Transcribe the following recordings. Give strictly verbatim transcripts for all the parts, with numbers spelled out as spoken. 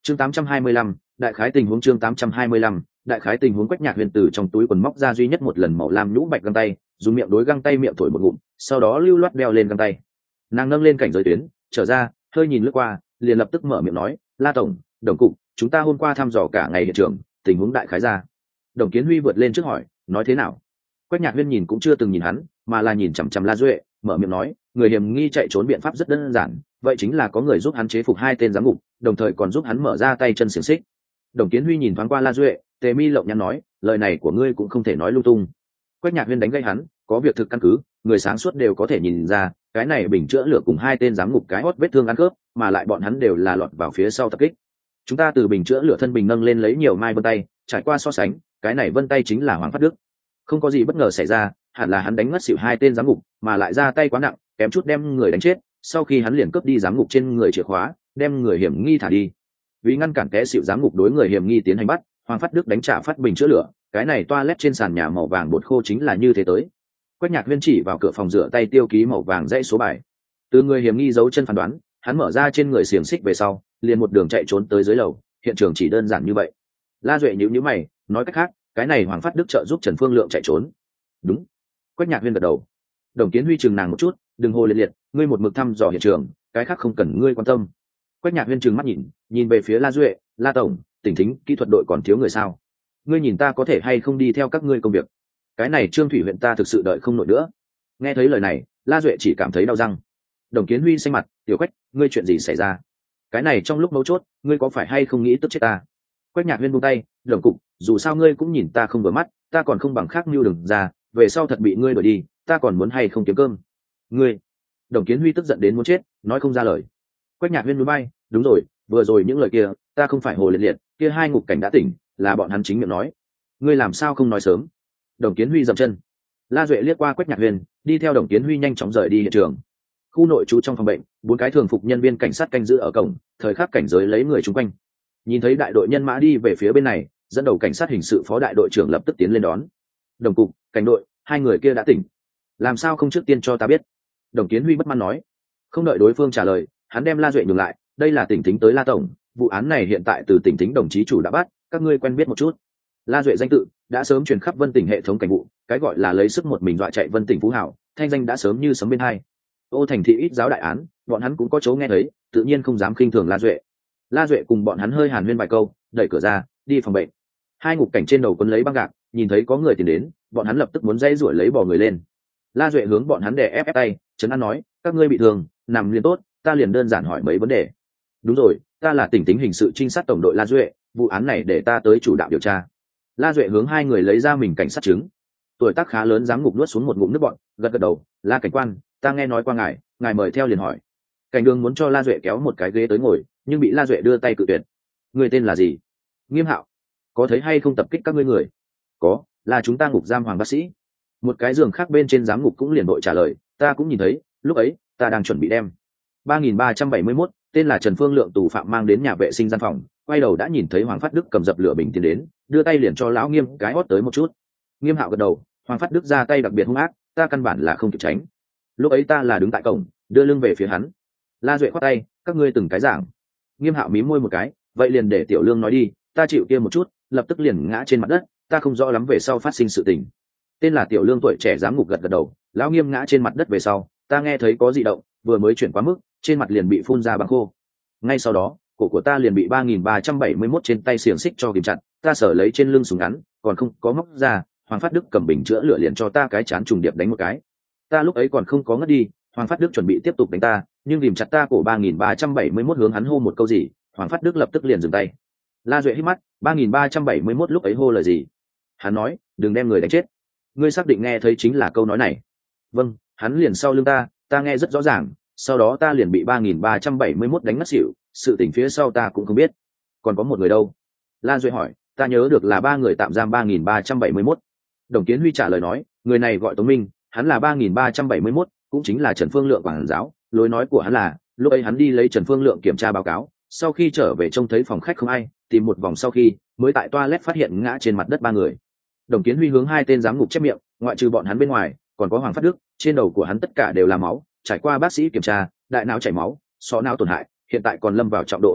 chương tám trăm hai mươi lăm, đại khái tình huống chương tám trăm hai mươi lăm, đại khái tình huống. Quách Nhạc Huyền từ trong túi quần móc ra duy nhất một lần màu lam nhũ bạch găng tay, dùng miệng đối găng tay miệng thổi một ngụm, sau đó lưu loát đeo lên găng tay. Nàng nâng lên cảnh giới tuyến, trở ra, hơi nhìn lướt qua, liền lập tức mở miệng nói, La tổng, Đồng cục, chúng ta hôm qua thăm dò cả ngày hiện trường, tình huống đại khái ra. Đồng Kiến Huy vượt lên trước hỏi, nói thế nào? Quách Nhạc Huyên nhìn cũng chưa từng nhìn hắn, mà là nhìn chằm chằm La Duệ, mở miệng nói, người hiểm nghi chạy trốn biện pháp rất đơn giản, vậy chính là có người giúp hắn chế phục hai tên giám ngục, đồng thời còn giúp hắn mở ra tay chân xiềng xích. Đồng Kiến Huy nhìn thoáng qua La Duệ, tề mi lộng nhắn nói, lời này của ngươi cũng không thể nói lung tung. Quách Nhạc Huyên đánh gây hắn, có việc thực căn cứ, người sáng suốt đều có thể nhìn ra, cái này bình chữa lửa cùng hai tên giám ngục cái hót vết thương ăn cướp, mà lại bọn hắn đều là lọt vào phía sau tập kích. Chúng ta từ bình chữa lửa thân bình nâng lên lấy nhiều mai vân tay, trải qua so sánh, cái này vân tay chính là Hoàng Phát Đức. Không có gì bất ngờ xảy ra, hẳn là hắn đánh ngất xỉu hai tên giám ngục, mà lại ra tay quá nặng, kém chút đem người đánh chết. Sau khi hắn liền cướp đi giám ngục trên người chìa khóa, đem người hiểm nghi thả đi. Vì ngăn cản té xỉu giám ngục đối người hiểm nghi tiến hành bắt, Hoàng Phát Đức đánh trả phát bình chữa lửa, cái này toilet trên sàn nhà màu vàng bột khô chính là như thế tới. Quách Nhạc Huyên chỉ vào cửa phòng rửa tay tiêu ký màu vàng dãy số bài. Từ người hiểm nghi giấu chân phán đoán, hắn mở ra trên người xiềng xích về sau, liền một đường chạy trốn tới dưới lầu, hiện trường chỉ đơn giản như vậy. La Duệ nhíu nhíu mày, nói cách khác, cái này Hoàng Phát Đức trợ giúp Trần Phương Lượng chạy trốn. Đúng. Quách Nhạc Huyên gật đầu. Đồng Kiến Huy chừng nàng một chút, đừng hồ liệt liệt, ngươi một mực thăm dò hiện trường, cái khác không cần ngươi quan tâm. Quách Nhạc Huyên trừng mắt nhìn, nhìn về phía La Duệ, La tổng, tỉnh thính kỹ thuật đội còn thiếu người sao? Ngươi nhìn ta có thể hay không đi theo các ngươi công việc? Cái này Trương Thủy huyện ta thực sự đợi không nổi nữa. Nghe thấy lời này, La Duệ chỉ cảm thấy đau răng. Đồng Kiến Huy xanh mặt, tiểu Quách, ngươi chuyện gì xảy ra? Cái này trong lúc mấu chốt, ngươi có phải hay không nghĩ tức chết ta? Quách Nhạc Huyên buông tay, Đồng cục, dù sao ngươi cũng nhìn ta không vừa mắt, ta còn không bằng khác mưu đừng ra, về sau thật bị ngươi đuổi đi, ta còn muốn hay không kiếm cơm? Ngươi. Đồng Kiến Huy tức giận đến muốn chết, nói không ra lời. Quách Nhạc Huyên núi bay, đúng rồi, vừa rồi những lời kia, ta không phải hồ liệt liệt, kia hai ngục cảnh đã tỉnh, là bọn hắn chính miệng nói. Ngươi làm sao không nói sớm? Đồng Kiến Huy dậm chân. La Duệ liếc qua Quách Nhạc Huyên, đi theo Đồng Kiến Huy nhanh chóng rời đi hiện trường. Khu nội trú trong phòng bệnh, bốn cái thường phục nhân viên cảnh sát canh giữ ở cổng, thời khắc cảnh giới lấy người chung quanh. Nhìn thấy đại đội nhân mã đi về phía bên này, dẫn đầu cảnh sát hình sự phó đại đội trưởng lập tức tiến lên đón. Đồng cục, cảnh đội, hai người kia đã tỉnh, làm sao không trước tiên cho ta biết? Đồng Kiến Huy bất mãn nói. Không đợi đối phương trả lời, hắn đem La Duệ nhường lại, đây là tỉnh thính tới La tổng, vụ án này hiện tại từ tỉnh thính đồng chí chủ đã bắt, các ngươi quen biết một chút. La Duệ danh tự đã sớm truyền khắp Vân tỉnh hệ thống cảnh vụ, cái gọi là lấy sức một mình dọa chạy Vân tỉnh phú hảo, thanh danh đã sớm như sấm bên hai. Ô thành thị ít giáo đại án, bọn hắn cũng có chỗ nghe thấy, tự nhiên không dám khinh thường La Duệ. La Duệ cùng bọn hắn hơi hàn huyên vài câu, đẩy cửa ra, đi phòng bệnh. Hai ngục cảnh trên đầu quân lấy băng gạc, nhìn thấy có người tìm đến, bọn hắn lập tức muốn dây rủi lấy bò người lên. La Duệ hướng bọn hắn đè ép ép tay, trấn an nói, các ngươi bị thương, nằm liền tốt, ta liền đơn giản hỏi mấy vấn đề. Đúng rồi, ta là tỉnh tính hình sự trinh sát tổng đội La Duệ, vụ án này để ta tới chủ đạo điều tra. La Duệ hướng hai người lấy ra mình cảnh sát chứng. Tuổi tác khá lớn giám ngục nuốt xuống một ngụm nước bọn, gật gật đầu, La cảnh quan, ta nghe nói qua ngài, ngài mời theo liền hỏi. Cảnh đường muốn cho La Duệ kéo một cái ghế tới ngồi, nhưng bị La Duệ đưa tay cự tuyệt. Người tên là gì? Nghiêm Hạo. Có thấy hay không tập kích các ngươi người? Có, là chúng ta ngục giam Hoàng bác sĩ. Một cái giường khác bên trên giám ngục cũng liền đội trả lời, ta cũng nhìn thấy, lúc ấy ta đang chuẩn bị đem ba nghìn ba trăm bảy mươi mốt tên là Trần Phương Lượng tù phạm mang đến nhà vệ sinh gian phòng, quay đầu đã nhìn thấy Hoàng Phát Đức cầm dập lửa bình tiến đến, đưa tay liền cho lão Nghiêm cái hót tới một chút. Nghiêm Hạo gật đầu, Hoàng Phát Đức ra tay đặc biệt hung ác, ta căn bản là không kịp tránh. Lúc ấy ta là đứng tại cổng, đưa lưng về phía hắn. La Duệ khoát tay, các ngươi từng cái giảng. Nghiêm Hạo mím môi một cái, vậy liền để Tiểu Lương nói đi, ta chịu kia một chút, lập tức liền ngã trên mặt đất, ta không rõ lắm về sau phát sinh sự tình. Tên là Tiểu Lương tuổi trẻ giám ngục gật gật đầu, lão Nghiêm ngã trên mặt đất về sau, ta nghe thấy có dị động, vừa mới chuyển quá mức, trên mặt liền bị phun ra băng khô. Ngay sau đó, cổ của ta liền bị ba nghìn ba trăm bảy mươi mốt trên tay xiềng xích cho kìm chặt, ta sở lấy trên lưng súng ngắn, còn không có móc ra, Hoàng Phát Đức cầm bình chữa lửa liền cho ta cái chán trùng điệp đánh một cái. Ta lúc ấy còn không có ngất đi, Hoàng Phát Đức chuẩn bị tiếp tục đánh ta, nhưng kìm chặt ta cổ ba nghìn ba trăm bảy mươi mốt hướng hắn hô một câu gì, Hoàng Phát Đức lập tức liền dừng tay. La Duệ hít mắt, ba nghìn ba trăm bảy mươi mốt lúc ấy hô lời gì? Hắn nói, đừng đem người đánh chết. Ngươi xác định nghe thấy chính là câu nói này? Vâng, hắn liền sau lưng ta, ta nghe rất rõ ràng, sau đó ta liền bị ba nghìn ba trăm bảy mươi mốt đánh ngất xỉu, sự tình phía sau ta cũng không biết. Còn có một người đâu? La Duệ hỏi, ta nhớ được là ba người tạm giam ba nghìn ba trăm bảy mươi mốt. Đồng Kiến Huy trả lời nói, người này gọi Tống Minh, hắn là ba nghìn ba trăm bảy mươi mốt, cũng chính là Trần Phương Lượng quản giáo, lối nói của hắn là, lúc ấy hắn đi lấy Trần Phương Lượng kiểm tra báo cáo, sau khi trở về trông thấy phòng khách không ai, tìm một vòng sau khi, mới tại toilet phát hiện ngã trên mặt đất ba người. Đồng Kiến Huy hướng hai tên giám ngục chép miệng, ngoại trừ bọn hắn bên ngoài, còn có Hoàng Phát Đức, trên đầu của hắn tất cả đều là máu, trải qua bác sĩ kiểm tra, đại não chảy máu, sọ não tổn hại, hiện tại còn lâm vào trọng độ hôn mê,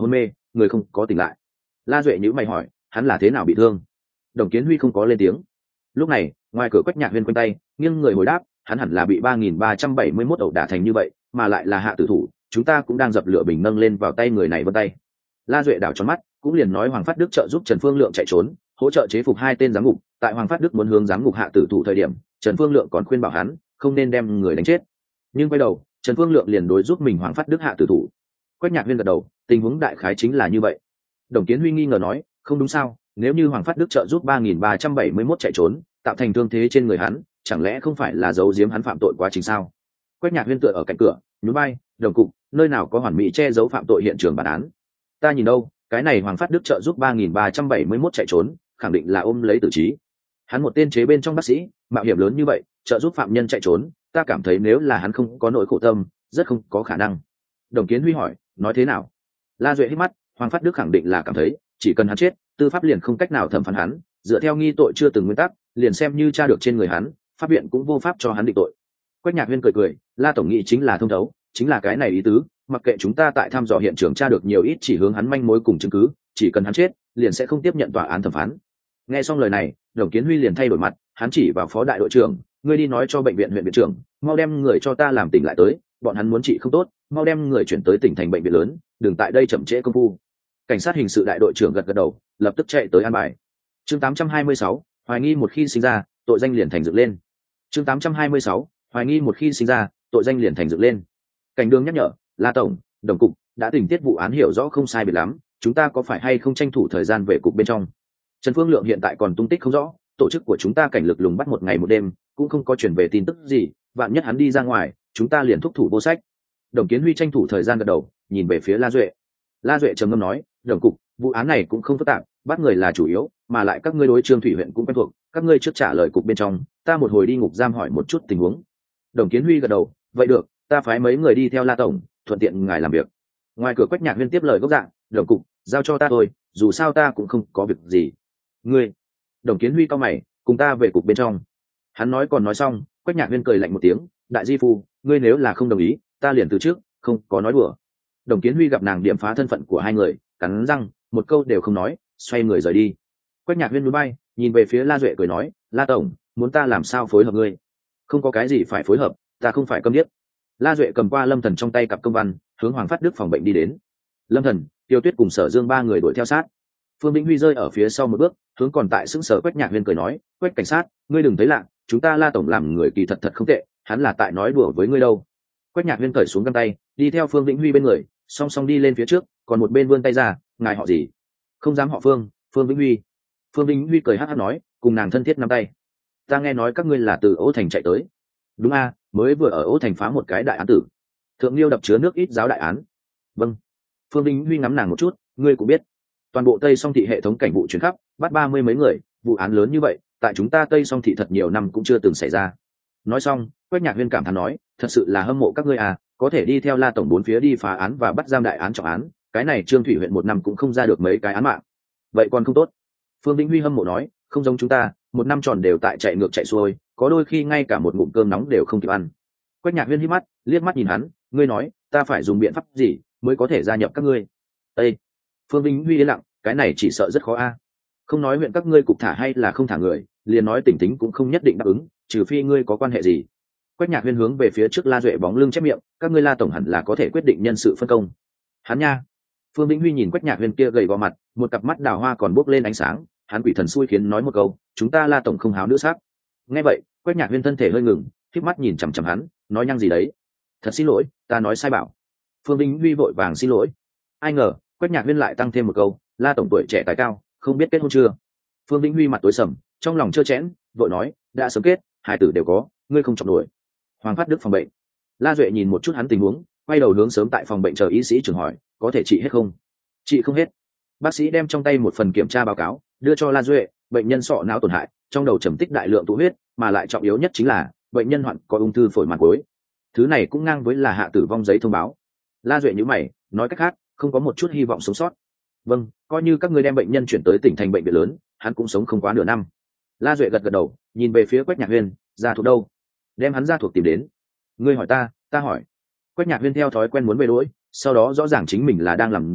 người không có tỉnh lại. La Duệ nhíu mày hỏi, hắn là thế nào bị thương? Đồng Kiến Huy không có lên tiếng. Lúc này ngoài cửa Quách Nhạc Huyên quanh tay nghiêng người hồi đáp, hắn hẳn là bị ba nghìn ba trăm bảy mươi mốt ẩu đả thành như vậy, mà lại là hạ tử thủ, chúng ta cũng đang dập lửa bình nâng lên vào tay người này vân tay. La Duệ đảo tròn mắt, cũng liền nói Hoàng Phát Đức trợ giúp Trần Phương Lượng chạy trốn, hỗ trợ chế phục hai tên giám ngục. Tại Hoàng Phát Đức muốn hướng giám ngục hạ tử thủ thời điểm, Trần Phương Lượng còn khuyên bảo hắn không nên đem người đánh chết. Nhưng quay đầu, Trần Phương Lượng liền đối giúp mình Hoàng Phát Đức hạ tử thủ. Quách Nhạc Huyên gật đầu, tình huống đại khái chính là như vậy. Đồng Kiến Huy nghi ngờ nói, không đúng sao, nếu như Hoàng Phát Đức trợ giúp ba nghìn ba trăm bảy mươi mốt chạy trốn, tạo thành thương thế trên người hắn, chẳng lẽ không phải là giấu giếm hắn phạm tội quá trình sao? Quách Nhạc Huyên tựa ở cạnh cửa, nhún vai, đồng cục, nơi nào có hoàn mỹ che giấu phạm tội hiện trường bản án? Ta nhìn đâu, cái này Hoàng Phát Đức trợ giúp ba nghìn ba trăm bảy mươi mốt chạy trốn, khẳng định là ôm lấy tử trí. Hắn một tên chế bên trong bác sĩ, mạo hiểm lớn như vậy, trợ giúp phạm nhân chạy trốn, ta cảm thấy nếu là hắn không có nỗi khổ tâm, rất không có khả năng. Đồng Kiến Huy hỏi, nói thế nào? La Duệ hít mắt, Hoàng Phát Đức khẳng định là cảm thấy, chỉ cần hắn chết, tư pháp liền không cách nào thẩm phán hắn, dựa theo nghi tội chưa từng nguyên tắc, liền xem như tra được trên người hắn, pháp viện cũng vô pháp cho hắn định tội. Quách Nhạc Huyên cười cười, La tổng nghị chính là thông thấu, chính là cái này ý tứ, mặc kệ chúng ta tại thăm dò hiện trường tra được nhiều ít chỉ hướng hắn manh mối cùng chứng cứ, chỉ cần hắn chết, liền sẽ không tiếp nhận tòa án thẩm phán. Nghe xong lời này, Đồng Kiến Huy liền thay đổi mặt, hắn chỉ vào phó đại đội trưởng, ngươi đi nói cho bệnh viện huyện viện trưởng, mau đem người cho ta làm tỉnh lại tới, bọn hắn muốn trị không tốt, mau đem người chuyển tới tỉnh thành bệnh viện lớn, đừng tại đây chậm trễ công phu. Cảnh sát hình sự đại đội trưởng gật gật đầu, lập tức chạy tới an bài. Chương tám trăm hai mươi sáu, hoài nghi một khi sinh ra, tội danh liền thành dựng lên. Chương tám trăm hai mươi sáu, hoài nghi một khi sinh ra, tội danh liền thành dựng lên. Cảnh Đường nhắc nhở, La tổng, Đồng cục, đã tình tiết vụ án hiểu rõ không sai biệt lắm, chúng ta có phải hay không tranh thủ thời gian về cục bên trong? Trần Phương Lượng hiện tại còn tung tích không rõ, tổ chức của chúng ta cảnh lực lùng bắt một ngày một đêm, cũng không có chuyển về tin tức gì, vạn nhất hắn đi ra ngoài, chúng ta liền thúc thủ vô sách. Đồng Kiến Huy tranh thủ thời gian gật đầu, nhìn về phía La Duệ. La Duệ trầm ngâm nói, Đồng cục, vụ án này cũng không phức tạp, bắt người là chủ yếu, mà lại các ngươi đối Trương Thủy huyện cũng quen thuộc, các ngươi trước trả lời cục bên trong, ta một hồi đi ngục giam hỏi một chút tình huống. Đồng Kiến Huy gật đầu, vậy được, ta phái mấy người đi theo La tổng, thuận tiện ngài làm việc. Ngoài cửa Quách Nhạc Huyên tiếp lời gốc dạng, Đồng cục, giao cho ta thôi, dù sao ta cũng không có việc gì. Ngươi? Đồng Kiến Huy cao mày, cùng ta về cục bên trong. Hắn nói còn nói xong, Quách Nhạc Huyên cười lạnh một tiếng, đại di phu, ngươi nếu là không đồng ý, ta liền từ trước, không có nói đùa. Đồng Kiến Huy gặp nàng điểm phá thân phận của hai người, cắn răng, một câu đều không nói, xoay người rời đi. Quách Nhạc Huyên núi bay, nhìn về phía La Duệ cười nói, La tổng, muốn ta làm sao phối hợp ngươi? Không có cái gì phải phối hợp, ta không phải câm điếc. La Duệ cầm qua Lâm Thần trong tay cặp công văn, hướng Hoàng Phát Đức phòng bệnh đi đến. Lâm Thần, Tiêu Tuyết cùng Sở Dương ba người đuổi theo sát. Phương Vĩnh Huy rơi ở phía sau một bước, hướng còn tại sững sờ Quách Nhạc Huyên cười nói, Quách cảnh sát, ngươi đừng thấy lạ, chúng ta La tổng làm người kỳ thật thật không tệ, hắn là tại nói đùa với ngươi đâu. Quách Nhạc Huyên cởi xuống găng tay, đi theo Phương Vĩnh Huy bên người, song song đi lên phía trước, còn một bên vươn tay ra, ngài họ gì? Không dám họ Phương, Phương Vĩnh Huy. Phương Vĩnh Huy cười hắc hắc nói, cùng nàng thân thiết nắm tay. Ta nghe nói các ngươi là từ Ố Thành chạy tới. Đúng a, mới vừa ở Ố Thành phá một cái đại án tử. Thượng Liêu đập chứa nước ít giáo đại án. Vâng. Phương Vĩnh Huy ngắm nàng một chút, ngươi cũng biết. Toàn bộ Tây Song thị hệ thống cảnh vụ chuyển khắp, bắt ba mươi mấy người, vụ án lớn như vậy, tại chúng ta Tây Song thị thật nhiều năm cũng chưa từng xảy ra. Nói xong, Quách Nhạc Huyên cảm thán nói, thật sự là hâm mộ các ngươi à, có thể đi theo La tổng bốn phía đi phá án và bắt giam đại án trọng án, cái này Trương Thủy huyện một năm cũng không ra được mấy cái án mạng. Vậy còn không tốt. Phương Vĩnh Huy hâm mộ nói, không giống chúng ta, một năm tròn đều tại chạy ngược chạy xuôi, có đôi khi ngay cả một ngụm cơm nóng đều không kịp ăn. Quách Nhạc Huyên hít mắt, liếc mắt nhìn hắn, ngươi nói, ta phải dùng biện pháp gì mới có thể gia nhập các ngươi? Ê! Phương Vĩnh Huy yên lặng, cái này chỉ sợ rất khó a. Không nói huyện các ngươi cục thả hay là không thả người, liền nói tỉnh tính cũng không nhất định đáp ứng, trừ phi ngươi có quan hệ gì. Quách Nhạc Huyên hướng về phía trước La Duệ bóng lưng chép miệng, các ngươi La tổng hẳn là có thể quyết định nhân sự phân công. Hắn nha. Phương Vĩnh Huy nhìn Quách Nhạc Huyên kia gầy gò mặt, một cặp mắt đào hoa còn bốc lên ánh sáng, hắn quỷ thần xui khiến nói một câu, chúng ta La tổng không háo nữ sắc. Nghe vậy, Quách Nhạc Huyên thân thể hơi ngừng, khép mắt nhìn chằm chằm hắn, nói nhăng gì đấy? Thật xin lỗi, ta nói sai bảo. Phương Vĩnh Huy vội vàng xin lỗi. Ai ngờ, Quách Nhạc Huyên lại tăng thêm một câu, La tổng tuổi trẻ tài cao, không biết kết hôn chưa? Phương Vĩnh Huy mặt tối sầm, trong lòng trơ trẽn, vội nói, đã sớm kết, hai tử đều có, ngươi không chọc nổi. Hoàng Phát Đức phòng bệnh. La Duệ nhìn một chút hắn tình huống, quay đầu hướng sớm tại phòng bệnh chờ y sĩ trưởng hỏi, có thể trị hết không? Trị không hết. Bác sĩ đem trong tay một phần kiểm tra báo cáo, đưa cho La Duệ, bệnh nhân sọ não tổn hại, trong đầu trầm tích đại lượng tụ huyết, mà lại trọng yếu nhất chính là bệnh nhân hoạn có ung thư phổi màng cuối. Thứ này cũng ngang với là hạ tử vong giấy thông báo. La Duệ nhíu mày, nói cách khác, không có một chút hy vọng sống sót. Vâng, coi như các ngươi đem bệnh nhân chuyển tới tỉnh thành bệnh viện lớn, hắn cũng sống không quá nửa năm. La Duệ gật gật đầu, nhìn về phía Quách Nhạc Huyên, ra thuộc đâu? Đem hắn ra thuộc tìm đến. Ngươi hỏi ta, ta hỏi. Quách Nhạc Huyên theo thói quen muốn về đối, sau đó rõ ràng chính mình là đang làm gì,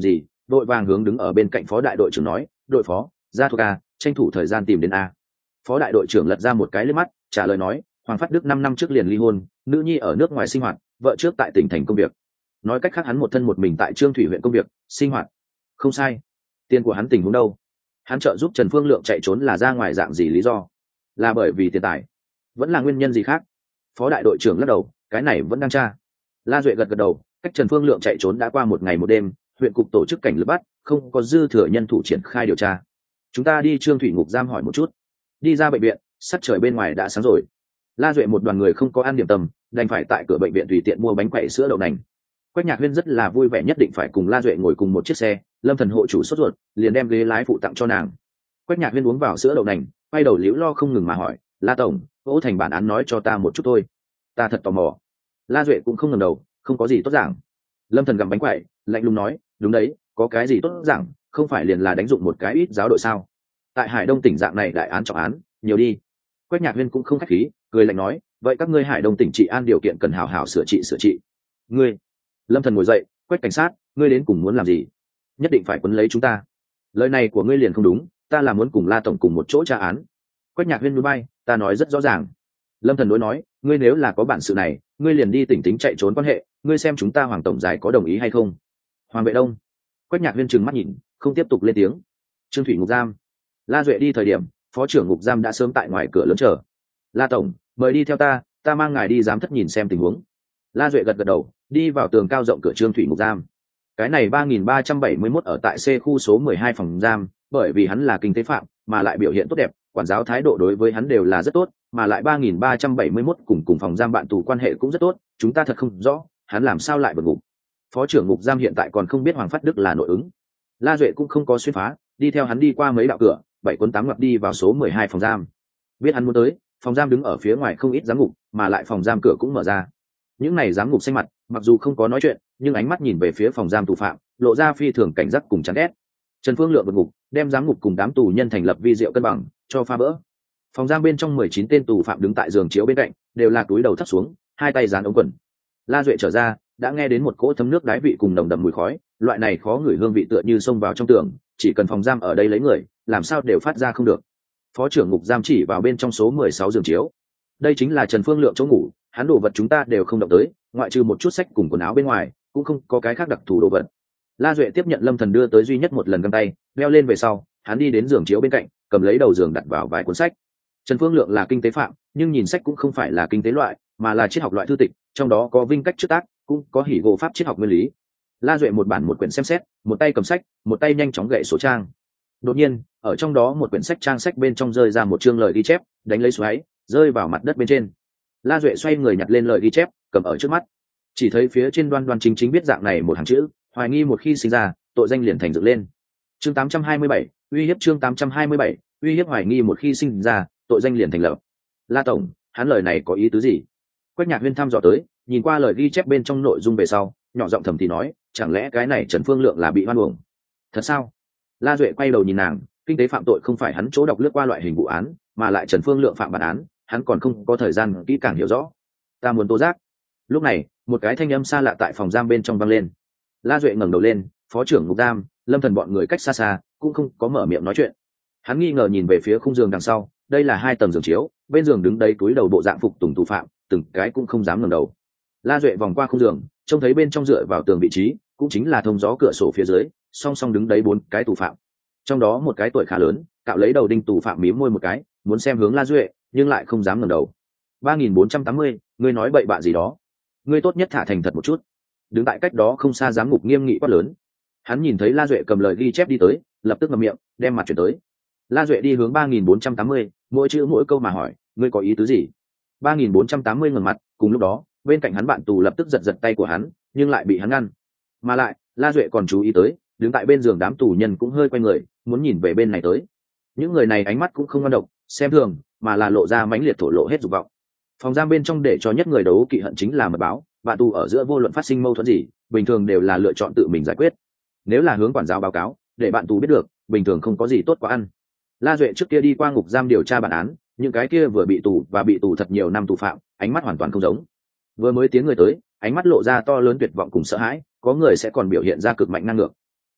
vội vàng hướng đứng ở bên cạnh phó đại đội trưởng nói, đội phó, ra thuộc a, tranh thủ thời gian tìm đến a. Phó đại đội trưởng lật ra một cái liếc mắt, trả lời nói, Hoàng Phát Đức năm năm trước liền ly hôn, nữ nhi ở nước ngoài sinh hoạt, vợ trước tại tỉnh thành công việc. Nói cách khác hắn một thân một mình tại Trương Thủy huyện công việc, sinh hoạt. Không sai. Tiền của hắn tình huống đâu? Hắn trợ giúp Trần Phương Lượng chạy trốn là ra ngoài dạng gì lý do? Là bởi vì tiền tài, vẫn là nguyên nhân gì khác? Phó đại đội trưởng lắc đầu, cái này vẫn đang tra. La Duệ gật gật đầu, cách Trần Phương Lượng chạy trốn đã qua một ngày một đêm, huyện cục tổ chức cảnh lực bắt, không có dư thừa nhân thủ triển khai điều tra. Chúng ta đi Trương Thủy ngục giam hỏi một chút. Đi ra bệnh viện, sắc trời bên ngoài đã sáng rồi. La Duệ một đoàn người không có ăn điểm tâm, đành phải tại cửa bệnh viện tùy tiện mua bánh quẩy sữa đậu nành. Quách Nhạc Huyên rất là vui vẻ, nhất định phải cùng La Duệ ngồi cùng một chiếc xe. Lâm Thần hộ chủ sốt ruột, liền đem ghế lái phụ tặng cho nàng. Quách Nhạc Huyên uống vào sữa đậu nành, quay đầu liễu lo không ngừng mà hỏi, La tổng, Ô Thành bản án nói cho ta một chút thôi, ta thật tò mò. La Duệ cũng không ngẩng đầu, không có gì tốt giảng. Lâm Thần gặm bánh quẩy, lạnh lùng nói, đúng đấy, có cái gì tốt giảng, không phải liền là đánh dụng một cái ít giáo đội sao? Tại Hải Đông tỉnh dạng này đại án trọng án, nhiều đi. Quách Nhạc Huyên cũng không khách khí, cười lạnh nói, vậy các ngươi Hải Đông tỉnh trị an điều kiện cần hào hào sửa trị sửa trị. Ngươi. Lâm Thần ngồi dậy, Quách cảnh sát, ngươi đến cùng muốn làm gì? Nhất định phải quấn lấy chúng ta? Lời này của ngươi liền không đúng, ta là muốn cùng La tổng cùng một chỗ tra án. Quách Nhạc Huyên núi bay, ta nói rất rõ ràng. Lâm Thần đối nói, ngươi nếu là có bản sự này, ngươi liền đi tỉnh tính chạy trốn quan hệ, ngươi xem chúng ta Hoàng tổng giải có đồng ý hay không? Hoàng Vệ Đông. Quách Nhạc Huyên trừng mắt nhìn, không tiếp tục lên tiếng. Trương Thủy ngục giam. La Duệ đi thời điểm, phó trưởng ngục giam đã sớm tại ngoài cửa lớn chờ. La tổng, mời đi theo ta, ta mang ngài đi giám thất nhìn xem tình huống. La Duệ gật gật đầu, đi vào tường cao rộng cửa Trương Thủy ngục giam. Cái này ba nghìn ba trăm bảy mươi mốt ở tại C khu số mười hai phòng giam, bởi vì hắn là kinh tế phạm, mà lại biểu hiện tốt đẹp, quản giáo thái độ đối với hắn đều là rất tốt, mà lại ba nghìn ba trăm bảy mươi mốt cùng cùng phòng giam bạn tù quan hệ cũng rất tốt, chúng ta thật không rõ, hắn làm sao lại vượt ngục. Phó trưởng ngục giam hiện tại còn không biết Hoàng Phát Đức là nội ứng. La Duệ cũng không có xuyên phá, đi theo hắn đi qua mấy đạo cửa, bảy cuốn tám ngoặt đi vào số mười hai phòng giam. Biết hắn muốn tới, phòng giam đứng ở phía ngoài không ít giám ngục, mà lại phòng giam cửa cũng mở ra. Những này giám ngục xanh mặt, mặc dù không có nói chuyện, nhưng ánh mắt nhìn về phía phòng giam tù phạm, lộ ra phi thường cảnh giác cùng chán ghét. Trần Phương Lượng vượt ngục, đem giám ngục cùng đám tù nhân thành lập vi diệu cân bằng, cho phá bỡ. Phòng giam bên trong mười chín tên tù phạm đứng tại giường chiếu bên cạnh, đều là túi đầu thấp xuống, hai tay dán ống quần. La Duệ trở ra, đã nghe đến một cỗ thấm nước đái vị cùng nồng đậm mùi khói, loại này khó ngửi hương vị tựa như xông vào trong tường, chỉ cần phòng giam ở đây lấy người, làm sao đều phát ra không được. Phó trưởng ngục giam chỉ vào bên trong số mười sáu giường chiếu. Đây chính là Trần Phương Lượng chỗ ngủ, hắn đồ vật chúng ta đều không động tới, ngoại trừ một chút sách cùng quần áo bên ngoài, cũng không có cái khác đặc thù đồ vật. La Duệ tiếp nhận Lâm Thần đưa tới duy nhất một lần găng tay, đeo lên về sau, hắn đi đến giường chiếu bên cạnh, cầm lấy đầu giường đặt vào vài cuốn sách. Trần Phương Lượng là kinh tế phạm, nhưng nhìn sách cũng không phải là kinh tế loại, mà là triết học loại thư tịch, trong đó có vinh cách trước tác, cũng có hỉ gộ pháp triết học nguyên lý. La Duệ một bản một quyển xem xét, một tay cầm sách, một tay nhanh chóng gậy số trang. Đột nhiên, ở trong đó một quyển sách trang sách bên trong rơi ra một chương lời ghi chép, đánh lấy xoáy, rơi vào mặt đất bên trên. La Duệ xoay người nhặt lên lời ghi chép, cầm ở trước mắt. Chỉ thấy phía trên đoan đoan chính chính viết dạng này một hàng chữ, hoài nghi một khi sinh ra, tội danh liền thành dựng lên. Chương tám trăm hai mươi bảy, uy hiếp chương tám trăm hai mươi bảy, uy hiếp hoài nghi một khi sinh ra, tội danh liền thành lập. La tổng, hắn lời này có ý tứ gì? Quách Nhạc Huyên thăm dò tới, nhìn qua lời ghi chép bên trong nội dung về sau, nhỏ giọng thầm thì nói, chẳng lẽ cái này Trần Phương Lượng là bị hoan uổng? Thật sao? La Duệ quay đầu nhìn nàng, kinh tế phạm tội không phải hắn chỗ đọc lướt qua loại hình vụ án, mà lại Trần Phương Lượng phạm bản án, hắn còn không có thời gian kỹ càng hiểu rõ. Ta muốn tố giác. Lúc này, một cái thanh âm xa lạ tại phòng giam bên trong vang lên. La Duệ ngẩng đầu lên, phó trưởng ngục giam, Lâm Thần bọn người cách xa xa, cũng không có mở miệng nói chuyện. Hắn nghi ngờ nhìn về phía khung giường đằng sau, đây là hai tầng giường chiếu, bên giường đứng đấy túi đầu bộ dạng phục tùng tù phạm, từng cái cũng không dám ngẩng đầu. La Duệ vòng qua khung giường, trông thấy bên trong dựa vào tường vị trí, cũng chính là thông gió cửa sổ phía dưới, song song đứng đấy bốn cái tù phạm. Trong đó một cái tuổi khá lớn, cạo lấy đầu đinh tù phạm mím môi một cái, muốn xem hướng La Duệ, nhưng lại không dám ngẩng đầu. ba nghìn bốn trăm tám mươi, ngươi nói bậy bạ gì đó? Ngươi tốt nhất thả thành thật một chút. Đứng tại cách đó không xa giám ngục nghiêm nghị quát lớn. Hắn nhìn thấy La Duệ cầm lời ghi chép đi tới, lập tức ngậm miệng, đem mặt chuyển tới. La Duệ đi hướng ba nghìn bốn trăm tám mươi, mỗi chữ mỗi câu mà hỏi, ngươi có ý tứ gì? ba nghìn bốn trăm tám mươi ngẩng mặt, cùng lúc đó, bên cạnh hắn bạn tù lập tức giật giật tay của hắn, nhưng lại bị hắn ngăn. Mà lại, La Duệ còn chú ý tới, đứng tại bên giường đám tù nhân cũng hơi quay người, muốn nhìn về bên này tới. Những người này ánh mắt cũng không ngoan độc, xem thường, mà là lộ ra mãnh liệt thổ lộ hết dục vọng. Phòng giam bên trong để cho nhất người đấu kỵ hận chính là mật báo, bạn tù ở giữa vô luận phát sinh mâu thuẫn gì, bình thường đều là lựa chọn tự mình giải quyết. Nếu là hướng quản giáo báo cáo, để bạn tù biết được, bình thường không có gì tốt quá ăn. La Duệ trước kia đi qua ngục giam điều tra bản án, những cái kia vừa bị tù và bị tù thật nhiều năm tù phạm, ánh mắt hoàn toàn không giống. Vừa mới tiến người tới, ánh mắt lộ ra to lớn tuyệt vọng cùng sợ hãi, có người sẽ còn biểu hiện ra cực mạnh năng lượng.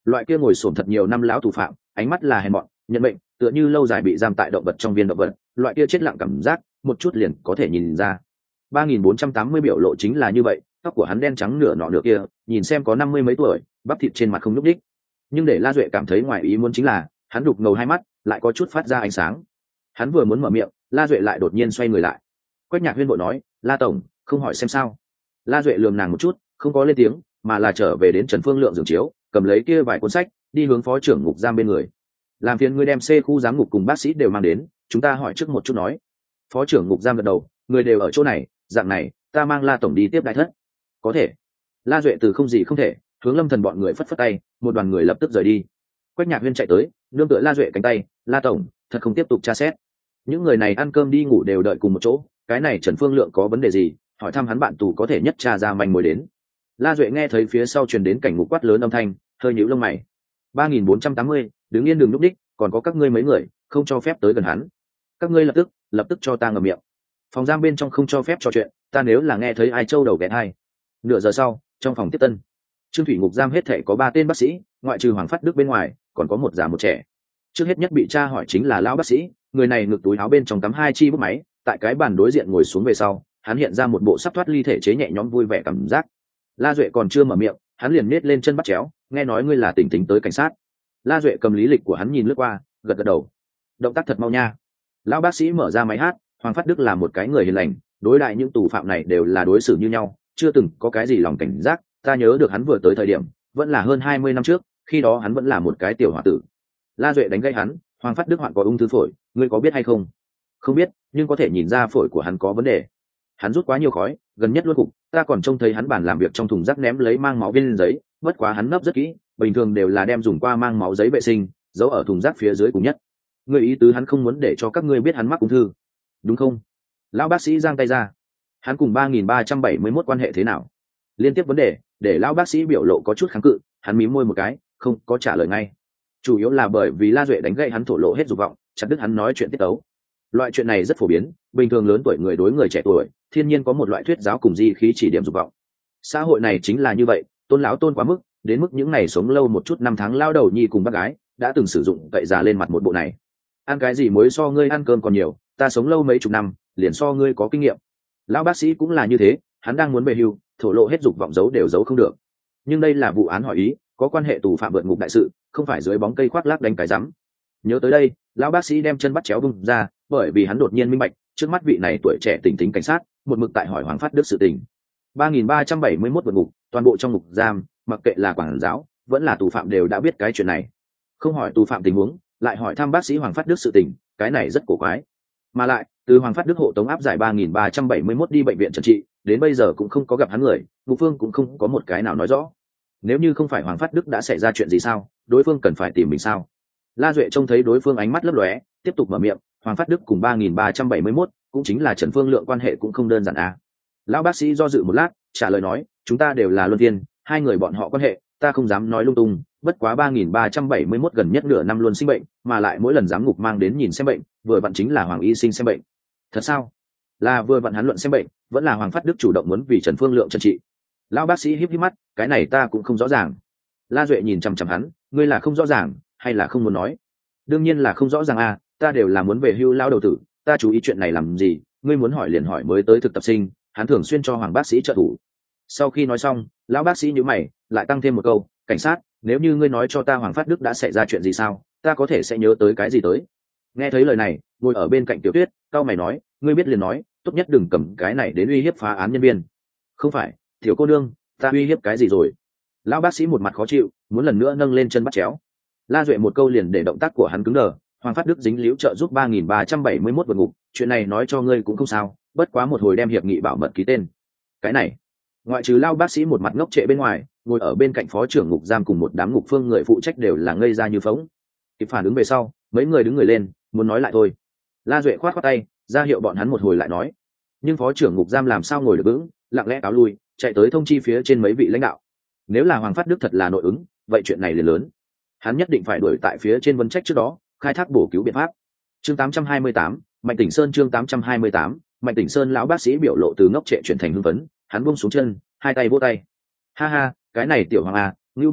loại kia ngồi xổm thật nhiều năm lão thủ phạm, ánh mắt là hèn mọn nhận mệnh, tựa như lâu dài bị giam tại động vật trong viên động vật, loại kia chết lặng cảm giác một chút liền có thể nhìn ra. Ba nghìn bốn trăm tám mươi biểu lộ chính là như vậy, tóc của hắn đen trắng nửa nọ nửa kia, nhìn xem có năm mươi mấy tuổi, bắp thịt trên mặt không nhúc nhích. Nhưng để La Duệ cảm thấy ngoài ý muốn chính là hắn đục ngầu hai mắt lại có chút phát ra ánh sáng. Hắn vừa muốn mở miệng, La Duệ lại đột nhiên xoay người lại. Quách Nhạc Huyên vội nói, La tổng, không hỏi xem sao. La Duệ lườm nàng một chút, không có lên tiếng, mà là trở về đến Trần Phương Lượng giường chiếu, cầm lấy kia vài cuốn sách, đi hướng phó trưởng ngục giam bên người. Làm phiền ngươi đem C khu giám ngục cùng bác sĩ đều mang đến, chúng ta hỏi trước một chút nói. Phó trưởng ngục giam gật đầu, người đều ở chỗ này, dạng này ta mang La tổng đi tiếp đại thất. Có thể. La Duệ từ không gì không thể, hướng Lâm Thần bọn người phất phất tay, một đoàn người lập tức rời đi. Quách Nhạc Huyên chạy tới, nương tựa La Duệ cánh tay, La tổng, thật không tiếp tục tra xét. Những người này ăn cơm đi ngủ đều đợi cùng một chỗ, cái này Trần Phương Lượng có vấn đề gì, hỏi thăm hắn bạn tù có thể nhất tra ra manh mối đến. La Duệ nghe thấy phía sau truyền đến cảnh ngục quát lớn âm thanh, hơi nhíu lông mày. Ba nghìn bốn trăm tám mươi, đứng yên đừng núp đích, còn có các ngươi mấy người, không cho phép tới gần hắn. Các ngươi lập tức, lập tức cho ta ngậm miệng. Phòng giam bên trong không cho phép trò chuyện, ta nếu là nghe thấy ai trâu đầu ghé hai. Nửa giờ sau, trong phòng tiếp tân, Trương Thủy ngục giam hết thể có ba tên bác sĩ, ngoại trừ Hoàng Phát Đức bên ngoài, còn có một già một trẻ. Trước hết nhất bị tra hỏi chính là lão bác sĩ, người này ngực túi áo bên trong cắm hai chi bút máy, tại cái bàn đối diện ngồi xuống về sau, hắn hiện ra một bộ sắp thoát ly thể chế nhẹ nhõm vui vẻ cảm giác. La Duệ còn chưa mở miệng, hắn liền nết lên chân bắt chéo, nghe nói ngươi là tỉnh tính tới cảnh sát. La Duệ cầm lý lịch của hắn nhìn lướt qua, gật gật đầu. Động tác thật mau nha. Lão bác sĩ mở ra máy hát, Hoàng Phát Đức là một cái người hiền lành, đối lại những tù phạm này đều là đối xử như nhau, chưa từng có cái gì lòng cảnh giác. Ta nhớ được hắn vừa tới thời điểm, vẫn là hơn hai mươi năm trước, khi đó hắn vẫn là một cái tiểu hòa tử. La Duệ đánh gãy hắn, Hoàng Phát Đức hoạn có ung thư phổi, ngươi có biết hay không? Không biết, nhưng có thể nhìn ra phổi của hắn có vấn đề. Hắn rút quá nhiều khói, gần nhất luôn cục, ta còn trông thấy hắn bàn làm việc trong thùng rác ném lấy mang máu viên giấy, bất quá hắn nấp rất kỹ, bình thường đều là đem dùng qua mang máu giấy vệ sinh, giấu ở thùng rác phía dưới cùng nhất. Người ý tứ hắn không muốn để cho các ngươi biết hắn mắc ung thư, đúng không? Lão bác sĩ giang tay ra. Hắn cùng ba nghìn ba trăm bảy mươi mốt quan hệ thế nào? Liên tiếp vấn đề, để lão bác sĩ biểu lộ có chút kháng cự, hắn mím môi một cái, không có trả lời ngay. Chủ yếu là bởi vì La Duệ đánh gậy hắn thổ lộ hết dục vọng, chặt đứt hắn nói chuyện tiết tấu. Loại chuyện này rất phổ biến, bình thường lớn tuổi người đối người trẻ tuổi, thiên nhiên có một loại thuyết giáo cùng di khí chỉ điểm dục vọng. Xã hội này chính là như vậy, tôn lão tôn quá mức, đến mức những ngày sống lâu một chút năm tháng lao đầu nhi cùng bác gái, đã từng sử dụng cậy già lên mặt một bộ này. Ăn cái gì mới so ngươi ăn cơm còn nhiều, ta sống lâu mấy chục năm, liền so ngươi có kinh nghiệm. Lão bác sĩ cũng là như thế, hắn đang muốn về hưu, thổ lộ hết dục vọng giấu đều giấu không được. Nhưng đây là vụ án hỏi ý, có quan hệ tù phạm vượt ngục đại sự, không phải dưới bóng cây khoác lác đánh cái rắm. Nhớ tới đây, lão bác sĩ đem chân bắt chéo bung ra, bởi vì hắn đột nhiên minh bạch, trước mắt vị này tuổi trẻ tỉnh tính cảnh sát, một mực tại hỏi Hoàng Phát Đức sự tình. ba nghìn ba trăm bảy mươi mốt vượt ngục, toàn bộ trong ngục giam, mặc kệ là quản giáo, vẫn là tù phạm đều đã biết cái chuyện này. Không hỏi tù phạm tình huống, lại hỏi thăm bác sĩ Hoàng Phát Đức sự tình, cái này rất cổ quái. Mà lại, từ Hoàng Phát Đức hộ tống áp giải ba nghìn ba trăm bảy mươi mốt đi bệnh viện trần trị, đến bây giờ cũng không có gặp hắn người, ngục phương cũng không có một cái nào nói rõ. Nếu như không phải Hoàng Phát Đức đã xảy ra chuyện gì sao, đối phương cần phải tìm mình sao? La Duệ trông thấy đối phương ánh mắt lấp lóe, tiếp tục mở miệng, Hoàng Phát Đức cùng ba nghìn ba trăm bảy mươi mốt, cũng chính là Trần Phương Lượng quan hệ cũng không đơn giản à. Lão bác sĩ do dự một lát, trả lời nói, chúng ta đều là luân viên, hai người bọn họ quan hệ, ta không dám nói lung tung, bất quá ba nghìn ba trăm bảy mươi mốt gần nhất nửa năm luôn sinh bệnh, mà lại mỗi lần giám ngục mang đến nhìn xem bệnh, vừa vặn chính là Hoàng y sinh xem bệnh. Thật sao? Là vừa vặn hắn luận xem bệnh, vẫn là Hoàng Phát Đức chủ động muốn vì Trần Phương Lượng trần trị. Lão bác sĩ híp híp mắt, cái này ta cũng không rõ ràng. La Duệ nhìn chằm chằm hắn, ngươi là không rõ ràng, hay là không muốn nói? Đương nhiên là không rõ ràng à, ta đều là muốn về hưu lão đầu tử, ta chú ý chuyện này làm gì, ngươi muốn hỏi liền hỏi mới tới thực tập sinh, hắn thường xuyên cho Hoàng bác sĩ trợ thủ. Sau khi nói xong, lão bác sĩ nhíu mày, lại tăng thêm một câu, cảnh sát, nếu như ngươi nói cho ta Hoàng Phát Đức đã xảy ra chuyện gì sao, ta có thể sẽ nhớ tới cái gì tới. Nghe thấy lời này, ngồi ở bên cạnh Tiểu Tuyết, cao mày nói, ngươi biết liền nói, tốt nhất đừng cầm cái này đến uy hiếp phá án nhân viên. Không phải, tiểu cô nương, ta uy hiếp cái gì rồi? Lão bác sĩ một mặt khó chịu, muốn lần nữa nâng lên chân bắt chéo. La Duệ một câu liền để động tác của hắn cứng đờ. Hoàng Phát Đức dính líu trợ giúp ba nghìn ba trăm bảy mươi mốt vượt ngục, chuyện này nói cho ngươi cũng không sao, bất quá một hồi đem hiệp nghị bảo mật ký tên. Cái này, ngoại trừ Lao bác sĩ một mặt ngốc trệ bên ngoài, ngồi ở bên cạnh phó trưởng ngục giam cùng một đám ngục phương người phụ trách đều là ngây ra như phóng. Kịp phản ứng về sau, mấy người đứng người lên, muốn nói lại thôi. La Duệ khoát khoát tay, ra hiệu bọn hắn một hồi lại nói. Nhưng phó trưởng ngục giam làm sao ngồi được vững, lặng lẽ cáo lui, chạy tới thông chi phía trên mấy vị lãnh đạo. Nếu là Hoàng Phát Đức thật là nội ứng, vậy chuyện này liền lớn. Hắn nhất định phải đuổi tại phía trên vấn trách trước đó, khai thác bổ cứu biện pháp. Chương tám trăm hai mươi tám, Mạnh Tỉnh Sơn chương tám trăm hai mươi tám, Mạnh Tỉnh Sơn lão bác sĩ biểu lộ từ ngốc trệ chuyển thành hưng phấn, hắn buông xuống chân, hai tay vỗ tay. Ha ha, cái này tiểu Hoàng à, ngưu bức à,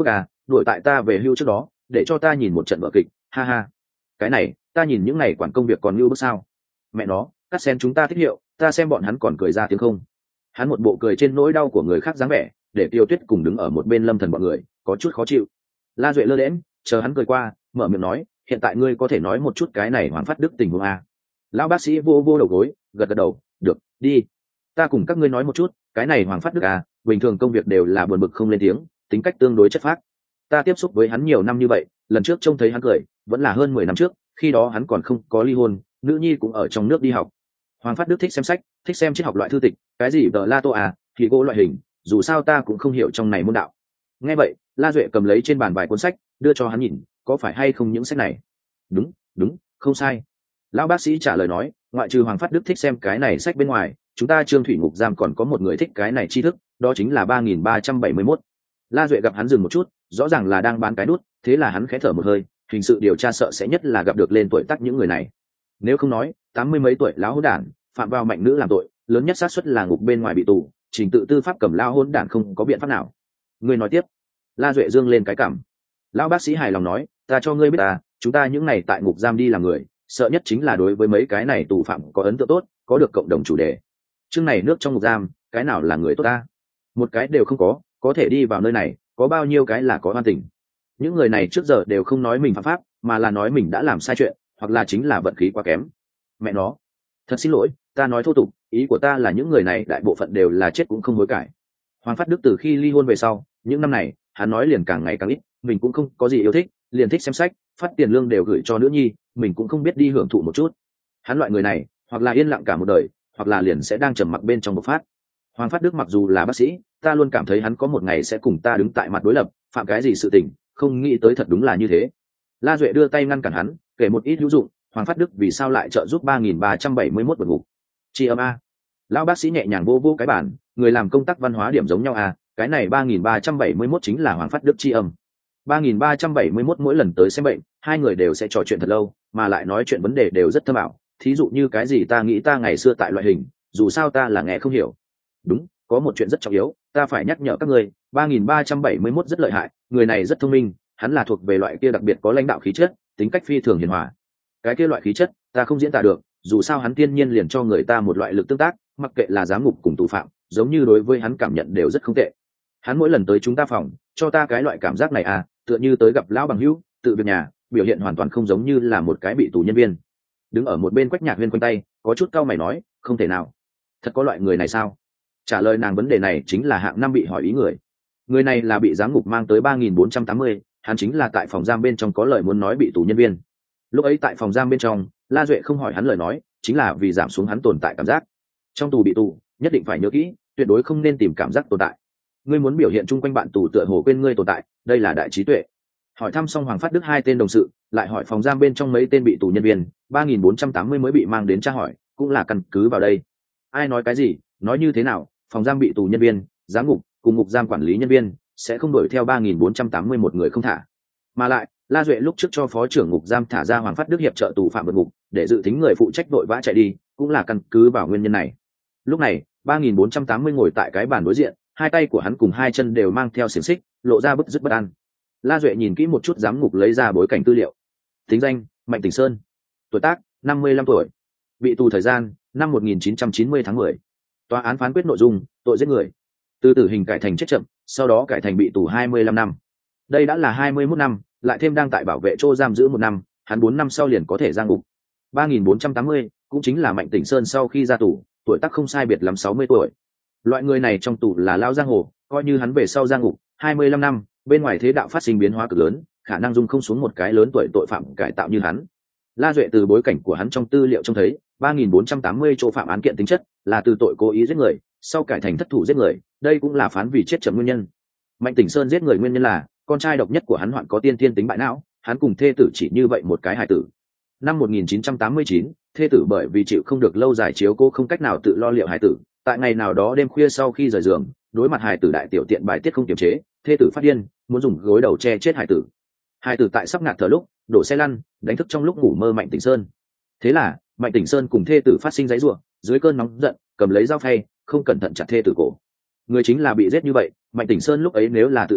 đuổi tại ta về hưu trước đó để cho ta nhìn một trận vở kịch, ha ha. Cái này ta nhìn những này quản công việc còn như bước sao. Mẹ nó, cắt sen chúng ta thích hiệu, ta xem bọn hắn còn cười ra tiếng không. Hắn một bộ cười trên nỗi đau của người khác dáng vẻ, để Tiêu Tuyết cùng đứng ở một bên Lâm Thần bọn người có chút khó chịu. La Duệ lơ đễnh chờ hắn cười qua, mở miệng nói, hiện tại ngươi có thể nói một chút cái này Hoàng Phát Đức tình huống a? Lão bác sĩ vô vô đầu gối, gật gật đầu, được, đi. Ta cùng các ngươi nói một chút, cái này Hoàng Phát Đức à, bình thường công việc đều là buồn bực không lên tiếng, tính cách tương đối chất phác. Ta tiếp xúc với hắn nhiều năm như vậy, lần trước trông thấy hắn cười, vẫn là hơn mười năm trước, khi đó hắn còn không có ly hôn, nữ nhi cũng ở trong nước đi học. Hoàng Phát Đức thích xem sách, thích xem triết học loại thư tịch, cái gì tờ La Tô à, thì gỗ loại hình, dù sao ta cũng không hiểu trong này môn đạo. Nghe vậy, La Duệ cầm lấy trên bàn vài cuốn sách, đưa cho hắn nhìn, có phải hay không những sách này? Đúng, đúng, không sai. Lão bác sĩ trả lời nói, ngoại trừ Hoàng Phát Đức thích xem cái này sách bên ngoài, chúng ta Trương Thủy Ngục Giam còn có một người thích cái này tri thức, đó chính là ba nghìn ba trăm bảy mươi mốt. La Duệ gặp hắn dừng một chút, rõ ràng là đang bán cái nút, thế là hắn khẽ thở một hơi, hình sự điều tra sợ sẽ nhất là gặp được lên tuổi tác những người này. Nếu không nói, tám mươi mấy tuổi lão hỗn đản, phạm vào mạnh nữ làm tội, lớn nhất xác suất là ngục bên ngoài bị tù, trình tự tư pháp cầm lão hỗn đản không có biện pháp nào. Ngươi nói tiếp. La Duệ dương lên cái cằm. Lão bác sĩ hài lòng nói, ta cho ngươi biết ta, chúng ta những này tại ngục giam đi làm người, sợ nhất chính là đối với mấy cái này tù phạm có ấn tượng tốt, có được cộng đồng chủ đề. Chương này nước trong ngục giam, cái nào là người tốt ta? Một cái đều không có, có thể đi vào nơi này, có bao nhiêu cái là có oan tình. Những người này trước giờ đều không nói mình phạm pháp, mà là nói mình đã làm sai chuyện, hoặc là chính là vận khí quá kém. Mẹ nó, thật xin lỗi, ta nói thô tục, ý của ta là những người này đại bộ phận đều là chết cũng không hối cải. Hoàng Phát Đức từ khi ly hôn về sau, những năm này, hắn nói liền càng ngày càng ít, mình cũng không có gì yêu thích, liền thích xem sách, phát tiền lương đều gửi cho nữ nhi, mình cũng không biết đi hưởng thụ một chút. Hắn loại người này, hoặc là yên lặng cả một đời, hoặc là liền sẽ đang trầm mặc bên trong bộc phát. Hoàng Phát Đức mặc dù là bác sĩ, ta luôn cảm thấy hắn có một ngày sẽ cùng ta đứng tại mặt đối lập, phạm cái gì sự tình, không nghĩ tới thật đúng là như thế. La Duệ đưa tay ngăn cản hắn, kể một ít hữu dụng, Hoàng Phát Đức vì sao lại trợ giúp ba nghìn ba trăm bảy mươi mốt vượt ngục. Chi âm a. Lão bác sĩ nhẹ nhàng vô vô cái bản, người làm công tác văn hóa điểm giống nhau à, cái này ba nghìn ba trăm bảy mươi mốt chính là Hoàng Phát Đức chi âm. ba nghìn ba trăm bảy mươi mốt mỗi lần tới xem bệnh, hai người đều sẽ trò chuyện thật lâu, mà lại nói chuyện vấn đề đều rất thâm ảo, thí dụ như cái gì ta nghĩ ta ngày xưa tại loại hình, dù sao ta là nghe không hiểu. Đúng, có một chuyện rất trọng yếu, ta phải nhắc nhở các ngươi, ba nghìn ba trăm bảy mươi mốt rất lợi hại, người này rất thông minh, hắn là thuộc về loại kia đặc biệt có lãnh đạo khí chất, tính cách phi thường hiền hòa. Cái kia loại khí chất, ta không diễn tả được, dù sao hắn tiên nhiên liền cho người ta một loại lực tương tác, mặc kệ là giám ngục cùng tù phạm, giống như đối với hắn cảm nhận đều rất không tệ. Hắn mỗi lần tới chúng ta phòng, cho ta cái loại cảm giác này à, tựa như tới gặp lão bằng hữu, tự việc nhà, biểu hiện hoàn toàn không giống như là một cái bị tù nhân viên. Đứng ở một bên Quách Nhạc Huyên quanh tay, có chút cau mày nói, không thể nào, thật có loại người này sao? Trả lời nàng vấn đề này chính là hạng năm bị hỏi ý người. Người này là bị giám ngục mang tới ba nghìn bốn trăm tám mươi, hắn chính là tại phòng giam bên trong có lời muốn nói bị tù nhân viên. Lúc ấy tại phòng giam bên trong, La Duệ không hỏi hắn lời nói, chính là vì giảm xuống hắn tồn tại cảm giác. Trong tù bị tù, nhất định phải nhớ kỹ, tuyệt đối không nên tìm cảm giác tồn tại. Ngươi muốn biểu hiện chung quanh bạn tù tựa hồ quên ngươi tồn tại, đây là đại trí tuệ. Hỏi thăm xong Hoàng Phát Đức hai tên đồng sự, lại hỏi phòng giam bên trong mấy tên bị tù nhân viên, ba nghìn bốn trăm tám mươi mới bị mang đến tra hỏi, cũng là căn cứ vào đây. Ai nói cái gì, nói như thế nào, phòng giam bị tù nhân viên, giám ngục cùng ngục giam quản lý nhân viên sẽ không đuổi theo ba nghìn bốn trăm tám mươi một người không thả. Mà lại, La Duệ lúc trước cho phó trưởng ngục giam thả ra Hoàng Phát Đức hiệp trợ tù phạm vượt ngục, để dự tính người phụ trách đội vã chạy đi, cũng là căn cứ vào nguyên nhân này. Lúc này, ba nghìn bốn trăm tám mươi ngồi tại cái bàn đối diện, hai tay của hắn cùng hai chân đều mang theo xiềng xích, lộ ra bứt rứt bất an. La Duệ nhìn kỹ một chút giám ngục lấy ra bối cảnh tư liệu. Tính danh: Mạnh Tỉnh Sơn. Tuổi tác: năm mươi lăm tuổi. Bị tù thời gian: năm một nghìn chín trăm chín mươi tháng mười. Tòa án phán quyết nội dung: tội giết người. Từ tử hình cải thành chết chậm, sau đó cải thành bị tù hai mươi lăm năm. Đây đã là hai mươi mốt năm, lại thêm đang tại bảo vệ chỗ giam giữ một năm, hắn bốn năm sau liền có thể ra ngục. ba nghìn bốn trăm tám mươi cũng chính là Mạnh Tỉnh Sơn sau khi ra tù, tuổi tác không sai biệt lắm sáu mươi tuổi. Loại người này trong tù là lao giang hồ, coi như hắn về sau ra ngục hai mươi lăm năm, bên ngoài thế đạo phát sinh biến hóa cực lớn, khả năng dung không xuống một cái lớn tuổi tội phạm cải tạo như hắn. La Duệ từ bối cảnh của hắn trong tư liệu trông thấy, ba nghìn bốn trăm tám mươi chỗ phạm án kiện tính chất là từ tội cố ý giết người, sau cải thành thất thủ giết người, đây cũng là phán vì chết chậm nguyên nhân. Mạnh Tỉnh Sơn giết người nguyên nhân là con trai độc nhất của hắn hoạn có tiên thiên tính bại não, hắn cùng thê tử chỉ như vậy một cái hài tử. Năm một nghìn chín trăm tám mươi chín, thê tử bởi vì chịu không được lâu dài chiếu cô không cách nào tự lo liệu hài tử, tại ngày nào đó đêm khuya sau khi rời giường, đối mặt hài tử đại tiểu tiện bài tiết không kiềm chế, thê tử phát điên, muốn dùng gối đầu che chết hài tử. Hài tử tại sắp ngạt thở lúc, đổ xe lăn, đánh thức trong lúc ngủ mơ Mạnh Tỉnh Sơn. Thế là, Mạnh Tỉnh Sơn cùng thê tử phát sinh giãy giụa, dưới cơn nóng giận, cầm lấy dao phay, không cẩn thận chặt thê tử cổ. Người chính là bị giết như vậy, Mạnh Tỉnh Sơn lúc ấy nếu là tự thú,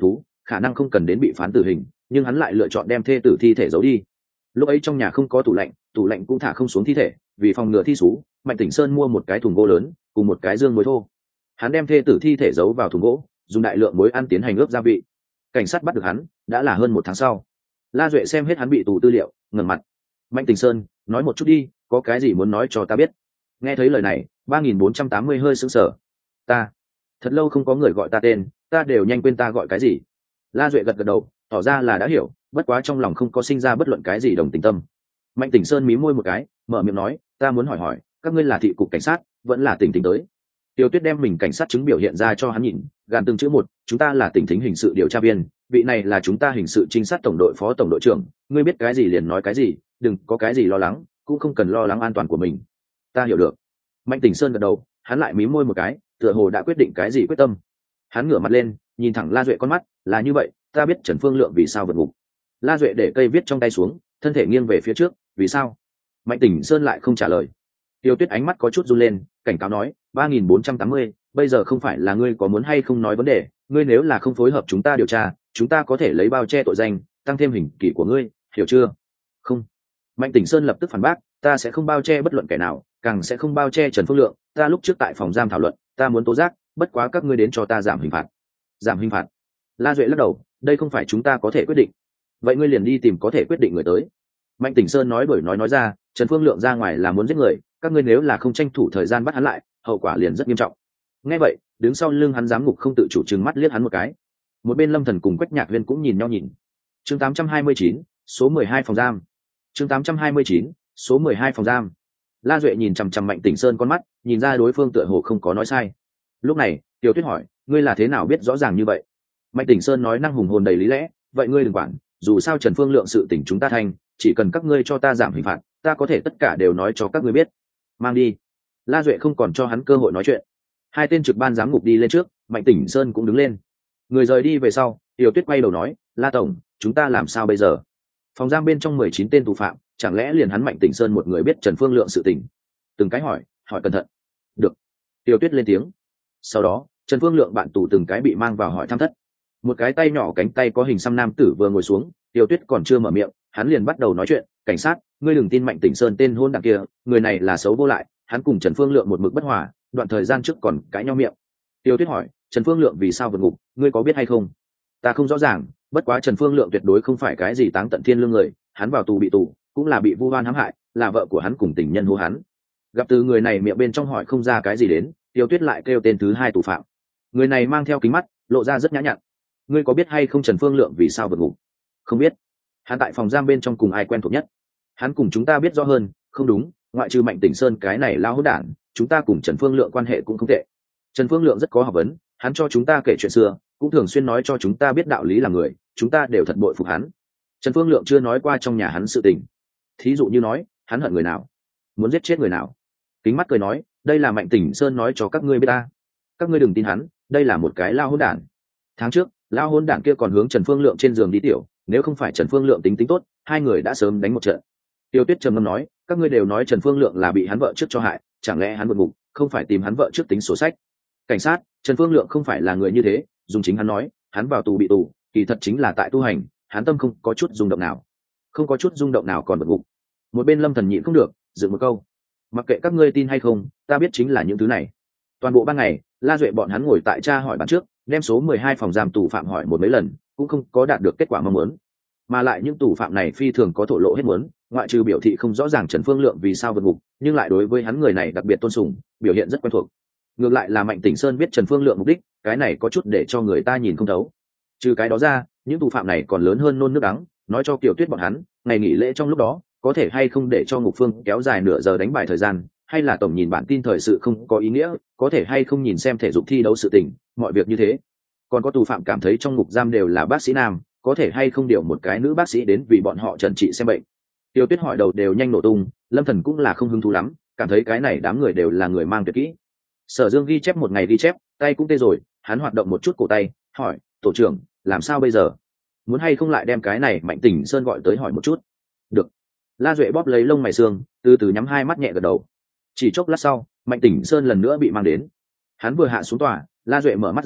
khả năng không cần đến bị phán tử hình, nhưng hắn lại lựa chọn đem thê tử thi thể giấu đi. Lúc ấy trong nhà không có tủ lạnh, tủ lạnh cũng thả không xuống thi thể, vì phòng ngừa thi sú, Mạnh Tỉnh Sơn mua một cái thùng gỗ lớn cùng một cái dương muối thô. Hắn đem thê tử thi thể giấu vào thùng gỗ, dùng đại lượng muối ăn tiến hành ướp gia vị. Cảnh sát bắt được hắn đã là hơn một tháng sau. La Duệ xem hết hắn bị tù tư liệu, ngẩng mặt. Mạnh Tỉnh Sơn, nói một chút đi, có cái gì muốn nói cho ta biết. Nghe thấy lời này, ba nghìn bốn trăm tám mươi hơi sững sờ. Ta, thật lâu không có người gọi ta tên, ta đều nhanh quên ta gọi cái gì. La Duệ gật gật đầu, tỏ ra là đã hiểu, bất quá trong lòng không có sinh ra bất luận cái gì đồng tình tâm. Mạnh Tỉnh Sơn mí môi một cái, mở miệng nói, ta muốn hỏi hỏi, các ngươi là thị cục cảnh sát, vẫn là tỉnh tỉnh tới. Tiêu Tuyết đem mình cảnh sát chứng biểu hiện ra cho hắn nhìn, gàn từng chữ một, chúng ta là tỉnh thính hình sự điều tra viên, vị này là chúng ta hình sự trinh sát tổng đội phó tổng đội trưởng, ngươi biết cái gì liền nói cái gì, đừng có cái gì lo lắng, cũng không cần lo lắng an toàn của mình. Ta hiểu được. Mạnh Tỉnh Sơn gật đầu, hắn lại mí môi một cái, tựa hồ đã quyết định cái gì quyết tâm. Hắn ngửa mặt lên, nhìn thẳng La Duệ con mắt, là như vậy, ta biết Trần Phương Lượng vì sao vượt ngục. La Duệ để cây viết trong tay xuống, thân thể nghiêng về phía trước, vì sao? Mạnh Tỉnh Sơn lại không trả lời. Tiêu Tuyết ánh mắt có chút run lên, cảnh cáo nói, ba nghìn bốn trăm tám mươi, bây giờ không phải là ngươi có muốn hay không nói vấn đề, ngươi nếu là không phối hợp chúng ta điều tra, chúng ta có thể lấy bao che tội danh, tăng thêm hình kỷ của ngươi, hiểu chưa? Không. Mạnh Tỉnh Sơn lập tức phản bác, ta sẽ không bao che bất luận kẻ nào, càng sẽ không bao che Trần Phương Lượng, ta lúc trước tại phòng giam thảo luận, ta muốn tố giác, bất quá các ngươi đến cho ta giảm hình phạt. Giảm hình phạt? La Duệ lắc đầu, đây không phải chúng ta có thể quyết định. Vậy ngươi liền đi tìm có thể quyết định người tới. Mạnh Tỉnh Sơn nói bởi nói nói ra, Trần Phương Lượng ra ngoài là muốn giết người, các ngươi nếu là không tranh thủ thời gian bắt hắn lại, hậu quả liền rất nghiêm trọng. Nghe vậy, đứng sau lưng hắn giám ngục không tự chủ trừng mắt liếc hắn một cái. Một bên Lâm Thần cùng Quách Nhạc Huyên cũng nhìn nhau nhìn. Chương tám trăm hai mươi chín, số mười hai phòng giam. Chương tám trăm hai mươi chín, số mười hai phòng giam. La Duệ nhìn chằm chằm Mạnh Tỉnh Sơn con mắt, nhìn ra đối phương tựa hồ không có nói sai. Lúc này, Tiêu Tuyết hỏi, ngươi là thế nào biết rõ ràng như vậy? Mạnh Tỉnh Sơn nói năng hùng hồn đầy lý lẽ, vậy ngươi đừng quản, dù sao Trần Phương Lượng sự tình chúng ta thành, chỉ cần các ngươi cho ta giảm hình phạt, ta có thể tất cả đều nói cho các ngươi biết. Mang đi. La Duệ không còn cho hắn cơ hội nói chuyện. Hai tên trực ban giám ngục đi lên trước, Mạnh Tỉnh Sơn cũng đứng lên. Người rời đi về sau, Tiêu Tuyết quay đầu nói, La tổng, chúng ta làm sao bây giờ? Phòng giam bên trong mười chín tên tù phạm, chẳng lẽ liền hắn Mạnh Tỉnh Sơn một người biết Trần Phương Lượng sự tình? Từng cái hỏi, hỏi cẩn thận. Được. Tiêu Tuyết lên tiếng. Sau đó, Trần Phương Lượng bạn tù từng cái bị mang vào hỏi thăm thất. Một cái tay nhỏ cánh tay có hình xăm nam tử vừa ngồi xuống, Tiêu Tuyết còn chưa mở miệng, hắn liền bắt đầu nói chuyện, cảnh sát, ngươi đừng tin Mạnh Tỉnh Sơn tên hôn đảng kia, người này là xấu vô lại, hắn cùng Trần Phương Lượng một mực bất hòa, đoạn thời gian trước còn cãi nhau miệng. Tiêu Tuyết hỏi, Trần Phương Lượng vì sao vượt ngục, ngươi có biết hay không? Ta không rõ ràng, bất quá Trần Phương Lượng tuyệt đối không phải cái gì táng tận thiên lương người, hắn vào tù bị tù, cũng là bị vu oan hãm hại, là vợ của hắn cùng tình nhân hô hắn. Gặp từ người này miệng bên trong hỏi không ra cái gì đến, Tiêu Tuyết lại kêu tên thứ hai tù phạm. Người này mang theo kính mắt, lộ ra rất nhã nhặn. Ngươi có biết hay không Trần Phương Lượng vì sao vượt ngục? Không biết. Hắn tại phòng giam bên trong cùng ai quen thuộc nhất? Hắn cùng chúng ta biết rõ hơn, không đúng, ngoại trừ Mạnh Tỉnh Sơn cái này lao hỗn đản, chúng ta cùng Trần Phương Lượng quan hệ cũng không tệ. Trần Phương Lượng rất có học vấn, hắn cho chúng ta kể chuyện xưa, cũng thường xuyên nói cho chúng ta biết đạo lý làm người, chúng ta đều thật bội phục hắn. Trần Phương Lượng chưa nói qua trong nhà hắn sự tình. Thí dụ như nói, hắn hận người nào, muốn giết chết người nào. Kính mắt cười nói, đây là Mạnh Tỉnh Sơn nói cho các ngươi biết ta. Các ngươi đừng tin hắn, đây là một cái lao hỗn đản. Tháng trước, lao hỗn đản kia còn hướng Trần Phương Lượng trên giường đi tiểu, nếu không phải Trần Phương Lượng tính tính tốt, hai người đã sớm đánh một trận. Tiêu Tuyết trầm ngâm nói, các ngươi đều nói Trần Phương Lượng là bị hắn vợ trước cho hại, chẳng lẽ hắn vượt ngục, không phải tìm hắn vợ trước tính sổ sách? Cảnh sát, Trần Phương Lượng không phải là người như thế, dùng chính hắn nói, hắn vào tù bị tù, kỳ thật chính là tại tu hành, hắn tâm không có chút rung động nào, không có chút rung động nào còn vượt ngục. Một bên Lâm Thần nhịn không được, dựng một câu, mặc kệ các ngươi tin hay không, ta biết chính là những thứ này. Toàn bộ ban ngày, La Duệ bọn hắn ngồi tại tra hỏi bàn trước, đem số mười hai phòng giam tù phạm hỏi một mấy lần, cũng không có đạt được kết quả mong muốn. Mà lại những tù phạm này phi thường có thổ lộ hết muốn, ngoại trừ biểu thị không rõ ràng Trần Phương Lượng vì sao vượt ngục, nhưng lại đối với hắn người này đặc biệt tôn sùng, biểu hiện rất quen thuộc. Ngược lại là Mạnh Tỉnh Sơn biết Trần Phương Lượng mục đích, cái này có chút để cho người ta nhìn không thấu. Trừ cái đó ra, những tù phạm này còn lớn hơn nôn nước đắng, nói cho Kiều Tuyết bọn hắn, ngày nghỉ lễ trong lúc đó, có thể hay không để cho Ngục Phương kéo dài nửa giờ đánh bài thời gian, hay là tổng nhìn bản tin thời sự không có ý nghĩa, có thể hay không nhìn xem thể dục thi đấu sự tình, mọi việc như thế. Còn có tù phạm cảm thấy trong ngục giam đều là bác sĩ nam, có thể hay không điều một cái nữ bác sĩ đến vì bọn họ trần trị xem bệnh. Tiêu Tuyết hỏi đầu đều nhanh nổ tung, Lâm Thần cũng là không hứng thú lắm, cảm thấy cái này đám người đều là người mang tuyệt kỹ. Sở Dương ghi chép một ngày ghi chép, tay cũng tê rồi, hắn hoạt động một chút cổ tay, hỏi, tổ trưởng, làm sao bây giờ? Muốn hay không lại đem cái này Mạnh Tỉnh Sơn gọi tới hỏi một chút? Được. La Duệ bóp lấy lông mày xương, từ từ nhắm hai mắt nhẹ gật đầu. Chỉ chốc lát sau, Mạnh Tỉnh Sơn lần nữa bị mang đến. Hắn vừa hạ xuống tòa, La Duệ mở mắt ra,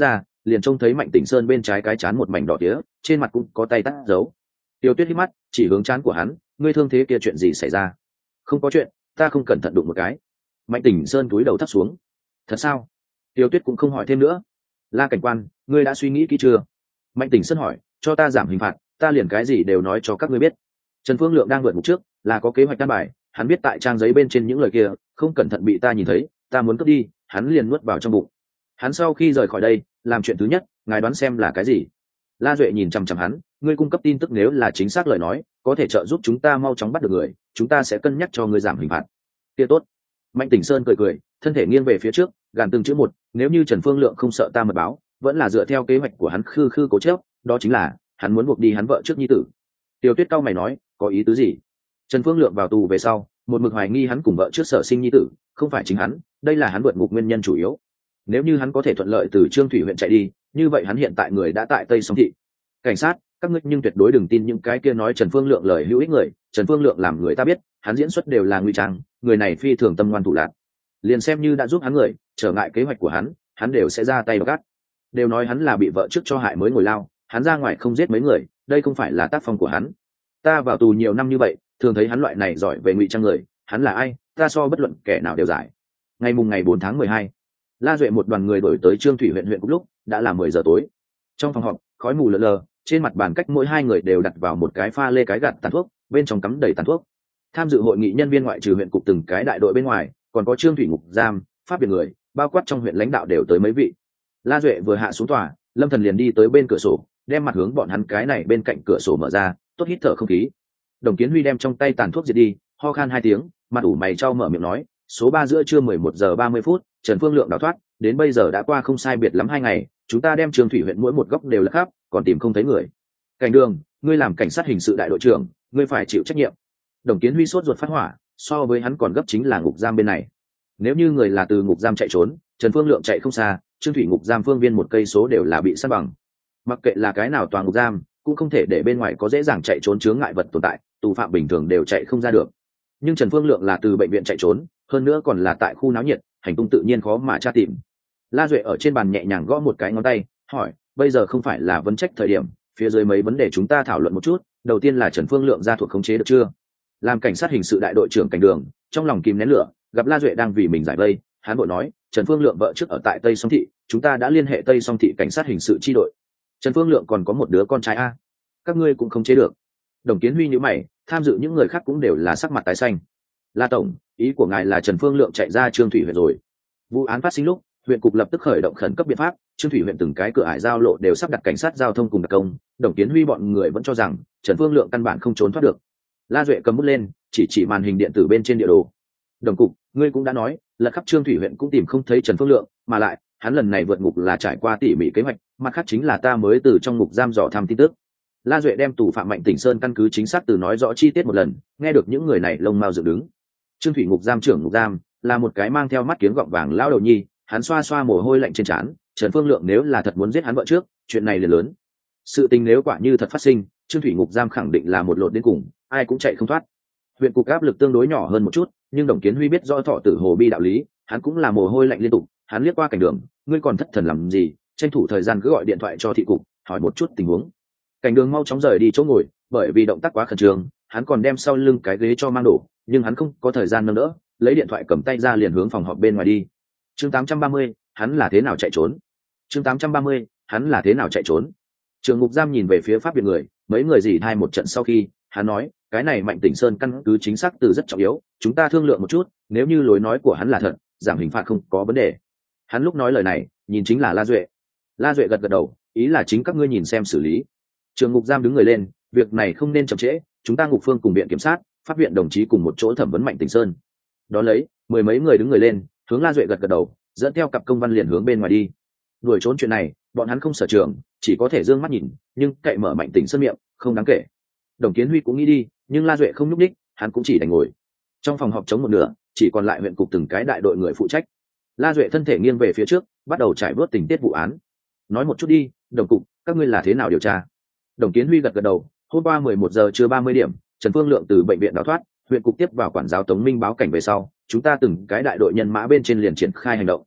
liền trông thấy Mạnh Tỉnh Sơn bên trái cái chán một mảnh đỏ tía, trên mặt cũng có tay tắt dấu. Tiêu Tuyết hít mắt chỉ hướng chán của hắn, ngươi thương thế kia chuyện gì xảy ra? Không có chuyện, ta không cẩn thận đụng một cái. Mạnh Tỉnh Sơn cúi đầu thấp xuống. Thật sao? Tiêu Tuyết cũng không hỏi thêm nữa. La cảnh quan, ngươi đã suy nghĩ kỹ chưa? Mạnh Tỉnh Sơn hỏi, cho ta giảm hình phạt, ta liền cái gì đều nói cho các ngươi biết. Trần Phương Lượng đang vượt ngục trước, là có kế hoạch đan bài, hắn biết tại trang giấy bên trên những lời kia, không cẩn thận bị ta nhìn thấy, ta muốn cướp đi, hắn liền nuốt vào trong bụng. Hắn sau khi rời khỏi đây, làm chuyện thứ nhất, ngài đoán xem là cái gì? La Duệ nhìn chằm chằm hắn, ngươi cung cấp tin tức nếu là chính xác lời nói, có thể trợ giúp chúng ta mau chóng bắt được người, chúng ta sẽ cân nhắc cho ngươi giảm hình phạt. Kia tốt. Mạnh Tỉnh Sơn cười cười, thân thể nghiêng về phía trước, gàn từng chữ một, nếu như Trần Phương Lượng không sợ ta mật báo, vẫn là dựa theo kế hoạch của hắn khư khư cố chấp, đó chính là hắn muốn buộc đi hắn vợ trước nhi tử. Tiêu Tuyết cao mày nói, có ý tứ gì? Trần Phương Lượng vào tù về sau, một mực hoài nghi hắn cùng vợ trước sở sinh nhi tử, không phải chính hắn, đây là hắn vượt ngục nguyên nhân chủ yếu. Nếu như hắn có thể thuận lợi từ Trương Thủy huyện chạy đi, như vậy hắn hiện tại người đã tại Tây Song thị. Cảnh sát, các ngươi nhưng tuyệt đối đừng tin những cái kia nói Trần Phương Lượng lời hữu ích người, Trần Phương Lượng làm người ta biết, hắn diễn xuất đều là ngụy trang, người này phi thường tâm ngoan thủ lạn. Liền xem như đã giúp hắn người, trở ngại kế hoạch của hắn, hắn đều sẽ ra tay gắt. Đều nói hắn là bị vợ trước cho hại mới ngồi lao, hắn ra ngoài không giết mấy người, đây không phải là tác phong của hắn. Ta vào tù nhiều năm như vậy, thường thấy hắn loại này giỏi về ngụy trang người, hắn là ai, ta so bất luận kẻ nào đều giải. Ngày mùng ngày bốn tháng mười hai, La Duệ một đoàn người đổi tới Trương Thủy huyện huyện cùng lúc đã là mười giờ tối. Trong phòng họp, khói mù lờ lờ, trên mặt bàn cách mỗi hai người đều đặt vào một cái pha lê cái gạt tàn thuốc, bên trong cắm đầy tàn thuốc. Tham dự hội nghị nhân viên ngoại trừ huyện cục từng cái đại đội bên ngoài, còn có Trương Thủy ngục giam, pháp biệt người, bao quát trong huyện lãnh đạo đều tới mấy vị. La Duệ vừa hạ xuống tòa, Lâm Thần liền đi tới bên cửa sổ, đem mặt hướng bọn hắn cái này bên cạnh cửa sổ mở ra, tốt hít thở không khí. Đồng Kiến Huy đem trong tay tàn thuốc diệt đi, ho khan hai tiếng, mặt ủ mày trao mở miệng nói, số ba giữa trưa mười một giờ ba mươi phút, Trần Phương Lượng đào thoát, đến bây giờ đã qua không sai biệt lắm hai ngày, chúng ta đem Trường Thủy huyện mỗi một góc đều lật khắp, còn tìm không thấy người. Cảnh Đường, ngươi làm cảnh sát hình sự đại đội trưởng, ngươi phải chịu trách nhiệm. Đồng Kiến Huy sốt ruột phát hỏa, so với hắn còn gấp chính là ngục giam bên này. Nếu như người là từ ngục giam chạy trốn, Trần Phương Lượng chạy không xa, Trương Thủy ngục giam phương viên một cây số đều là bị sát bằng. Mặc kệ là cái nào toàn ngục giam, cũng không thể để bên ngoài có dễ dàng chạy trốn chướng ngại vật tồn tại, tù phạm bình thường đều chạy không ra được. Nhưng Trần Phương Lượng là từ bệnh viện chạy trốn, hơn nữa còn là tại khu náo nhiệt, hành tung tự nhiên khó mà tra tìm. La Duệ ở trên bàn nhẹ nhàng gõ một cái ngón tay, hỏi, bây giờ không phải là vấn trách thời điểm, phía dưới mấy vấn đề chúng ta thảo luận một chút. Đầu tiên là Trần Phương Lượng ra thuộc khống chế được chưa? Làm cảnh sát hình sự đại đội trưởng Cảnh Đường, trong lòng kìm nén lửa, gặp La Duệ đang vì mình giải vây, hắn vội nói, Trần Phương Lượng vợ trước ở tại Tây Song thị, chúng ta đã liên hệ Tây Song thị cảnh sát hình sự chi đội. Trần Phương Lượng còn có một đứa con trai a, các ngươi cũng không chế được. Đồng Kiến Huy nhíu mày, tham dự những người khác cũng đều là sắc mặt tái xanh. La tổng, ý của ngài là Trần Phương Lượng chạy ra Trương Thủy huyện rồi? Vụ án phát sinh lúc, huyện cục lập tức khởi động khẩn cấp biện pháp, Trương Thủy huyện từng cái cửa ải giao lộ đều sắp đặt cảnh sát giao thông cùng đặc công. Đồng Kiến Huy bọn người vẫn cho rằng Trần Phương Lượng căn bản không trốn thoát được. La Duệ cầm bút lên, chỉ chỉ màn hình điện tử bên trên địa đồ. Đồng cục, ngươi cũng đã nói, lật khắp Trương Thủy huyện cũng tìm không thấy Trần Phương Lượng, mà lại, hắn lần này vượt ngục là trải qua tỉ mỉ kế hoạch, mặt khác chính là ta mới từ trong ngục giam dò thăm tin tức. La Duệ đem tù phạm Mạnh Tỉnh Sơn căn cứ chính xác từ nói rõ chi tiết một lần, nghe được những người này lông mao dựng đứng. Trương Thủy ngục giam trưởng ngục giam là một cái mang theo mắt kiếng gọng vàng lão đầu nhi, hắn xoa xoa mồ hôi lạnh trên trán, Trần Phương Lượng nếu là thật muốn giết hắn vợ trước, chuyện này liền lớn. Sự tình nếu quả như thật phát sinh, Trương Thủy ngục giam khẳng định là một lột đến cùng, ai cũng chạy không thoát. Huyện cục áp lực tương đối nhỏ hơn một chút, nhưng Đồng Kiến Huy biết rõ Thọ Tử Hồ Bi đạo lý, hắn cũng là mồ hôi lạnh liên tục, hắn liếc qua Cảnh Đường, ngươi còn thất thần làm gì, tranh thủ thời gian cứ gọi điện thoại cho thị cục, hỏi một chút tình huống. Cảnh Đường mau chóng rời đi chỗ ngồi, bởi vì động tác quá khẩn trương, hắn còn đem sau lưng cái ghế cho mang đổ, nhưng hắn không có thời gian nâng đỡ, lấy điện thoại cầm tay ra liền hướng phòng họp bên ngoài đi. Chương tám trăm ba mươi, hắn là thế nào chạy trốn? Chương tám trăm ba mươi, hắn là thế nào chạy trốn? Trường ngục giam nhìn về phía pháp viện người, mấy người dì thai một trận sau khi, hắn nói, cái này Mạnh Tỉnh Sơn căn cứ chính xác từ rất trọng yếu, chúng ta thương lượng một chút, nếu như lối nói của hắn là thật, giảm hình phạt không có vấn đề. Hắn lúc nói lời này, nhìn chính là La Duệ. La Duệ gật gật đầu, ý là chính các ngươi nhìn xem xử lý. Trường ngục giam đứng người lên, việc này không nên chậm trễ, chúng ta ngục phương cùng viện kiểm sát, pháp viện đồng chí cùng một chỗ thẩm vấn Mạnh Tỉnh Sơn. Đó lấy, mười mấy người đứng người lên, hướng La Duệ gật gật đầu, dẫn theo cặp công văn liền hướng bên ngoài đi. Đuổi trốn chuyện này, bọn hắn không sở trường, chỉ có thể dương mắt nhìn, nhưng cậy mở Mạnh Tỉnh Sơn miệng, không đáng kể. Đồng Kiến Huy cũng nghĩ đi, nhưng La Duệ không nhúc đích, hắn cũng chỉ đành ngồi. Trong phòng họp trống một nửa, chỉ còn lại huyện cục từng cái đại đội người phụ trách. La Duệ thân thể nghiêng về phía trước, bắt đầu trải bớt tình tiết vụ án. Nói một chút đi, Đồng cục, các ngươi là thế nào điều tra? Đồng Kiến Huy gật gật đầu, hôm qua mười một giờ trưa ba mươi điểm, Trần Phương Lượng từ bệnh viện đào thoát, huyện cục tiếp vào quản giáo Tống Minh báo cảnh về sau, chúng ta từng cái đại đội nhân mã bên trên liền triển khai hành động.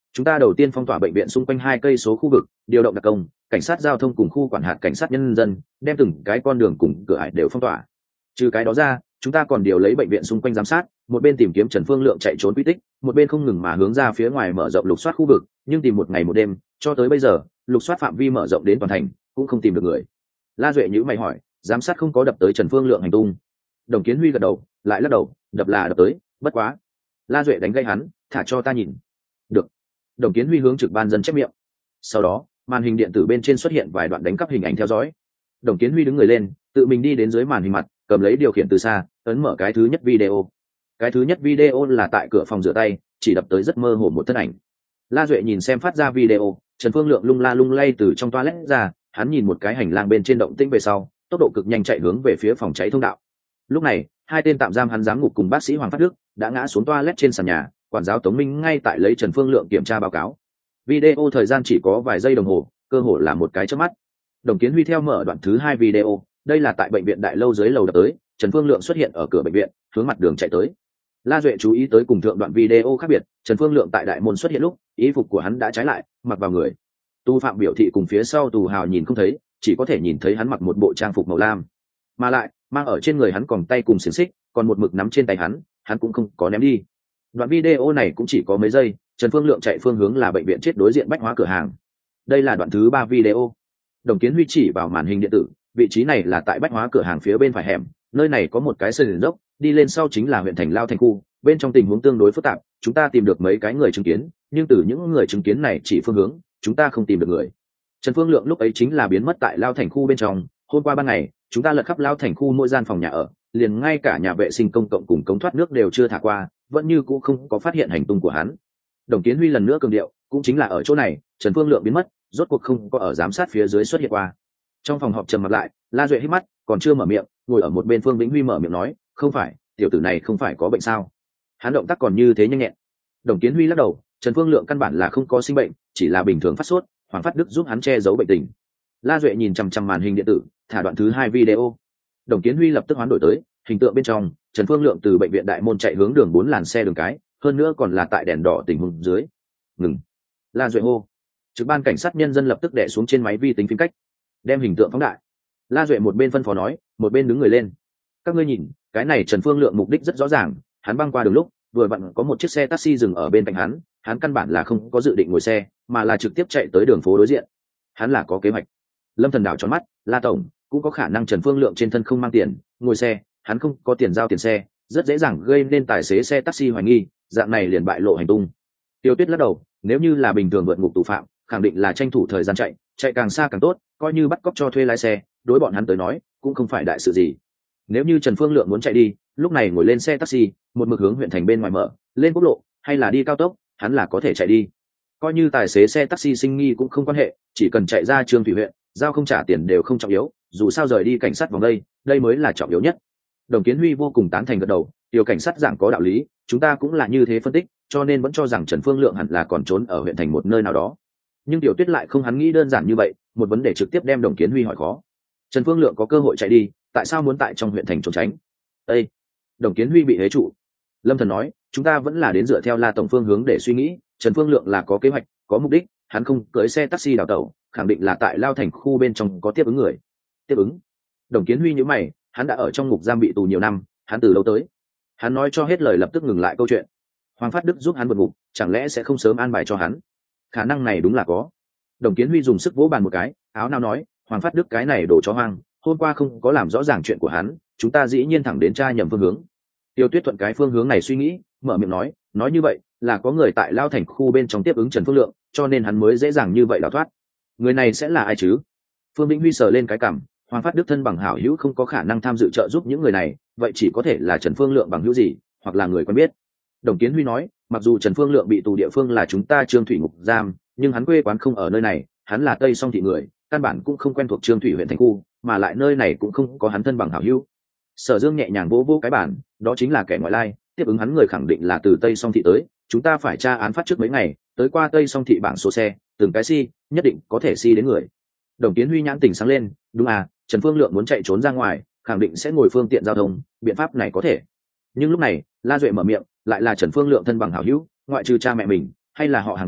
chúng ta đầu tiên phong tỏa bệnh viện xung quanh hai cây số khu vực, điều động đặc công, cảnh sát giao thông cùng khu quản hạt cảnh sát nhân dân, đem từng cái con đường cùng cửa ải đều phong tỏa. Trừ cái đó ra, chúng ta còn điều lấy bệnh viện xung quanh giám sát, một bên tìm kiếm Trần Phương Lượng chạy trốn quy tích, một bên không ngừng mà hướng ra phía ngoài mở rộng lục soát khu vực, nhưng tìm một ngày một đêm, cho tới bây giờ, lục soát phạm vi mở rộng đến toàn thành, cũng không tìm được người. La Duệ nhíu mày hỏi, giám sát không có đập tới Trần Phương Lượng hành tung. Đồng Kiến Huy gật đầu, lại lắc đầu, đập là đập tới, bất quá. La Duệ đánh gây hắn, thả cho ta nhìn. Được. Đồng Kiến Huy hướng trực ban dân chép miệng. Sau đó, màn hình điện tử bên trên xuất hiện vài đoạn đánh cắp hình ảnh theo dõi. Đồng Kiến Huy đứng người lên, tự mình đi đến dưới màn hình mặt, cầm lấy điều khiển từ xa, ấn mở cái thứ nhất video. Cái thứ nhất video là tại cửa phòng rửa tay, chỉ đập tới rất mơ hồ một thân ảnh. La Duệ nhìn xem phát ra video, Trần Phương Lượng lung la lung lay từ trong toilet ra, hắn nhìn một cái hành lang bên trên động tĩnh về sau, tốc độ cực nhanh chạy hướng về phía phòng cháy thông đạo. Lúc này, hai tên tạm giam hắn giám ngục cùng bác sĩ Hoàng Phát Đức đã ngã xuống toilet trên sàn nhà, quản giáo Tống Minh ngay tại lấy Trần Phương Lượng kiểm tra báo cáo. Video thời gian chỉ có vài giây đồng hồ, cơ hồ là một cái chớp mắt. Đồng Kiến Huy theo mở đoạn thứ hai video, đây là tại bệnh viện đại lâu dưới lầu đập tới, Trần Phương Lượng xuất hiện ở cửa bệnh viện, hướng mặt đường chạy tới. La Duệ chú ý tới cùng thượng đoạn video khác biệt, Trần Phương Lượng tại đại môn xuất hiện lúc, y phục của hắn đã trái lại, mặc vào người. Tu phạm biểu thị cùng phía sau tù hào nhìn không thấy, chỉ có thể nhìn thấy hắn mặc một bộ trang phục màu lam, mà lại mang ở trên người hắn còn tay cùng xiềng xích, còn một mực nắm trên tay hắn, hắn cũng không có ném đi. Đoạn video này cũng chỉ có mấy giây, Trần Phương Lượng chạy phương hướng là bệnh viện chết đối diện bách hóa cửa hàng. Đây là đoạn thứ ba video. Đồng Kiến Huy chỉ vào màn hình điện tử, vị trí này là tại bách hóa cửa hàng phía bên phải hẻm, nơi này có một cái sườn dốc, đi lên sau chính là huyện thành Lao Thành khu, bên trong tình huống tương đối phức tạp, chúng ta tìm được mấy cái người chứng kiến, nhưng từ những người chứng kiến này chỉ phương hướng, chúng ta không tìm được người. Trần Phương Lượng lúc ấy chính là biến mất tại Lao Thành khu bên trong, hôm qua ban ngày, chúng ta lật khắp Lao Thành khu mỗi gian phòng nhà ở, liền ngay cả nhà vệ sinh công cộng cùng cống thoát nước đều chưa thả qua, vẫn như cũ không có phát hiện hành tung của hắn. Đồng Kiến Huy lần nữa cường điệu, cũng chính là ở chỗ này, Trần Phương Lượng biến mất, rốt cuộc không có ở giám sát phía dưới xuất hiện qua. Trong phòng họp trầm mặt lại, La Duệ hít mắt, còn chưa mở miệng, ngồi ở một bên Phương Vĩnh Huy mở miệng nói, không phải, tiểu tử này không phải có bệnh sao? Hắn động tác còn như thế nhanh nhẹn. Đồng Kiến Huy lắc đầu, Trần Phương Lượng căn bản là không có sinh bệnh, chỉ là bình thường phát sốt, Hoàng Phát Đức giúp hắn che giấu bệnh tình. La Duệ nhìn chằm chằm màn hình điện tử, thả đoạn thứ hai video. Đồng Kiến Huy lập tức hoán đổi tới, hình tượng bên trong, Trần Phương Lượng từ bệnh viện đại môn chạy hướng đường bốn làn xe đường cái, hơn nữa còn là tại đèn đỏ tình huống dưới. Ngừng. La Duệ hô. Trực ban cảnh sát nhân dân lập tức đè xuống trên máy vi tính phím cách, đem hình tượng phóng đại. La Duệ một bên phân phó nói, một bên đứng người lên. Các ngươi nhìn, cái này Trần Phương Lượng mục đích rất rõ ràng, hắn băng qua đường lúc, vừa vặn có một chiếc xe taxi dừng ở bên cạnh hắn, hắn căn bản là không có dự định ngồi xe, mà là trực tiếp chạy tới đường phố đối diện. Hắn là có kế hoạch. Lâm Thần đảo tròn mắt, La tổng, cũng có khả năng Trần Phương Lượng trên thân không mang tiền, ngồi xe, hắn không có tiền giao tiền xe, rất dễ dàng gây nên tài xế xe taxi hoài nghi, dạng này liền bại lộ hành tung. Tiêu Tuyết lắc đầu, nếu như là bình thường vượt ngục tù phạm, khẳng định là tranh thủ thời gian chạy, chạy càng xa càng tốt, coi như bắt cóc cho thuê lái xe, đối bọn hắn tới nói, cũng không phải đại sự gì. Nếu như Trần Phương Lượng muốn chạy đi, lúc này ngồi lên xe taxi, một mực hướng huyện thành bên ngoài mở, lên quốc lộ, hay là đi cao tốc, hắn là có thể chạy đi. Coi như tài xế xe taxi sinh nghi cũng không quan hệ, chỉ cần chạy ra Trương Thủy huyện, giao không trả tiền đều không trọng yếu, dù sao rời đi cảnh sát vòng đây, đây mới là trọng yếu nhất. Đồng Kiến Huy vô cùng tán thành gật đầu, điều cảnh sát giảng có đạo lý, chúng ta cũng là như thế phân tích, cho nên vẫn cho rằng Trần Phương Lượng hẳn là còn trốn ở huyện thành một nơi nào đó. Nhưng Tiểu Tuyết lại không hắn nghĩ đơn giản như vậy, một vấn đề trực tiếp đem Đồng Kiến Huy hỏi khó. Trần Phương Lượng có cơ hội chạy đi, tại sao muốn tại trong huyện thành trốn tránh? Ê! Đồng Kiến Huy bị hế trụ. Lâm Thần nói, chúng ta vẫn là đến dựa theo La tổng phương hướng để suy nghĩ, Trần Phương Lượng là có kế hoạch, có mục đích, hắn không cưỡi xe taxi đào tẩu, khẳng định là tại Lao Thành khu bên trong có tiếp ứng người. Tiếp ứng? Đồng Kiến Huy nhíu mày, hắn đã ở trong ngục giam bị tù nhiều năm, hắn từ lâu tới. Hắn nói cho hết lời lập tức ngừng lại câu chuyện. Hoàng Phát Đức giúp hắn vượt ngục, chẳng lẽ sẽ không sớm an bài cho hắn? Khả năng này đúng là có. Đồng Kiến Huy dùng sức vỗ bàn một cái, áo nào nói, Hoàng Phát Đức cái này đổ chó hoang, hôm qua không có làm rõ ràng chuyện của hắn, chúng ta dĩ nhiên thẳng đến tra nhầm phương hướng. Tiêu Tuyết thuận cái phương hướng này suy nghĩ, mở miệng nói, nói như vậy là có người tại Lao Thành khu bên trong tiếp ứng Trần Phương Lượng, cho nên hắn mới dễ dàng như vậy đào thoát. Người này sẽ là ai chứ? Phương Vĩnh Huy sờ lên cái cằm, Hoàng Phát Đức thân bằng hảo hữu không có khả năng tham dự trợ giúp những người này, vậy chỉ có thể là Trần Phương Lượng bằng hữu gì, hoặc là người quen biết. Đồng Kiến Huy nói, mặc dù Trần Phương Lượng bị tù địa phương là chúng ta Trương Thủy ngục giam, nhưng hắn quê quán không ở nơi này, hắn là Tây Song thị người, căn bản cũng không quen thuộc Trương Thủy huyện thành khu, mà lại nơi này cũng không có hắn thân bằng hảo hữu. Sở Dương nhẹ nhàng vỗ vỗ cái bản, đó chính là kẻ ngoại lai, tiếp ứng hắn người khẳng định là từ Tây Song thị tới, chúng ta phải tra án phát trước mấy ngày, tới qua Tây Song thị bảng số xe, từng cái si, nhất định có thể si đến người. Đồng Kiến Huy nhãn tỉnh sáng lên, đúng à, Trần Phương Lượng muốn chạy trốn ra ngoài, khẳng định sẽ ngồi phương tiện giao thông, biện pháp này có thể. Nhưng lúc này, La Duệ mở miệng, lại là Trần Phương Lượng thân bằng hảo hữu, ngoại trừ cha mẹ mình, hay là họ hàng gần,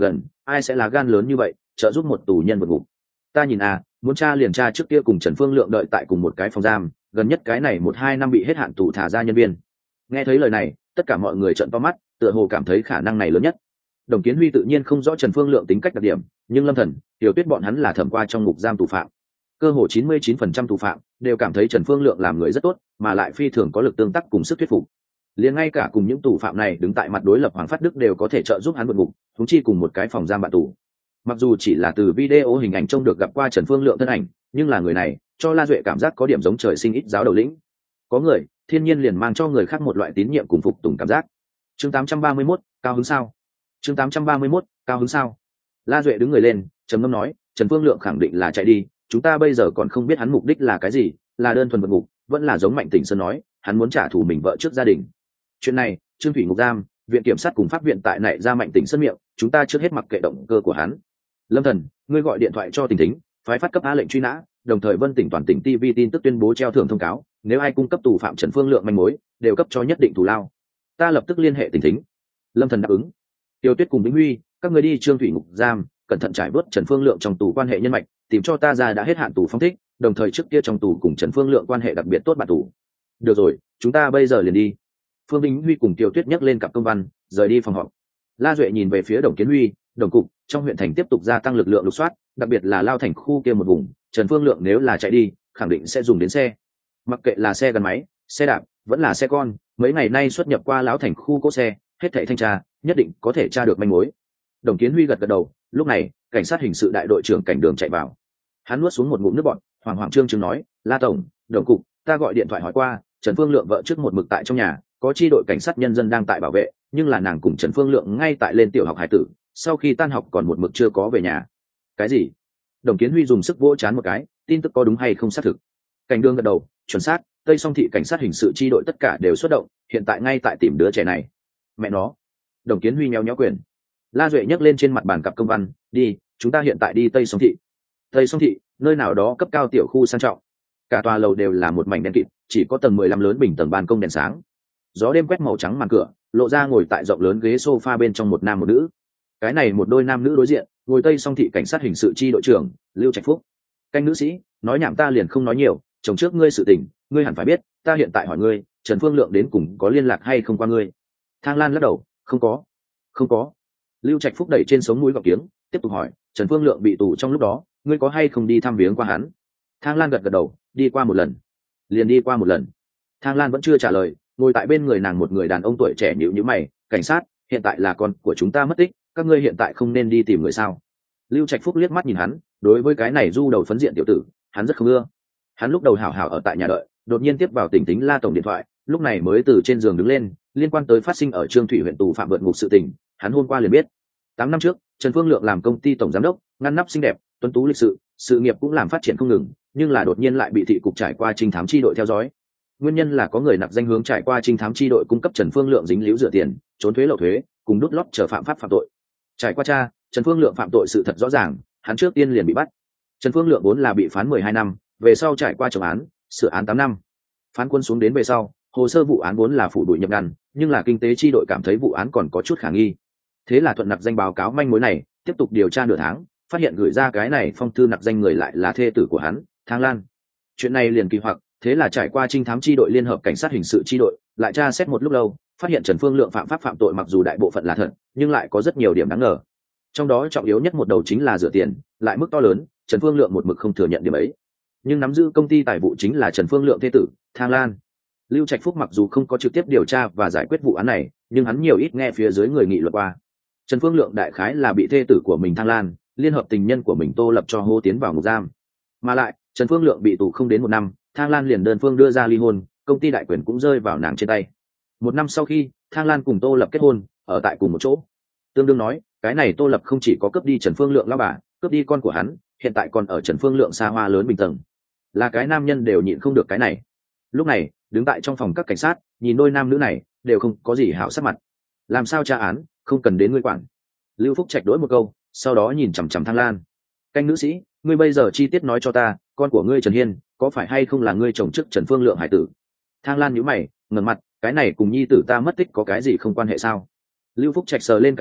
ai sẽ là gan lớn như vậy trợ giúp một tù nhân vượt ngục? Ta nhìn à, muốn tra liền tra trước kia cùng Trần Phương Lượng đợi tại cùng một cái phòng giam, gần nhất cái này một hai năm bị hết hạn tù thả ra nhân viên. Nghe thấy lời này, tất cả mọi người trợn to mắt, tựa hồ cảm thấy khả năng này lớn nhất. Đồng Kiến Huy tự nhiên không rõ Trần Phương Lượng tính cách đặc điểm, nhưng Lâm Thần, Tiểu Tuyết bọn hắn là thẩm qua trong ngục giam tù phạm. Cơ hồ chín mươi chín phần trăm tù phạm đều cảm thấy Trần Phương Lượng làm người rất tốt, mà lại phi thường có lực tương tác cùng sức thuyết phục. Liền ngay cả cùng những tù phạm này đứng tại mặt đối lập Hoàng Phát Đức đều có thể trợ giúp hắn vượt ngục, huống chi cùng một cái phòng giam bạn tù. Mặc dù chỉ là từ video hình ảnh trông được gặp qua Trần Phương Lượng thân ảnh, nhưng là người này cho La Duệ cảm giác có điểm giống trời sinh ít giáo đầu lĩnh. Có người thiên nhiên liền mang cho người khác một loại tín nhiệm cùng phục tùng cảm giác. Chương tám trăm ba mươi mốt, cao hứng sao? Chương tám trăm ba mươi mốt, cao hứng sao? La Duệ đứng người lên, trầm ngâm nói, Trần Phương Lượng khẳng định là chạy đi, chúng ta bây giờ còn không biết hắn mục đích là cái gì, là đơn thuần vượt ngục, vẫn là giống Mạnh Tỉnh Sơn nói, hắn muốn trả thù mình vợ trước gia đình. Chuyện này, Trương Thủy ngục giam, viện kiểm sát cùng pháp viện tại này ra Mạnh Tỉnh Sơn miệng, chúng ta trước hết mặc kệ động cơ của hắn. Lâm Thần, ngươi gọi điện thoại cho Tỉnh Thính, phái phát cấp á lệnh truy nã, đồng thời Vân Tỉnh toàn tỉnh ti vi tin tức tuyên bố treo thưởng thông cáo, nếu ai cung cấp tù phạm Trần Phương Lượng manh mối, đều cấp cho nhất định thù lao. Ta lập tức liên hệ Tỉnh Thính. Lâm Thần đáp ứng. Tiêu Tuyết cùng Vĩnh Huy, các người đi Trương Thủy ngục giam, cẩn thận trải bớt Trần Phương Lượng trong tù quan hệ nhân mạch, tìm cho ta ra đã hết hạn tù phong thích, đồng thời trước kia trong tù cùng Trần Phương Lượng quan hệ đặc biệt tốt bạn tù. Được rồi, chúng ta bây giờ liền đi. Phương Vĩnh Huy cùng Tiêu Tuyết nhấc lên cặp công văn, rời đi phòng họp. La Duệ nhìn về phía Đồng Kiến Huy, Đồng cục, trong huyện thành tiếp tục gia tăng lực lượng lục soát, đặc biệt là Lao Thành khu kia một vùng, Trần Phương Lượng nếu là chạy đi, khẳng định sẽ dùng đến xe. Mặc kệ là xe gắn máy, xe đạp, vẫn là xe con, mấy ngày nay xuất nhập qua Lão Thành khu cỗ xe, hết thảy thanh tra, nhất định có thể tra được manh mối. Đồng Kiến Huy gật gật đầu, lúc này, cảnh sát hình sự đại đội trưởng cảnh đường chạy vào. Hắn nuốt xuống một ngụm nước bọt, Hoàng Hoàng Trương Trương nói, La tổng, Đồng cục, ta gọi điện thoại hỏi qua, Trần Phương Lượng vợ trước một mực tại trong nhà, có chi đội cảnh sát nhân dân đang tại bảo vệ, nhưng là nàng cùng Trần Phương Lượng ngay tại lên tiểu học hải tử, sau khi tan học còn một mực chưa có về nhà. Cái gì? Đồng Kiến Huy dùng sức vỗ chán một cái, tin tức có đúng hay không xác thực. Cảnh đường gật đầu, chuẩn xác, Tây Song thị cảnh sát hình sự chi đội tất cả đều xuất động, hiện tại ngay tại tìm đứa trẻ này. Mẹ nó. Đồng Kiến Huy nhéo nhéo quyền. La Duệ nhấc lên trên mặt bàn cặp công văn, đi, chúng ta hiện tại đi Tây Song thị. Tây Song thị, nơi nào đó cấp cao tiểu khu sang trọng. Cả tòa lầu đều là một mảnh đen kịt, chỉ có tầng mười lăm lớn bình tầng ban công đèn sáng. Gió đêm quét màu trắng màn cửa, lộ ra ngồi tại rộng lớn ghế sofa bên trong một nam một nữ. Cái này một đôi nam nữ đối diện, ngồi Tây Song thị cảnh sát hình sự chi đội trưởng Lưu Trạch Phúc. Canh nữ sĩ, nói nhảm ta liền không nói nhiều, chồng trước ngươi sự tình, ngươi hẳn phải biết, ta hiện tại hỏi ngươi, Trần Phương Lượng đến cùng có liên lạc hay không qua ngươi? Thang Lan lắc đầu, không có, không có. Lưu Trạch Phúc đẩy trên sống mũi gọc tiếng, tiếp tục hỏi, Trần Phương Lượng bị tù trong lúc đó, ngươi có hay không đi thăm viếng qua hắn? Thang Lan gật gật đầu, đi qua một lần, liền đi qua một lần. Thang Lan vẫn chưa trả lời, ngồi tại bên người nàng một người đàn ông tuổi trẻ nhíu nhíu mày, cảnh sát, hiện tại là con của chúng ta mất tích, các ngươi hiện tại không nên đi tìm người sao? Lưu Trạch Phúc liếc mắt nhìn hắn, đối với cái này du đầu phấn diện tiểu tử, hắn rất không ưa. Hắn lúc đầu hảo hảo ở tại nhà đợi, đột nhiên tiếp vào Tỉnh Tính La tổng điện thoại, lúc này mới từ trên giường đứng lên, liên quan tới phát sinh ở Trương Thủy huyện tù phạm vượt ngục sự tình, hắn hôm qua liền biết. Tám năm trước, Trần Phương Lượng làm công ty tổng giám đốc, ngăn nắp xinh đẹp, tuấn tú lịch sự, sự nghiệp cũng làm phát triển không ngừng, nhưng là đột nhiên lại bị thị cục trải qua trinh thám chi đội theo dõi. Nguyên nhân là có người nặc danh hướng trải qua trinh thám chi đội cung cấp Trần Phương Lượng dính líu rửa tiền, trốn thuế lậu thuế, cùng đút lót chờ phạm pháp phạm tội. Trải qua tra, Trần Phương Lượng phạm tội sự thật rõ ràng, hắn trước tiên liền bị bắt. Trần Phương Lượng vốn là bị phán mười hai năm, về sau trải qua trọng án, sửa án tám năm. Phán quân xuống đến về sau, hồ sơ vụ án vốn là phủ đuổi nhập ngăn, nhưng là kinh tế chi đội cảm thấy vụ án còn có chút khả nghi. Thế là thuận nặc danh báo cáo manh mối này, tiếp tục điều tra nửa tháng, phát hiện gửi ra cái này phong thư nặc danh người lại là thê tử của hắn, Thang Lan. Chuyện này liền kỳ hoặc, thế là trải qua trinh thám chi đội liên hợp cảnh sát hình sự chi đội, lại tra xét một lúc lâu, phát hiện Trần Phương Lượng phạm pháp phạm tội mặc dù đại bộ phận là thật, nhưng lại có rất nhiều điểm đáng ngờ. Trong đó trọng yếu nhất một đầu chính là rửa tiền, lại mức to lớn, Trần Phương Lượng một mực không thừa nhận điểm ấy. Nhưng nắm giữ công ty tài vụ chính là Trần Phương Lượng thê tử, Thang Lan. Lưu Trạch Phúc mặc dù không có trực tiếp điều tra và giải quyết vụ án này, nhưng hắn nhiều ít nghe phía dưới người nghị luận qua. Trần Phương Lượng đại khái là bị thê tử của mình Thang Lan, liên hợp tình nhân của mình Tô Lập cho hô tiến vào ngục giam. Mà lại, Trần Phương Lượng bị tù không đến một năm, Thang Lan liền đơn phương đưa ra ly hôn, công ty đại quyền cũng rơi vào nàng trên tay. Một năm sau khi, Thang Lan cùng Tô Lập kết hôn, ở tại cùng một chỗ. Tương đương nói, cái này Tô Lập không chỉ có cướp đi Trần Phương Lượng lão bà, cướp đi con của hắn, hiện tại còn ở Trần Phương Lượng xa hoa lớn bình tầng. Là cái nam nhân đều nhịn không được cái này. Lúc này, đứng tại trong phòng các cảnh sát, nhìn đôi nam nữ này, đều không có gì hảo sắc mặt. Làm sao tra án, không cần đến ngươi quản. Lưu Phúc Trạch đối một câu, sau đó nhìn chằm chằm Thang Lan. Canh nữ sĩ, ngươi bây giờ chi tiết nói cho ta, con của ngươi Trần Hiên, có phải hay không là ngươi chồng chức Trần Phương Lượng hải tử? Thang Lan nhíu mày, ngẩng mặt, cái này cùng nhi tử ta mất tích có cái gì không quan hệ sao? Lưu Phúc Trạch sờ lên cái mũi,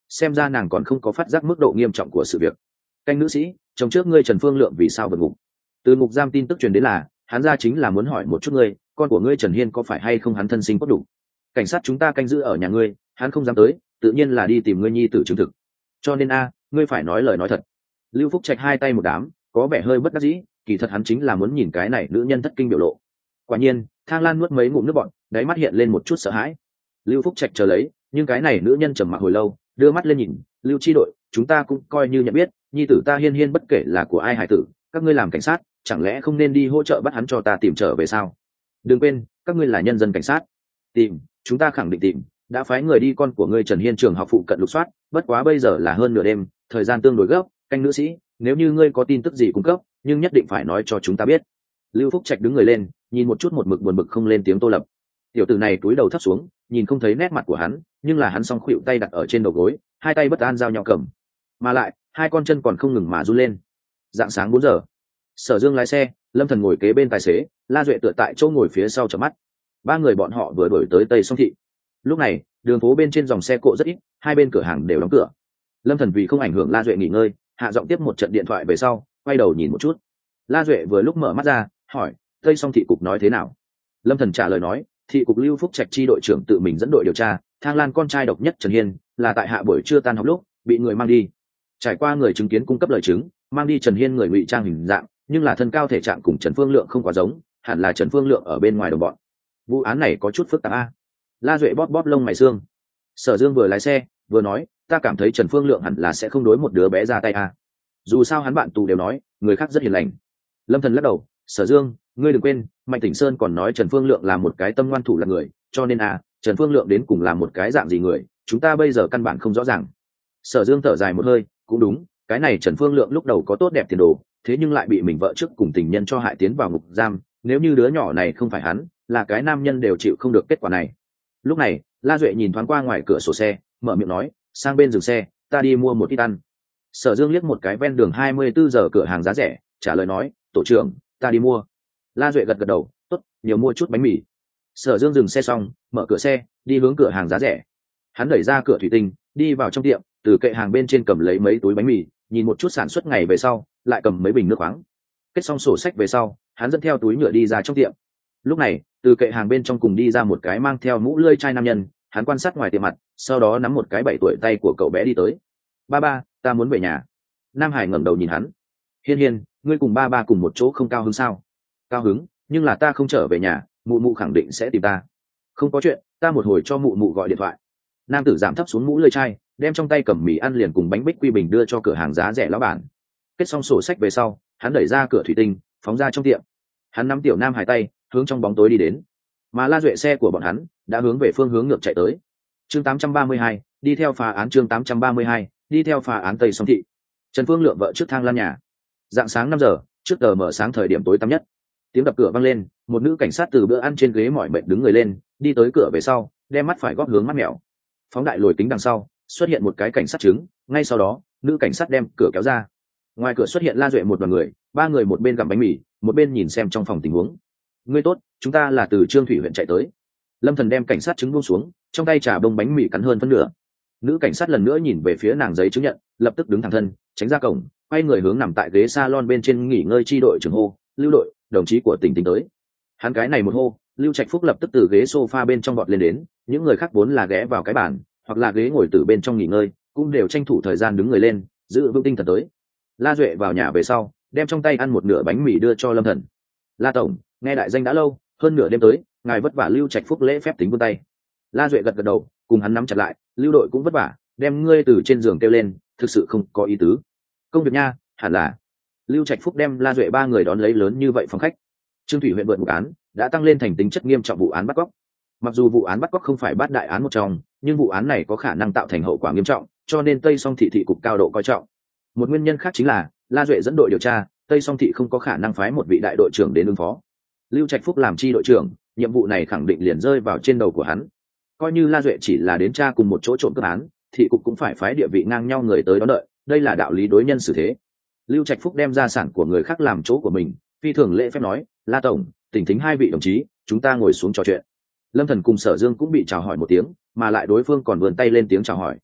xem ra nàng còn không có phát giác mức độ nghiêm trọng của sự việc. Canh nữ sĩ, chồng trước ngươi Trần Phương Lượng vì sao vượt ngục? Từ ngục giam tin tức truyền đến là hắn ra chính là muốn hỏi một chút ngươi, con của ngươi Trần Hiên có phải hay không hắn thân sinh cốt đủ. Cảnh sát chúng ta canh giữ ở nhà ngươi, hắn không dám tới, tự nhiên là đi tìm ngươi nhi tử chứng thực. Cho nên a, ngươi phải nói lời nói thật. Lưu Phúc Trạch hai tay một đám, có vẻ hơi bất đắc dĩ, kỳ thật hắn chính là muốn nhìn cái này nữ nhân thất kinh biểu lộ. Quả nhiên, Thang Lan nuốt mấy ngụm nước bọt, đáy mắt hiện lên một chút sợ hãi. Lưu Phúc Trạch chờ lấy, nhưng cái này nữ nhân trầm mặc hồi lâu, đưa mắt lên nhìn, Lưu Chi đội, chúng ta cũng coi như nhận biết, nhi tử ta Hiên Hiên bất kể là của ai hải tử, các ngươi làm cảnh sát, chẳng lẽ không nên đi hỗ trợ bắt hắn cho ta tìm trở về sao? Đừng quên, các ngươi là nhân dân cảnh sát. Tìm, chúng ta khẳng định tìm, đã phái người đi con của ngươi Trần Hiên trường học phụ cận lục soát, bất quá bây giờ là hơn nửa đêm, thời gian tương đối gấp, canh nữ sĩ, nếu như ngươi có tin tức gì cung cấp, nhưng nhất định phải nói cho chúng ta biết. Lưu Phúc Trạch đứng người lên, nhìn một chút một mực buồn bực không lên tiếng Tô Lập. Tiểu tử này túi đầu thấp xuống, nhìn không thấy nét mặt của hắn, nhưng là hắn song khuỵu tay đặt ở trên đầu gối, hai tay bất an giao nhau cầm, mà lại hai con chân còn không ngừng mà run lên. Dạng sáng bốn giờ, Sở Dương lái xe, Lâm Thần ngồi kế bên tài xế, La Duệ tựa tại chỗ ngồi phía sau chợp mắt. Ba người bọn họ vừa đổi tới Tây Song thị. Lúc này, đường phố bên trên dòng xe cộ rất ít, hai bên cửa hàng đều đóng cửa. Lâm Thần vì không ảnh hưởng La Duệ nghỉ ngơi, hạ giọng tiếp một trận điện thoại về sau, quay đầu nhìn một chút. La Duệ vừa lúc mở mắt ra, hỏi, Tây Song thị cục nói thế nào? Lâm Thần trả lời nói, thị cục Lưu Phúc Trạch chi đội trưởng tự mình dẫn đội điều tra, Thang Lan con trai độc nhất Trần Hiên là tại hạ buổi trưa tan học lúc bị người mang đi. Trải qua người chứng kiến cung cấp lời chứng, mang đi Trần Hiên người ngụy trang hình dạng, nhưng là thân cao thể trạng cùng Trần Phương Lượng không quá giống, hẳn là Trần Phương Lượng ở bên ngoài đồng bọn. Vụ án này có chút phức tạp a. La Duệ bóp bóp lông mày xương. Sở Dương vừa lái xe, vừa nói, ta cảm thấy Trần Phương Lượng hẳn là sẽ không đối một đứa bé ra tay a. Dù sao hắn bạn tù đều nói, người khác rất hiền lành. Lâm Thần lắc đầu, Sở Dương, ngươi đừng quên, Mạnh Tỉnh Sơn còn nói Trần Phương Lượng là một cái tâm ngoan thủ là người, cho nên a, Trần Phương Lượng đến cùng là một cái dạng gì người, chúng ta bây giờ căn bản không rõ ràng. Sở Dương thở dài một hơi, cũng đúng, cái này Trần Phương Lượng lúc đầu có tốt đẹp tiền đồ, thế nhưng lại bị mình vợ trước cùng tình nhân cho hại tiến vào ngục giam, nếu như đứa nhỏ này không phải hắn, là cái nam nhân đều chịu không được kết quả này. Lúc này, La Duệ nhìn thoáng qua ngoài cửa sổ xe, mở miệng nói, sang bên dừng xe, ta đi mua một ít ăn. Sở Dương liếc một cái ven đường hai mươi bốn giờ cửa hàng giá rẻ, trả lời nói, tổ trưởng, ta đi mua. La Duệ gật gật đầu, tốt, nhiều mua chút bánh mì. Sở Dương dừng xe xong, mở cửa xe, đi hướng cửa hàng giá rẻ. Hắn đẩy ra cửa thủy tinh, đi vào trong tiệm, từ kệ hàng bên trên cầm lấy mấy túi bánh mì, nhìn một chút sản xuất ngày về sau, lại cầm mấy bình nước khoáng. Kết xong sổ sách về sau, hắn dẫn theo túi nhựa đi ra trong tiệm. Lúc này, từ kệ hàng bên trong cùng đi ra một cái mang theo mũ lưỡi chai nam nhân, hắn quan sát ngoài tiệm mặt, sau đó nắm một cái bảy tuổi tay của cậu bé đi tới. Ba ba, ta muốn về nhà. Nam Hải ngẩng đầu nhìn hắn. Hiên Hiên, ngươi cùng ba ba cùng một chỗ không cao hứng sao? Cao hứng, nhưng là ta không trở về nhà, mụ mụ khẳng định sẽ tìm ta. Không có chuyện, ta một hồi cho mụ mụ gọi điện thoại. Nam tử giảm thấp xuống mũ lưỡi chai, đem trong tay cầm mì ăn liền cùng bánh bích quy bình đưa cho cửa hàng giá rẻ lão bản. Kết xong sổ sách về sau, hắn đẩy ra cửa thủy tinh, phóng ra trong tiệm. Hắn nắm tiểu Nam Hải tay, hướng trong bóng tối đi đến. Mà La Duệ xe của bọn hắn đã hướng về phương hướng ngược chạy tới. Chương tám trăm ba mươi hai, đi theo phá án chương tám trăm ba mươi hai, đi theo phá án Tây Song thị. Trần Phương Lượng vợ trước Thang Lan nhà. Dạng sáng năm giờ, trước tờ mở sáng thời điểm tối tăm nhất. Tiếng đập cửa vang lên, một nữ cảnh sát từ bữa ăn trên ghế mỏi mệt đứng người lên, đi tới cửa về sau, đem mắt phải góp hướng mắt mèo. Phóng đại lồi kính đằng sau, xuất hiện một cái cảnh sát trứng, ngay sau đó, nữ cảnh sát đem cửa kéo ra. Ngoài cửa xuất hiện La Duệ một đoàn người, ba người một bên gặm bánh mì, một bên nhìn xem trong phòng tình huống. Ngươi tốt, chúng ta là từ Trương Thủy huyện chạy tới. Lâm Thần đem cảnh sát trứng buông xuống, trong tay trà bông bánh mì cắn hơn phân nửa. Nữ cảnh sát lần nữa nhìn về phía nàng giấy chứng nhận, lập tức đứng thẳng thân, tránh ra cổng, quay người hướng nằm tại ghế salon bên trên nghỉ ngơi chi đội trưởng hô, Lưu đội, đồng chí của tỉnh tỉnh tới. Hắn cái này một hô, Lưu Trạch Phúc lập tức từ ghế sofa bên trong bọt lên đến, những người khác vốn là ghé vào cái bàn, hoặc là ghế ngồi từ bên trong nghỉ ngơi, cũng đều tranh thủ thời gian đứng người lên, giữ vững tinh thần tới. La Duệ vào nhà về sau, đem trong tay ăn một nửa bánh mì đưa cho Lâm Thần. La tổng, nghe đại danh đã lâu, hơn nửa đêm tới, ngài vất vả. Lưu Trạch Phúc lễ phép tính vươn tay. La Duệ gật gật đầu, cùng hắn nắm chặt lại, Lưu đội cũng vất vả, đem ngươi từ trên giường kêu lên, thực sự không có ý tứ. Công việc nha, hẳn là. Lưu Trạch Phúc đem La Duệ ba người đón lấy lớn như vậy phòng khách. Trương Thủy huyện vượt vụ án đã tăng lên thành tính chất nghiêm trọng vụ án bắt cóc. Mặc dù vụ án bắt cóc không phải bát đại án một trong, nhưng vụ án này có khả năng tạo thành hậu quả nghiêm trọng, cho nên Tây Song thị thị cục cao độ coi trọng. Một nguyên nhân khác chính là La Duệ dẫn đội điều tra, Tây Song thị không có khả năng phái một vị đại đội trưởng đến ứng phó. Lưu Trạch Phúc làm chi đội trưởng, nhiệm vụ này khẳng định liền rơi vào trên đầu của hắn. Coi như La Duệ chỉ là đến tra cùng một chỗ trộm cướp án, thị cục cũng phải phái địa vị ngang nhau người tới đón đợi, đây là đạo lý đối nhân xử thế. Lưu Trạch Phúc đem gia sản của người khác làm chỗ của mình, phi thường lễ phép nói, La tổng, tỉnh thính hai vị đồng chí, chúng ta ngồi xuống trò chuyện. Lâm Thần cùng Sở Dương cũng bị chào hỏi một tiếng, mà lại đối phương còn vươn tay lên tiếng chào hỏi.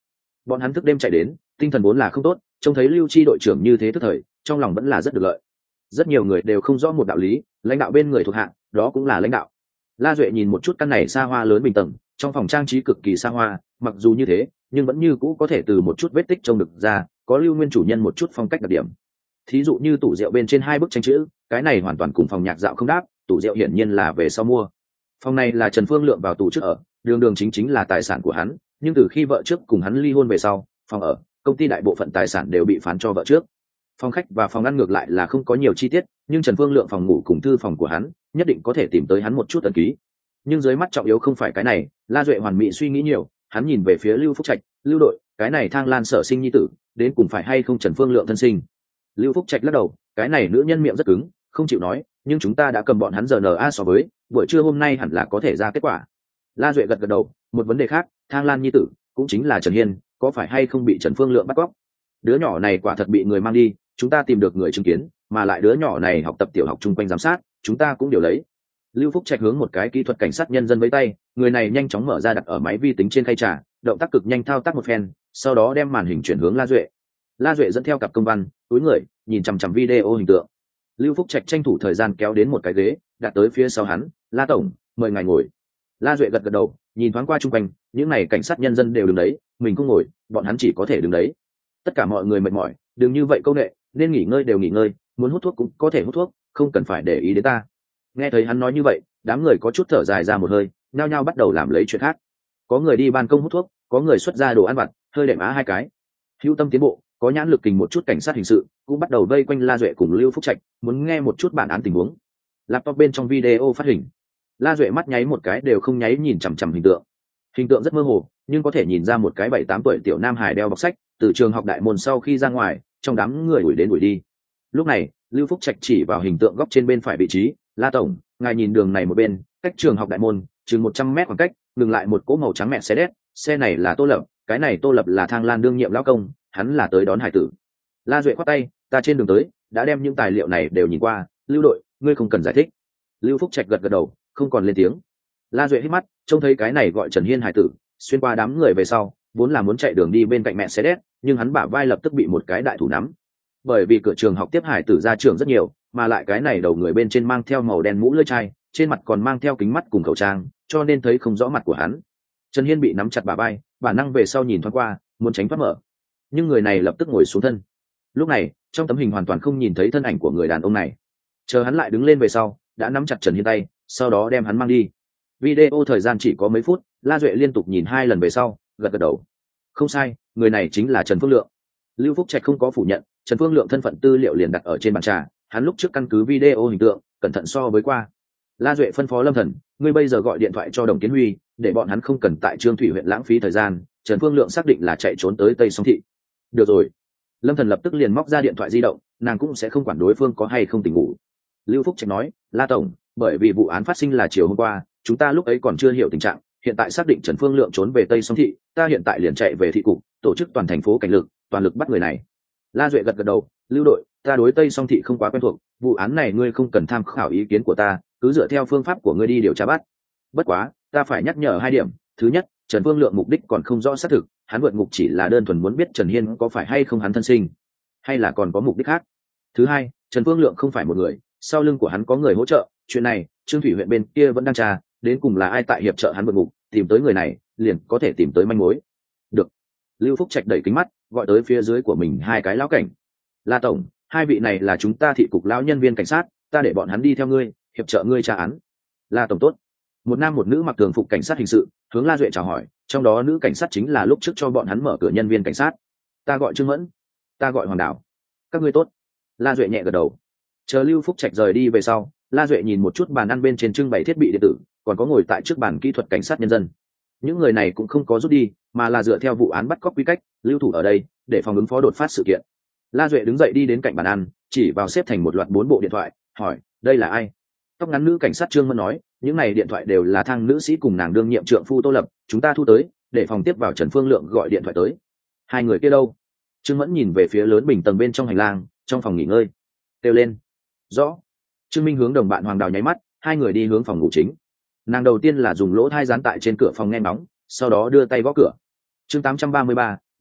Bọn hắn thức đêm chạy đến, tinh thần vốn là không tốt, trông thấy lưu chi đội trưởng như thế tức thời, trong lòng vẫn là rất được lợi. Rất nhiều người đều không rõ một đạo lý, lãnh đạo bên người thuộc hạ đó cũng là lãnh đạo. La Duệ nhìn một chút căn này xa hoa lớn bình tầng, trong phòng trang trí cực kỳ xa hoa, mặc dù như thế nhưng vẫn như cũ có thể từ một chút vết tích trông được ra có lưu nguyên chủ nhân một chút phong cách đặc điểm. Thí dụ như tủ rượu bên trên hai bức tranh chữ, cái này hoàn toàn cùng phòng nhạc dạo không đáp, tủ rượu hiển nhiên là về sau mua. Phòng này là Trần Phương Lượng vào tù trước ở, đường đường chính chính là tài sản của hắn, nhưng từ khi vợ trước cùng hắn ly hôn về sau, phòng ở, công ty đại bộ phận tài sản đều bị phán cho vợ trước. Phòng khách và phòng ăn ngược lại là không có nhiều chi tiết, nhưng Trần Phương Lượng phòng ngủ cùng thư phòng của hắn, nhất định có thể tìm tới hắn một chút ẩn ký. Nhưng dưới mắt trọng yếu không phải cái này, La Duệ hoàn mỹ suy nghĩ nhiều, hắn nhìn về phía Lưu Phúc Trạch, "Lưu đội, cái này Thang Lan sở sinh nhi tử, đến cùng phải hay không Trần Phương Lượng thân sinh?" Lưu Phúc Trạch lắc đầu, "Cái này nữ nhân miệng rất cứng, không chịu nói, nhưng chúng ta đã cầm bọn hắn giờ en a so với, buổi trưa hôm nay hẳn là có thể ra kết quả." La Duệ gật gật đầu, "Một vấn đề khác, Thang Lan nhi tử, cũng chính là Trần Hiên, có phải hay không bị Trần Phương Lượng bắt cóc? Đứa nhỏ này quả thật bị người mang đi, chúng ta tìm được người chứng kiến, mà lại đứa nhỏ này học tập tiểu học chung quanh giám sát, chúng ta cũng điều lấy." Lưu Phúc Trạch hướng một cái kỹ thuật cảnh sát nhân dân với tay, người này nhanh chóng mở ra đặt ở máy vi tính trên khay trà, động tác cực nhanh thao tác một phen, sau đó đem màn hình chuyển hướng La Duệ. La Duệ dẫn theo cặp công văn, túi người, nhìn chằm chằm video hình tượng. Lưu Phúc Trạch tranh thủ thời gian kéo đến một cái ghế, đặt tới phía sau hắn, "La tổng, mời ngài ngồi." La Duệ gật gật đầu, nhìn thoáng qua chung quanh, những này cảnh sát nhân dân đều đứng đấy, mình không ngồi, bọn hắn chỉ có thể đứng đấy. Tất cả mọi người mệt mỏi, đừng như vậy câu nệ, nên nghỉ ngơi đều nghỉ ngơi, muốn hút thuốc cũng có thể hút thuốc, không cần phải để ý đến ta. Nghe thấy hắn nói như vậy, đám người có chút thở dài ra một hơi, nhao nhao bắt đầu làm lấy chuyện khác. Có người đi ban công hút thuốc, có người xuất ra đồ ăn vặt, hơi đệm á hai cái. Hữu tâm tiến bộ, có nhãn lực kình một chút cảnh sát hình sự cũng bắt đầu vây quanh La Duệ cùng Lưu Phúc Trạch, muốn nghe một chút bản án tình huống. Laptop bên trong video phát hình, La Duệ mắt nháy một cái đều không nháy nhìn chằm chằm hình tượng. Hình tượng rất mơ hồ, nhưng có thể nhìn ra một cái bảy tám tuổi tiểu nam hài đeo bọc sách, từ trường học đại môn sau khi ra ngoài, trong đám người đuổi đến đuổi đi. Lúc này, Lưu Phúc Trạch chỉ vào hình tượng góc trên bên phải vị trí, "La tổng, ngài nhìn đường này một bên, cách trường học đại môn chừng một trăm mét khoảng cách, ngừng lại một cỗ màu trắng mẹ xe đét, xe này là Tô Lập, cái này Tô Lập là Thang Lan đương nhiệm lão công, hắn là tới đón hải tử." La Duệ khoát tay, "Ta trên đường tới, đã đem những tài liệu này đều nhìn qua, Lưu đội, ngươi không cần giải thích." Lưu Phúc Trạch gật gật đầu, không còn lên tiếng. La Duệ hít mắt, trông thấy cái này gọi Trần Hiên hải tử, xuyên qua đám người về sau, vốn là muốn chạy đường đi bên cạnh mẹ xe đét, nhưng hắn bả vai lập tức bị một cái đại thủ nắm. Bởi vì cửa trường học tiếp hải tử ra trường rất nhiều, mà lại cái này đầu người bên trên mang theo màu đen mũ lưỡi chai, trên mặt còn mang theo kính mắt cùng khẩu trang, cho nên thấy không rõ mặt của hắn. Trần Hiên bị nắm chặt bả vai, bản năng về sau nhìn thoáng qua, muốn tránh thoát mở, nhưng người này lập tức ngồi xuống thân. Lúc này, trong tấm hình hoàn toàn không nhìn thấy thân ảnh của người đàn ông này. Chờ hắn lại đứng lên về sau, đã nắm chặt Trần Hiên tay, sau đó đem hắn mang đi. Video thời gian chỉ có mấy phút, La Duệ liên tục nhìn hai lần về sau, gật gật đầu. Không sai, người này chính là Trần Phương Lượng. Lưu Phúc Trạch không có phủ nhận, Trần Phương Lượng thân phận tư liệu liền đặt ở trên bàn trà, hắn lúc trước căn cứ video hình tượng, cẩn thận so với qua. La Duệ phân phó Lâm Thần, "Ngươi bây giờ gọi điện thoại cho Đồng Kiến Huy, để bọn hắn không cần tại Trương Thủy huyện lãng phí thời gian." Trần Phương Lượng xác định là chạy trốn tới Tây Song thị. "Được rồi." Lâm Thần lập tức liền móc ra điện thoại di động, nàng cũng sẽ không quản đối phương có hay không tỉnh ngủ. Lưu Phúc Trạch nói, "La tổng, bởi vì vụ án phát sinh là chiều hôm qua, chúng ta lúc ấy còn chưa hiểu tình trạng, hiện tại xác định Trần Phương Lượng trốn về Tây Song thị, ta hiện tại liền chạy về thị cục, tổ chức toàn thành phố cảnh lực, toàn lực bắt người này." La Duệ gật gật đầu, "Lưu đội, ta đối Tây Song thị không quá quen thuộc, vụ án này ngươi không cần tham khảo ý kiến của ta, cứ dựa theo phương pháp của ngươi đi điều tra bắt. Bất quá, ta phải nhắc nhở hai điểm, thứ nhất, Trần Phương Lượng mục đích còn không rõ xác thực, hắn vượt ngục chỉ là đơn thuần muốn biết Trần Hiên có phải hay không hắn thân sinh, hay là còn có mục đích khác. Thứ hai, Trần Phương Lượng không phải một người, sau lưng của hắn có người hỗ trợ, chuyện này, Trương Thủy huyện bên kia vẫn đang tra, đến cùng là ai tại hiệp trợ hắn vượt ngục, tìm tới người này, liền có thể tìm tới manh mối." Được. Lưu Phúc Trạch đẩy kính mắt, gọi tới phía dưới của mình hai cái lão cảnh. "La tổng, hai vị này là chúng ta thị cục lão nhân viên cảnh sát, ta để bọn hắn đi theo ngươi, hiệp trợ ngươi tra án." "La tổng tốt." Một nam một nữ mặc thường phục cảnh sát hình sự, hướng La Duệ chào hỏi, trong đó nữ cảnh sát chính là lúc trước cho bọn hắn mở cửa nhân viên cảnh sát. "Ta gọi Trương Mẫn." "Ta gọi Hoàng Đảo." "Các ngươi tốt." La Duệ nhẹ gật đầu. Chờ Lưu Phúc Trạch rời đi về sau, La Duệ nhìn một chút bàn ăn bên trên trưng bày thiết bị điện tử, còn có ngồi tại trước bàn kỹ thuật cảnh sát nhân dân. Những người này cũng không có rút đi, mà là dựa theo vụ án bắt cóc quy cách, lưu thủ ở đây, để phòng ứng phó đột phát sự kiện. La Duệ đứng dậy đi đến cạnh bàn ăn, chỉ vào xếp thành một loạt bốn bộ điện thoại, hỏi, "Đây là ai?" Tóc ngắn nữ cảnh sát Trương Mẫn nói, "Những này điện thoại đều là Thang nữ sĩ cùng nàng đương nhiệm trượng phu Tô Lập, chúng ta thu tới, để phòng tiếp vào Trần Phương Lượng gọi điện thoại tới." "Hai người kia đâu?" Trương Mẫn nhìn về phía lớn bình tầng bên trong hành lang, trong phòng nghỉ ngơi. Kêu lên. "Rõ." Trương Minh hướng đồng bạn Hoàng Đào nháy mắt, hai người đi hướng phòng ngủ chính. Nàng đầu tiên là dùng lỗ thai dán tại trên cửa phòng nghe ngóng, sau đó đưa tay gõ cửa. Chương tám trăm ba mươi ba,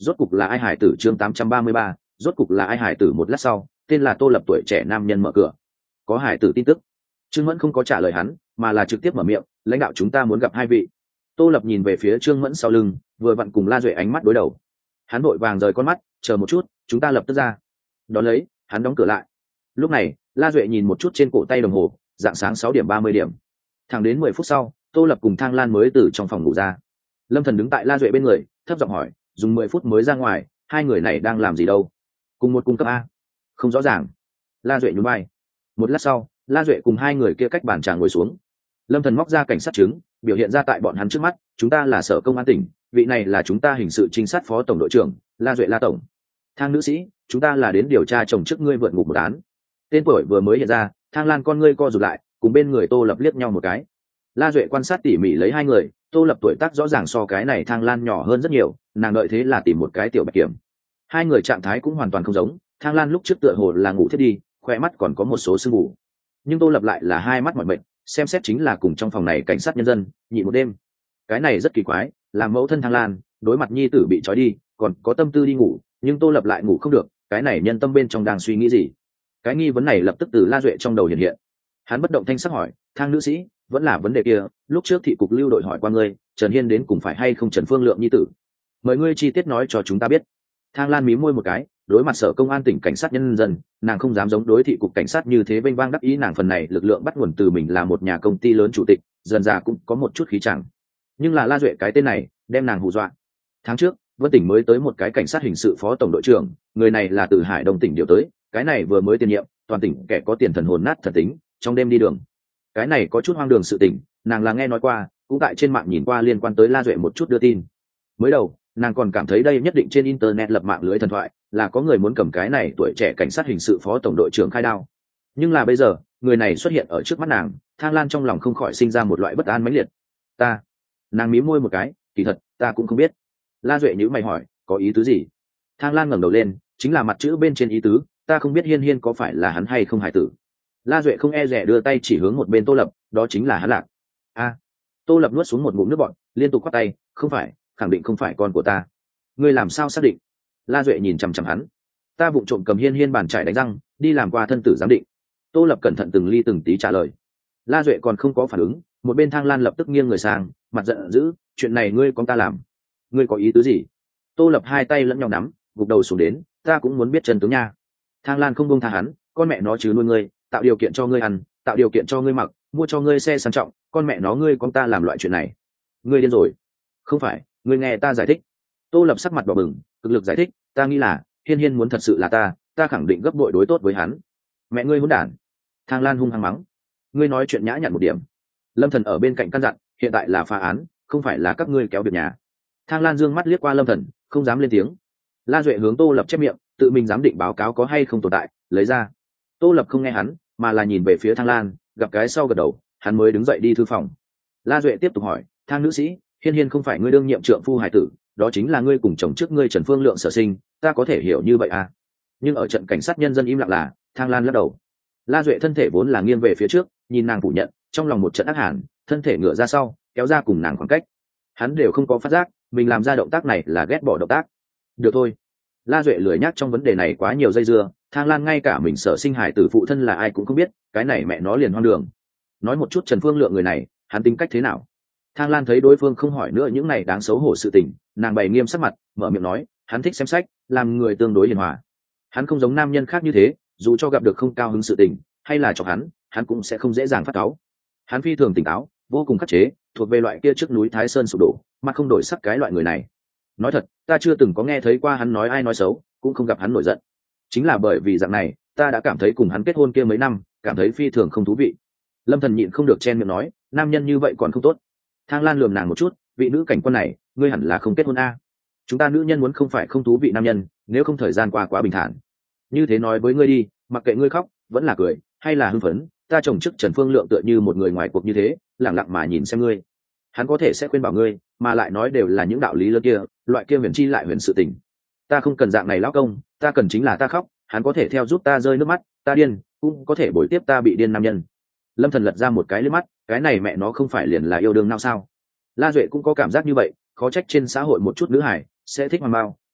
rốt cục là ai hải tử chương tám trăm ba mươi ba, rốt cục là ai hải tử một lát sau tên là Tô Lập tuổi trẻ nam nhân mở cửa. Có hải tử tin tức. Trương Mẫn không có trả lời hắn mà là trực tiếp mở miệng, lãnh đạo chúng ta muốn gặp hai vị. Tô Lập nhìn về phía Trương Mẫn sau lưng, vừa vặn cùng La Duệ ánh mắt đối đầu. Hắn vội vàng rời con mắt, chờ một chút, chúng ta lập tức ra. Đón lấy hắn đóng cửa lại. Lúc này La Duệ nhìn một chút trên cổ tay đồng hồ, dạng sáng sáu điểm ba mươi điểm. Thẳng đến mười phút sau Tô Lập cùng Thang Lan mới từ trong phòng ngủ ra. Lâm Thần đứng tại La Duệ bên người, thấp giọng hỏi, dùng mười phút mới ra ngoài, hai người này đang làm gì đâu? Cùng một cung cấp a? Không rõ ràng. La Duệ nhún vai. Một lát sau La Duệ cùng hai người kia cách bàn trà ngồi xuống. Lâm Thần móc ra cảnh sát chứng, biểu hiện ra tại bọn hắn trước mắt, chúng ta là sở công an tỉnh, vị này là chúng ta hình sự trinh sát phó tổng đội trưởng La Duệ La tổng. Thang nữ sĩ, chúng ta là đến điều tra chồng trước ngươi vượt ngục một án. Tên tuổi vừa mới hiện ra, Thang Lan con ngươi co rụt lại, cùng bên người Tô Lập liếc nhau một cái. La Duệ quan sát tỉ mỉ lấy hai người, Tô Lập tuổi tác rõ ràng so cái này Thang Lan nhỏ hơn rất nhiều, nàng đợi thế là tìm một cái tiểu bạch kiểm. Hai người trạng thái cũng hoàn toàn không giống, Thang Lan lúc trước tựa hồ là ngủ thiết đi, khoe mắt còn có một số sương mù, nhưng Tô Lập lại là hai mắt mỏi mệt, xem xét chính là cùng trong phòng này cảnh sát nhân dân nhị một đêm. Cái này rất kỳ quái, làm mẫu thân Thang Lan đối mặt nhi tử bị trói đi còn có tâm tư đi ngủ, nhưng Tô Lập lại ngủ không được, cái này nhân tâm bên trong đang suy nghĩ gì? Cái nghi vấn này lập tức từ La Duệ trong đầu hiện hiện. Hắn bất động thanh sắc hỏi, Thang nữ sĩ, vẫn là vấn đề kia, lúc trước thị cục lưu đội hỏi qua ngươi, Trần Hiên đến cùng phải hay không Trần Phương Lượng nhi tử, mời ngươi chi tiết nói cho chúng ta biết. Thang Lan mím môi một cái, đối mặt sở công an tỉnh cảnh sát nhân dân, nàng không dám giống đối thị cục cảnh sát như thế vênh vang đắc ý, nàng phần này lực lượng bắt nguồn từ mình là một nhà công ty lớn chủ tịch, dần dà cũng có một chút khí chẳng. Nhưng là La Duệ cái tên này đem nàng hù dọa. Tháng trước Vân tỉnh mới tới một cái cảnh sát hình sự phó tổng đội trưởng, người này là từ Hải Đông tỉnh điều tới, cái này vừa mới tiền nhiệm, toàn tỉnh kẻ có tiền thần hồn nát thần tính, trong đêm đi đường. Cái này có chút hoang đường sự tình, nàng là nghe nói qua, cũng tại trên mạng nhìn qua liên quan tới La Duệ một chút đưa tin. Mới đầu nàng còn cảm thấy đây nhất định trên internet lập mạng lưới thần thoại, là có người muốn cầm cái này tuổi trẻ cảnh sát hình sự phó tổng đội trưởng khai đao. Nhưng là bây giờ người này xuất hiện ở trước mắt nàng, Thang Lan trong lòng không khỏi sinh ra một loại bất an mãnh liệt. Ta nàng mím môi một cái, kỳ thật ta cũng không biết. La Duệ nhíu mày hỏi, có ý tứ gì? Thang Lan ngẩng đầu lên, chính là mặt chữ bên trên ý tứ, ta không biết Hiên Hiên có phải là hắn hay không hải tử. La Duệ không e dè đưa tay chỉ hướng một bên Tô Lập, đó chính là hắn Lạc. A. Tô Lập nuốt xuống một ngụm nước bọt, liên tục quát tay, không phải, khẳng định không phải con của ta. Ngươi làm sao xác định? La Duệ nhìn chằm chằm hắn. Ta vụng trộm cầm Hiên Hiên bàn chải đánh răng, đi làm qua thân tử giám định. Tô Lập cẩn thận từng ly từng tí trả lời. La Duệ còn không có phản ứng, một bên Thang Lan lập tức nghiêng người sang, mặt giận dữ, chuyện này ngươi con ta làm, ngươi có ý tứ gì? Tô Lập hai tay lẫn nhau nắm, gục đầu xuống đến, ta cũng muốn biết chân tướng nha. Thang Lan không buông tha hắn, con mẹ nó chứ nuôi ngươi, tạo điều kiện cho ngươi ăn, tạo điều kiện cho ngươi mặc, mua cho ngươi xe sang trọng, con mẹ nó ngươi con ta làm loại chuyện này, ngươi điên rồi. Không phải, ngươi nghe ta giải thích. Tô Lập sắc mặt đỏ bừng, cực lực giải thích, ta nghĩ là Hiên Hiên muốn thật sự là ta, ta khẳng định gấp bội đối tốt với hắn. Mẹ ngươi hỗn đản. Thang Lan hung hăng mắng, ngươi nói chuyện nhã nhặn một điểm. Lâm Thần ở bên cạnh căn dặn, hiện tại là phá án, không phải là các ngươi kéo việc nhà. Thang Lan dương mắt liếc qua Lâm Thần, không dám lên tiếng. La Duệ hướng Tô Lập chép miệng, tự mình giám định báo cáo có hay không tồn tại, lấy ra. Tô Lập không nghe hắn, mà là nhìn về phía Thang Lan, gặp cái sau gật đầu, hắn mới đứng dậy đi thư phòng. La Duệ tiếp tục hỏi, Thang nữ sĩ, Hiên Hiên không phải ngươi đương nhiệm trượng phu hải tử, đó chính là ngươi cùng chồng trước ngươi Trần Phương Lượng sở sinh, ta có thể hiểu như vậy à? Nhưng ở trận cảnh sát nhân dân im lặng là, Thang Lan lắc đầu. La Duệ thân thể vốn là nghiêng về phía trước, nhìn nàng phủ nhận, trong lòng một trận ác hàn, thân thể ngửa ra sau, kéo ra cùng nàng khoảng cách. Hắn đều không có phát giác, mình làm ra động tác này là ghét bỏ động tác. Được thôi. La Duệ lười nhắc trong vấn đề này quá nhiều dây dưa, Thang Lan ngay cả mình sở sinh hải tử phụ thân là ai cũng không biết, cái này mẹ nó liền hoang đường. Nói một chút Trần Phương Lượng người này, hắn tính cách thế nào? Thang Lan thấy đối phương không hỏi nữa những này đáng xấu hổ sự tình, nàng bày nghiêm sắc mặt, mở miệng nói, hắn thích xem sách, làm người tương đối hiền hòa. Hắn không giống nam nhân khác như thế, dù cho gặp được không cao hứng sự tình, hay là chọc hắn, hắn cũng sẽ không dễ dàng phát cáu. Hắn phi thường tỉnh táo, vô cùng khắc chế, thuộc về loại kia trước núi Thái Sơn sụp đổ, mà không đổi sắc cái loại người này. Nói thật, ta chưa từng có nghe thấy qua hắn nói ai nói xấu, cũng không gặp hắn nổi giận. Chính là bởi vì dạng này, ta đã cảm thấy cùng hắn kết hôn kia mấy năm, cảm thấy phi thường không thú vị. Lâm Thần nhịn không được chen miệng nói, nam nhân như vậy còn không tốt. Thang Lan lườm nàng một chút, vị nữ cảnh quân này, ngươi hẳn là không kết hôn a. Chúng ta nữ nhân muốn không phải không thú vị nam nhân, nếu không thời gian qua quá bình thản. Như thế nói với ngươi đi, mặc kệ ngươi khóc, vẫn là cười, hay là hưng phấn, ta chồng chức Trần Phương Lượng tựa như một người ngoài cuộc như thế, lặng lặng mà nhìn xem ngươi. Hắn có thể sẽ khuyên bảo ngươi, mà lại nói đều là những đạo lý lớn kia, loại kia huyền chi lại huyền sự tình. Ta không cần dạng này lão công, ta cần chính là ta khóc, hắn có thể theo giúp ta rơi nước mắt, ta điên, cũng có thể bồi tiếp ta bị điên nam nhân. Lâm Thần lật ra một cái liếc mắt, cái này mẹ nó không phải liền là yêu đương nào sao? La Duệ cũng có cảm giác như vậy, khó trách trên xã hội một chút nữ hải sẽ thích hoàng bao,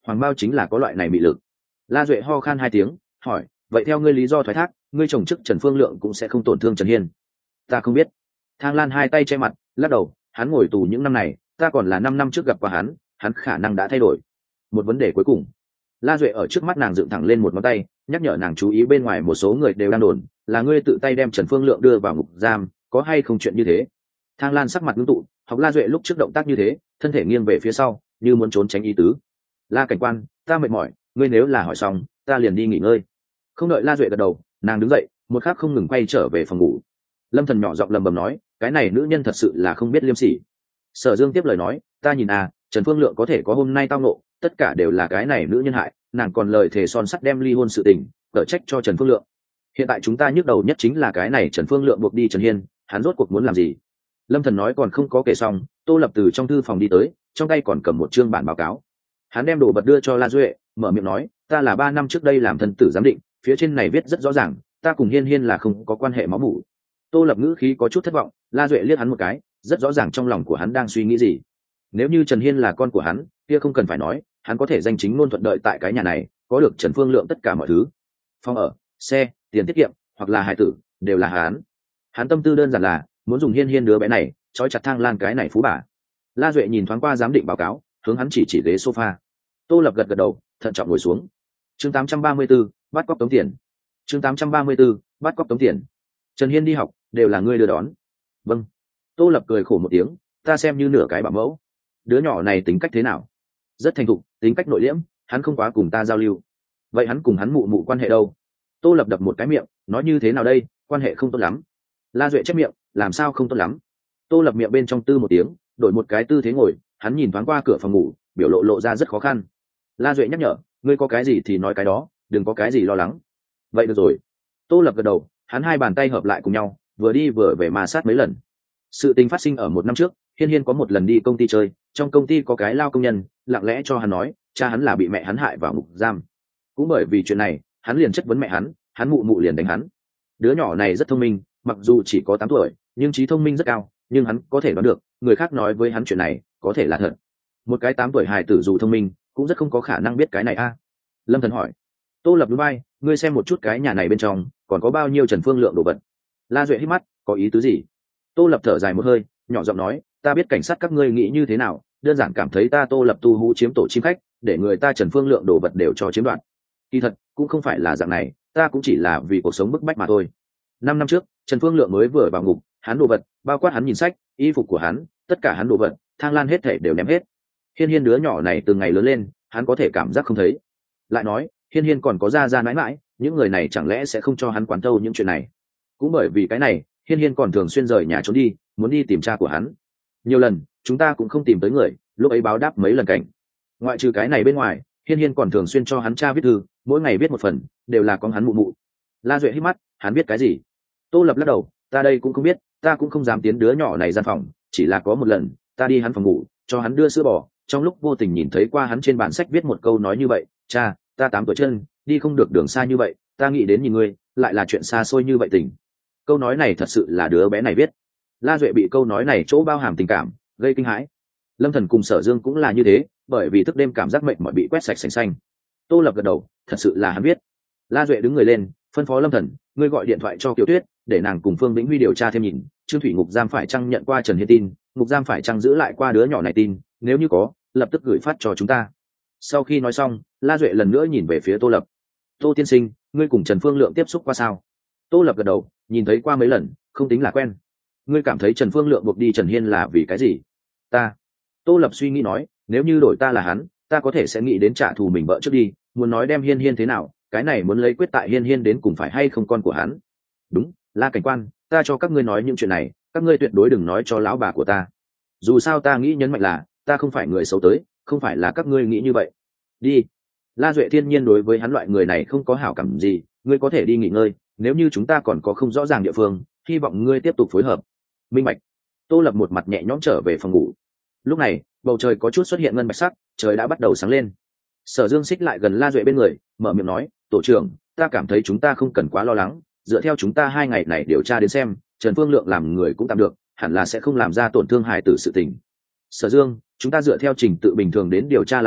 hoàng bao chính là có loại này bị lực. La Duệ ho khan hai tiếng hỏi, vậy theo ngươi lý do thoái thác, ngươi chồng chức Trần Phương Lượng cũng sẽ không tổn thương Trần Hiên? Ta không biết. Thang Lan hai tay che mặt lắc đầu, hắn ngồi tù những năm này, ta còn là năm năm trước gặp qua hắn, hắn khả năng đã thay đổi. Một vấn đề cuối cùng. La Duệ ở trước mắt nàng dựng thẳng lên một ngón tay, nhắc nhở nàng chú ý bên ngoài một số người đều đang đồn là ngươi tự tay đem Trần Phương Lượng đưa vào ngục giam, có hay không chuyện như thế? Thang Lan sắc mặt ngưng tụ, học La Duệ lúc trước động tác như thế, thân thể nghiêng về phía sau như muốn trốn tránh ý tứ. La cảnh quan, ta mệt mỏi, ngươi nếu là hỏi xong ta liền đi nghỉ ngơi. Không đợi La Duệ gật đầu, nàng đứng dậy, một khắc không ngừng quay trở về phòng ngủ. Lâm Thần nhỏ giọng lầm bầm nói, cái này nữ nhân thật sự là không biết liêm sỉ. Sở Dương tiếp lời nói, ta nhìn à, Trần Phương Lượng có thể có hôm nay tao ngộ, tất cả đều là cái này nữ nhân hại, nàng còn lời thề son sắt đem ly hôn sự tình cở trách cho Trần Phương Lượng. Hiện tại chúng ta nhức đầu nhất chính là cái này Trần Phương Lượng buộc đi Trần Hiên, hắn rốt cuộc muốn làm gì? Lâm Thần nói còn không có kể xong, Tô Lập từ trong thư phòng đi tới, trong tay còn cầm một chương bản báo cáo. Hắn đem đồ vật đưa cho La Duệ, mở miệng nói, ta là ba năm trước đây làm thân tử giám định, phía trên này viết rất rõ ràng, ta cùng Hiên Hiên là không có quan hệ máu mủ. Tô Lập ngữ khí có chút thất vọng, La Duệ liếc hắn một cái, rất rõ ràng trong lòng của hắn đang suy nghĩ gì. Nếu như Trần Hiên là con của hắn, kia không cần phải nói, hắn có thể danh chính ngôn thuận đợi tại cái nhà này, có được Trần Phương Lượng tất cả mọi thứ, phòng ở, xe, tiền tiết kiệm, hoặc là hài tử, đều là hắn. Hắn tâm tư đơn giản là muốn dùng Hiên Hiên đứa bé này trói chặt Thang Lan cái này phú bà. La Duệ nhìn thoáng qua giám định báo cáo, hướng hắn chỉ chỉ ghế sofa. Tô Lập gật gật đầu, thận trọng ngồi xuống. Chương tám trăm ba mươi 834, bắt cóc tống tiền. Chương tám trăm ba mươi 834, bắt cóc tống tiền. Trần Hiên đi học, đều là ngươi đưa đón. Vâng. Tô Lập cười khổ một tiếng, ta xem như nửa cái bảo mẫu. Đứa nhỏ này tính cách thế nào? Rất thành thục, tính cách nội liễm, hắn không quá cùng ta giao lưu. Vậy hắn cùng hắn mụ mụ quan hệ đâu? Tô Lập đập một cái miệng, nói như thế nào đây, quan hệ không tốt lắm. La Duệ chép miệng, làm sao không tốt lắm? Tô Lập miệng bên trong tư một tiếng, đổi một cái tư thế ngồi, hắn nhìn thoáng qua cửa phòng ngủ, biểu lộ lộ ra rất khó khăn. La Duệ nhắc nhở, ngươi có cái gì thì nói cái đó, đừng có cái gì lo lắng. Vậy được rồi. Tô Lập gật đầu, hắn hai bàn tay hợp lại cùng nhau, vừa đi vừa về ma sát mấy lần. Sự tình phát sinh ở một năm trước, Hiên Hiên có một lần đi công ty chơi, trong công ty có cái lao công nhân, lặng lẽ cho hắn nói, cha hắn là bị mẹ hắn hại vào ngục giam. Cũng bởi vì chuyện này, hắn liền chất vấn mẹ hắn, hắn mụ mụ liền đánh hắn. Đứa nhỏ này rất thông minh, mặc dù chỉ có tám tuổi, nhưng trí thông minh rất cao, nhưng hắn có thể đoán được, người khác nói với hắn chuyện này, có thể là thật. Một cái tám tuổi hài tử dù thông minh, cũng rất không có khả năng biết cái này a. Lâm Thần hỏi. Tô Lập núi bay, ngươi xem một chút cái nhà này bên trong, còn có bao nhiêu Trần Phương Lượng đồ vật. La Duệ hít mắt, có ý tứ gì? Tô Lập thở dài một hơi, nhỏ giọng nói, ta biết cảnh sát các ngươi nghĩ như thế nào, đơn giản cảm thấy ta Tô Lập tu hú chiếm tổ chim khách, để người ta Trần Phương Lượng đồ vật đều cho chiếm đoạt. Kỳ thật cũng không phải là dạng này, ta cũng chỉ là vì cuộc sống bức bách mà thôi. Năm năm trước, Trần Phương Lượng mới vừa vào ngục, hắn đồ vật, bao quát hắn nhìn sách, y phục của hắn, tất cả hắn đồ vật, Thang Lan hết thảy đều ném hết. Hiên Hiên đứa nhỏ này từng ngày lớn lên, hắn có thể cảm giác không thấy. Lại nói, Hiên Hiên còn có ra ra mãi mãi, những người này chẳng lẽ sẽ không cho hắn quán thâu những chuyện này? Cũng bởi vì cái này, Hiên Hiên còn thường xuyên rời nhà trốn đi, muốn đi tìm cha của hắn. Nhiều lần, chúng ta cũng không tìm tới người, lúc ấy báo đáp mấy lần cảnh. Ngoại trừ cái này bên ngoài, Hiên Hiên còn thường xuyên cho hắn cha viết thư, mỗi ngày viết một phần, đều là con hắn mụ mụ. La Duệ hít mắt, hắn biết cái gì? Tô Lập lắc đầu, ta đây cũng không biết, ta cũng không dám tiến đứa nhỏ này gian phòng, chỉ là có một lần, ta đi hắn phòng ngủ, cho hắn đưa sữa bò, trong lúc vô tình nhìn thấy qua hắn trên bản sách viết một câu nói như vậy, cha, ta tám tuổi chân, đi không được đường xa như vậy, ta nghĩ đến nhìn ngươi, lại là chuyện xa xôi như vậy tình. Câu nói này thật sự là đứa bé này viết. La Duệ bị câu nói này chỗ bao hàm tình cảm, gây kinh hãi. Lâm Thần cùng Sở Dương cũng là như thế, bởi vì thức đêm cảm giác mệnh mỏi bị quét sạch sành xanh. Tô Lập gật đầu, thật sự là hắn viết. La Duệ đứng người lên, phân phó Lâm Thần, ngươi gọi điện thoại cho Kiều Tuyết, để nàng cùng Phương Vĩnh Huy điều tra thêm nhìn, Trương Thủy ngục giam phải chăng nhận qua Trần Hiên tin, ngục giam phải chăng giữ lại qua đứa nhỏ này tin, nếu như có, lập tức gửi phát cho chúng ta. Sau khi nói xong, La Duệ lần nữa nhìn về phía Tô Lập. Tô tiên sinh, ngươi cùng Trần Phương Lượng tiếp xúc qua sao? Tô Lập gật đầu, nhìn thấy qua mấy lần, không tính là quen. Ngươi cảm thấy Trần Phương Lượng buộc đi Trần Hiên là vì cái gì? Ta. Tô Lập suy nghĩ nói, nếu như đổi ta là hắn, ta có thể sẽ nghĩ đến trả thù mình vợ trước đi, muốn nói đem Hiên Hiên thế nào, cái này muốn lấy quyết tại Hiên Hiên đến cùng phải hay không con của hắn. Đúng, La cảnh quan, ta cho các ngươi nói những chuyện này, các ngươi tuyệt đối đừng nói cho lão bà của ta. Dù sao ta nghĩ nhấn mạnh là, ta không phải người xấu tới, không phải là các ngươi nghĩ như vậy. Đi. La Duệ thiên nhiên đối với hắn loại người này không có hảo cảm gì, ngươi có thể đi nghỉ ngơi, nếu như chúng ta còn có không rõ ràng địa phương, hy vọng ngươi tiếp tục phối hợp. Minh bạch. Tô Lập một mặt nhẹ nhõm trở về phòng ngủ. Lúc này, bầu trời có chút xuất hiện ngân bạch sắc, trời đã bắt đầu sáng lên. Sở Dương xích lại gần La Duệ bên người, mở miệng nói, tổ trưởng, ta cảm thấy chúng ta không cần quá lo lắng, dựa theo chúng ta hai ngày này điều tra đến xem, Trần Phương Lượng làm người cũng tạm được, hẳn là sẽ không làm ra tổn thương hài tử sự tình. Sở Dương, chúng ta dựa theo trình tự bình thường đến điều tra là được,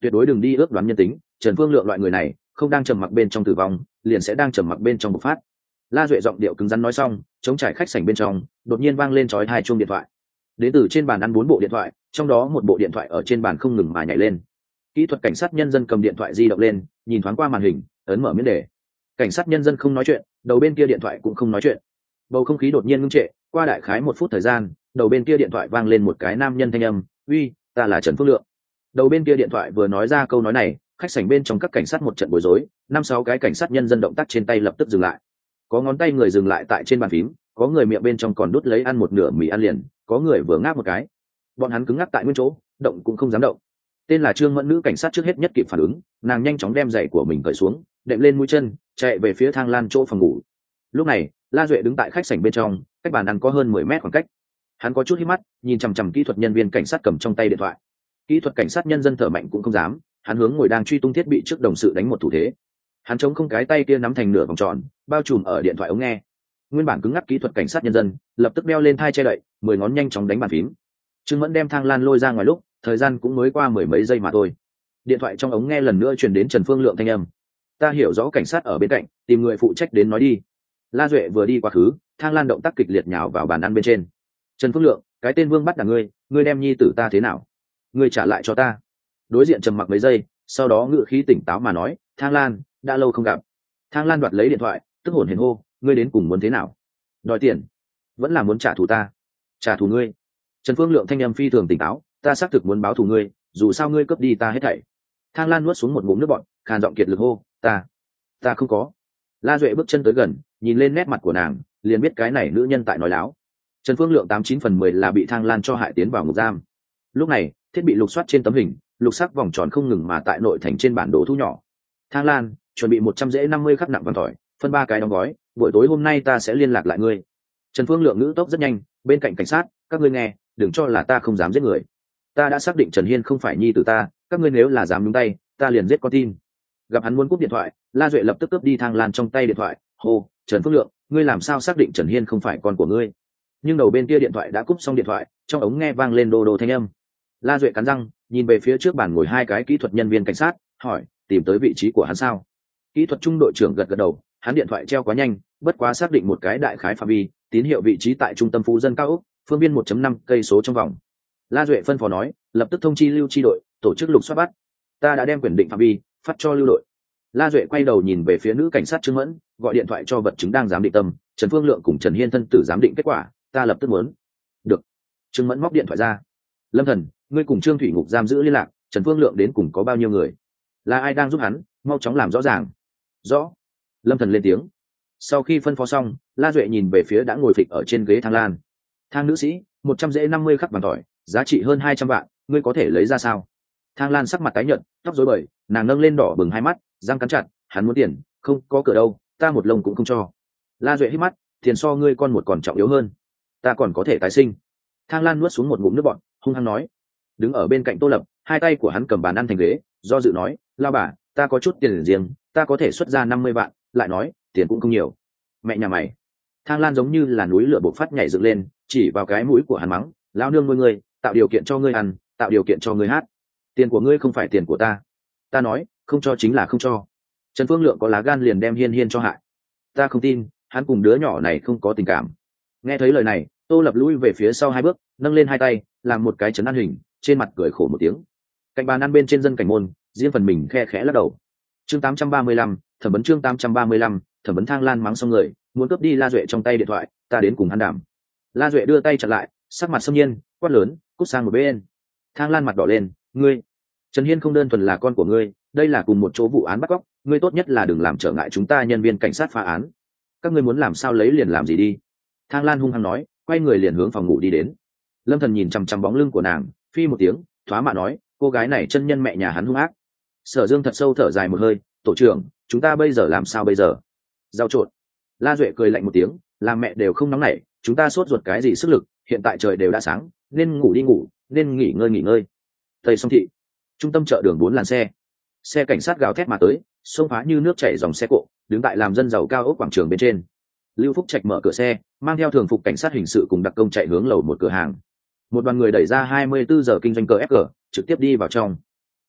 tuyệt đối đừng đi ước đoán nhân tính, Trần Phương Lượng loại người này không đang trầm mặc bên trong tử vong liền sẽ đang trầm mặc bên trong bộc phát. La Duệ giọng điệu cứng rắn nói xong, chống trải khách sảnh bên trong đột nhiên vang lên chói hai chuông điện thoại. Đến từ trên bàn ăn bốn bộ điện thoại, trong đó một bộ điện thoại ở trên bàn không ngừng mà nhảy lên. Kỹ thuật cảnh sát nhân dân cầm điện thoại di động lên, nhìn thoáng qua màn hình, ấn mở miễn đề. Cảnh sát nhân dân không nói chuyện, đầu bên kia điện thoại cũng không nói chuyện. Bầu không khí đột nhiên ngưng trệ, qua đại khái một phút thời gian, đầu bên kia điện thoại vang lên một cái nam nhân thanh âm, "Uy, ta là Trần Phương Lượng." Đầu bên kia điện thoại vừa nói ra câu nói này, khách sảnh bên trong các cảnh sát một trận bối rối, năm sáu cái cảnh sát nhân dân động tác trên tay lập tức dừng lại. Có ngón tay người dừng lại tại trên bàn phím, có người miệng bên trong còn đút lấy ăn một nửa mì ăn liền, có người vừa ngáp một cái. Bọn hắn cứng ngắc tại nguyên chỗ, động cũng không dám động. Tên là Trương Mẫn nữ cảnh sát trước hết nhất kịp phản ứng, nàng nhanh chóng đem giày của mình cởi xuống, đệm lên mũi chân, chạy về phía thang lan chỗ phòng ngủ. Lúc này, La Duệ đứng tại khách sảnh bên trong, cách bàn ăn có hơn mười mét khoảng cách. Hắn có chút hí mắt, nhìn chằm chằm kỹ thuật nhân viên cảnh sát cầm trong tay điện thoại. Kỹ thuật cảnh sát nhân dân thở mạnh cũng không dám, hắn hướng ngồi đang truy tung thiết bị trước đồng sự đánh một thủ thế. Hắn chống không cái tay kia nắm thành nửa vòng tròn, bao trùm ở điện thoại ống nghe. Nguyên bản cứng ngắc kỹ thuật cảnh sát nhân dân lập tức đeo lên thai che đậy, mười ngón nhanh chóng đánh bàn phím. Trương Mẫn đem thang lan lôi ra ngoài lúc, thời gian cũng mới qua mười mấy giây mà thôi. Điện thoại trong ống nghe lần nữa truyền đến Trần Phương Lượng thanh âm. "Ta hiểu rõ cảnh sát ở bên cạnh, tìm người phụ trách đến nói đi." La Duệ vừa đi quá khứ, thang lan động tác kịch liệt nhào vào bàn ăn bên trên. "Trần Phương Lượng, cái tên Vương bắt đả ngươi, ngươi đem nhi tử ta thế nào? Ngươi trả lại cho ta." Đối diện trầm mặc mấy giây, sau đó ngữ khí tỉnh táo mà nói, "Thang Lan, đã lâu không gặp." Thang Lan đoạt lấy điện thoại, tức hồn hển hô, "Ngươi đến cùng muốn thế nào? Đòi tiền? Vẫn là muốn trả thù ta?" "Trả thù ngươi?" Trần Phương Lượng thanh âm phi thường tỉnh táo, "Ta xác thực muốn báo thù ngươi, dù sao ngươi cướp đi ta hết thảy." Thang Lan nuốt xuống một ngụm nước bọt, khàn giọng kiệt lực hô, "Ta, ta không có." La Duệ bước chân tới gần, nhìn lên nét mặt của nàng, liền biết cái này nữ nhân tại nói láo. Trần Phương Lượng tám chín phần mười là bị Thang Lan cho hại tiến vào ngục giam. Lúc này, thiết bị lục soát trên tấm hình, lục sắc vòng tròn không ngừng mà tại nội thành trên bản đồ thu nhỏ. "Thang Lan, chuẩn bị một trăm rễ năm mươi khắc nặng vàng tỏi, phân ba cái đóng gói, buổi tối hôm nay ta sẽ liên lạc lại ngươi." Trần Phương Lượng ngữ tốc rất nhanh, bên cạnh cảnh sát, "Các ngươi nghe, đừng cho là ta không dám giết người. Ta đã xác định Trần Hiên không phải nhi tử ta, các ngươi nếu là dám nhúng tay, ta liền giết con tin." Gặp hắn muốn cúp điện thoại, La Duệ lập tức cướp đi Thang Lan trong tay điện thoại, hô, "Trần Phương Lượng, ngươi làm sao xác định Trần Hiên không phải con của ngươi?" Nhưng đầu bên kia điện thoại đã cúp xong điện thoại, trong ống nghe vang lên đô đô thanh âm. La Duệ cắn răng, nhìn về phía trước bàn ngồi hai cái kỹ thuật nhân viên cảnh sát, hỏi, "Tìm tới vị trí của hắn sao?" Kỹ thuật trung đội trưởng gật gật đầu, hắn điện thoại treo quá nhanh, bất quá xác định một cái đại khái phạm vi, tín hiệu vị trí tại trung tâm phú dân cao ốc, phương viên một phẩy năm cây số trong vòng. La Duệ phân phó nói, lập tức thông chi lưu chi đội, tổ chức lục soát bắt. "Ta đã đem quyền định phạm vi phát cho lưu đội." La Duệ quay đầu nhìn về phía nữ cảnh sát Trương Mẫn, gọi điện thoại cho vật chứng đang giám định tâm, Trần Phương Lượng cùng Trần Hiên thân tử giám định kết quả, "Ta lập tức muốn." "Được." Trương Mẫn móc điện thoại ra. "Lâm Thần, ngươi cùng Trương Thủy Ngục giam giữ liên lạc, Trần Phương Lượng đến cùng có bao nhiêu người? Là ai đang giúp hắn, mau chóng làm rõ ràng." "Rõ." Lâm Thần lên tiếng. Sau khi phân phó xong, La Duệ nhìn về phía đã ngồi phịch ở trên ghế Thang Lan. "Thang nữ sĩ, một trăm rễ năm mươi khắc vàng tỏi, giá trị hơn hai trăm vạn, ngươi có thể lấy ra sao?" Thang Lan sắc mặt tái nhợt, tóc rối bời, nàng nâng lên đỏ bừng hai mắt, răng cắn chặt, "Hắn muốn tiền, không có cửa đâu, ta một lông cũng không cho." La Duệ hít mắt, "Tiền so ngươi con một còn trọng yếu hơn, ta còn có thể tái sinh." Thang Lan nuốt xuống một ngụm nước bọt, hung hăng nói. Đứng ở bên cạnh Tô Lập, hai tay của hắn cầm bàn ăn thành ghế, do dự nói, "Lao bà, ta có chút tiền riêng, ta có thể xuất ra năm mươi vạn, lại nói, tiền cũng không nhiều." "Mẹ nhà mày." Thang Lan giống như là núi lửa bộc phát nhảy dựng lên, chỉ vào cái mũi của hắn mắng, "Lão nương nuôi ngươi, tạo điều kiện cho ngươi ăn, tạo điều kiện cho ngươi hát. Tiền của ngươi không phải tiền của ta. Ta nói, không cho chính là không cho." Trần Phương Lượng có lá gan liền đem Hiên Hiên cho hại. "Ta không tin, hắn cùng đứa nhỏ này không có tình cảm." Nghe thấy lời này, Tô Lập lui về phía sau hai bước, nâng lên hai tay, làm một cái chấn an hình, trên mặt cười khổ một tiếng. Cạnh bàn ăn bên trên dân cảnh môn, riêng phần mình khe khẽ lắc đầu. Chương tám trăm ba mươi lăm, thẩm vấn chương tám trăm ba mươi lăm, thẩm vấn Thang Lan mắng xong người, muốn cướp đi La Duệ trong tay điện thoại, "Ta đến cùng hắn đảm." La Duệ đưa tay chặn lại, sắc mặt xâm nhiên, quát lớn, "Cút sang một bên." Thang Lan mặt đỏ lên, "Ngươi, Trần Hiên không đơn thuần là con của ngươi, đây là cùng một chỗ vụ án bắt cóc, ngươi tốt nhất là đừng làm trở ngại chúng ta nhân viên cảnh sát phá án. Các ngươi muốn làm sao lấy liền làm gì đi." Thang Lan hung hăng nói, quay người liền hướng phòng ngủ đi đến. Lâm Thần nhìn chằm chằm bóng lưng của nàng, phi một tiếng, thoá mạ nói, "Cô gái này chân nhân mẹ nhà hắn hung ác." Sở Dương thật sâu thở dài một hơi, "Tổ trưởng, chúng ta bây giờ làm sao bây giờ?" "Giao trộn." La Duệ cười lạnh một tiếng, "Làm mẹ đều không nóng nảy, chúng ta sốt ruột cái gì sức lực, hiện tại trời đều đã sáng, nên ngủ đi ngủ, nên nghỉ ngơi nghỉ ngơi." Tây Song Thị, trung tâm chợ đường bốn làn xe. Xe cảnh sát gào thét mà tới, xông phá như nước chảy dòng xe cộ, đứng tại làm dân giàu cao ốc quảng trường bên trên. Lưu Phúc Trạch mở cửa xe, mang theo thường phục cảnh sát hình sự cùng đặc công chạy hướng lầu một cửa hàng. Một đoàn người đẩy ra hai mươi bốn giờ kinh doanh cờ ép cờ, trực tiếp đi vào trong.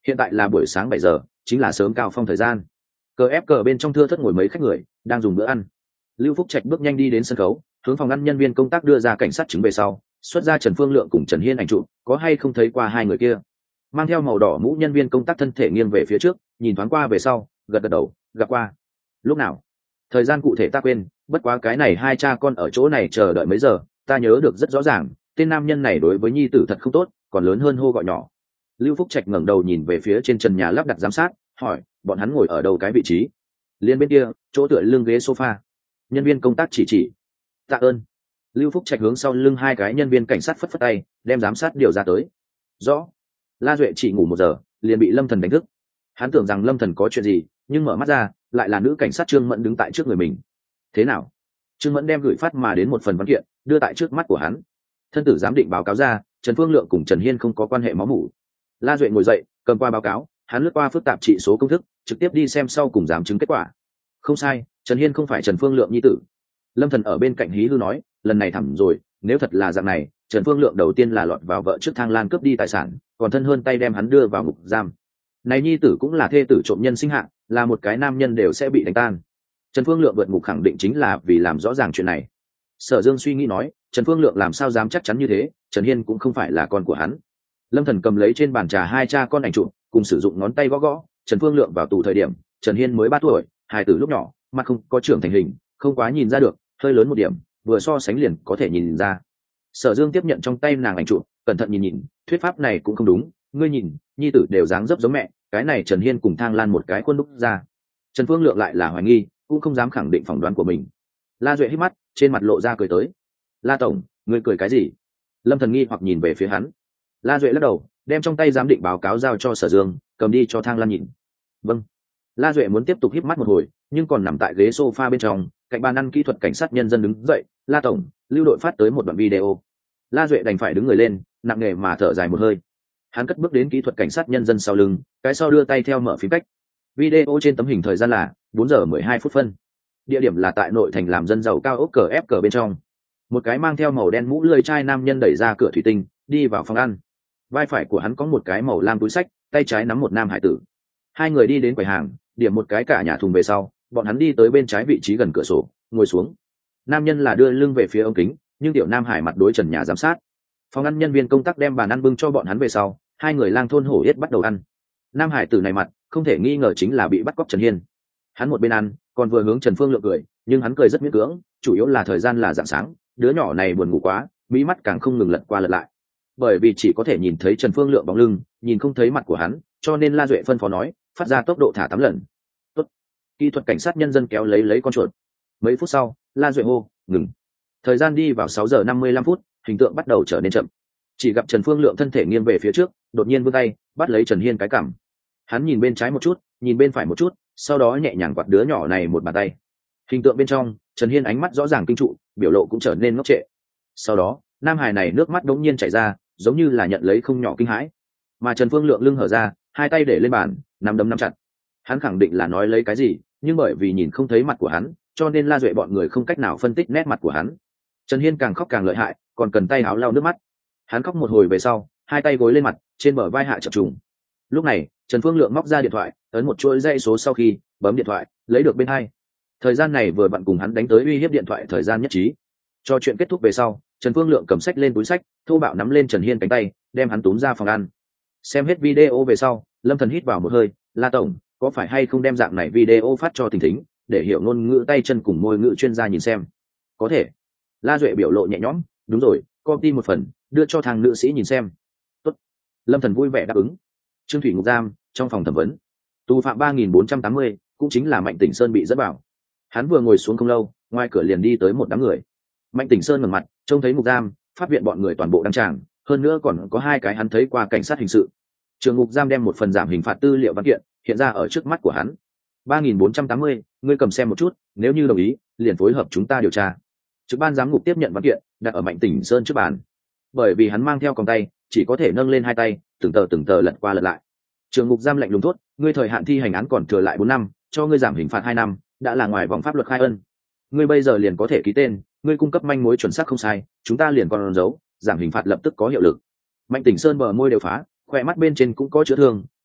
Hiện tại là buổi sáng bảy giờ, chính là sớm cao phong thời gian. Cờ ép cờ bên trong thưa thất ngồi mấy khách người đang dùng bữa ăn. Lưu Phúc Trạch bước nhanh đi đến sân khấu, hướng phòng ăn nhân viên công tác đưa ra cảnh sát chứng về sau, xuất ra Trần Phương Lượng cùng Trần Hiên ảnh chụp, có hay không thấy qua hai người kia. Mang theo màu đỏ mũ nhân viên công tác thân thể nghiêng về phía trước, nhìn thoáng qua về sau, gật gật đầu, gặp qua. Lúc nào? Thời gian cụ thể ta quên, bất quá cái này hai cha con ở chỗ này chờ đợi mấy giờ, ta nhớ được rất rõ ràng, tên nam nhân này đối với nhi tử thật không tốt, còn lớn hơn hô gọi nhỏ. Lưu Phúc Trạch ngẩng đầu nhìn về phía trên trần nhà lắp đặt giám sát, hỏi, bọn hắn ngồi ở đâu cái vị trí? Liên bên kia, chỗ tựa lưng ghế sofa. Nhân viên công tác chỉ chỉ. Tạ ơn. Lưu Phúc Trạch hướng sau lưng hai cái nhân viên cảnh sát phất phất tay, đem giám sát điều ra tới. Rõ. La Duệ chỉ ngủ một giờ, liền bị Lâm Thần đánh thức. Hắn tưởng rằng Lâm Thần có chuyện gì, nhưng mở mắt ra, lại là nữ cảnh sát Trương Mẫn đứng tại trước người mình. Thế nào? Trương Mẫn đem gửi phát mà đến một phần văn kiện, đưa tại trước mắt của hắn. Thân tử giám định báo cáo ra, Trần Phương Lượng cùng Trần Hiên không có quan hệ máu mủ. La Duệ ngồi dậy, cầm qua báo cáo, hắn lướt qua phức tạp trị số công thức, trực tiếp đi xem sau cùng giám chứng kết quả. Không sai, Trần Hiên không phải Trần Phương Lượng nhi tử. Lâm Thần ở bên cạnh hí hư nói, lần này thẳm rồi, nếu thật là dạng này, Trần Phương Lượng đầu tiên là lọt vào vợ trước Thang Lan cướp đi tài sản, còn thân hơn tay đem hắn đưa vào ngục giam. Này nhi tử cũng là thê tử trộm nhân sinh hạng, là một cái nam nhân đều sẽ bị đánh tan. Trần Phương Lượng vượt ngục khẳng định chính là vì làm rõ ràng chuyện này. Sở Dương suy nghĩ nói, Trần Phương Lượng làm sao dám chắc chắn như thế, Trần Hiên cũng không phải là con của hắn. Lâm Thần cầm lấy trên bàn trà hai cha con ảnh chụp, cùng sử dụng ngón tay gõ gõ. Trần Phương Lượng vào tù thời điểm, Trần Hiên mới ba tuổi, hài tử lúc nhỏ, mặt không có trưởng thành hình, không quá nhìn ra được, hơi lớn một điểm, vừa so sánh liền có thể nhìn ra. Sở Dương tiếp nhận trong tay nàng ảnh chụp, cẩn thận nhìn nhìn, thuyết pháp này cũng không đúng, ngươi nhìn, nhi tử đều dáng dấp giống mẹ, cái này Trần Hiên cùng Thang Lan một cái khuôn đúc ra. Trần Phương Lượng lại là hoài nghi, cũng không dám khẳng định phỏng đoán của mình. La Duệ hít mắt, trên mặt lộ ra cười tới. La tổng, ngươi cười cái gì? Lâm Thần nghi hoặc nhìn về phía hắn. La Duệ lắc đầu, đem trong tay giám định báo cáo giao cho Sở Dương, cầm đi cho Thang Lan nhìn. Vâng. La Duệ muốn tiếp tục hít mắt một hồi, nhưng còn nằm tại ghế sofa bên trong, cạnh bàn ăn kỹ thuật cảnh sát nhân dân đứng dậy. La tổng, lưu đội phát tới một đoạn video. La Duệ đành phải đứng người lên, nặng nề mà thở dài một hơi. Hắn cất bước đến kỹ thuật cảnh sát nhân dân sau lưng, cái sau đưa tay theo mở phím cách. Video trên tấm hình thời gian là bốn giờ mười hai phút phân. Địa điểm là tại nội thành làm dân giàu cao ốc cờ ép cờ bên trong. Một cái mang theo màu đen mũ lưỡi chai nam nhân đẩy ra cửa thủy tinh, đi vào phòng ăn. Vai phải của hắn có một cái màu lam túi xách, tay trái nắm một nam hải tử. Hai người đi đến quầy hàng, điểm một cái cả nhà thùng về sau, bọn hắn đi tới bên trái vị trí gần cửa sổ, ngồi xuống. Nam nhân là đưa lưng về phía ống kính, nhưng tiểu nam hải mặt đối trần nhà giám sát. Phòng ăn nhân viên công tác đem bàn ăn bưng cho bọn hắn về sau, hai người lang thôn hổ yết bắt đầu ăn. Nam hải tử này mặt không thể nghi ngờ chính là bị bắt cóc Trần Hiên. Hắn một bên ăn, còn vừa hướng Trần Phương Lượng cười, nhưng hắn cười rất miễn cưỡng, chủ yếu là thời gian là rạng sáng, đứa nhỏ này buồn ngủ quá, mí mắt càng không ngừng lật qua lật lại. Bởi vì chỉ có thể nhìn thấy Trần Phương Lượng bóng lưng, nhìn không thấy mặt của hắn, cho nên La Duệ phân phó nói, phát ra tốc độ thả tám lần. Tốt. Kỹ thuật cảnh sát nhân dân kéo lấy lấy con chuột. Mấy phút sau, La Duệ hô, ngừng. Thời gian đi vào sáu giờ năm mươi lăm phút, hình tượng bắt đầu trở nên chậm. Chỉ gặp Trần Phương Lượng thân thể nghiêng về phía trước, đột nhiên vươn tay, bắt lấy Trần Hiên cái cằm. Hắn nhìn bên trái một chút, nhìn bên phải một chút, sau đó nhẹ nhàng quạt đứa nhỏ này một bàn tay. Hình tượng bên trong, Trần Hiên ánh mắt rõ ràng kinh trụ, biểu lộ cũng trở nên ngốc trệ. Sau đó, nam hài này nước mắt đống nhiên chảy ra, giống như là nhận lấy không nhỏ kinh hãi. Mà Trần Phương Lượng lưng hở ra, hai tay để lên bàn, nắm đấm nắm chặt. Hắn khẳng định là nói lấy cái gì, nhưng bởi vì nhìn không thấy mặt của hắn, cho nên La Duệ bọn người không cách nào phân tích nét mặt của hắn. Trần Hiên càng khóc càng lợi hại, còn cần tay áo lau nước mắt. Hắn khóc một hồi về sau, hai tay gối lên mặt, trên bờ vai hạ chập trùng. Lúc này, Trần Phương Lượng móc ra điện thoại, ấn một chuỗi dãy số sau khi bấm điện thoại, lấy được bên hai. Thời gian này vừa vặn cùng hắn đánh tới uy hiếp điện thoại thời gian nhất trí. Cho chuyện kết thúc về sau, Trần Phương Lượng cầm sách lên túi sách, thô bạo nắm lên Trần Hiên cánh tay, đem hắn túm ra phòng ăn. Xem hết video về sau, Lâm Thần hít vào một hơi, La tổng, có phải hay không đem dạng này video phát cho Thình Thính, để hiểu ngôn ngữ tay chân cùng môi ngữ chuyên gia nhìn xem? Có thể. La Duệ biểu lộ nhẹ nhõm, đúng rồi, copy một phần, đưa cho thằng nữ sĩ nhìn xem. Tốt. Lâm Thần vui vẻ đáp ứng. Trương Thủy ngục giam, trong phòng thẩm vấn. Tù phạm ba nghìn bốn trăm tám mươi, cũng chính là Mạnh Tỉnh Sơn bị dẫn vào. Hắn vừa ngồi xuống không lâu, ngoài cửa liền đi tới một đám người. Mạnh Tỉnh Sơn ngẩng mặt, trông thấy ngục giam, phát viện bọn người toàn bộ đăng tràng, hơn nữa còn có hai cái hắn thấy qua cảnh sát hình sự. Trường ngục giam đem một phần giảm hình phạt tư liệu văn kiện hiện ra ở trước mắt của hắn. ba nghìn bốn trăm tám mươi, ngươi cầm xem một chút, nếu như đồng ý, liền phối hợp chúng ta điều tra. Trực ban giám ngục tiếp nhận văn kiện, đặt ở Mạnh Tỉnh Sơn trước bàn. Bởi vì hắn mang theo còng tay, chỉ có thể nâng lên hai tay, từng tờ từng tờ lật qua lật lại. Trường ngục giam lạnh lùng thốt, ngươi thời hạn thi hành án còn thừa lại bốn năm, cho ngươi giảm hình phạt hai năm, đã là ngoài vòng pháp luật khai ân. Ngươi bây giờ liền có thể ký tên, ngươi cung cấp manh mối chuẩn xác không sai, chúng ta liền còn giấu, giảm hình phạt lập tức có hiệu lực. Mạnh Tỉnh Sơn bờ môi đều phá, khỏe mắt bên trên cũng có chữa thương,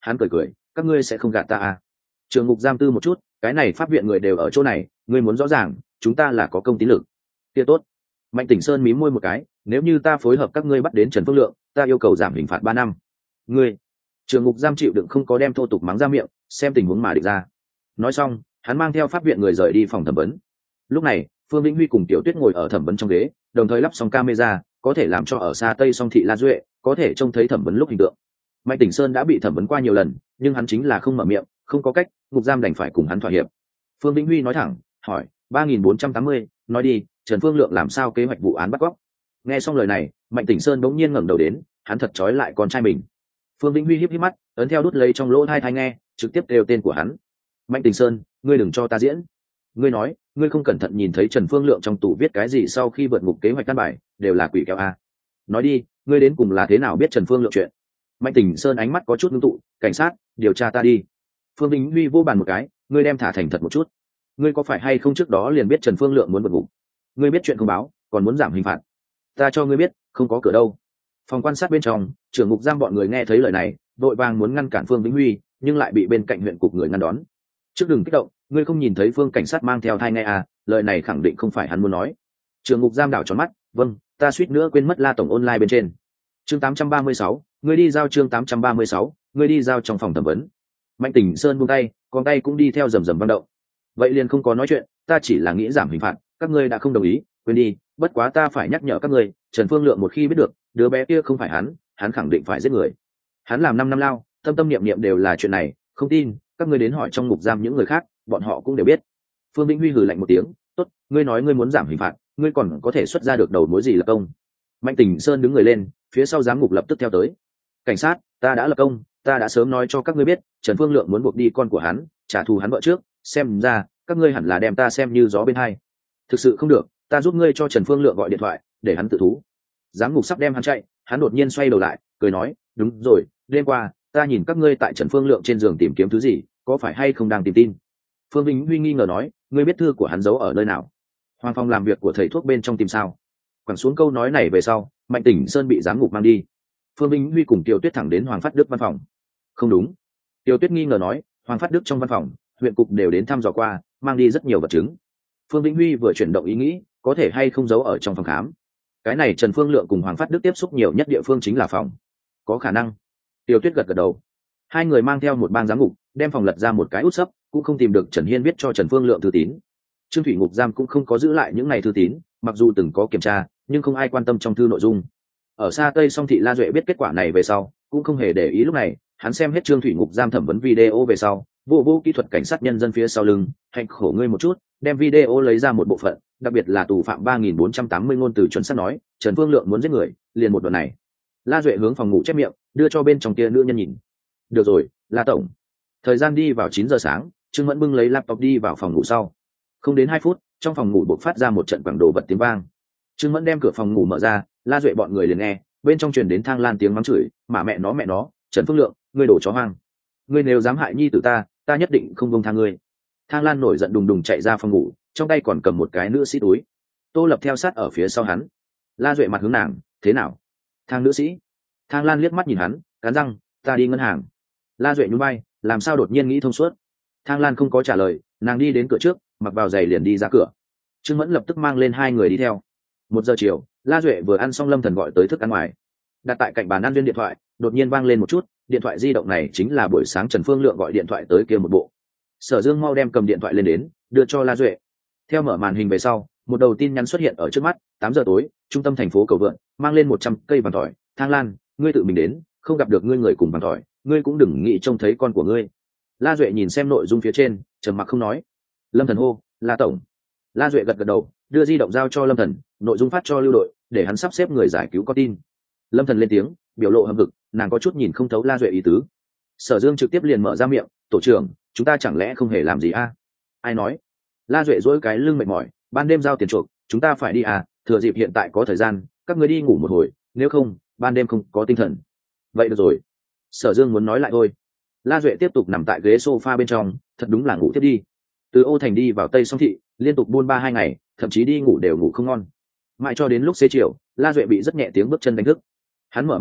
hắn cười cười, các ngươi sẽ không gạt ta à? Trường ngục giam tư một chút, cái này pháp viện người đều ở chỗ này, ngươi muốn rõ ràng chúng ta là có công tín lực. Kia tốt. Mạnh Tỉnh Sơn mím môi một cái, nếu như ta phối hợp các ngươi bắt đến Trần Phương Lượng, ta yêu cầu giảm hình phạt ba năm. Ngươi. Trường ngục giam chịu đựng không có đem thô tục mắng ra miệng, xem tình huống mà định ra. Nói xong, hắn mang theo pháp viện người rời đi phòng thẩm vấn. Lúc này, Phương Vĩnh Huy cùng Tiểu Tuyết ngồi ở thẩm vấn trong ghế, đồng thời lắp xong camera, có thể làm cho ở xa Tây Song thị La Duệ có thể trông thấy thẩm vấn lúc hình tượng. Mạnh Tỉnh Sơn đã bị thẩm vấn qua nhiều lần, nhưng hắn chính là không mở miệng, không có cách, ngục giam đành phải cùng hắn thỏa hiệp. Phương Vĩnh Huy nói thẳng, hỏi, ba nghìn bốn trăm tám mươi, nói đi, Trần Phương Lượng làm sao kế hoạch vụ án bắt cóc? Nghe xong lời này, Mạnh Tỉnh Sơn bỗng nhiên ngẩng đầu đến, hắn thật chói lại con trai mình. Phương Vĩnh Huy híp híp mắt, ấn theo đút lấy trong lỗ tai tai nghe, trực tiếp kêu tên của hắn. Mạnh Tỉnh Sơn, ngươi đừng cho ta diễn. Ngươi nói, ngươi không cẩn thận nhìn thấy Trần Phương Lượng trong tủ viết cái gì sau khi vượt ngục kế hoạch căn bài, đều là quỷ kéo a. Nói đi, ngươi đến cùng là thế nào biết Trần Phương Lượng chuyện? Mạnh Tỉnh Sơn ánh mắt có chút ngưng tụ, cảnh sát, điều tra ta đi. Phương Vĩnh Huy vô bàn một cái, ngươi đem thả thành thật một chút. Ngươi có phải hay không trước đó liền biết Trần Phương Lượng muốn vượt ngục? Ngươi biết chuyện không báo, còn muốn giảm hình phạt? Ta cho ngươi biết, không có cửa đâu. Phòng quan sát bên trong, trưởng ngục giam bọn người nghe thấy lời này, đội vàng muốn ngăn cản Phương Vĩnh Huy, nhưng lại bị bên cạnh huyện cục người ngăn đón. Trước đừng kích động, ngươi không nhìn thấy Phương cảnh sát mang theo thai nghe à? Lời này khẳng định không phải hắn muốn nói. Trưởng ngục giam đảo tròn mắt, vâng, ta suýt nữa quên mất La tổng online bên trên. Chương tám trăm ba mươi sáu, ngươi đi giao chương tám trăm ba mươi sáu, ngươi đi giao trong phòng thẩm vấn. Mạnh Tỉnh Sơn buông tay, con tay cũng đi theo rầm rầm vang động. Vậy liền không có nói chuyện, ta chỉ là nghĩ giảm hình phạt, các ngươi đã không đồng ý, quên đi, bất quá ta phải nhắc nhở các ngươi, Trần Phương Lượng một khi biết được, đứa bé kia không phải hắn, hắn khẳng định phải giết người. Hắn làm năm năm lao, tâm tâm niệm niệm đều là chuyện này, không tin, các ngươi đến hỏi trong ngục giam những người khác, bọn họ cũng đều biết. Phương Vĩnh Huy hừ lạnh một tiếng, tốt, ngươi nói ngươi muốn giảm hình phạt, ngươi còn có thể xuất ra được đầu mối gì lập công? Mạnh Tỉnh Sơn đứng người lên, phía sau giám ngục lập tức theo tới. Cảnh sát, ta đã lập công, ta đã sớm nói cho các ngươi biết, Trần Phương Lượng muốn buộc đi con của hắn, trả thù hắn vợ trước, xem ra các ngươi hẳn là đem ta xem như gió bên hai. Thực sự không được, ta giúp ngươi cho Trần Phương Lượng gọi điện thoại, để hắn tự thú. Giám ngục sắp đem hắn chạy, hắn đột nhiên xoay đầu lại, cười nói, đúng rồi, đêm qua ta nhìn các ngươi tại Trần Phương Lượng trên giường tìm kiếm thứ gì, có phải hay không đang tìm tin? Phương Vĩnh Huy nghi ngờ nói, ngươi biết thư của hắn giấu ở nơi nào? Hoàng phòng làm việc của thầy thuốc bên trong tìm sao? Quẳng xuống câu nói này về sau, Mạnh Tỉnh Sơn bị giám ngục mang đi. Phương Vĩnh Huy cùng Tiêu Tuyết thẳng đến Hoàng Phát Đức văn phòng. Không đúng. Tiêu Tuyết nghi ngờ nói, Hoàng Phát Đức trong văn phòng, huyện cục đều đến thăm dò qua, mang đi rất nhiều vật chứng. Phương Vĩnh Huy vừa chuyển động ý nghĩ, có thể hay không giấu ở trong phòng khám. Cái này Trần Phương Lượng cùng Hoàng Phát Đức tiếp xúc nhiều nhất địa phương chính là phòng. Có khả năng. Tiêu Tuyết gật gật đầu. Hai người mang theo một bang giám ngục, đem phòng lật ra một cái út sấp, cũng không tìm được Trần Hiên viết cho Trần Phương Lượng thư tín. Trương Thủy ngục giam cũng không có giữ lại những ngày thư tín, mặc dù từng có kiểm tra, nhưng không ai quan tâm trong thư nội dung. Ở xa Tây Song thị La Duệ biết kết quả này về sau, cũng không hề để ý lúc này, hắn xem hết Trương Thủy ngục giam thẩm vấn video về sau, vô vô kỹ thuật cảnh sát nhân dân phía sau lưng, hạnh khổ ngươi một chút, đem video lấy ra một bộ phận, đặc biệt là tù phạm ba nghìn bốn trăm tám mươi ngôn từ chuẩn xác nói, Trần Phương Lượng muốn giết người, liền một đoạn này. La Duệ hướng phòng ngủ chép miệng, đưa cho bên trong kia nữ nhân nhìn. Được rồi, La tổng. Thời gian đi vào chín giờ sáng, Trương Mẫn bưng lấy laptop đi vào phòng ngủ sau. Không đến hai phút, trong phòng ngủ bộc phát ra một trận quảng đồ vật tiếng vang. Trương Mẫn đem cửa phòng ngủ mở ra, La Duệ bọn người liền nghe, bên trong truyền đến Thang Lan tiếng mắng chửi, mà mẹ nó mẹ nó, Trần Phương Lượng, ngươi đổ chó hoang. Ngươi nếu dám hại nhi tử ta, ta nhất định không buông tha ngươi. Thang Lan nổi giận đùng đùng chạy ra phòng ngủ, trong tay còn cầm một cái nữ sĩ túi. Tô Lập theo sát ở phía sau hắn. La Duệ mặt hướng nàng, thế nào? Thang nữ sĩ. Thang Lan liếc mắt nhìn hắn, cắn răng, ta đi ngân hàng. La Duệ nhún vai, làm sao đột nhiên nghĩ thông suốt. Thang Lan không có trả lời, nàng đi đến cửa trước, mặc vào giày liền đi ra cửa. Trương Mẫn lập tức mang lên hai người đi theo. Một giờ chiều, La Duệ vừa ăn xong Lâm Thần gọi tới thức ăn ngoài. Đặt tại cạnh bàn ăn viên điện thoại, đột nhiên vang lên một chút, điện thoại di động này chính là buổi sáng Trần Phương Lượng gọi điện thoại tới kia một bộ. Sở Dương mau đem cầm điện thoại lên đến, đưa cho La Duệ. Theo mở màn hình về sau, một đầu tin nhắn xuất hiện ở trước mắt, tám giờ tối, trung tâm thành phố Cầu Vượn, mang lên một trăm cây vàng tỏi, Thang Lan, ngươi tự mình đến, không gặp được ngươi người cùng vàng tỏi, ngươi cũng đừng nghĩ trông thấy con của ngươi. La Duệ nhìn xem nội dung phía trên, trầm mặc không nói. Lâm Thần hô, La tổng. La Duệ gật gật đầu, đưa di động giao cho Lâm Thần, nội dung phát cho lưu đội, để hắn sắp xếp người giải cứu có tin. Lâm Thần lên tiếng, biểu lộ hậm hực, nàng có chút nhìn không thấu La Duệ ý tứ. Sở Dương trực tiếp liền mở ra miệng, tổ trưởng, chúng ta chẳng lẽ không hề làm gì a? À? Ai nói? La Duệ dỗi cái lưng mệt mỏi, ban đêm giao tiền chuộc, chúng ta phải đi à? Thừa dịp hiện tại có thời gian, các ngươi đi ngủ một hồi, nếu không, ban đêm không có tinh thần. Vậy được rồi. Sở Dương muốn nói lại thôi. La Duệ tiếp tục nằm tại ghế sofa bên trong, thật đúng là ngủ tiếp đi. Từ Ô Thành đi vào Tây Song Thị, liên tục buôn ba hai ngày, thậm chí đi ngủ đều ngủ không ngon. Mãi cho đến lúc xế chiều, La Duệ bị rất nhẹ tiếng bước chân đánh thức. Hắn mở mắt ra,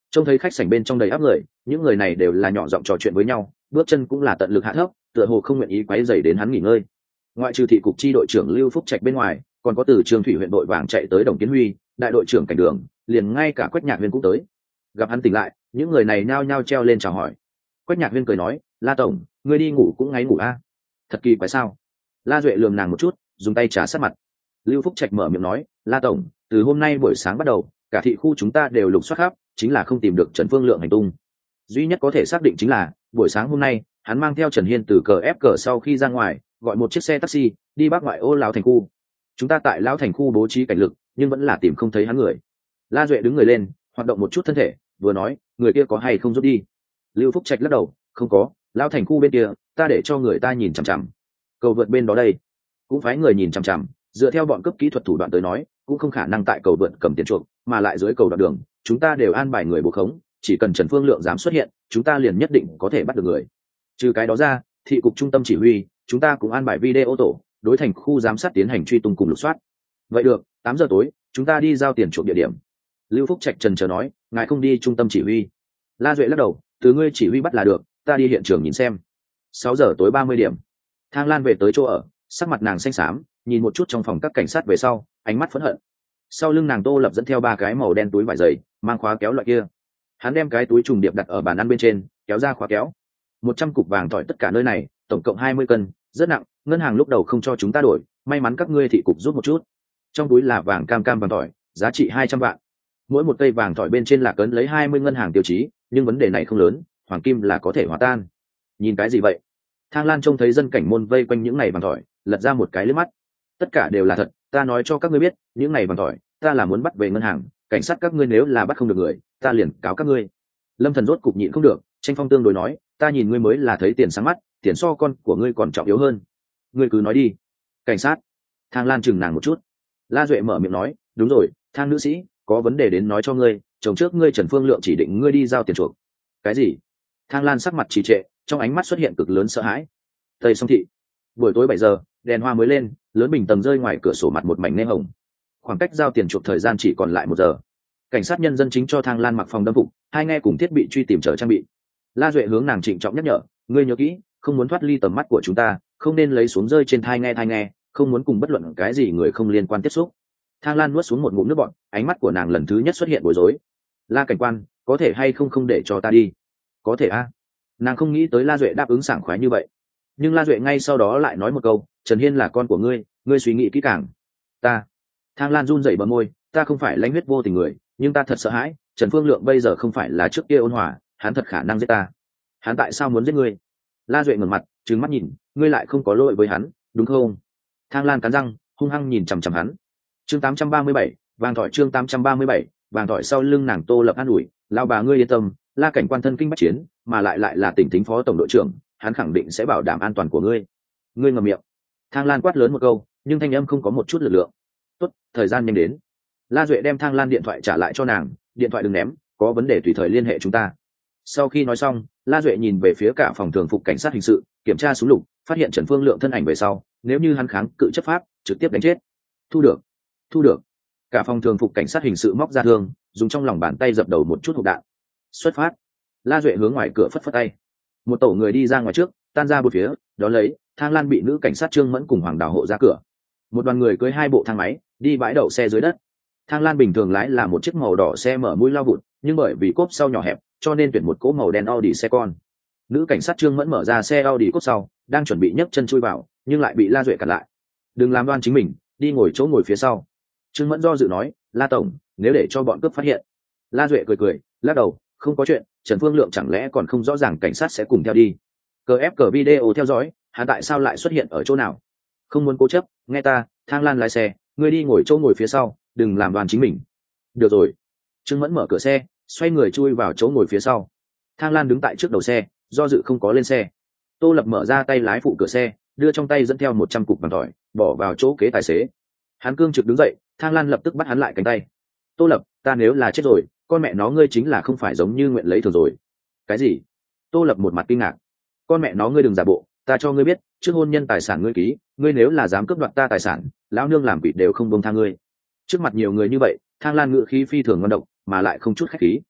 Trông thấy khách sảnh bên trong đầy áp người, những người này đều là nhỏ giọng trò chuyện với nhau, bước chân cũng là tận lực hạ thấp, tựa hồ không nguyện ý quấy rầy đến hắn nghỉ ngơi. Ngoại trừ thị cục chi đội trưởng Lưu Phúc Trạch bên ngoài, còn có từ Trường Thủy huyện đội vàng chạy tới Đồng Kiến Huy, đại đội trưởng cảnh đường, liền ngay cả Quách Nhạc Huyên cũng tới. Gặp hắn tỉnh lại, những người này nhao nhao treo lên chào hỏi. Quách Nhạc Huyên cười nói, La tổng, ngươi đi ngủ cũng ngáy ngủ a? Thật kỳ quái sao? La Duệ lườm nàng một chút, dùng tay trà sát mặt. Lưu Phúc Trạch mở miệng nói, La tổng, từ hôm nay buổi sáng bắt đầu, cả thị khu chúng ta đều lục soát khắp, chính là không tìm được Trần Phương Lượng hành tung. Duy nhất có thể xác định chính là buổi sáng hôm nay hắn mang theo Trần Hiên từ cờ ép cờ sau khi ra ngoài, gọi một chiếc xe taxi đi bắc ngoại ô Lão Thành khu. Chúng ta tại Lão Thành khu bố trí cảnh lực, nhưng vẫn là tìm không thấy hắn người. La Duệ đứng người lên, hoạt động một chút thân thể, vừa nói, người kia có hay không rút đi? Lưu Phúc Trạch lắc đầu, không có, Lão Thành khu bên kia, ta để cho người ta nhìn chằm chằm. Cầu vượt bên đó đây, cũng phải người nhìn chằm chằm, dựa theo bọn cấp kỹ thuật thủ đoạn tới nói, cũng không khả năng tại cầu vượt cầm tiền chuộc, mà lại dưới cầu đoạn đường, chúng ta đều an bài người buộc khống, chỉ cần Trần Phương Lượng dám xuất hiện, chúng ta liền nhất định có thể bắt được người. Trừ cái đó ra, thị cục trung tâm chỉ huy, chúng ta cũng an bài video tổ, đối thành khu giám sát tiến hành truy tung cùng lục soát. Vậy được, tám giờ tối, chúng ta đi giao tiền chuộc địa điểm. Lưu Phúc Trạch trần chờ nói, ngài không đi trung tâm chỉ huy? La Duệ lắc đầu, từ ngươi chỉ huy bắt là được, ta đi hiện trường nhìn xem. Sáu giờ tối ba mươi điểm, Thang Lan về tới chỗ ở, sắc mặt nàng xanh xám, nhìn một chút trong phòng các cảnh sát về sau, ánh mắt phẫn hận. Sau lưng nàng Tô Lập dẫn theo ba cái màu đen túi vải dày, mang khóa kéo loại kia. Hắn đem cái túi trùng điệp đặt ở bàn ăn bên trên, kéo ra khóa kéo. Một trăm cục vàng tỏi tất cả nơi này, tổng cộng hai mươi cân, rất nặng, ngân hàng lúc đầu không cho chúng ta đổi, may mắn các ngươi thị cục rút một chút. Trong túi là vàng cam cam vàng tỏi, giá trị hai trăm vạn. Mỗi một cây vàng tỏi bên trên là cấn lấy hai mươi ngân hàng tiêu chí, nhưng vấn đề này không lớn, hoàng kim là có thể hòa tan. Nhìn cái gì vậy? Thang Lan trông thấy dân cảnh môn vây quanh những này vàng tỏi, lật ra một cái liếc mắt. Tất cả đều là thật, ta nói cho các ngươi biết, những này vàng tỏi, ta là muốn bắt về ngân hàng, cảnh sát các ngươi nếu là bắt không được người, ta liền cáo các ngươi. Lâm Thần rốt cục nhịn không được, tranh phong tương đối nói, ta nhìn ngươi mới là thấy tiền sáng mắt, tiền so con của ngươi còn trọng yếu hơn. Ngươi cứ nói đi. Cảnh sát. Thang Lan chừng nàng một chút. La Duệ mở miệng nói, đúng rồi, Thang nữ sĩ, có vấn đề đến nói cho ngươi, chồng trước ngươi Trần Phương Lượng chỉ định ngươi đi giao tiền chuộc. Cái gì? Thang Lan sắc mặt trì trệ, trong ánh mắt xuất hiện cực lớn sợ hãi. Tây Song thị. Buổi tối bảy giờ, đèn hoa mới lên, lớn bình tầng rơi ngoài cửa sổ mặt một mảnh nê hồng. Khoảng cách giao tiền chuộc thời gian chỉ còn lại một giờ. Cảnh sát nhân dân chính cho Thang Lan mặc phòng đâm phục, hai nghe cùng thiết bị truy tìm chờ trang bị. La Duệ hướng nàng trịnh trọng nhắc nhở, ngươi nhớ kỹ, không muốn thoát ly tầm mắt của chúng ta, không nên lấy xuống rơi trên thai nghe thai nghe, không muốn cùng bất luận cái gì người không liên quan tiếp xúc. Thang Lan nuốt xuống một ngụm nước bọt, ánh mắt của nàng lần thứ nhất xuất hiện bối rối. La cảnh quan, có thể hay không không để cho ta đi? Có thể a. Nàng không nghĩ tới La Duệ đáp ứng sảng khoái như vậy. Nhưng La Duệ ngay sau đó lại nói một câu, Trần Hiên là con của ngươi, ngươi suy nghĩ kỹ càng. Ta. Thang Lan run rẩy bờ môi, ta không phải lãnh huyết vô tình người, nhưng ta thật sợ hãi, Trần Phương Lượng bây giờ không phải là trước kia ôn hòa, hắn thật khả năng giết ta. Hắn tại sao muốn giết ngươi? La Duệ ngẩng mặt, trừng mắt nhìn, ngươi lại không có lỗi với hắn, đúng không? Thang Lan cắn răng, hung hăng nhìn chằm chằm hắn. Chương tám trăm ba mươi bảy, vàng thỏi chương tám trăm ba mươi bảy, vàng thỏi sau lưng nàng Tô Lập an ủi, lao bà ngươi yên tâm, La cảnh quan thân kinh bách chiến, mà lại lại là tỉnh thính phó tổng đội trưởng, hắn khẳng định sẽ bảo đảm an toàn của ngươi. Ngươi ngậm miệng. Thang Lan quát lớn một câu, nhưng thanh âm không có một chút lực lượng. Tốt, thời gian nhanh đến. La Duệ đem Thang Lan điện thoại trả lại cho nàng, điện thoại đừng ném, có vấn đề tùy thời liên hệ chúng ta. Sau khi nói xong, La Duệ nhìn về phía cả phòng thường phục cảnh sát hình sự, kiểm tra súng lục, phát hiện Trần Phương Lượng thân ảnh về sau, nếu như hắn kháng cự chấp pháp, trực tiếp đánh chết. Thu được, thu được. Cả phòng thường phục cảnh sát hình sự móc ra thương, dùng trong lòng bàn tay dập đầu một chút hộp đạn. Xuất phát. La Duệ hướng ngoài cửa phất phất tay. Một tổ người đi ra ngoài trước, tan ra bốn phía, đó lấy, Thang Lan bị nữ cảnh sát Trương Mẫn cùng Hoàng Đào hộ ra cửa. Một đoàn người cưỡi hai bộ thang máy, đi bãi đậu xe dưới đất. Thang Lan bình thường lái là một chiếc màu đỏ xe mở mũi lao vụt, nhưng bởi vì cốp sau nhỏ hẹp, cho nên tuyển một cỗ màu đen Audi xe con. Nữ cảnh sát Trương Mẫn mở ra xe Audi cốp sau, đang chuẩn bị nhấc chân chui vào, nhưng lại bị La Duệ cản lại. Đừng làm đoan chính mình, đi ngồi chỗ ngồi phía sau. Trương Mẫn do dự nói, La tổng, nếu để cho bọn cướp phát hiện. La Duệ cười cười, lắc đầu, không có chuyện, Trần Phương Lượng chẳng lẽ còn không rõ ràng cảnh sát sẽ cùng theo đi. Cờ ép cờ video theo dõi, hắn tại sao lại xuất hiện ở chỗ nào? Không muốn cố chấp, nghe ta, Thang Lan lái xe, ngươi đi ngồi chỗ ngồi phía sau, đừng làm đoàn chính mình. Được rồi. Trương Mẫn mở cửa xe, xoay người chui vào chỗ ngồi phía sau. Thang Lan đứng tại trước đầu xe, do dự không có lên xe. Tô Lập mở ra tay lái phụ cửa xe, đưa trong tay dẫn theo một trăm cục vàng tỏi, bỏ vào chỗ kế tài xế. Hắn cương trực đứng dậy, Thang Lan lập tức bắt hắn lại cánh tay. Tô Lập, ta nếu là chết rồi, con mẹ nó ngươi chính là không phải giống như nguyện lấy thường rồi. Cái gì? Tô Lập một mặt kinh ngạc. Con mẹ nó ngươi đừng giả bộ, ta cho ngươi biết, trước hôn nhân tài sản ngươi ký, ngươi nếu là dám cướp đoạt ta tài sản, lão nương làm quỷ đều không buông tha ngươi. Trước mặt nhiều người như vậy, Thang Lan ngự khí phi thường ngon độc, mà lại không chút khách khí.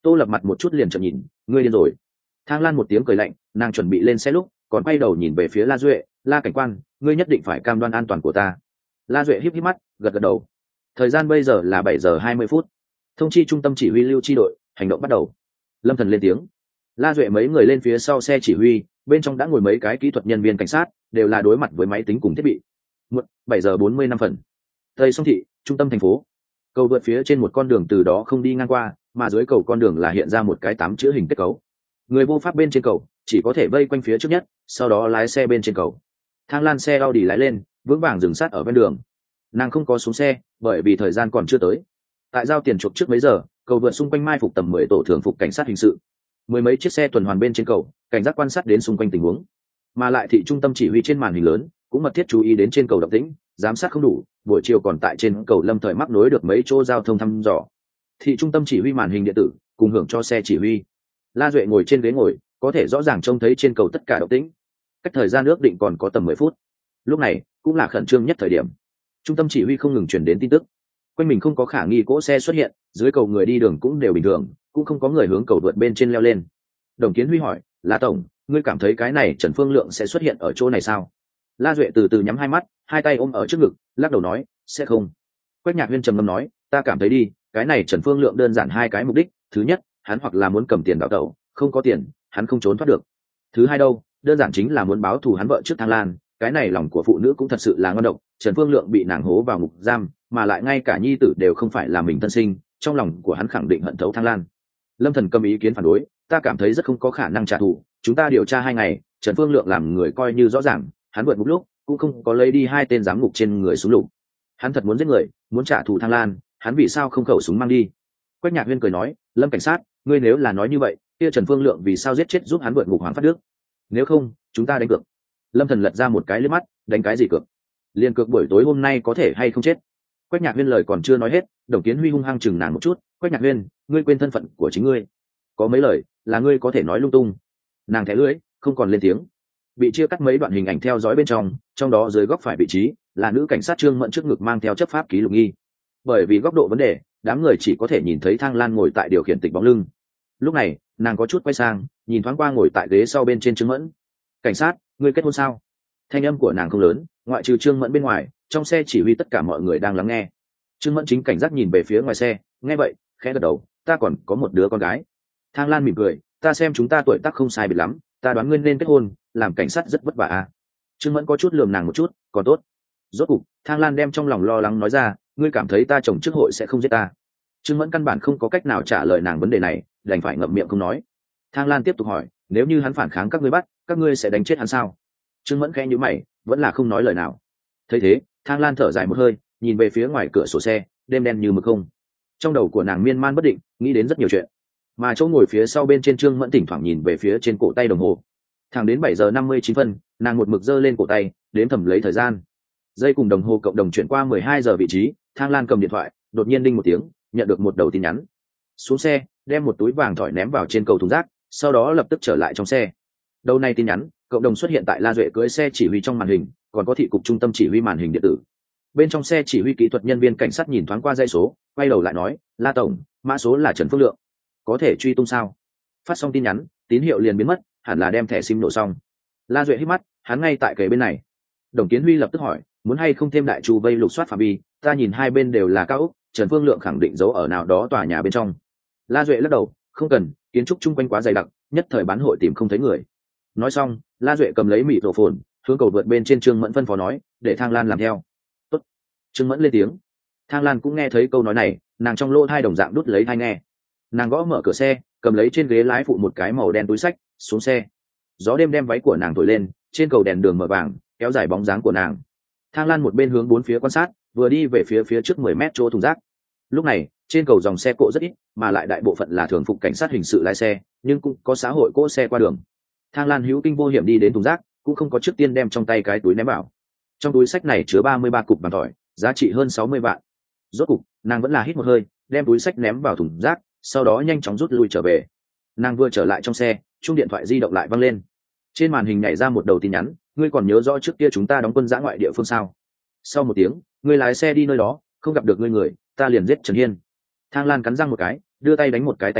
Tô Lập mặt một chút liền chợt nhìn, ngươi điên rồi. Thang Lan một tiếng cười lạnh, nàng chuẩn bị lên xe lúc còn quay đầu nhìn về phía La Duệ, La cảnh quan, ngươi nhất định phải cam đoan an toàn của ta. La Duệ híp híp mắt, gật gật đầu. Thời gian bây giờ là bảy giờ hai mươi phút. Thông chi trung tâm chỉ huy lưu chi đội, hành động bắt đầu. Lâm Thần lên tiếng. La Duệ mấy người lên phía sau xe chỉ huy, bên trong đã ngồi mấy cái kỹ thuật nhân viên cảnh sát, đều là đối mặt với máy tính cùng thiết bị. Một, bảy giờ bốn mươi lăm phần. Tây Song thị, trung tâm thành phố. Cầu vượt phía trên một con đường từ đó không đi ngang qua, mà dưới cầu con đường là hiện ra một cái tám chữ hình kết cấu. Người vô pháp bên trên cầu, chỉ có thể vây quanh phía trước nhất, sau đó lái xe bên trên cầu. Thang Lan xe Audi lái lên, vững vàng dừng sát ở bên đường. Nàng không có xuống xe, bởi vì thời gian còn chưa tới. Tại giao tiền chuộc trước mấy giờ, cầu vượt xung quanh mai phục tầm mười tổ thường phục cảnh sát hình sự. Mười mấy chiếc xe tuần hoàn bên trên cầu, cảnh giác quan sát đến xung quanh tình huống. Mà lại thị trung tâm chỉ huy trên màn hình lớn, cũng mật thiết chú ý đến trên cầu động tĩnh, giám sát không đủ, buổi chiều còn tại trên cầu lâm thời mắc nối được mấy chỗ giao thông thăm dò. Thị trung tâm chỉ huy màn hình điện tử, cùng hưởng cho xe chỉ huy. La Duệ ngồi trên ghế ngồi, có thể rõ ràng trông thấy trên cầu tất cả động tĩnh. Cách thời gian ước định còn có tầm mười phút. Lúc này, cũng là khẩn trương nhất thời điểm. Trung tâm chỉ huy không ngừng truyền đến tin tức. Quanh mình không có khả nghi cỗ xe xuất hiện, dưới cầu người đi đường cũng đều bình thường, cũng không có người hướng cầu vượt bên trên leo lên. Đồng Kiến Huy hỏi, La tổng, ngươi cảm thấy cái này Trần Phương Lượng sẽ xuất hiện ở chỗ này sao? La Duệ từ từ nhắm hai mắt, hai tay ôm ở trước ngực, lắc đầu nói, sẽ không. Quách Nhạc Huyên trầm ngâm nói, ta cảm thấy đi, cái này Trần Phương Lượng đơn giản hai cái mục đích, thứ nhất, hắn hoặc là muốn cầm tiền đào tẩu, không có tiền, hắn không trốn thoát được. Thứ hai đâu, đơn giản chính là muốn báo thù hắn vợ trước Thang Lan, cái này lòng của phụ nữ cũng thật sự là ngon độc, Trần Phương Lượng bị nàng hố vào ngục giam, mà lại ngay cả nhi tử đều không phải là mình thân sinh, trong lòng của hắn khẳng định hận thấu Thang Lan. Lâm Thần cầm ý kiến phản đối, ta cảm thấy rất không có khả năng trả thù, chúng ta điều tra hai ngày, Trần Phương Lượng làm người coi như rõ ràng, hắn vượt ngục lúc cũng không có lấy đi hai tên giám ngục trên người súng lục. Hắn thật muốn giết người, muốn trả thù Thang Lan, hắn vì sao không khẩu súng mang đi? Quách Nhạc Huyên cười nói, Lâm cảnh sát, ngươi nếu là nói như vậy, kia Trần Phương Lượng vì sao giết chết giúp hắn vượt ngục Hoàng Phát Đức? Nếu không, chúng ta đánh cược. Lâm Thần lật ra một cái liếc mắt, đánh cái gì cược? Liên cược buổi tối hôm nay có thể hay không chết. Quách Nhạc Huyên lời còn chưa nói hết, Đồng Kiến Huy hung hăng chừng nàng một chút, Quách Nhạc Huyên, ngươi quên thân phận của chính ngươi. Có mấy lời là ngươi có thể nói lung tung. Nàng thẻ lưỡi, không còn lên tiếng. Bị chia cắt mấy đoạn hình ảnh theo dõi bên trong, trong đó dưới góc phải vị trí là nữ cảnh sát Trương Mẫn trước ngực mang theo chấp pháp ký lục nghi. Bởi vì góc độ vấn đề, đám người chỉ có thể nhìn thấy Thang Lan ngồi tại điều khiển tịch bóng lưng. Lúc này, nàng có chút quay sang, nhìn thoáng qua ngồi tại ghế sau bên trên Trương Mẫn. Cảnh sát, ngươi kết hôn sao? Thanh âm của nàng không lớn, ngoại trừ Trương Mẫn bên ngoài, trong xe chỉ huy tất cả mọi người đang lắng nghe. Trương Mẫn chính cảnh giác nhìn về phía ngoài xe, nghe vậy, khẽ gật đầu, ta còn có một đứa con gái. Thang Lan mỉm cười, ta xem chúng ta tuổi tác không sai biệt lắm, ta đoán ngươi nên kết hôn, làm cảnh sát rất vất vả à. Trương Mẫn có chút lườm nàng một chút, còn tốt. Rốt cục, Thang Lan đem trong lòng lo lắng nói ra, ngươi cảm thấy ta chồng trước hội sẽ không giết ta. Trương Mẫn căn bản không có cách nào trả lời nàng vấn đề này, đành phải ngậm miệng không nói. Thang Lan tiếp tục hỏi, nếu như hắn phản kháng các ngươi bắt, các ngươi sẽ đánh chết hắn sao? Trương Mẫn khẽ nhíu mày, vẫn là không nói lời nào. Thấy thế, Thang Lan thở dài một hơi, nhìn về phía ngoài cửa sổ xe, đêm đen như mực không. Trong đầu của nàng miên man bất định, nghĩ đến rất nhiều chuyện. Mà chỗ ngồi phía sau bên trên Trương Mẫn thỉnh thoảng nhìn về phía trên cổ tay đồng hồ. Thẳng đến bảy giờ năm mươi chín phân, nàng một mực giơ lên cổ tay, đếm thầm lấy thời gian. Dây cùng đồng hồ cộng đồng chuyển qua mười hai giờ vị trí, Thang Lan cầm điện thoại, đột nhiên đinh một tiếng, nhận được một đầu tin nhắn. Xuống xe, đem một túi vàng thỏi ném vào trên cầu thùng rác, sau đó lập tức trở lại trong xe. Đầu này tin nhắn, cộng đồng xuất hiện tại La Duệ cưỡi xe chỉ huy trong màn hình, còn có thị cục trung tâm chỉ huy màn hình điện tử. Bên trong xe chỉ huy kỹ thuật nhân viên cảnh sát nhìn thoáng qua dây số, quay đầu lại nói, La tổng, mã số là Trần Phương Lượng, có thể truy tung sao? Phát xong tin nhắn, tín hiệu liền biến mất, hẳn là đem thẻ sim nổ xong. La Duệ hít mắt, hắn ngay tại kề bên này. Đồng Kiến Huy lập tức hỏi, muốn hay không thêm đại trù vây lục soát phạm vi, ta nhìn hai bên đều là cao ốc, Trần Phương Lượng khẳng định giấu ở nào đó tòa nhà bên trong. La Duệ lắc đầu, không cần, kiến trúc chung quanh quá dày đặc, nhất thời bán hội tìm không thấy người. Nói xong, La Duệ cầm lấy mịt rổ phồn, hướng cầu vượt bên trên Trương Mẫn phân phó nói, để Thang Lan làm theo. Tốt. Trương Mẫn lên tiếng. Thang Lan cũng nghe thấy câu nói này, nàng trong lỗ thai đồng dạng đút lấy thai nghe. Nàng gõ mở cửa xe, cầm lấy trên ghế lái phụ một cái màu đen túi sách, xuống xe. Gió đêm đem váy của nàng thổi lên, trên cầu đèn đường mở vàng, kéo dài bóng dáng của nàng. Thang Lan một bên hướng bốn phía quan sát, vừa đi về phía phía trước mười mét chỗ thùng rác. Lúc này, trên cầu dòng xe cộ rất ít, mà lại đại bộ phận là thường phục cảnh sát hình sự lái xe, nhưng cũng có xã hội cỗ xe qua đường. Thang Lan hữu kinh vô hiểm đi đến thùng rác, cũng không có trước tiên đem trong tay cái túi ném vào. Trong túi sách này chứa ba mươi ba cục vàng tỏi, giá trị hơn sáu mươi vạn. Rốt cục, nàng vẫn là hít một hơi, đem túi sách ném vào thùng rác, sau đó nhanh chóng rút lui trở về. Nàng vừa trở lại trong xe, chuông điện thoại di động lại văng lên. Trên màn hình nhảy ra một đầu tin nhắn, ngươi còn nhớ rõ trước kia chúng ta đóng quân dã ngoại địa phương sao? Sau một tiếng, ngươi lái xe đi nơi đó, không gặp được ngươi người, ta liền giết Trần Hiên. Thang Lan cắn răng một cái, đưa tay đánh một cái tay lái,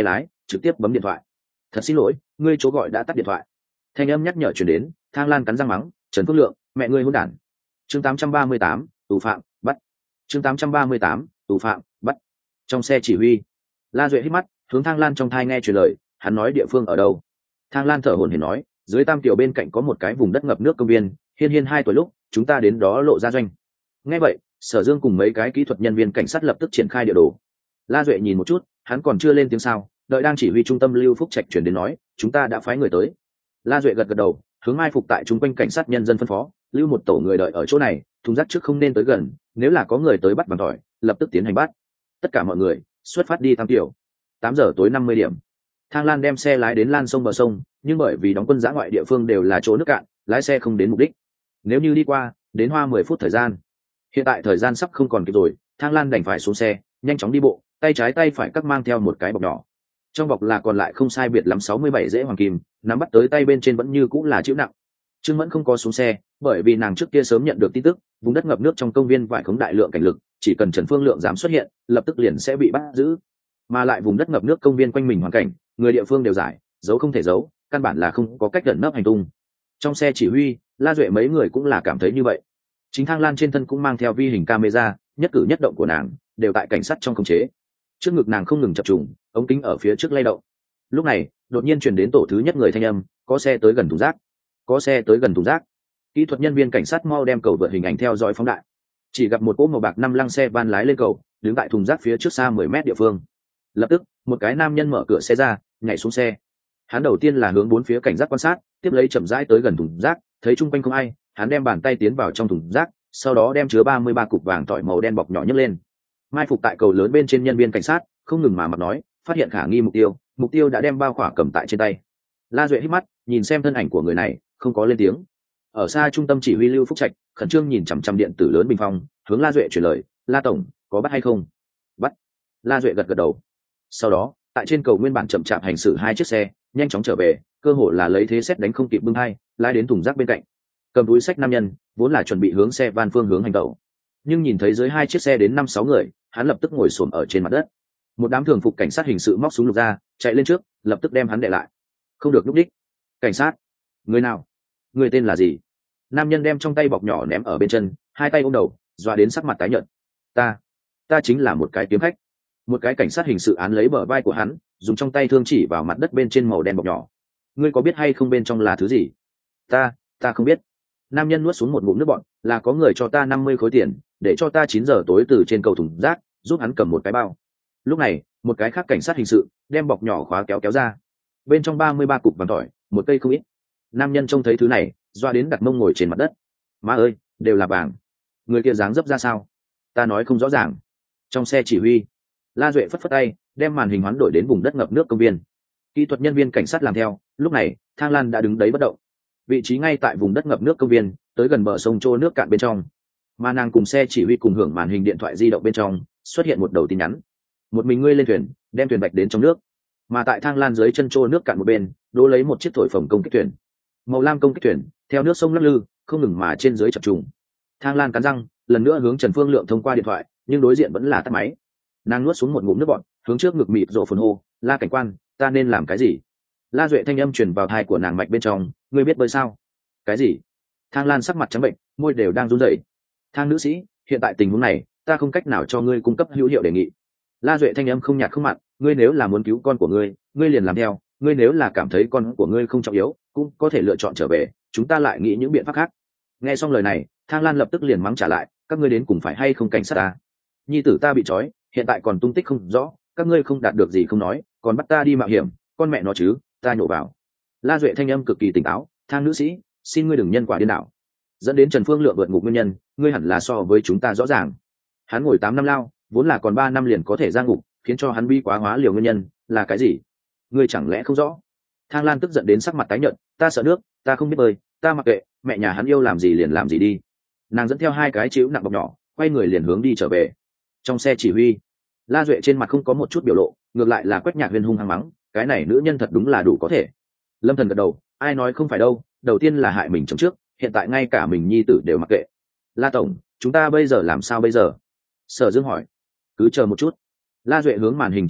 trực tiếp bấm điện thoại. Thật xin lỗi, ngươi chỗ gọi đã tắt điện thoại. Thanh âm nhắc nhở chuyển đến. Thang Lan cắn răng mắng, Trần Phước Lượng, mẹ ngươi hỗn đản. Chương tám trăm ba mươi tám, tù phạm bắt. Chương tám trăm ba mươi tám, tù phạm bắt. Trong xe chỉ huy, La Duệ hít mắt hướng Thang Lan trong thai nghe truyền lời. Hắn nói địa phương ở đâu? Thang Lan thở hổn hển nói, dưới Tam Tiểu bên cạnh có một cái vùng đất ngập nước công viên, Hiên Hiên hai tuổi lúc chúng ta đến đó lộ ra doanh. Nghe vậy, Sở Dương cùng mấy cái kỹ thuật nhân viên cảnh sát lập tức triển khai địa đồ. La Duệ nhìn một chút, hắn còn chưa lên tiếng sao, đợi đang chỉ huy trung tâm Lưu Phúc Trạch chuyển đến nói, chúng ta đã phái người tới. La Duệ gật gật đầu, hướng mai phục tại chúng quanh cảnh sát nhân dân phân phó, lưu một tổ người đợi ở chỗ này, thùng rác trước không nên tới gần, nếu là có người tới bắt bằng tỏi, lập tức tiến hành bắt. Tất cả mọi người xuất phát đi Tam Tiểu. Tám giờ tối năm mươi điểm. Thang Lan đem xe lái đến lan sông bờ sông, nhưng bởi vì đóng quân giã ngoại địa phương đều là chỗ nước cạn, lái xe không đến mục đích. Nếu như đi qua, đến hoa mười phút thời gian. Hiện tại thời gian sắp không còn kịp rồi, Thang Lan đành phải xuống xe, nhanh chóng đi bộ, tay trái tay phải các mang theo một cái bọc nhỏ. Trong bọc là còn lại không sai biệt lắm sáu mươi bảy rễ hoàng kim, nắm bắt tới tay bên trên vẫn như cũng là chịu nặng. Trương Mẫn không có xuống xe, bởi vì nàng trước kia sớm nhận được tin tức, vùng đất ngập nước trong công viên vải khống đại lượng cảnh lực, chỉ cần Trần Phương Lượng dám xuất hiện, lập tức liền sẽ bị bắt giữ. Mà lại vùng đất ngập nước công viên quanh mình hoàn cảnh, người địa phương đều giải, giấu không thể giấu, căn bản là không có cách gần nấp hành tung. Trong xe chỉ huy, La Duệ mấy người cũng là cảm thấy như vậy. Chính Thang Lan trên thân cũng mang theo vi hình camera, nhất cử nhất động của nàng đều tại cảnh sát trong khống chế. Trước ngực nàng không ngừng chập trùng, ống kính ở phía trước lay động. Lúc này, đột nhiên truyền đến tổ thứ nhất người thanh âm, có xe tới gần thùng rác, có xe tới gần thùng rác. Kỹ thuật nhân viên cảnh sát mau đem cầu vượt hình ảnh theo dõi phóng đại. Chỉ gặp một cỗ màu bạc năm lăng xe van lái lên cầu, đứng tại thùng rác phía trước xa mười mét địa phương. Lập tức, một cái nam nhân mở cửa xe ra, nhảy xuống xe. Hắn đầu tiên là hướng bốn phía cảnh giác quan sát, tiếp lấy chậm rãi tới gần thùng rác, thấy chung quanh không ai, hắn đem bàn tay tiến vào trong thùng rác, sau đó đem chứa ba mươi ba cục vàng tỏi màu đen bọc nhỏ nhấc lên. Mai phục tại cầu lớn bên trên nhân viên cảnh sát không ngừng mà mặt nói, phát hiện khả nghi mục tiêu, mục tiêu đã đem bao khỏa cầm tại trên tay. La Duệ hít mắt, nhìn xem thân ảnh của người này, không có lên tiếng. Ở xa trung tâm chỉ huy Lưu Phúc Trạch khẩn trương nhìn chằm chằm điện tử lớn bình phong, hướng La Duệ chuyển lời, La tổng, có bắt hay không? Bắt. La Duệ gật gật đầu. Sau đó, tại trên cầu nguyên bản chậm chạp hành xử hai chiếc xe, nhanh chóng trở về, cơ hội là lấy thế xét đánh không kịp bưng hai, lái đến thùng rác bên cạnh. Cầm túi sách nam nhân, vốn là chuẩn bị hướng xe van phương hướng hành tẩu, nhưng nhìn thấy dưới hai chiếc xe đến năm sáu người, hắn lập tức ngồi xổm ở trên mặt đất. Một đám thường phục cảnh sát hình sự móc súng lục ra, chạy lên trước, lập tức đem hắn đè lại. Không được lúc đích. Cảnh sát, người nào? Người tên là gì? Nam nhân đem trong tay bọc nhỏ ném ở bên chân, hai tay ôm đầu, dọa đến sắc mặt tái nhợt. Ta, ta chính là một cái kiếm khách. Một cái cảnh sát hình sự án lấy bờ vai của hắn, dùng trong tay thương chỉ vào mặt đất bên trên màu đen bọc nhỏ. Ngươi có biết hay không bên trong là thứ gì? Ta, ta không biết. Nam nhân nuốt xuống một ngụm nước bọt, là có người cho ta năm mươi khối tiền, để cho ta chín giờ tối từ trên cầu thùng rác giúp hắn cầm một cái bao. Lúc này, một cái khác cảnh sát hình sự đem bọc nhỏ khóa kéo kéo ra, bên trong ba mươi ba cục vàng tỏi, một cây không ít. Nam nhân trông thấy thứ này, doa đến đặt mông ngồi trên mặt đất. Má ơi, đều là vàng. Người kia dáng dấp ra sao? Ta nói không rõ ràng. Trong xe chỉ huy, La Duệ phất phất tay, đem màn hình hoán đổi đến vùng đất ngập nước công viên. Kỹ thuật nhân viên cảnh sát làm theo. Lúc này, Thang Lan đã đứng đấy bất động, vị trí ngay tại vùng đất ngập nước công viên, tới gần bờ sông trô nước cạn bên trong. Mà nàng cùng xe chỉ huy cùng hưởng màn hình điện thoại di động bên trong xuất hiện một đầu tin nhắn: một mình ngươi lên thuyền, đem thuyền bạch đến trong nước. Mà tại Thang Lan dưới chân trô nước cạn một bên, đỗ lấy một chiếc thổi phồng công kích thuyền, màu lam công kích thuyền theo nước sông lắc lư, không ngừng mà trên dưới chập trùng. Thang Lan cắn răng, lần nữa hướng Trần Phương Lượng thông qua điện thoại, nhưng đối diện vẫn là tắt máy. Nàng nuốt xuống một ngụm nước bọt, hướng trước ngực mịt rộ phồn hô, La cảnh quan, ta nên làm cái gì? La Duệ thanh âm truyền vào tai của nàng mạch bên trong, ngươi biết bơi sao? Cái gì? Thang Lan sắc mặt trắng bệnh, môi đều đang run rẩy. Thang nữ sĩ, hiện tại tình huống này, ta không cách nào cho ngươi cung cấp hữu hiệu đề nghị. La Duệ thanh âm không nhạt không mặn, ngươi nếu là muốn cứu con của ngươi, ngươi liền làm theo, ngươi nếu là cảm thấy con của ngươi không trọng yếu, cũng có thể lựa chọn trở về, chúng ta lại nghĩ những biện pháp khác. Nghe xong lời này, Thang Lan lập tức liền mắng trả lại, các ngươi đến cùng phải hay không cảnh sát ta? Nhi tử ta bị trói, hiện tại còn tung tích không rõ, các ngươi không đạt được gì không nói, còn bắt ta đi mạo hiểm, con mẹ nó chứ, ta nhổ vào. La Duệ thanh âm cực kỳ tỉnh táo, Thang nữ sĩ, xin ngươi đừng nhân quả điên đảo, dẫn đến Trần Phương Lượng vượt ngục nguyên nhân, ngươi hẳn là so với chúng ta rõ ràng. Hắn ngồi tám năm lao, vốn là còn ba năm liền có thể ra ngục, khiến cho hắn bi quá hóa liều nguyên nhân là cái gì? Ngươi chẳng lẽ không rõ? Thang Lan tức giận đến sắc mặt tái nhợt, ta sợ nước, ta không biết bơi, ta mặc kệ, mẹ nhà hắn yêu làm gì liền làm gì đi. Nàng dẫn theo hai cái chịu nặng bọc nhỏ, quay người liền hướng đi trở về. Trong xe chỉ huy, La Duệ trên mặt không có một chút biểu lộ, ngược lại là Quách Nhạc Huyền hung hăng mắng, cái này nữ nhân thật đúng là đủ có thể. Lâm Thần gật đầu, ai nói không phải đâu, đầu tiên là hại mình trong trước, hiện tại ngay cả mình nhi tử đều mặc kệ. La tổng, chúng ta bây giờ làm sao bây giờ? Sở Dương hỏi. Cứ chờ một chút. La Duệ hướng màn hình chép miệng,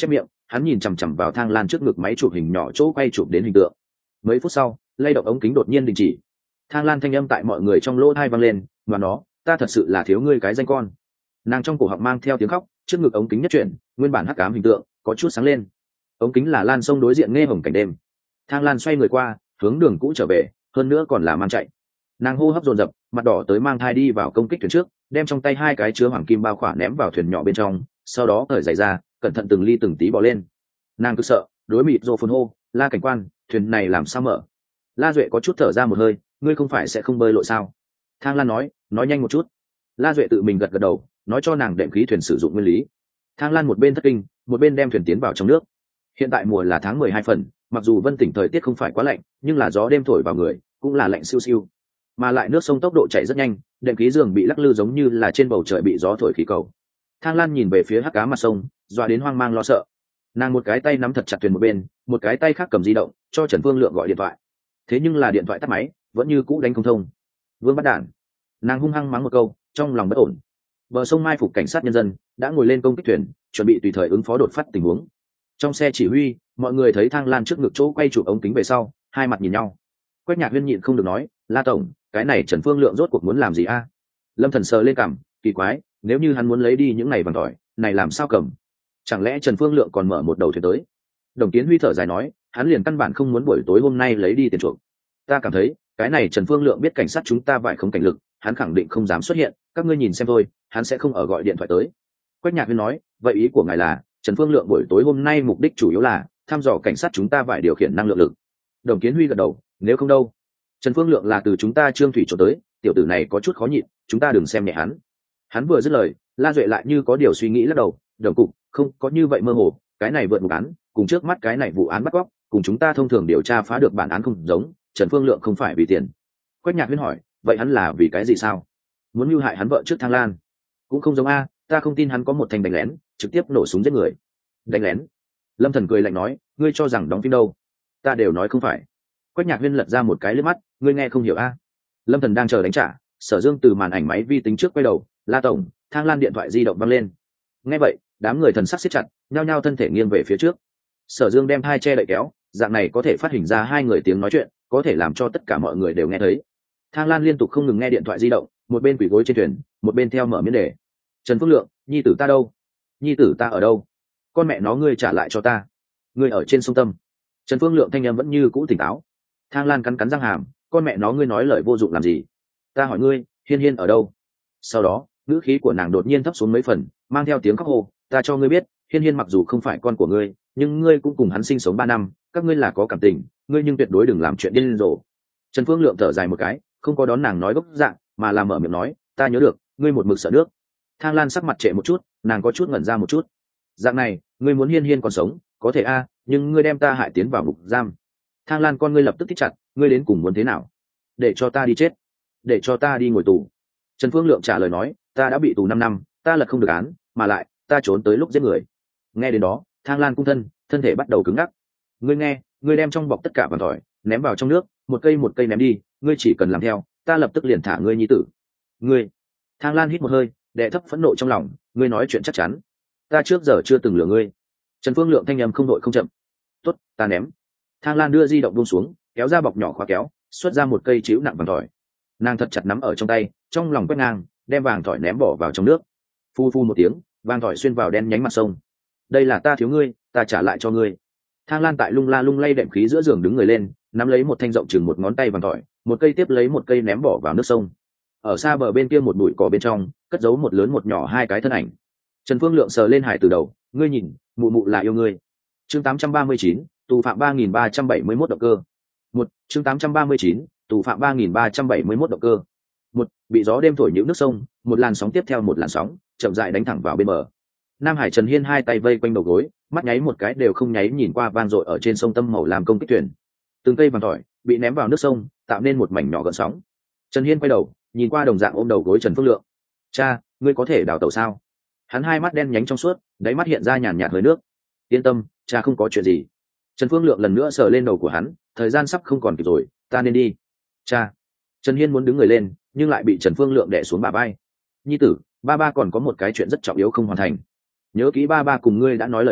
hắn nhìn chằm chằm vào Thang Lan trước ngực máy chụp hình nhỏ chỗ quay chụp đến hình tượng. Mấy phút sau, lay động ống kính đột nhiên đình chỉ. Thang Lan thanh âm tại mọi người trong lỗ tai vang lên, "Mà nó, ta thật sự là thiếu ngươi cái danh con." Nàng trong cổ họng mang theo tiếng khóc, trước ngực ống kính nhất chuyển, nguyên bản hắc ám hình tượng có chút sáng lên. Ống kính là Lan sông đối diện nghe hồng cảnh đêm. Thang Lan xoay người qua, hướng đường cũ trở về, hơn nữa còn là mang chạy. Nàng hô hấp dồn dập, mặt đỏ tới mang thai đi vào công kích thuyền trước, đem trong tay hai cái chứa hoàng kim bao khỏa ném vào thuyền nhỏ bên trong, sau đó cởi giày ra, cẩn thận từng ly từng tí bò lên. Nàng cứ sợ, đối mịt rồ phun hô, "La cảnh quan, thuyền này làm sao mở?" La Duệ có chút thở ra một hơi, "Ngươi không phải sẽ không bơi lội sao?" Thang Lan nói, "Nói nhanh một chút." La Duệ tự mình gật gật đầu, nói cho nàng đệm khí thuyền sử dụng nguyên lý. Thang Lan một bên thất kinh, một bên đem thuyền tiến vào trong nước. Hiện tại mùa là tháng mười hai phần, mặc dù Vân Tỉnh thời tiết không phải quá lạnh, nhưng là gió đêm thổi vào người, cũng là lạnh siêu siêu. Mà lại nước sông tốc độ chảy rất nhanh, đệm khí giường bị lắc lư giống như là trên bầu trời bị gió thổi khí cầu. Thang Lan nhìn về phía hắc cá mặt sông, dọa đến hoang mang lo sợ. Nàng một cái tay nắm thật chặt thuyền một bên, một cái tay khác cầm di động, cho Trần Phương Lượng gọi điện thoại. Thế nhưng là điện thoại tắt máy, vẫn như cũ đánh không thông. Vương bắt đản. Nàng hung hăng mắng một câu, trong lòng bất ổn. Bờ sông mai phục cảnh sát nhân dân đã ngồi lên công kích thuyền, chuẩn bị tùy thời ứng phó đột phát tình huống. Trong xe chỉ huy, mọi người thấy Thang Lan trước ngực chỗ quay chụp ống kính về sau, hai mặt nhìn nhau. Quách Nhạc Huyên nhịn không được nói, "La tổng, cái này Trần Phương Lượng rốt cuộc muốn làm gì a?" Lâm Thần sờ lên cằm, kỳ quái, nếu như hắn muốn lấy đi những này vàng tỏi, này làm sao cầm? Chẳng lẽ Trần Phương Lượng còn mở một đầu thuyền tới? Đồng Kiến Huy thở dài nói, hắn liền căn bản không muốn buổi tối hôm nay lấy đi tiền chuộc. Ta cảm thấy, cái này Trần Phương Lượng biết cảnh sát chúng ta vải không cảnh lực, hắn khẳng định không dám xuất hiện, các ngươi nhìn xem thôi, hắn sẽ không ở gọi điện thoại tới. Quách Nhạc Huyên nói, vậy ý của ngài là, Trần Phương Lượng buổi tối hôm nay mục đích chủ yếu là thăm dò cảnh sát chúng ta vải điều khiển năng lượng lực. Đồng Kiến Huy gật đầu, nếu không đâu. Trần Phương Lượng là từ chúng ta Trương Thủy chỗ tới, tiểu tử này có chút khó nhịn, chúng ta đừng xem nhẹ hắn. Hắn vừa dứt lời, La Duệ lại như có điều suy nghĩ lắc đầu, đồng cục, không có như vậy mơ hồ, cái này vượt vụ án, cùng trước mắt cái này vụ án bắt cóc, cùng chúng ta thông thường điều tra phá được bản án không giống, Trần Phương Lượng không phải vì tiền. Quách Nhạc Huyên hỏi, vậy hắn là vì cái gì sao? Muốn mưu hại hắn vợ trước Thang Lan? Cũng không giống a, ta không tin hắn có một thành đánh lén, trực tiếp nổ súng giết người. Đánh lén? Lâm Thần cười lạnh nói, ngươi cho rằng đóng phim đâu? Ta đều nói không phải. Quách Nhạc Huyên lật ra một cái liếc mắt, ngươi nghe không hiểu a? Lâm Thần đang chờ đánh trả, Sở Dương từ màn ảnh máy vi tính trước quay đầu, La tổng, Thang Lan điện thoại di động văng lên. Nghe vậy, đám người thần sắc siết chặt, nhao nhao thân thể nghiêng về phía trước. Sở Dương đem hai che đậy kéo, dạng này có thể phát hình ra hai người tiếng nói chuyện, có thể làm cho tất cả mọi người đều nghe thấy. Thang Lan liên tục không ngừng nghe điện thoại di động, một bên quỳ gối trên thuyền, một bên theo mở miếng đề. Trần Phước Lượng, nhi tử ta đâu? Nhi tử ta ở đâu? Con mẹ nó ngươi trả lại cho ta. Ngươi ở trên sông Tâm. Trần Phương Lượng thanh âm vẫn như cũ tỉnh táo. Thang Lan cắn cắn răng hàm, con mẹ nó ngươi nói lời vô dụng làm gì? Ta hỏi ngươi, Hiên Hiên ở đâu? Sau đó, ngữ khí của nàng đột nhiên thấp xuống mấy phần, mang theo tiếng khóc hô, ta cho ngươi biết, Hiên Hiên mặc dù không phải con của ngươi, nhưng ngươi cũng cùng hắn sinh sống ba năm, các ngươi là có cảm tình, ngươi nhưng tuyệt đối đừng làm chuyện điên rồ. Trần Phương Lượng thở dài một cái, không có đón nàng nói gốc dạng, mà là mở miệng nói, ta nhớ được, ngươi một mực sợ nước. Thang Lan sắc mặt trệ một chút, nàng có chút ngẩn ra một chút. Dạng này, ngươi muốn Hiên Hiên còn sống, có thể a, nhưng ngươi đem ta hại tiến vào ngục giam. Thang Lan con ngươi lập tức thích chặt, ngươi đến cùng muốn thế nào? Để cho ta đi chết, để cho ta đi ngồi tù. Trần Phương Lượng trả lời nói, ta đã bị tù năm năm, ta lật không được án, mà lại, ta trốn tới lúc giết người. Nghe đến đó, Thang Lan cung thân, thân thể bắt đầu cứng ngắc. Ngươi nghe, ngươi đem trong bọc tất cả vàng tỏi, ném vào trong nước, một cây một cây ném đi, ngươi chỉ cần làm theo, ta lập tức liền thả ngươi nhi tử. Ngươi. Thang Lan hít một hơi, đè thấp phẫn nộ trong lòng, ngươi nói chuyện chắc chắn. Ta trước giờ chưa từng lừa ngươi. Trần Phương Lượng thanh âm không đội không chậm. Tốt, ta ném. Thang Lan đưa di động buông xuống, kéo ra bọc nhỏ khóa kéo, xuất ra một cây chĩu nặng vàng tỏi. Nàng thật chặt nắm ở trong tay, trong lòng quét ngang, đem vàng tỏi ném bỏ vào trong nước. Phu phu một tiếng, vàng tỏi xuyên vào đen nhánh mặt sông. Đây là ta thiếu ngươi, ta trả lại cho ngươi. Thang Lan tại lung la lung lay đệm khí giữa giường đứng người lên, nắm lấy một thanh rộng chừng một ngón tay vàng tỏi, một cây tiếp lấy một cây ném bỏ vào nước sông. Ở xa bờ bên kia một bụi cỏ bên trong, cất giấu một lớn một nhỏ hai cái thân ảnh. Trần Phương Lượng sờ lên hải từ đầu, ngươi nhìn, mụ mụ là yêu ngươi. Chương tám trăm ba mươi chín, tù phạm ba nghìn ba trăm bảy mươi mốt động cơ. Một, chương tám trăm ba mươi chín, tù phạm ba nghìn ba trăm bảy mươi mốt động cơ. Một, bị gió đêm thổi nhũ nước sông, một làn sóng tiếp theo một làn sóng, chậm rãi đánh thẳng vào bên bờ. Nam Hải Trần Hiên hai tay vây quanh đầu gối, mắt nháy một cái đều không nháy nhìn qua vang dội ở trên sông Tâm màu làm công kích thuyền. Từng cây vàng tỏi bị ném vào nước sông, tạo nên một mảnh nhỏ gợn sóng. Trần Hiên quay đầu, nhìn qua đồng dạng ôm đầu gối Trần Phước Lượng. Cha, ngươi có thể đào tẩu sao? Hắn hai mắt đen nhánh trong suốt, đáy mắt hiện ra nhàn nhạt hơi nước. Yên tâm, cha không có chuyện gì. Trần Phương Lượng lần nữa sờ lên đầu của hắn, thời gian sắp không còn kịp rồi, ta nên đi. Cha. Trần Hiên muốn đứng người lên, nhưng lại bị Trần Phương Lượng đè xuống bả vai. Nhi tử, ba ba còn có một cái chuyện rất trọng yếu không hoàn thành. Nhớ kỹ ba ba cùng ngươi đã nói lời nói,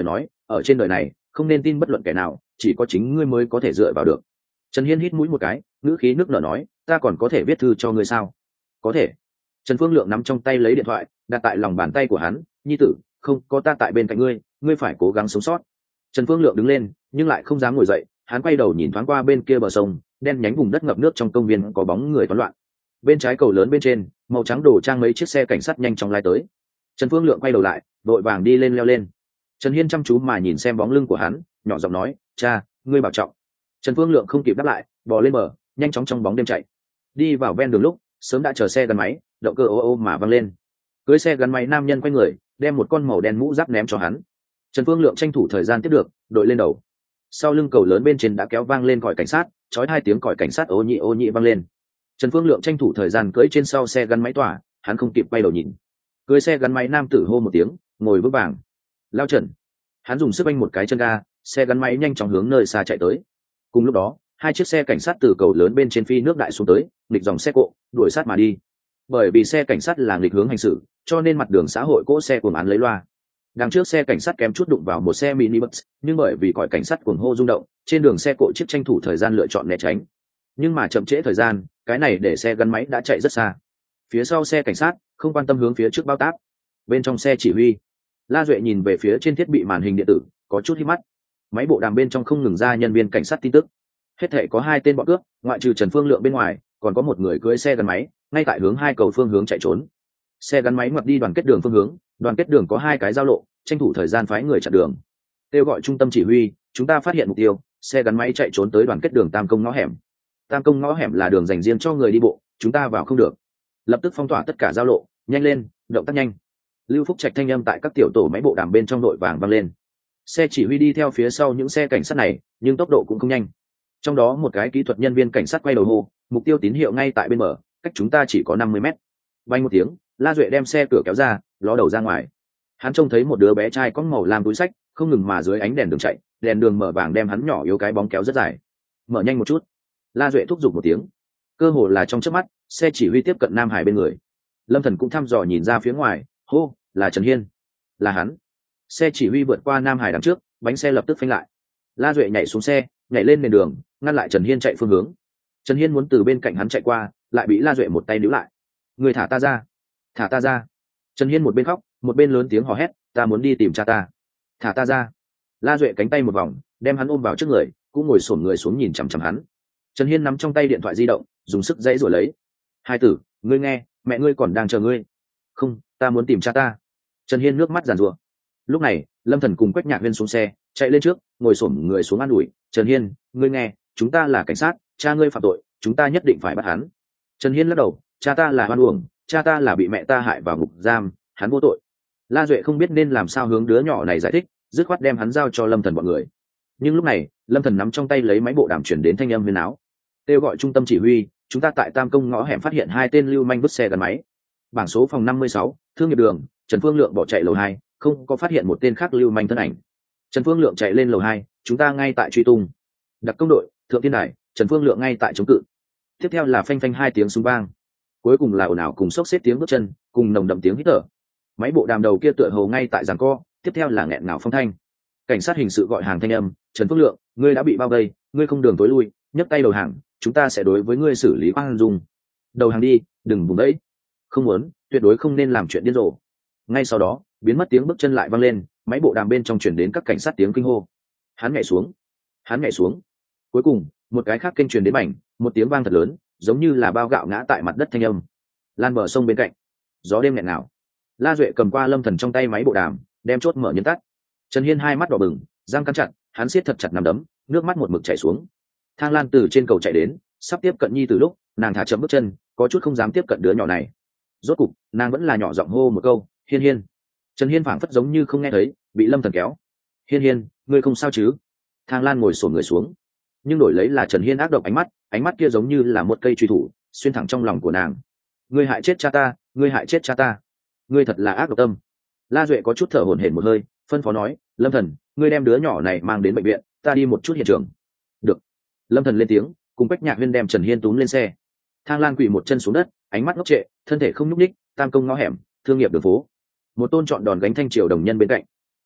ở trên đời này không nên tin bất luận kẻ nào, chỉ có chính ngươi mới có thể dựa vào được. Trần Hiên hít mũi một cái, ngữ khí nước nở nói, ta còn có thể viết thư cho ngươi sao? Có thể. Trần Phương Lượng nắm trong tay lấy điện thoại, đặt tại lòng bàn tay của hắn, nhi tử, không có ta tại bên cạnh ngươi, ngươi phải cố gắng sống sót. Trần Phương Lượng đứng lên, nhưng lại không dám ngồi dậy, hắn quay đầu nhìn thoáng qua bên kia bờ sông, đen nhánh vùng đất ngập nước trong công viên có bóng người toán loạn. Bên trái cầu lớn bên trên, màu trắng đổ trang mấy chiếc xe cảnh sát nhanh chóng lái tới. Trần Phương Lượng quay đầu lại, đội vàng đi lên leo lên. Trần Hiên chăm chú mà nhìn xem bóng lưng của hắn, nhỏ giọng nói, cha, ngươi bảo trọng. Trần Phương Lượng không kịp đáp lại, bò lên bờ, nhanh chóng trong bóng đêm chạy. Đi vào ven đường lúc, sớm đã chờ xe gắn máy, động cơ ô ô mà văng lên. Cưới xe gắn máy nam nhân quay người, đem một con màu đen mũ giáp ném cho hắn. Trần Phương Lượng tranh thủ thời gian tiếp được, đội lên đầu. Sau lưng cầu lớn bên trên đã kéo vang lên còi cảnh sát, chói hai tiếng còi cảnh sát ô nhị ô nhị vang lên. Trần Phương Lượng tranh thủ thời gian cưỡi trên sau xe gắn máy tỏa, hắn không kịp quay đầu nhìn. Cưới xe gắn máy nam tử hô một tiếng, ngồi vững vàng. Lao Trần. Hắn dùng sức anh một cái chân ga, xe gắn máy nhanh chóng hướng nơi xa chạy tới. Cùng lúc đó, hai chiếc xe cảnh sát từ cầu lớn bên trên phi nước đại xuống tới, nghịch dòng xe cộ, đuổi sát mà đi. Bởi vì xe cảnh sát là nghịch hướng hành xử, cho nên mặt đường xã hội cỗ xe cuồng án lấy loa. Đằng trước xe cảnh sát kém chút đụng vào một xe minibus, nhưng bởi vì còi cảnh sát cuồng hô rung động, trên đường xe cộ chiếc tranh thủ thời gian lựa chọn né tránh. Nhưng mà chậm trễ thời gian, cái này để xe gắn máy đã chạy rất xa. Phía sau xe cảnh sát không quan tâm hướng phía trước bao tác. Bên trong xe chỉ huy, La Duệ nhìn về phía trên thiết bị màn hình điện tử, có chút hít mắt. Máy bộ đàm bên trong không ngừng ra nhân viên cảnh sát tin tức. Hết thể có hai tên bọn cướp, ngoại trừ Trần Phương Lượng bên ngoài, còn có một người cưỡi xe gắn máy, ngay tại hướng hai cầu phương hướng chạy trốn. Xe gắn máy ngoặt đi đoàn kết đường phương hướng, đoàn kết đường có hai cái giao lộ, tranh thủ thời gian phái người chặn đường. Kêu gọi trung tâm chỉ huy, chúng ta phát hiện mục tiêu, xe gắn máy chạy trốn tới đoàn kết đường Tam Công ngõ hẻm. Tam Công ngõ hẻm là đường dành riêng cho người đi bộ, chúng ta vào không được. Lập tức phong tỏa tất cả giao lộ, nhanh lên, động tác nhanh. Lưu Phúc Trạch thanh âm tại các tiểu tổ máy bộ đàm bên trong đội vàng vang lên. Xe chỉ huy đi theo phía sau những xe cảnh sát này, nhưng tốc độ cũng không nhanh. Trong đó một cái kỹ thuật nhân viên cảnh sát quay đầu hô, mục tiêu tín hiệu ngay tại bên mở, cách chúng ta chỉ có năm mươi mét. Vang một tiếng, La Duệ đem xe cửa kéo ra, ló đầu ra ngoài. Hắn trông thấy một đứa bé trai có màu làm túi sách, không ngừng mà dưới ánh đèn đường chạy, đèn đường mở vàng đem hắn nhỏ yếu cái bóng kéo rất dài. Mở nhanh một chút. La Duệ thúc giục một tiếng. Cơ hồ là trong chớp mắt, xe chỉ huy tiếp cận Nam Hải bên người. Lâm Thần cũng thăm dò nhìn ra phía ngoài, hô, là Trần Hiên. Là hắn. Xe chỉ huy vượt qua Nam Hải đằng trước, bánh xe lập tức phanh lại. La Duệ nhảy xuống xe, nhảy lên nền đường, ngăn lại Trần Hiên chạy phương hướng. Trần Hiên muốn từ bên cạnh hắn chạy qua, lại bị La Duệ một tay níu lại. Người thả ta ra, thả ta ra. Trần Hiên một bên khóc, một bên lớn tiếng hò hét, ta muốn đi tìm cha ta, thả ta ra. La Duệ cánh tay một vòng, đem hắn ôm vào trước người, cũng ngồi xổm người xuống nhìn chằm chằm hắn. Trần Hiên nắm trong tay điện thoại di động, dùng sức dãy rồi lấy. Hai tử, ngươi nghe, mẹ ngươi còn đang chờ ngươi. Không, ta muốn tìm cha ta. Trần Hiên nước mắt giàn giụa. Lúc này, Lâm Thần cùng Quách Nhạc Huyên xuống xe, chạy lên trước, ngồi xổm người xuống an ủi. Trần Hiên, ngươi nghe, chúng ta là cảnh sát, cha ngươi phạm tội, chúng ta nhất định phải bắt hắn. Trần Hiên lắc đầu, cha ta là hoan uổng, cha ta là bị mẹ ta hại vào ngục giam, hắn vô tội. La Duệ không biết nên làm sao hướng đứa nhỏ này giải thích, dứt khoát đem hắn giao cho Lâm Thần bọn người. Nhưng lúc này, Lâm Thần nắm trong tay lấy máy bộ đàm truyền đến thanh âm huyền áo, kêu gọi trung tâm chỉ huy, chúng ta tại Tam Công ngõ hẻm phát hiện hai tên lưu manh vứt xe gắn máy. Bảng số phòng năm mươi sáu, Thương nghiệp đường, Trần Phương Lượng bỏ chạy lầu hai, không có phát hiện một tên khác lưu manh thân ảnh. Trần Phương Lượng chạy lên lầu hai, chúng ta ngay tại truy tung. Đặc công đội, Thượng Thiên Đài, Trần Phương Lượng ngay tại chống cự. Tiếp theo là phanh phanh hai tiếng súng vang, cuối cùng là ồn ào cùng xốc xếp tiếng bước chân, cùng nồng đậm tiếng hít thở. Máy bộ đàm đầu kia tựa hồ ngay tại giằng co, tiếp theo là nghẹn ngào phong thanh. Cảnh sát hình sự gọi hàng thanh âm, Trần Phương Lượng, ngươi đã bị bao vây, ngươi không đường tối lui, nhấc tay đầu hàng, chúng ta sẽ đối với ngươi xử lý khoan dung. Đầu hàng đi, đừng vùng đấy. Không muốn, tuyệt đối không nên làm chuyện điên rồ. Ngay sau đó, biến mất tiếng bước chân lại vang lên, máy bộ đàm bên trong truyền đến các cảnh sát tiếng kinh hô. Hắn nhảy xuống, hắn nhảy xuống. Cuối cùng, một cái khác kênh truyền đến mảnh, một tiếng vang thật lớn, giống như là bao gạo ngã tại mặt đất thanh âm. Lan bờ sông bên cạnh, gió đêm nghẹn ngào. La Duệ cầm qua Lâm Thần trong tay máy bộ đàm, đem chốt mở nhấn tắt. Trần Hiên hai mắt đỏ bừng, răng cắn chặt, hắn siết thật chặt nắm đấm, nước mắt một mực chảy xuống. Thang Lan từ trên cầu chạy đến, sắp tiếp cận Nhi từ lúc, nàng thả chậm bước chân, có chút không dám tiếp cận đứa nhỏ này. Rốt cục, nàng vẫn là nhỏ giọng hô một câu, "Hiên Hiên." Trần Hiên phảng phất giống như không nghe thấy, bị Lâm Thần kéo. "Hiên Hiên, ngươi không sao chứ?" Thang Lan ngồi xổm người xuống, nhưng đổi lấy là Trần Hiên ác độc ánh mắt, ánh mắt kia giống như là một cây truy thủ, xuyên thẳng trong lòng của nàng. "Ngươi hại chết cha ta, ngươi hại chết cha ta, ngươi thật là ác độc tâm." La Duệ có chút thở hổn hển một hơi, phân phó nói, "Lâm Thần, ngươi đem đứa nhỏ này mang đến bệnh viện, ta đi một chút hiện trường." "Được." Lâm Thần lên tiếng, cùng Quách Nhạc Huyên đem Trần Hiên túm lên xe. Thang Lan quỳ một chân xuống đất, ánh mắt ngốc trệ, thân thể không nhúc nhích. Tam Công ngõ hẻm, Thương nghiệp đường phố. Một tôn trọn đòn gánh thanh triều đồng nhân bên cạnh.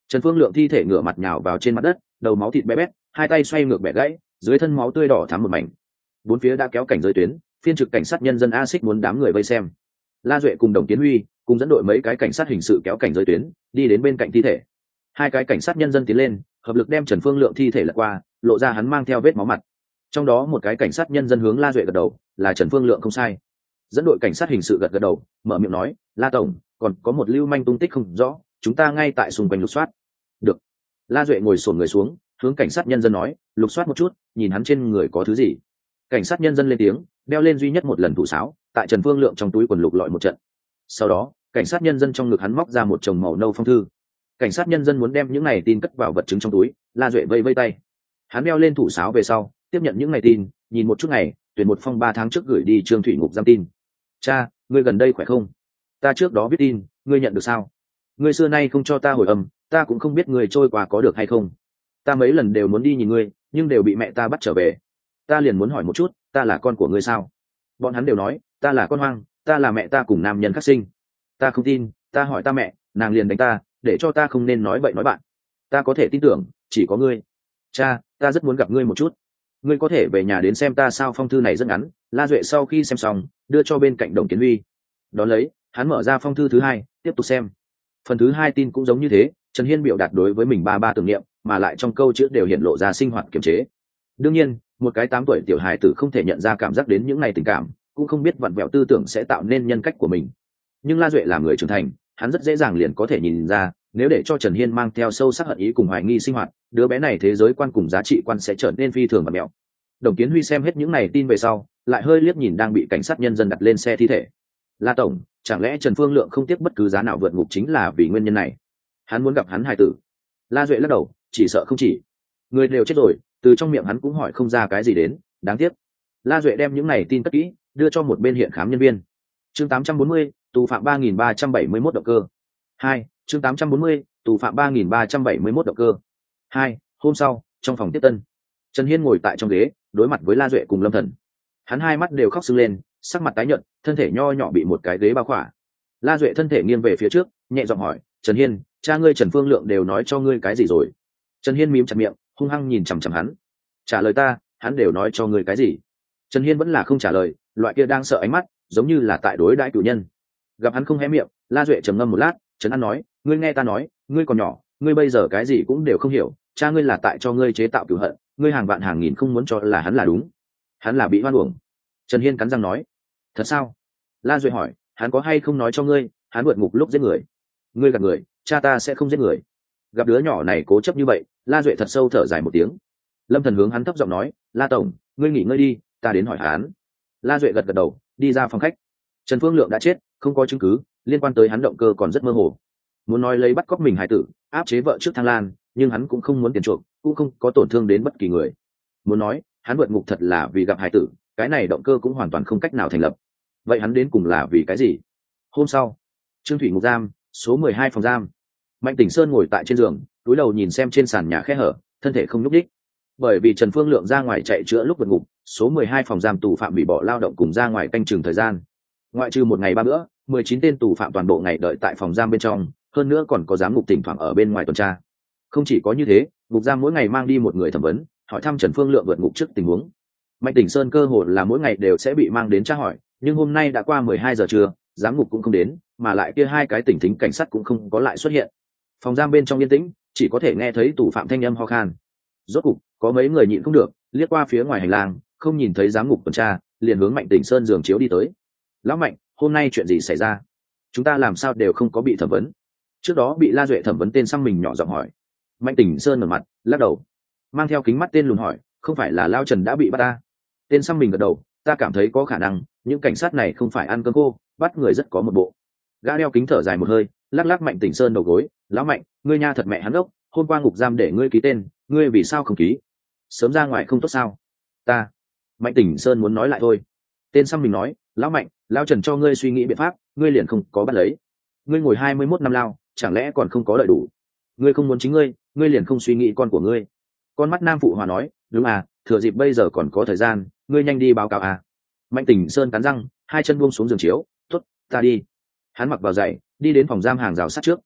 Trần Phương Lượng thi thể ngửa mặt nhào vào trên mặt đất, đầu máu thịt bé bét, hai tay xoay ngược bẻ gãy, dưới thân máu tươi đỏ thắm một mảnh. Bốn phía đã kéo cảnh giới tuyến, phiên trực cảnh sát nhân dân a xích muốn đám người vây xem. La Duệ cùng Đồng Kiến Huy cùng dẫn đội mấy cái cảnh sát hình sự kéo cảnh giới tuyến, đi đến bên cạnh thi thể. Hai cái cảnh sát nhân dân tiến lên, hợp lực đem Trần Phương Lượng thi thể lật qua, lộ ra hắn mang theo vết máu mặt. Trong đó một cái cảnh sát nhân dân hướng La Duệ gật đầu, là Trần Phương Lượng không sai. Dẫn đội cảnh sát hình sự gật gật đầu, mở miệng nói, La tổng, còn có một lưu manh tung tích không rõ, chúng ta ngay tại xung quanh lục soát. Được. La Duệ ngồi xổm người xuống, hướng cảnh sát nhân dân nói, lục soát một chút, nhìn hắn trên người có thứ gì. Cảnh sát nhân dân lên tiếng, đeo lên duy nhất một lần thủ sáo, tại Trần Phương Lượng trong túi quần lục lọi một trận. Sau đó, cảnh sát nhân dân trong ngực hắn móc ra một chồng màu nâu phong thư. Cảnh sát nhân dân muốn đem những này tin cất vào vật chứng trong túi, La Duệ vây vây tay. Hắn đeo lên thủ sáo về sau, tiếp nhận những này tin, nhìn một chút ngày, tuyển một phong ba tháng trước gửi đi Trương Thủy Ngục giam tin. Cha, ngươi gần đây khỏe không? Ta trước đó viết tin, ngươi nhận được sao? Ngươi xưa nay không cho ta hồi âm, ta cũng không biết ngươi trôi qua có được hay không. Ta mấy lần đều muốn đi nhìn ngươi, nhưng đều bị mẹ ta bắt trở về. Ta liền muốn hỏi một chút, ta là con của ngươi sao? Bọn hắn đều nói, ta là con hoang, ta là mẹ ta cùng nam nhân khắc sinh. Ta không tin, ta hỏi ta mẹ, nàng liền đánh ta, để cho ta không nên nói bậy nói bạn. Ta có thể tin tưởng, chỉ có ngươi. Cha, ta rất muốn gặp ngươi một chút. Ngươi có thể về nhà đến xem ta sao? Phong thư này rất ngắn. La Duệ sau khi xem xong, đưa cho bên cạnh Đồng Kiến Huy. Đón lấy, hắn mở ra phong thư thứ hai, tiếp tục xem. Phần thứ hai tin cũng giống như thế, Trần Hiên biểu đạt đối với mình ba ba tưởng niệm, mà lại trong câu chữ đều hiện lộ ra sinh hoạt kiềm chế. Đương nhiên, một cái tám tuổi tiểu hài tử không thể nhận ra cảm giác đến những ngày tình cảm, cũng không biết vặn vẹo tư tưởng sẽ tạo nên nhân cách của mình. Nhưng La Duệ là người trưởng thành, hắn rất dễ dàng liền có thể nhìn ra, nếu để cho Trần Hiên mang theo sâu sắc hận ý cùng hoài nghi sinh hoạt, đứa bé này thế giới quan cùng giá trị quan sẽ trở nên phi thường và mẹo. Đồng Kiến Huy xem hết những này tin về sau, lại hơi liếc nhìn đang bị cảnh sát nhân dân đặt lên xe thi thể. La tổng, chẳng lẽ Trần Phương Lượng không tiếc bất cứ giá nào vượt ngục chính là vì nguyên nhân này? Hắn muốn gặp hắn hài tử. La Duệ lắc đầu, chỉ sợ không chỉ. Người đều chết rồi, từ trong miệng hắn cũng hỏi không ra cái gì đến, đáng tiếc. La Duệ đem những này tin cất kỹ, đưa cho một bên hiện khám nhân viên. Chương tám trăm bốn mươi, tù phạm ba nghìn ba trăm bảy mươi mốt động cơ. Hai, chương tám trăm bốn mươi, tù phạm ba nghìn ba trăm bảy mươi mốt động cơ. Hai, hôm sau, trong phòng tiếp tân. Trần Hiên ngồi tại trong ghế, đối mặt với La Duệ cùng Lâm Thần. Hắn hai mắt đều khóc sưng lên, sắc mặt tái nhợt, thân thể nho nhỏ bị một cái ghế bao khỏa. La Duệ thân thể nghiêng về phía trước, nhẹ giọng hỏi, Trần Hiên, cha ngươi Trần Phương Lượng đều nói cho ngươi cái gì rồi? Trần Hiên mím chặt miệng, hung hăng nhìn chằm chằm hắn. Trả lời ta, hắn đều nói cho ngươi cái gì? Trần Hiên vẫn là không trả lời, loại kia đang sợ ánh mắt, giống như là tại đối đãi cử nhân. Gặp hắn không hé miệng, La Duệ trầm ngâm một lát, Trần An nói, ngươi nghe ta nói, ngươi còn nhỏ, ngươi bây giờ cái gì cũng đều không hiểu, cha ngươi là tại cho ngươi chế tạo cửu hận, ngươi hàng vạn hàng nghìn không muốn cho là hắn là đúng. Hắn là bị hoan uổng. Trần Hiên cắn răng nói, thật sao? La Duệ hỏi, hắn có hay không nói cho ngươi, hắn vượt ngục lúc giết người? Ngươi gạt người, cha ta sẽ không giết người. Gặp đứa nhỏ này cố chấp như vậy, La Duệ thật sâu thở dài một tiếng. Lâm Thần hướng hắn thấp giọng nói, La tổng, ngươi nghỉ ngơi đi, ta đến hỏi hắn. La Duệ gật gật đầu, đi ra phòng khách. Trần Phương Lượng đã chết, không có chứng cứ liên quan tới hắn động cơ còn rất mơ hồ. Muốn nói lấy bắt cóc mình hài tử, áp chế vợ trước Thang Lan, nhưng hắn cũng không muốn tiền chuộc, cũng không có tổn thương đến bất kỳ người. Muốn nói, hắn vượt ngục thật là vì gặp hài tử, cái này động cơ cũng hoàn toàn không cách nào thành lập. Vậy hắn đến cùng là vì cái gì? Hôm sau, Trương Thủy Ngục giam, số mười hai phòng giam. Mạnh Tỉnh Sơn ngồi tại trên giường, cúi đầu nhìn xem trên sàn nhà khe hở, thân thể không nhúc nhích. Bởi vì Trần Phương Lượng ra ngoài chạy chữa lúc vượt ngục, số mười hai phòng giam tù phạm bị bỏ lao động cùng ra ngoài canh chừng thời gian. Ngoại trừ một ngày ba bữa, mười chín tên tù phạm toàn bộ ngày đợi tại phòng giam bên trong, hơn nữa còn có giám ngục thỉnh thoảng ở bên ngoài tuần tra. Không chỉ có như thế, ngục giam mỗi ngày mang đi một người thẩm vấn, hỏi thăm Trần Phương Lượng vượt ngục trước tình huống. Mạnh Tỉnh Sơn cơ hồ là mỗi ngày đều sẽ bị mang đến tra hỏi, nhưng hôm nay đã qua mười hai giờ trưa, giám ngục cũng không đến, mà lại kia hai cái tỉnh thính cảnh sát cũng không có lại xuất hiện. Phòng giam bên trong yên tĩnh, chỉ có thể nghe thấy tù phạm thanh âm ho khan. Rốt cục, có mấy người nhịn không được, liếc qua phía ngoài hành lang, không nhìn thấy giám ngục tuần tra, liền hướng Mạnh Tỉnh Sơn giường chiếu đi tới. Lão Mạnh, hôm nay chuyện gì xảy ra? Chúng ta làm sao đều không có bị thẩm vấn? Trước đó bị La Duệ thẩm vấn tên xăm mình nhỏ giọng hỏi. Mạnh Tỉnh Sơn ngẩng mặt, lắc đầu, mang theo kính mắt tên lùn hỏi, không phải là Lao Trần đã bị bắt ta? Tên xăm mình gật đầu, ta cảm thấy có khả năng, những cảnh sát này không phải ăn cơm khô, bắt người rất có một bộ. Gã đeo kính thở dài một hơi, lắc lắc Mạnh Tỉnh Sơn đầu gối, lão Mạnh, ngươi nha thật mẹ hắn ốc, hôm qua ngục giam để ngươi ký tên, ngươi vì sao không ký? Sớm ra ngoài không tốt sao? Ta. Mạnh Tỉnh Sơn muốn nói lại thôi. Tên xăm mình nói, lão Mạnh, Lao Trần cho ngươi suy nghĩ biện pháp, ngươi liền không có bắt lấy. Ngươi ngồi hai mươi mốt năm lao, chẳng lẽ còn không có lợi đủ? Ngươi không muốn chính ngươi, ngươi liền không suy nghĩ con của ngươi. Con mắt nam phụ hòa nói, đúng à, thừa dịp bây giờ còn có thời gian, ngươi nhanh đi báo cáo à. Mạnh Tỉnh Sơn cắn răng, hai chân buông xuống giường chiếu, tốt, ta đi. Hắn mặc vào giày, đi đến phòng giam hàng rào sắt trước.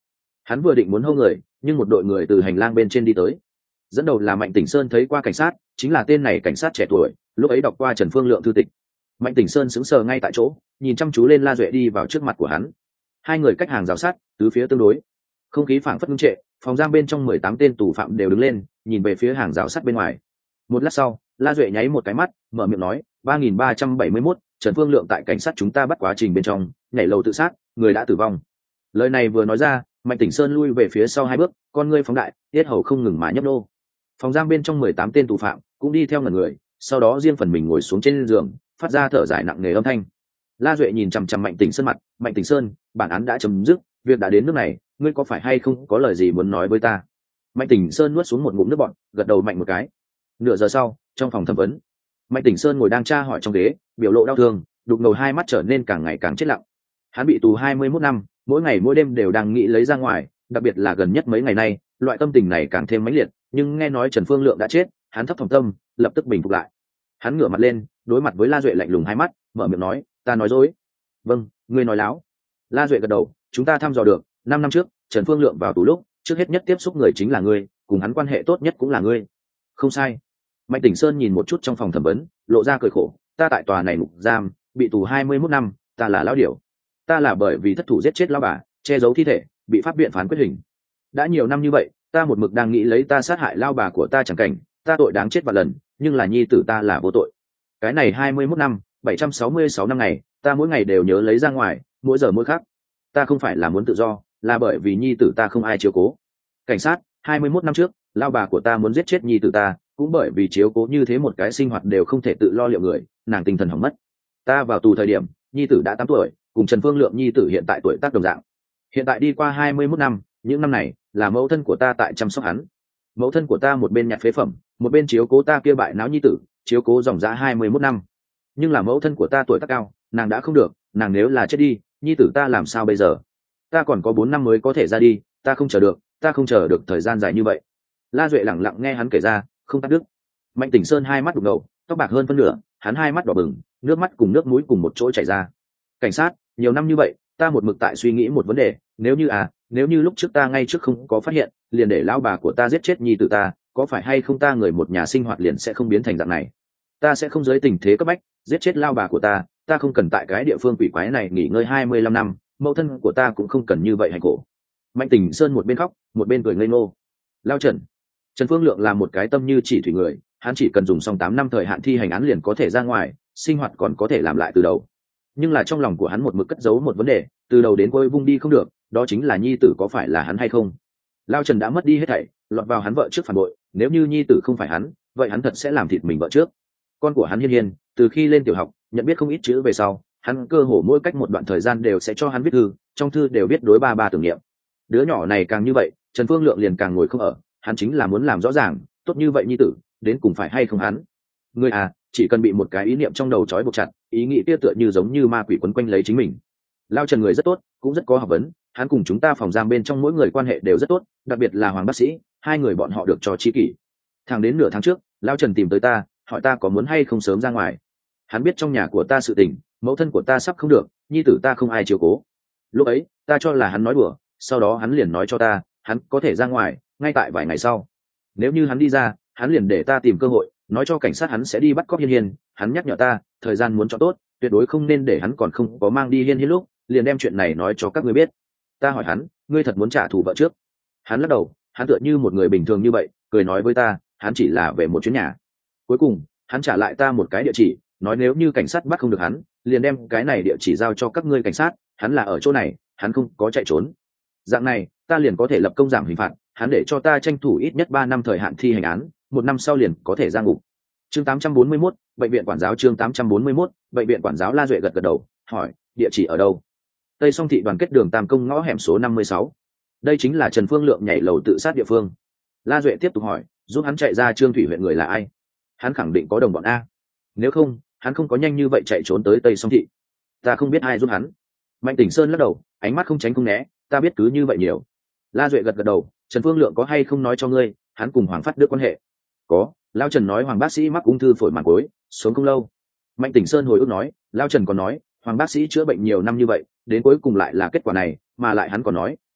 Hắn vừa định muốn hô người, nhưng một đội người từ hành lang bên trên đi tới. Dẫn đầu là Mạnh Tỉnh Sơn, thấy qua cảnh sát, chính là tên này cảnh sát trẻ tuổi, lúc ấy đọc qua Trần Phương Lượng thư tịch. Mạnh Tỉnh Sơn sững sờ ngay tại chỗ, nhìn chăm chú lên La Duệ đi vào trước mặt của hắn. Hai người cách hàng rào sát, tứ phía tương đối, không khí phảng phất ngưng trệ. Phòng giam bên trong mười tám tên tù phạm đều đứng lên, nhìn về phía hàng rào sắt bên ngoài. Một lát sau, La Duệ nháy một cái mắt, mở miệng nói, ba nghìn ba trăm bảy mươi mốt, Trần Phương Lượng tại cảnh sát chúng ta bắt quá trình bên trong, nhảy lầu tự sát, người đã tử vong. Lời này vừa nói ra, Mạnh Tỉnh Sơn lui về phía sau hai bước, con ngươi phóng đại, tiết hầu không ngừng mà nhấp nô. Phòng giam bên trong mười tám tên tù phạm cũng đi theo ngẩn người, sau đó riêng phần mình ngồi xuống trên giường, phát ra thở dài nặng nề âm thanh. La Duệ nhìn chằm chằm Mạnh Tỉnh Sơn mặt, Mạnh Tỉnh Sơn, bản án đã chấm dứt, việc đã đến nước này, ngươi có phải hay không có lời gì muốn nói với ta? Mạnh Tỉnh Sơn nuốt xuống một ngụm nước bọt, gật đầu mạnh một cái. Nửa giờ sau, trong phòng thẩm vấn, Mạnh Tỉnh Sơn ngồi đang tra hỏi trong ghế, biểu lộ đau thương, đục ngầu hai mắt trở nên càng ngày càng chết lặng. Hắn bị tù hai mươi mốt năm, mỗi ngày mỗi đêm đều đang nghĩ lấy ra ngoài, đặc biệt là gần nhất mấy ngày nay, loại tâm tình này càng thêm mãnh liệt. Nhưng nghe nói Trần Phương Lượng đã chết, hắn thấp thỏm tâm, lập tức bình phục lại. Hắn ngửa mặt lên, đối mặt với La Duệ lạnh lùng hai mắt, mở miệng nói, ta nói dối. Vâng, ngươi nói láo. La Duệ gật đầu, chúng ta thăm dò được, năm năm trước, Trần Phương Lượng vào tù lúc, trước hết nhất tiếp xúc người chính là ngươi, cùng hắn quan hệ tốt nhất cũng là ngươi. Không sai. Mạnh Tỉnh Sơn nhìn một chút trong phòng thẩm vấn, lộ ra cười khổ, ta tại tòa này ngục giam, bị tù hai mươi mốt năm, ta là lão điểu. Ta là bởi vì thất thủ giết chết lão bà, che giấu thi thể, bị pháp viện phán quyết hình. Đã nhiều năm như vậy, ta một mực đang nghĩ lấy ta sát hại lão bà của ta chẳng cảnh, ta tội đáng chết vạn lần, nhưng là nhi tử ta là vô tội. Cái này hai mươi mốt năm, bảy trăm sáu mươi sáu năm ngày, ta mỗi ngày đều nhớ lấy ra ngoài, mỗi giờ mỗi khắc. Ta không phải là muốn tự do, là bởi vì nhi tử ta không ai chiếu cố. Cảnh sát, hai mươi mốt năm trước, lão bà của ta muốn giết chết nhi tử ta, cũng bởi vì chiếu cố như thế một cái sinh hoạt đều không thể tự lo liệu người, nàng tinh thần hỏng mất. Ta vào tù thời điểm, nhi tử đã tám tuổi, cùng Trần Phương Lượng nhi tử hiện tại tuổi tác đồng dạng. Hiện tại đi qua hai mươi mốt năm, những năm này là mẫu thân của ta tại chăm sóc hắn. Mẫu thân của ta một bên nhặt phế phẩm, một bên chiếu cố ta kia bại não nhi tử, chiếu cố dòng dã hai mươi mốt năm. Nhưng là mẫu thân của ta tuổi tác cao, nàng đã không được, nàng nếu là chết đi, nhi tử ta làm sao bây giờ? Ta còn có bốn năm mới có thể ra đi, ta không chờ được, ta không chờ được thời gian dài như vậy. La Duệ lẳng lặng nghe hắn kể ra, không cắt đứt. Mạnh Tỉnh Sơn hai mắt đục ngầu, tóc bạc hơn phân nửa, hắn hai mắt đỏ bừng, nước mắt cùng nước mũi cùng một chỗ chảy ra. Cảnh sát, nhiều năm như vậy, ta một mực tại suy nghĩ một vấn đề, nếu như à, nếu như lúc trước ta ngay trước không có phát hiện, liền để lão bà của ta giết chết nhi tử ta, có phải hay không ta người một nhà sinh hoạt liền sẽ không biến thành dạng này? Ta sẽ không dưới tình thế cấp bách giết chết lão bà của ta, ta không cần tại cái địa phương quỷ quái này nghỉ ngơi hai mươi lăm năm, mẫu thân của ta cũng không cần như vậy hành khổ. Mạnh Tỉnh Sơn một bên khóc, một bên cười ngây ngô. Lao Trần, Trần Phương Lượng là một cái tâm như chỉ thủy người, hắn chỉ cần dùng xong tám năm thời hạn thi hành án liền có thể ra ngoài, sinh hoạt còn có thể làm lại từ đầu. Nhưng là trong lòng của hắn một mực cất giấu một vấn đề, từ đầu đến cuối vung đi không được, đó chính là nhi tử có phải là hắn hay không. Lao Trần đã mất đi hết thảy, lọt vào hắn vợ trước phản bội, nếu như nhi tử không phải hắn, vậy hắn thật sẽ làm thịt mình vợ trước. Con của hắn Hiên Hiên, từ khi lên tiểu học, nhận biết không ít chữ về sau, hắn cơ hồ mỗi cách một đoạn thời gian đều sẽ cho hắn viết thư, trong thư đều viết đối ba ba tưởng niệm. Đứa nhỏ này càng như vậy, Trần Phương Lượng liền càng ngồi không ở, hắn chính là muốn làm rõ ràng, tốt như vậy nhi tử, đến cùng phải hay không hắn. Người à, chỉ cần bị một cái ý niệm trong đầu trói buộc chặt, ý nghĩ kia tựa như giống như ma quỷ quấn quanh lấy chính mình. Lao Trần người rất tốt, cũng rất có học vấn, hắn cùng chúng ta phòng giam bên trong mỗi người quan hệ đều rất tốt, đặc biệt là Hoàng bác sĩ, hai người bọn họ được cho tri kỷ. Thẳng đến nửa tháng trước, Lao Trần tìm tới ta, hỏi ta có muốn hay không sớm ra ngoài. Hắn biết trong nhà của ta sự tình, mẫu thân của ta sắp không được, nhi tử ta không ai chiếu cố. Lúc ấy, ta cho là hắn nói đùa, sau đó hắn liền nói cho ta, hắn có thể ra ngoài, ngay tại vài ngày sau. Nếu như hắn đi ra, hắn liền để ta tìm cơ hội, nói cho cảnh sát hắn sẽ đi bắt cóc Hiên Hiên, hắn nhắc nhở ta, thời gian muốn cho tốt, tuyệt đối không nên để hắn còn không có mang đi Hiên Hiên lúc, liền đem chuyện này nói cho các ngươi biết. Ta hỏi hắn, ngươi thật muốn trả thù vợ trước? Hắn lắc đầu, hắn tựa như một người bình thường như vậy, cười nói với ta, hắn chỉ là về một chuyến nhà. Cuối cùng, hắn trả lại ta một cái địa chỉ, nói nếu như cảnh sát bắt không được hắn, liền đem cái này địa chỉ giao cho các ngươi cảnh sát, hắn là ở chỗ này, hắn không có chạy trốn. Dạng này, ta liền có thể lập công giảm hình phạt, hắn để cho ta tranh thủ ít nhất ba năm thời hạn thi hành án, một năm sau liền có thể ra ngục. Chương tám trăm bốn mươi mốt, bệnh viện quản giáo chương tám trăm bốn mươi mốt, bệnh viện quản giáo. La Duệ gật gật đầu, hỏi, địa chỉ ở đâu? Tây Song thị đoàn kết đường Tam Công ngõ hẻm số năm mươi sáu. Đây chính là Trần Phương Lượng nhảy lầu tự sát địa phương. La Duệ tiếp tục hỏi, giúp hắn chạy ra Trương Thủy huyện người là ai? Hắn khẳng định có đồng bọn a. Nếu không, hắn không có nhanh như vậy chạy trốn tới Tây Song thị. Ta không biết ai giúp hắn. Mạnh Tỉnh Sơn lắc đầu, ánh mắt không tránh không né, ta biết cứ như vậy nhiều. La Duệ gật gật đầu, Trần Phương Lượng có hay không nói cho ngươi, hắn cùng Hoàng Phát Đức quan hệ? Có, Lao Trần nói Hoàng bác sĩ mắc ung thư phổi màng cối, sống không lâu. Mạnh Tỉnh Sơn hồi ức nói, Lao Trần còn nói, Hoàng bác sĩ chữa bệnh nhiều năm như vậy, đến cuối cùng lại là kết quả này, mà lại hắn còn nói,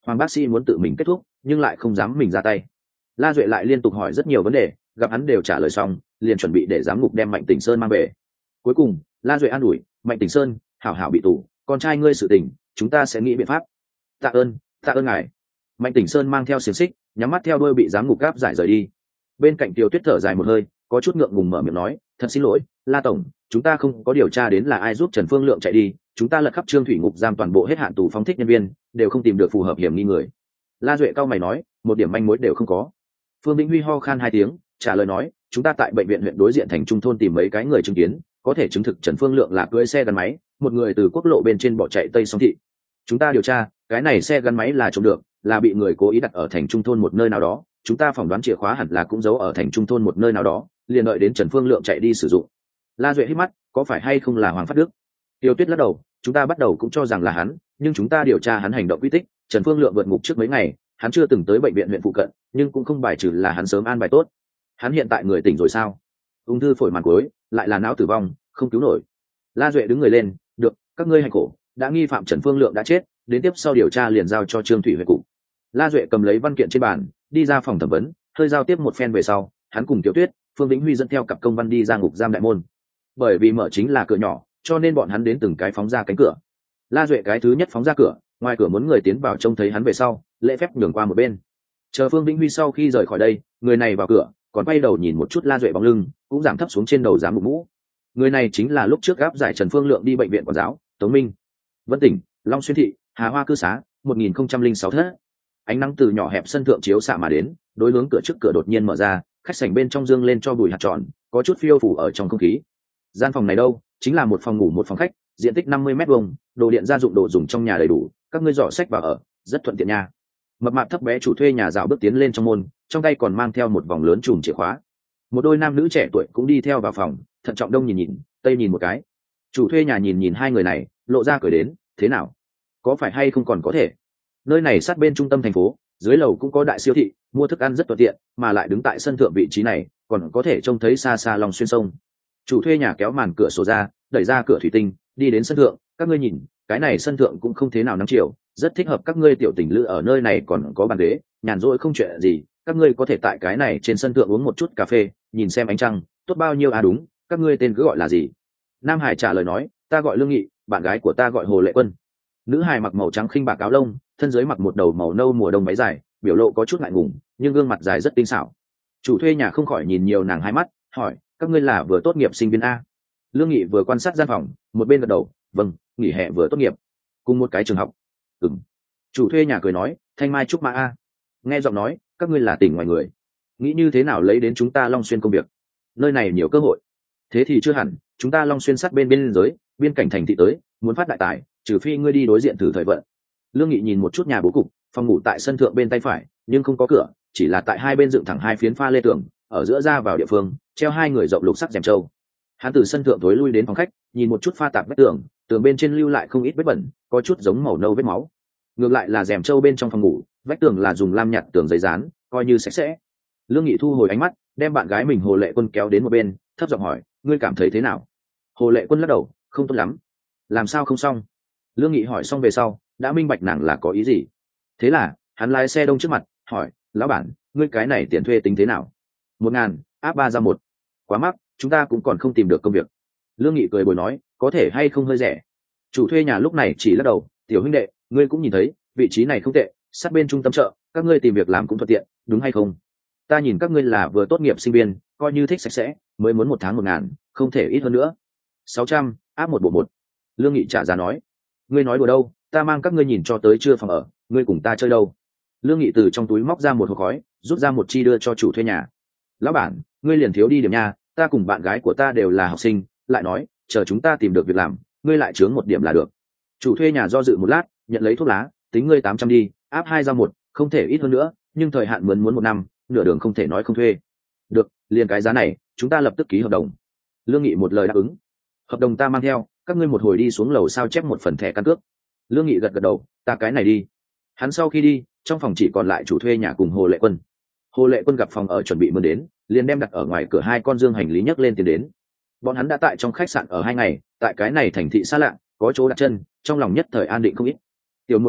Hoàng bác sĩ muốn tự mình kết thúc nhưng lại không dám mình ra tay. La Duệ lại liên tục hỏi rất nhiều vấn đề, gặp hắn đều trả lời xong liền chuẩn bị để giám ngục đem Mạnh Tỉnh Sơn mang về. Cuối cùng La Duệ an ủi: Mạnh Tỉnh Sơn, hảo hảo bị tù, con trai ngươi sự tình chúng ta sẽ nghĩ biện pháp. Tạ ơn, tạ ơn ngài. Mạnh Tỉnh Sơn mang theo xiềng xích, nhắm mắt theo đuôi bị giám ngục gáp giải rời đi. Bên cạnh Tiêu Tuyết thở dài một hơi, có chút ngượng ngùng mở miệng nói: thật xin lỗi La tổng, chúng ta không có điều tra đến là ai giúp Trần Phương Lượng chạy đi, chúng ta lật khắp Trương Thủy ngục giam toàn bộ hết hạn tù phóng thích nhân viên, đều không tìm được phù hợp hiểm nghi người. La Duệ cao mày nói: một điểm manh mối đều không có. Phương Vĩnh Huy ho khan hai tiếng, trả lời nói: chúng ta tại bệnh viện huyện đối diện thành trung thôn tìm mấy cái người chứng kiến, có thể chứng thực Trần Phương Lượng là cưỡi xe gắn máy, một người từ quốc lộ bên trên bỏ chạy tây song thị. Chúng ta điều tra, cái này xe gắn máy là trộm được, là bị người cố ý đặt ở thành trung thôn một nơi nào đó, chúng ta phỏng đoán chìa khóa hẳn là cũng giấu ở thành trung thôn một nơi nào đó, liền đợi đến Trần Phương Lượng chạy đi sử dụng. La Duệ hít mắt: có phải hay không là Hoàng Phát Đức? Tiêu Tuyết lắc đầu: chúng ta bắt đầu cũng cho rằng là hắn, nhưng chúng ta điều tra hắn hành động quy tích, Trần Phương Lượng vượt ngục trước mấy ngày, hắn chưa từng tới bệnh viện huyện phụ cận, nhưng cũng không bài trừ là hắn sớm an bài tốt. Hắn hiện tại người tỉnh rồi sao? Ung thư phổi màn cuối, lại là não tử vong, không cứu nổi. La Duệ đứng người lên: được, các ngươi hành cổ, đã nghi phạm Trần Phương Lượng đã chết, đến tiếp sau điều tra liền giao cho Trương Thủy huyện cục. La Duệ cầm lấy văn kiện trên bàn, đi ra phòng thẩm vấn, hơi giao tiếp một phen về sau, hắn cùng Tiểu Tuyết, Phương Vĩnh Huy dẫn theo cặp công văn đi ra ngục giam đại môn. Bởi vì mở chính là cửa nhỏ, cho nên bọn hắn đến từng cái phóng ra cánh cửa. La Duệ cái thứ nhất phóng ra cửa, ngoài cửa muốn người tiến vào trông thấy hắn về sau, lễ phép nhường qua một bên. Chờ Phương Vĩnh Huy sau khi rời khỏi đây, người này vào cửa, còn quay đầu nhìn một chút La Duệ bóng lưng, cũng giảm thấp xuống trên đầu giám mục mũ. Người này chính là lúc trước gáp giải Trần Phương Lượng đi bệnh viện quản giáo, Tống Minh. Vân Tỉnh, Long Xuyên thị, Hà Hoa cư xá, một nghìn không trăm lẻ sáu thất. Ánh nắng từ nhỏ hẹp sân thượng chiếu xạ mà đến, đối hướng cửa trước cửa đột nhiên mở ra, khách sảnh bên trong dương lên cho bụi hạt tròn, có chút phiêu phủ ở trong không khí. Gian phòng này đâu, chính là một phòng ngủ một phòng khách, diện tích năm mươi mét vuông, đồ điện gia dụng đồ dùng trong nhà đầy đủ, các ngươi dọn sách vào ở, rất thuận tiện nha. Mập mạp thấp bé chủ thuê nhà dạo bước tiến lên trong môn, trong tay còn mang theo một vòng lớn chùm chìa khóa. Một đôi nam nữ trẻ tuổi cũng đi theo vào phòng, thận trọng đông nhìn nhìn, tây nhìn một cái. Chủ thuê nhà nhìn nhìn hai người này, lộ ra cười đến: thế nào, có phải hay không còn có thể? Nơi này sát bên trung tâm thành phố, dưới lầu cũng có đại siêu thị, mua thức ăn rất thuận tiện, mà lại đứng tại sân thượng vị trí này, còn có thể trông thấy xa xa Long Xuyên sông. Chủ thuê nhà kéo màn cửa sổ ra, đẩy ra cửa thủy tinh, đi đến sân thượng. Các ngươi nhìn, cái này sân thượng cũng không thế nào nắng chiều, rất thích hợp các ngươi tiểu tình lữ ở nơi này, còn có bàn ghế, nhàn rỗi không chuyện gì, các ngươi có thể tại cái này trên sân thượng uống một chút cà phê, nhìn xem ánh trăng, tốt bao nhiêu. À đúng, các ngươi tên cứ gọi là gì? Nam Hải trả lời nói: ta gọi Lương Nghị, bạn gái của ta gọi Hồ Lệ Quân. Nữ Hải mặc màu trắng khinh bạc áo lông, thân dưới mặc một đầu màu nâu mùa đông váy dài, biểu lộ có chút ngại ngùng, nhưng gương mặt dài rất tinh xảo. Chủ thuê nhà không khỏi nhìn nhiều nàng hai mắt, hỏi: các ngươi là vừa tốt nghiệp sinh viên a? Lương Nghị vừa quan sát gian phòng, một bên gật đầu: vâng, nghỉ hè vừa tốt nghiệp, cùng một cái trường học. Ừm. Chủ thuê nhà cười nói: Thanh Mai Trúc Mã a. Nghe giọng nói, các ngươi là tỉnh ngoài người, nghĩ như thế nào lấy đến chúng ta Long Xuyên công việc? Nơi này nhiều cơ hội. Thế thì chưa hẳn, chúng ta Long Xuyên sát bên biên giới, biên cảnh thành thị tới, muốn phát đại tài, trừ phi ngươi đi đối diện thử thời vận. Lương Nghị nhìn một chút nhà bố cục, phòng ngủ tại sân thượng bên tay phải, nhưng không có cửa, chỉ là tại hai bên dựng thẳng hai phiến pha lê tường, ở giữa ra vào địa phương treo hai người rộng lục sắc rèm trâu. Hắn từ sân thượng tối lui đến phòng khách, nhìn một chút pha tạp vách tường, tường bên trên lưu lại không ít vết bẩn, có chút giống màu nâu vết máu. Ngược lại là rèm trâu bên trong phòng ngủ, vách tường là dùng lam nhạt tường giấy dán, coi như sạch sẽ. Lương Nghị thu hồi ánh mắt, đem bạn gái mình Hồ Lệ Quân kéo đến một bên, thấp giọng hỏi: ngươi cảm thấy thế nào? Hồ Lệ Quân lắc đầu: không tốt lắm. Làm sao không xong? Lương Nghị hỏi xong về sau, đã minh bạch nàng là có ý gì. Thế là hắn lái xe đông trước mặt, hỏi: lão bản, ngươi cái này tiền thuê tính thế nào? Một ngàn, áp ba ra một. Quá mắc, chúng ta cũng còn không tìm được công việc. Lương Nghị cười bồi nói: có thể hay không hơi rẻ? Chủ thuê nhà lúc này chỉ lắc đầu: tiểu huynh đệ, ngươi cũng nhìn thấy, vị trí này không tệ, sát bên trung tâm chợ, các ngươi tìm việc làm cũng thuận tiện, đúng hay không? Ta nhìn các ngươi là vừa tốt nghiệp sinh viên, coi như thích sạch sẽ, mới muốn một tháng một ngàn, không thể ít hơn nữa. Sáu trăm, áp một bộ một. Lương Nghị trả giá nói: ngươi nói đùa đâu, ta mang các ngươi nhìn cho tới chưa phòng ở, ngươi cùng ta chơi đâu? Lương Nghị từ trong túi móc ra một hộp khói, rút ra một chi đưa cho chủ thuê nhà. lão bản, ngươi liền thiếu đi điểm nha, ta cùng bạn gái của ta đều là học sinh, lại nói chờ chúng ta tìm được việc làm, ngươi lại chướng một điểm là được. Chủ thuê nhà do dự một lát, nhận lấy thuốc lá, tính ngươi tám trăm đi, áp hai ra một, không thể ít hơn nữa, nhưng thời hạn mướn muốn một năm, nửa đường không thể nói không thuê. Được, liền cái giá này, chúng ta lập tức ký hợp đồng. Lương Nghị một lời đáp ứng. Hợp đồng ta mang theo, các ngươi một hồi đi xuống lầu sao chép một phần thẻ căn cước. Lương Nghị gật gật đầu, ta cái này đi. Hắn sau khi đi, trong phòng chỉ còn lại chủ thuê nhà cùng Hồ Lệ Quân. Hồ Lệ Quân gặp phòng ở chuẩn bị mướn đến, liền đem đặt ở ngoài cửa hai con dương hành lý nhấc lên tiến đến. Bọn hắn đã tại trong khách sạn ở hai ngày, tại cái này thành thị xa lạ, có chỗ đặt chân, trong lòng nhất thời an định không ít. Tiểu muội muội,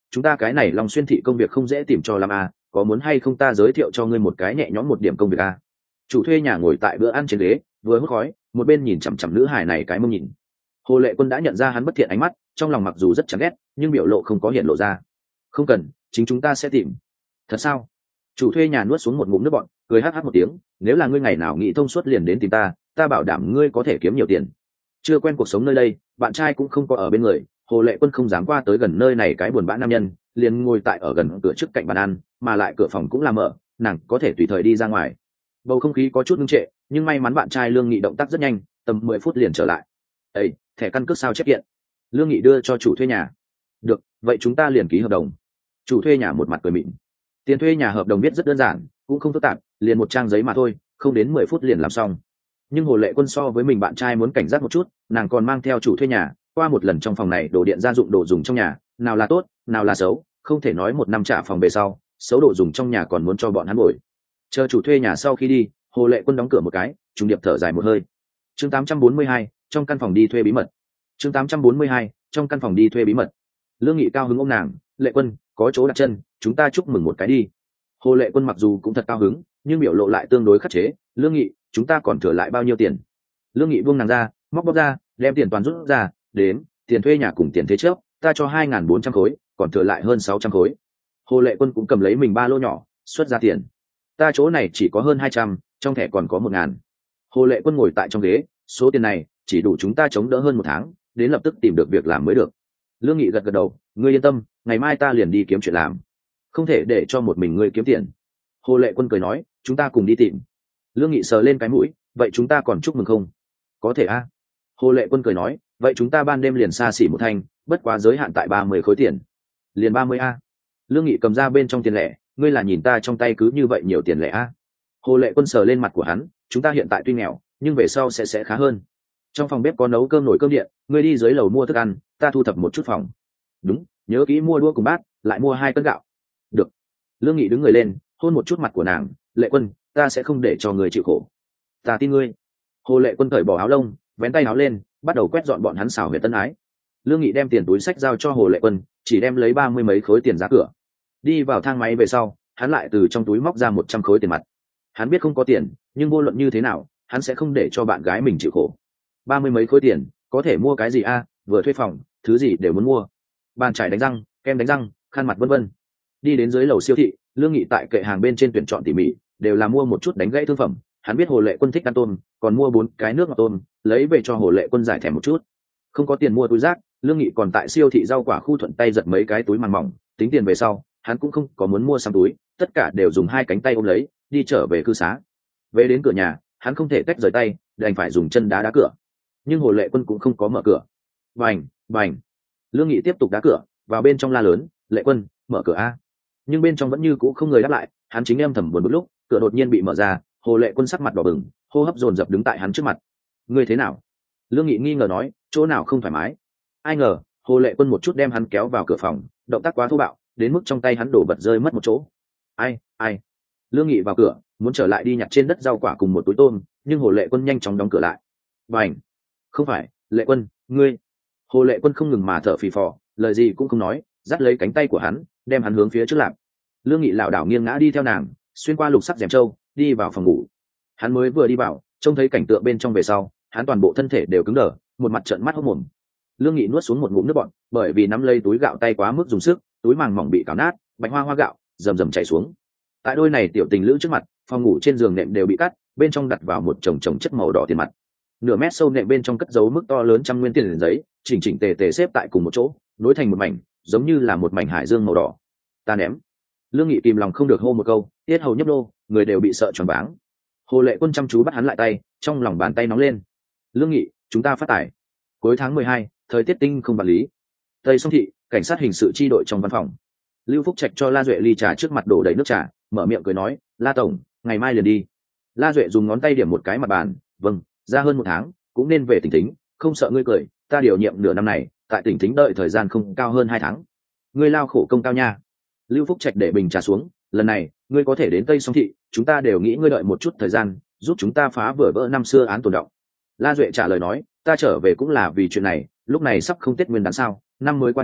chúng ta cái này Long Xuyên thị công việc không dễ tìm cho lắm à, có muốn hay không ta giới thiệu cho ngươi một cái nhẹ nhõm một điểm công việc à? Chủ thuê nhà ngồi tại bữa ăn trên ghế, vừa hút khói, một bên nhìn chằm chằm nữ hài này cái mông nhìn. Hồ Lệ Quân đã nhận ra hắn bất thiện ánh mắt, trong lòng mặc dù rất chán ghét, nhưng biểu lộ không có hiện lộ ra. Không cần, chính chúng ta sẽ tìm. Thật sao? Chủ thuê nhà nuốt xuống một ngụm nước bọt, cười hắc hắc một tiếng, nếu là ngươi ngày nào nghĩ thông suốt liền đến tìm ta, ta bảo đảm ngươi có thể kiếm nhiều tiền. Chưa quen cuộc sống nơi đây, bạn trai cũng không có ở bên người, Hồ Lệ Quân không dám qua tới gần nơi này cái buồn bã nam nhân, liền ngồi tại ở gần cửa trước cạnh bàn ăn, mà lại cửa phòng cũng là mở, nàng có thể tùy thời đi ra ngoài. Bầu không khí có chút ngưng trệ, nhưng may mắn bạn trai Lương Nghị động tác rất nhanh, tầm mười phút liền trở lại. "Ê, thẻ căn cước sao chép kiện?" Lương Nghị đưa cho chủ thuê nhà. "Được, vậy chúng ta liền ký hợp đồng." Chủ thuê nhà một mặt cười mịn. Tiền thuê nhà hợp đồng viết rất đơn giản, cũng không phức tạp, liền một trang giấy mà thôi, không đến mười phút liền làm xong. Nhưng Hồ Lệ Quân so với mình bạn trai muốn cảnh giác một chút, nàng còn mang theo chủ thuê nhà qua một lần trong phòng này đồ điện gia dụng đồ dùng trong nhà, nào là tốt, nào là xấu, không thể nói một năm trả phòng về sau, xấu đồ dùng trong nhà còn muốn cho bọn hắn bồi. Chờ chủ thuê nhà sau khi đi, Hồ Lệ Quân đóng cửa một cái, trùng điệp thở dài một hơi. Chương tám trăm bốn mươi hai, trong căn phòng đi thuê bí mật. Chương tám trăm bốn mươi hai, trong căn phòng đi thuê bí mật. Lương Nghị cao hứng ôm nàng, "Lệ Quân, có chỗ đặt chân, chúng ta chúc mừng một cái đi." Hồ Lệ Quân mặc dù cũng thật cao hứng, nhưng biểu lộ lại tương đối khắc chế. "Lương Nghị, chúng ta còn thừa lại bao nhiêu tiền?" Lương Nghị buông nàng ra, móc bóp ra, đem tiền toàn rút ra, đếm, tiền thuê nhà cùng tiền thế trước, ta cho hai nghìn bốn trăm khối, còn thừa lại hơn sáu trăm khối. Hồ Lệ Quân cũng cầm lấy mình ba lô nhỏ, xuất ra tiền. "Ta chỗ này chỉ có hơn hai trăm, trong thẻ còn có một ngàn." Hồ Lệ Quân ngồi tại trong ghế, "Số tiền này chỉ đủ chúng ta chống đỡ hơn một tháng, đến lập tức tìm được việc làm mới được." Lương Nghị gật gật đầu, "Ngươi yên tâm, ngày mai ta liền đi kiếm chuyện làm, không thể để cho một mình ngươi kiếm tiền." Hồ Lệ Quân cười nói, "Chúng ta cùng đi tìm." Lương Nghị sờ lên cái mũi, "Vậy chúng ta còn chúc mừng không?" "Có thể a." Hồ Lệ Quân cười nói, "Vậy chúng ta ban đêm liền xa xỉ một thanh, bất quá giới hạn tại ba mươi khối tiền." "Liền ba mươi a." Lương Nghị cầm ra bên trong tiền lẻ, "Ngươi là nhìn ta trong tay cứ như vậy nhiều tiền lẻ a?" Hồ Lệ Quân sờ lên mặt của hắn, "Chúng ta hiện tại tuy nghèo, nhưng về sau sẽ sẽ khá hơn. Trong phòng bếp có nấu cơm nồi cơm điện, ngươi đi dưới lầu mua thức ăn, ta thu thập một chút phòng." "Đúng, nhớ kỹ mua đũa cùng bát, lại mua hai cân gạo." "Được." Lương Nghị đứng người lên, hôn một chút mặt của nàng, "Lệ Quân, ta sẽ không để cho người chịu khổ." "Ta tin ngươi." Hồ Lệ Quân cởi bỏ áo lông, vén tay áo lên, bắt đầu quét dọn bọn hắn xảo huyệt tân ái. Lương Nghị đem tiền túi sách giao cho Hồ Lệ Quân, chỉ đem lấy ba mươi mấy khối tiền giá cửa. Đi vào thang máy về sau, hắn lại từ trong túi móc ra một trăm khối tiền mặt. Hắn biết không có tiền, nhưng vô luận như thế nào, hắn sẽ không để cho bạn gái mình chịu khổ. Ba mươi mấy khối tiền, có thể mua cái gì a? Vừa thuê phòng, thứ gì đều muốn mua. Bàn chải đánh răng, kem đánh răng, khăn mặt vân vân. Đi đến dưới lầu siêu thị, Lương Nghị tại kệ hàng bên trên tuyển chọn tỉ mỉ, đều là mua một chút đánh gãy thương phẩm. Hắn biết Hồ Lệ Quân thích ăn tôm, còn mua bốn cái nước ngọt tôm, lấy về cho Hồ Lệ Quân giải thèm một chút. Không có tiền mua túi rác, Lương Nghị còn tại siêu thị rau quả khu thuận tay giật mấy cái túi màng mỏng, tính tiền về sau, hắn cũng không có muốn mua xăm túi, tất cả đều dùng hai cánh tay ôm lấy, đi trở về cư xá. Về đến cửa nhà, hắn không thể tách rời tay, đành phải dùng chân đá đá cửa. Nhưng Hồ Lệ Quân cũng không có mở cửa. Bành, bành. Lương Nghị tiếp tục đá cửa, vào bên trong la lớn, "Lệ Quân, mở cửa a." Nhưng bên trong vẫn như cũ không người đáp lại, hắn chính em thầm buồn bực lúc, cửa đột nhiên bị mở ra, Hồ Lệ Quân sắc mặt đỏ bừng, hô hấp dồn dập đứng tại hắn trước mặt. "Ngươi thế nào?" Lương Nghị nghi ngờ nói, "Chỗ nào không thoải mái?" Ai ngờ, Hồ Lệ Quân một chút đem hắn kéo vào cửa phòng, động tác quá thô bạo, đến mức trong tay hắn đổ bật rơi mất một chỗ. "Ai, ai?" Lương Nghị vào cửa, muốn trở lại đi nhặt trên đất rau quả cùng một túi tôm, nhưng Hồ Lệ Quân nhanh chóng đóng cửa lại. "Bành! Không phải, Lệ Quân, ngươi..." Hồ Lệ Quân không ngừng mà thở phì phò, lời gì cũng không nói, dắt lấy cánh tay của hắn, đem hắn hướng phía trước làm. Lương Nghị lảo đảo nghiêng ngã đi theo nàng, xuyên qua lục sắc rèm trâu, đi vào phòng ngủ. Hắn mới vừa đi vào, trông thấy cảnh tượng bên trong về sau, hắn toàn bộ thân thể đều cứng đờ, một mặt trợn mắt hốt mồm. Lương Nghị nuốt xuống một ngụm nước bọt, bởi vì nắm lấy túi gạo tay quá mức dùng sức, túi màng mỏng bị cào nát, bạch hoa hoa gạo rầm rầm chảy xuống. Tại đôi này tiểu tình lữ trước mặt, phòng ngủ trên giường nệm đều bị cắt, bên trong đặt vào một chồng chồng chất màu đỏ tiền mặt. Nửa mét sâu nệm bên trong cất giấu mức to lớn trăm nguyên tiền giấy, chỉnh chỉnh tề tề xếp tại cùng một chỗ, nối thành một mảnh, giống như là một mảnh hải dương màu đỏ. "Ta ném." Lương Nghị kìm lòng không được hô một câu, tiết hầu nhấp nô, người đều bị sợ choáng váng. Hồ Lệ Quân chăm chú bắt hắn lại tay, trong lòng bàn tay nóng lên. "Lương Nghị, chúng ta phát tải." Cuối tháng mười hai, thời tiết tinh không vật lý. Tây Sông thị, cảnh sát hình sự chi đội trong văn phòng. Lưu Phúc Trạch cho La Duệ ly trà trước mặt đổ đầy nước trà, mở miệng cười nói, "La tổng, ngày mai liền đi." La Duệ dùng ngón tay điểm một cái mặt bàn, "Vâng, ra hơn một tháng, cũng nên về tỉnh Thính, không sợ ngươi cười, ta điều nhiệm nửa năm này, tại tỉnh Thính đợi thời gian không cao hơn hai tháng. Ngươi lao khổ công cao nha." Lưu Phúc Trạch để bình trà xuống, "Lần này, ngươi có thể đến Tây Sông thị, chúng ta đều nghĩ ngươi đợi một chút thời gian, giúp chúng ta phá vỡ vỡ năm xưa án tồn động." La Duệ trả lời nói, "Ta trở về cũng là vì chuyện này, lúc này sắp không Tết Nguyên đán sao, năm mới qua đi,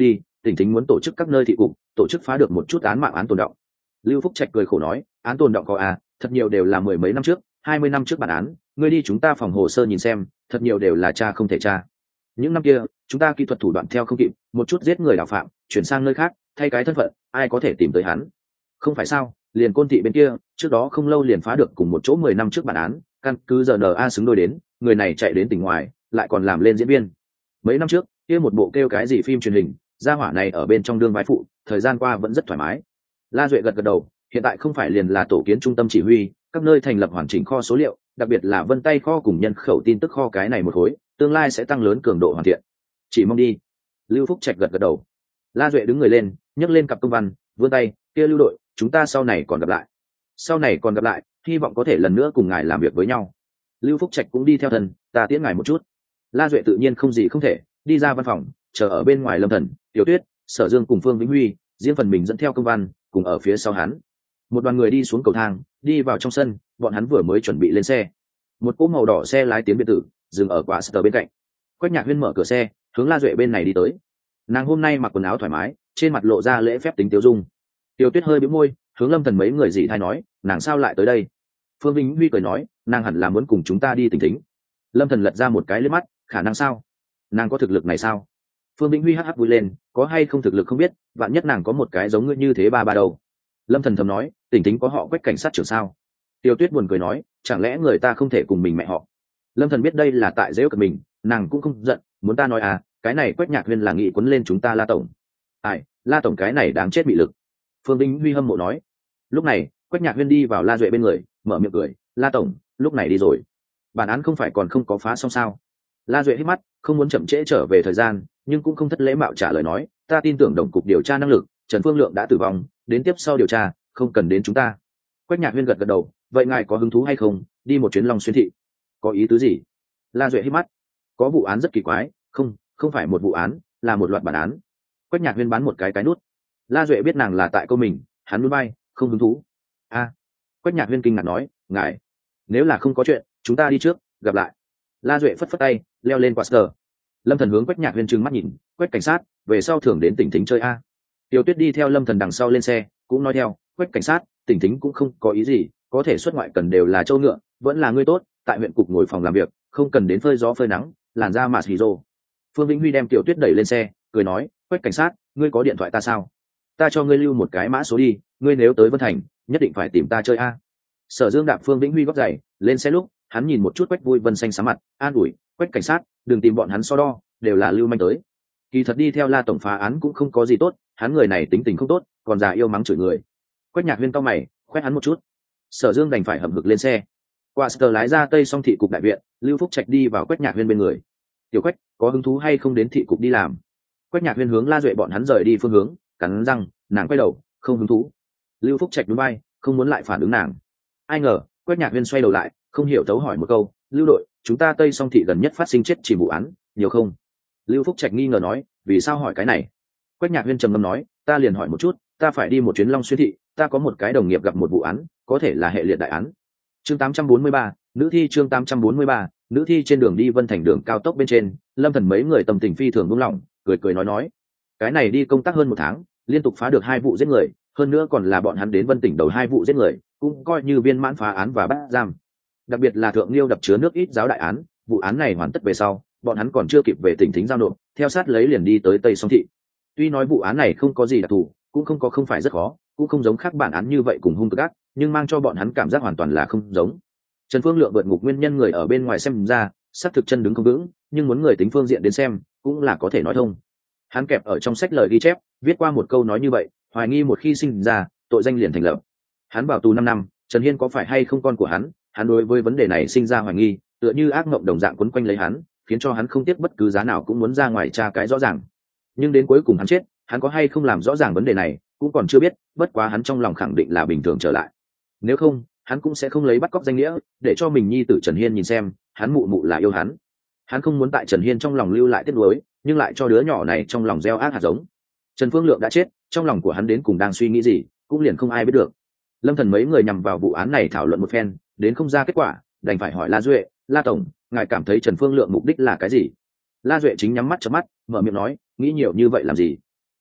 tỉnh thính muốn tổ chức các nơi thị cục tổ chức phá được một chút án mạng án tồn động. Lưu Phúc Trạch cười khổ nói, án tồn động có à, thật nhiều đều là mười mấy năm trước hai mươi năm trước bản án, ngươi đi chúng ta phòng hồ sơ nhìn xem, thật nhiều đều là cha không thể tra. Những năm kia chúng ta kỹ thuật thủ đoạn theo không kịp, một chút giết người đạo phạm chuyển sang nơi khác thay cái thân phận, ai có thể tìm tới hắn. Không phải sao, liền Côn Thị bên kia trước đó không lâu liền phá được cùng một chỗ mười năm trước bản án, căn cứ giờ en a xứng đôi đến, người này chạy đến tỉnh ngoài lại còn làm lên diễn viên. Mấy năm trước kia một bộ kêu cái gì phim truyền hình, gia hỏa này ở bên trong đương vai phụ, thời gian qua vẫn rất thoải mái. La Duệ gật gật đầu, hiện tại không phải liền là tổ kiến trung tâm chỉ huy, các nơi thành lập hoàn chỉnh kho số liệu, đặc biệt là vân tay kho cùng nhân khẩu tin tức kho, cái này một khối tương lai sẽ tăng lớn cường độ hoàn thiện. Chỉ mong đi. Lưu Phúc Trạch gật gật đầu. La Duệ đứng người lên, nhấc lên cặp công văn, vươn tay, kia Lưu đội, chúng ta sau này còn gặp lại. Sau này còn gặp lại, hy vọng có thể lần nữa cùng ngài làm việc với nhau. Lưu Phúc Trạch cũng đi theo thần, ta tiễn ngài một chút. La Duệ tự nhiên không gì không thể, đi ra văn phòng, chờ ở bên ngoài Lâm Thần, Tiểu Tuyết, Sở Dương cùng Phương Vĩnh Huy, riêng phần mình dẫn theo công văn, cùng ở phía sau hắn. Một đoàn người đi xuống cầu thang, đi vào trong sân, bọn hắn vừa mới chuẩn bị lên xe. Một cỗ màu đỏ xe lái tiến biệt tử, dừng ở quả sở bên cạnh. Quách Nhạc Huyên mở cửa xe, hướng La Duệ bên này đi tới. Nàng hôm nay mặc quần áo thoải mái, trên mặt lộ ra lễ phép tính tiêu dung. Tiểu Tuyết hơi bĩu môi, hướng Lâm Thần mấy người dị thay nói, nàng sao lại tới đây? Phương Vĩnh Huy cười nói, nàng hẳn là muốn cùng chúng ta đi tỉnh thính. Lâm Thần lật ra một cái liếc mắt, khả năng sao? Nàng có thực lực này sao? Phương Vĩnh Huy hắc hắc vui lên, có hay không thực lực không biết, vạn nhất nàng có một cái giống ngươi như thế ba ba đầu. Lâm Thần thầm nói, tỉnh thính có họ Quách cảnh sát trưởng sao? Tiêu Tuyết buồn cười nói, chẳng lẽ người ta không thể cùng mình mẹ họ? Lâm Thần biết đây là tại giễu cợt mình, nàng cũng không giận, muốn ta nói à, cái này Quách Nhạc Huyên là nghị quấn lên chúng ta La tổng. Ai, La tổng cái này đáng chết bị lực. Phương Vĩnh Huy hâm mộ nói. Lúc này, Quách Nhạc Huyên đi vào La Duệ bên người, mở miệng cười, La tổng, lúc này đi rồi. Bản án không phải còn không có phá xong sao? La Duệ hít mắt, không muốn chậm trễ trở về thời gian, nhưng cũng không thất lễ mạo trả lời nói, ta tin tưởng đồng cục điều tra năng lực, Trần Phương Lượng đã tử vong, đến tiếp sau điều tra không cần đến chúng ta. Quách Nhạc Huyên gật gật đầu, vậy ngài có hứng thú hay không đi một chuyến Long Xuyên thị? Có ý tứ gì? La Duệ hít mắt, có vụ án rất kỳ quái, không không phải một vụ án, là một loạt bản án. Quách Nhạc Huyên bán một cái cái nút. La Duệ biết nàng là tại câu mình, hắn núi bay, không hứng thú. A, à, Quách Nhạc Huyên kinh ngạc nói, ngài nếu là không có chuyện chúng ta đi trước, gặp lại. La Duệ phất phất tay, leo lên quạt sờ. Lâm Thần hướng Quách Nhạc Huyên trừng mắt nhìn, Quách cảnh sát về sau thường đến tỉnh thính chơi a. Tiểu Tuyết đi theo Lâm Thần đằng sau lên xe, cũng nói theo, Quách cảnh sát tỉnh thính cũng không có ý gì, có thể xuất ngoại cần đều là châu ngựa, vẫn là ngươi tốt, tại huyện cục ngồi phòng làm việc, không cần đến phơi gió phơi nắng, làn da mà hì rồ. Phương Vĩnh Huy đem Tiểu Tuyết đẩy lên xe, cười nói, Quách cảnh sát, ngươi có điện thoại ta sao? Ta cho ngươi lưu một cái mã số đi, ngươi nếu tới Vân Thành nhất định phải tìm ta chơi a. Sở Dương đạp Phương Vĩnh Huy gót giày lên xe, lúc hắn nhìn một chút Quách Vui Vân xanh xám mặt, an ủi, Quách cảnh sát đừng tìm bọn hắn so đo, đều là lưu manh tới. Kỳ thật đi theo La tổng phá án cũng không có gì tốt, hắn người này tính tình không tốt, còn già yêu mắng chửi người. Quách Nhạc Huyên cau mày, khoét hắn một chút. Sở Dương đành phải hậm hực lên xe. Qua sờ lái ra Tây Song thị cục đại viện, Lưu Phúc Trạch đi vào Quách Nhạc Huyên bên người. Tiểu Quách, có hứng thú hay không đến thị cục đi làm? Quách Nhạc Huyên hướng La Duệ bọn hắn rời đi phương hướng, cắn răng, nàng quay đầu, không hứng thú. Lưu Phúc Trạch nhún vai, không muốn lại phản ứng nàng. Ai ngờ, Quách Nhạc Huyên xoay đầu lại, không hiểu thấu hỏi một câu, Lưu đội, chúng ta Tây Song thị gần nhất phát sinh chết chỉ vụ án, nhiều không? Lưu Phúc Trạch nghi ngờ nói, vì sao hỏi cái này? Quách Nhạc Huyên trầm ngâm nói, ta liền hỏi một chút, ta phải đi một chuyến Long Xuyên thị, ta có một cái đồng nghiệp gặp một vụ án, có thể là hệ liệt đại án. Chương tám trăm bốn mươi ba, nữ thi chương tám trăm bốn mươi ba, nữ thi. Trên đường đi Vân Thành đường cao tốc bên trên, Lâm Thần mấy người tâm tình phi thường buông lỏng, cười cười nói nói, cái này đi công tác hơn một tháng, liên tục phá được hai vụ giết người, hơn nữa còn là bọn hắn đến Vân tỉnh đầu hai vụ giết người, cũng coi như viên mãn phá án và bắt giam. Đặc biệt là thượng liêu đập chứa nước ít giáo đại án, vụ án này hoàn tất về sau, bọn hắn còn chưa kịp về tỉnh thính giao nộp, theo sát lấy liền đi tới Tây Song thị. Tuy nói vụ án này không có gì đặc thù, cũng không có không phải rất khó, cũng không giống khác bản án như vậy cùng hung cực ác, nhưng mang cho bọn hắn cảm giác hoàn toàn là không giống. Trần Phương Lượng vượt ngục nguyên nhân người ở bên ngoài xem ra xác thực chân đứng không vững, nhưng muốn người tính phương diện đến xem cũng là có thể nói thông. Hắn kẹp ở trong sách lời ghi chép viết qua một câu nói như vậy, hoài nghi một khi sinh ra tội danh liền thành lập. Hắn bảo tù năm năm, Trần Hiên có phải hay không con của hắn, hắn đối với vấn đề này sinh ra hoài nghi, tựa như ác mộng đồng dạng quấn quanh lấy hắn, khiến cho hắn không tiếc bất cứ giá nào cũng muốn ra ngoài tra cái rõ ràng. Nhưng đến cuối cùng hắn chết, hắn có hay không làm rõ ràng vấn đề này cũng còn chưa biết, bất quá hắn trong lòng khẳng định là bình thường trở lại. Nếu không, hắn cũng sẽ không lấy bắt cóc danh nghĩa để cho mình nhi tử Trần Hiên nhìn xem hắn mụ mụ là yêu hắn. Hắn không muốn tại Trần Hiên trong lòng lưu lại tiếc nuối, nhưng lại cho đứa nhỏ này trong lòng gieo ác hạt giống. Trần Phương Lượng đã chết, trong lòng của hắn đến cùng đang suy nghĩ gì cũng liền không ai biết được. Lâm Thần mấy người nhằm vào vụ án này thảo luận một phen, đến không ra kết quả, đành phải hỏi La Duệ, La tổng, ngài cảm thấy Trần Phương Lượng mục đích là cái gì? La Duệ chính nhắm mắt chớp mắt, mở miệng nói, nghĩ nhiều như vậy làm gì?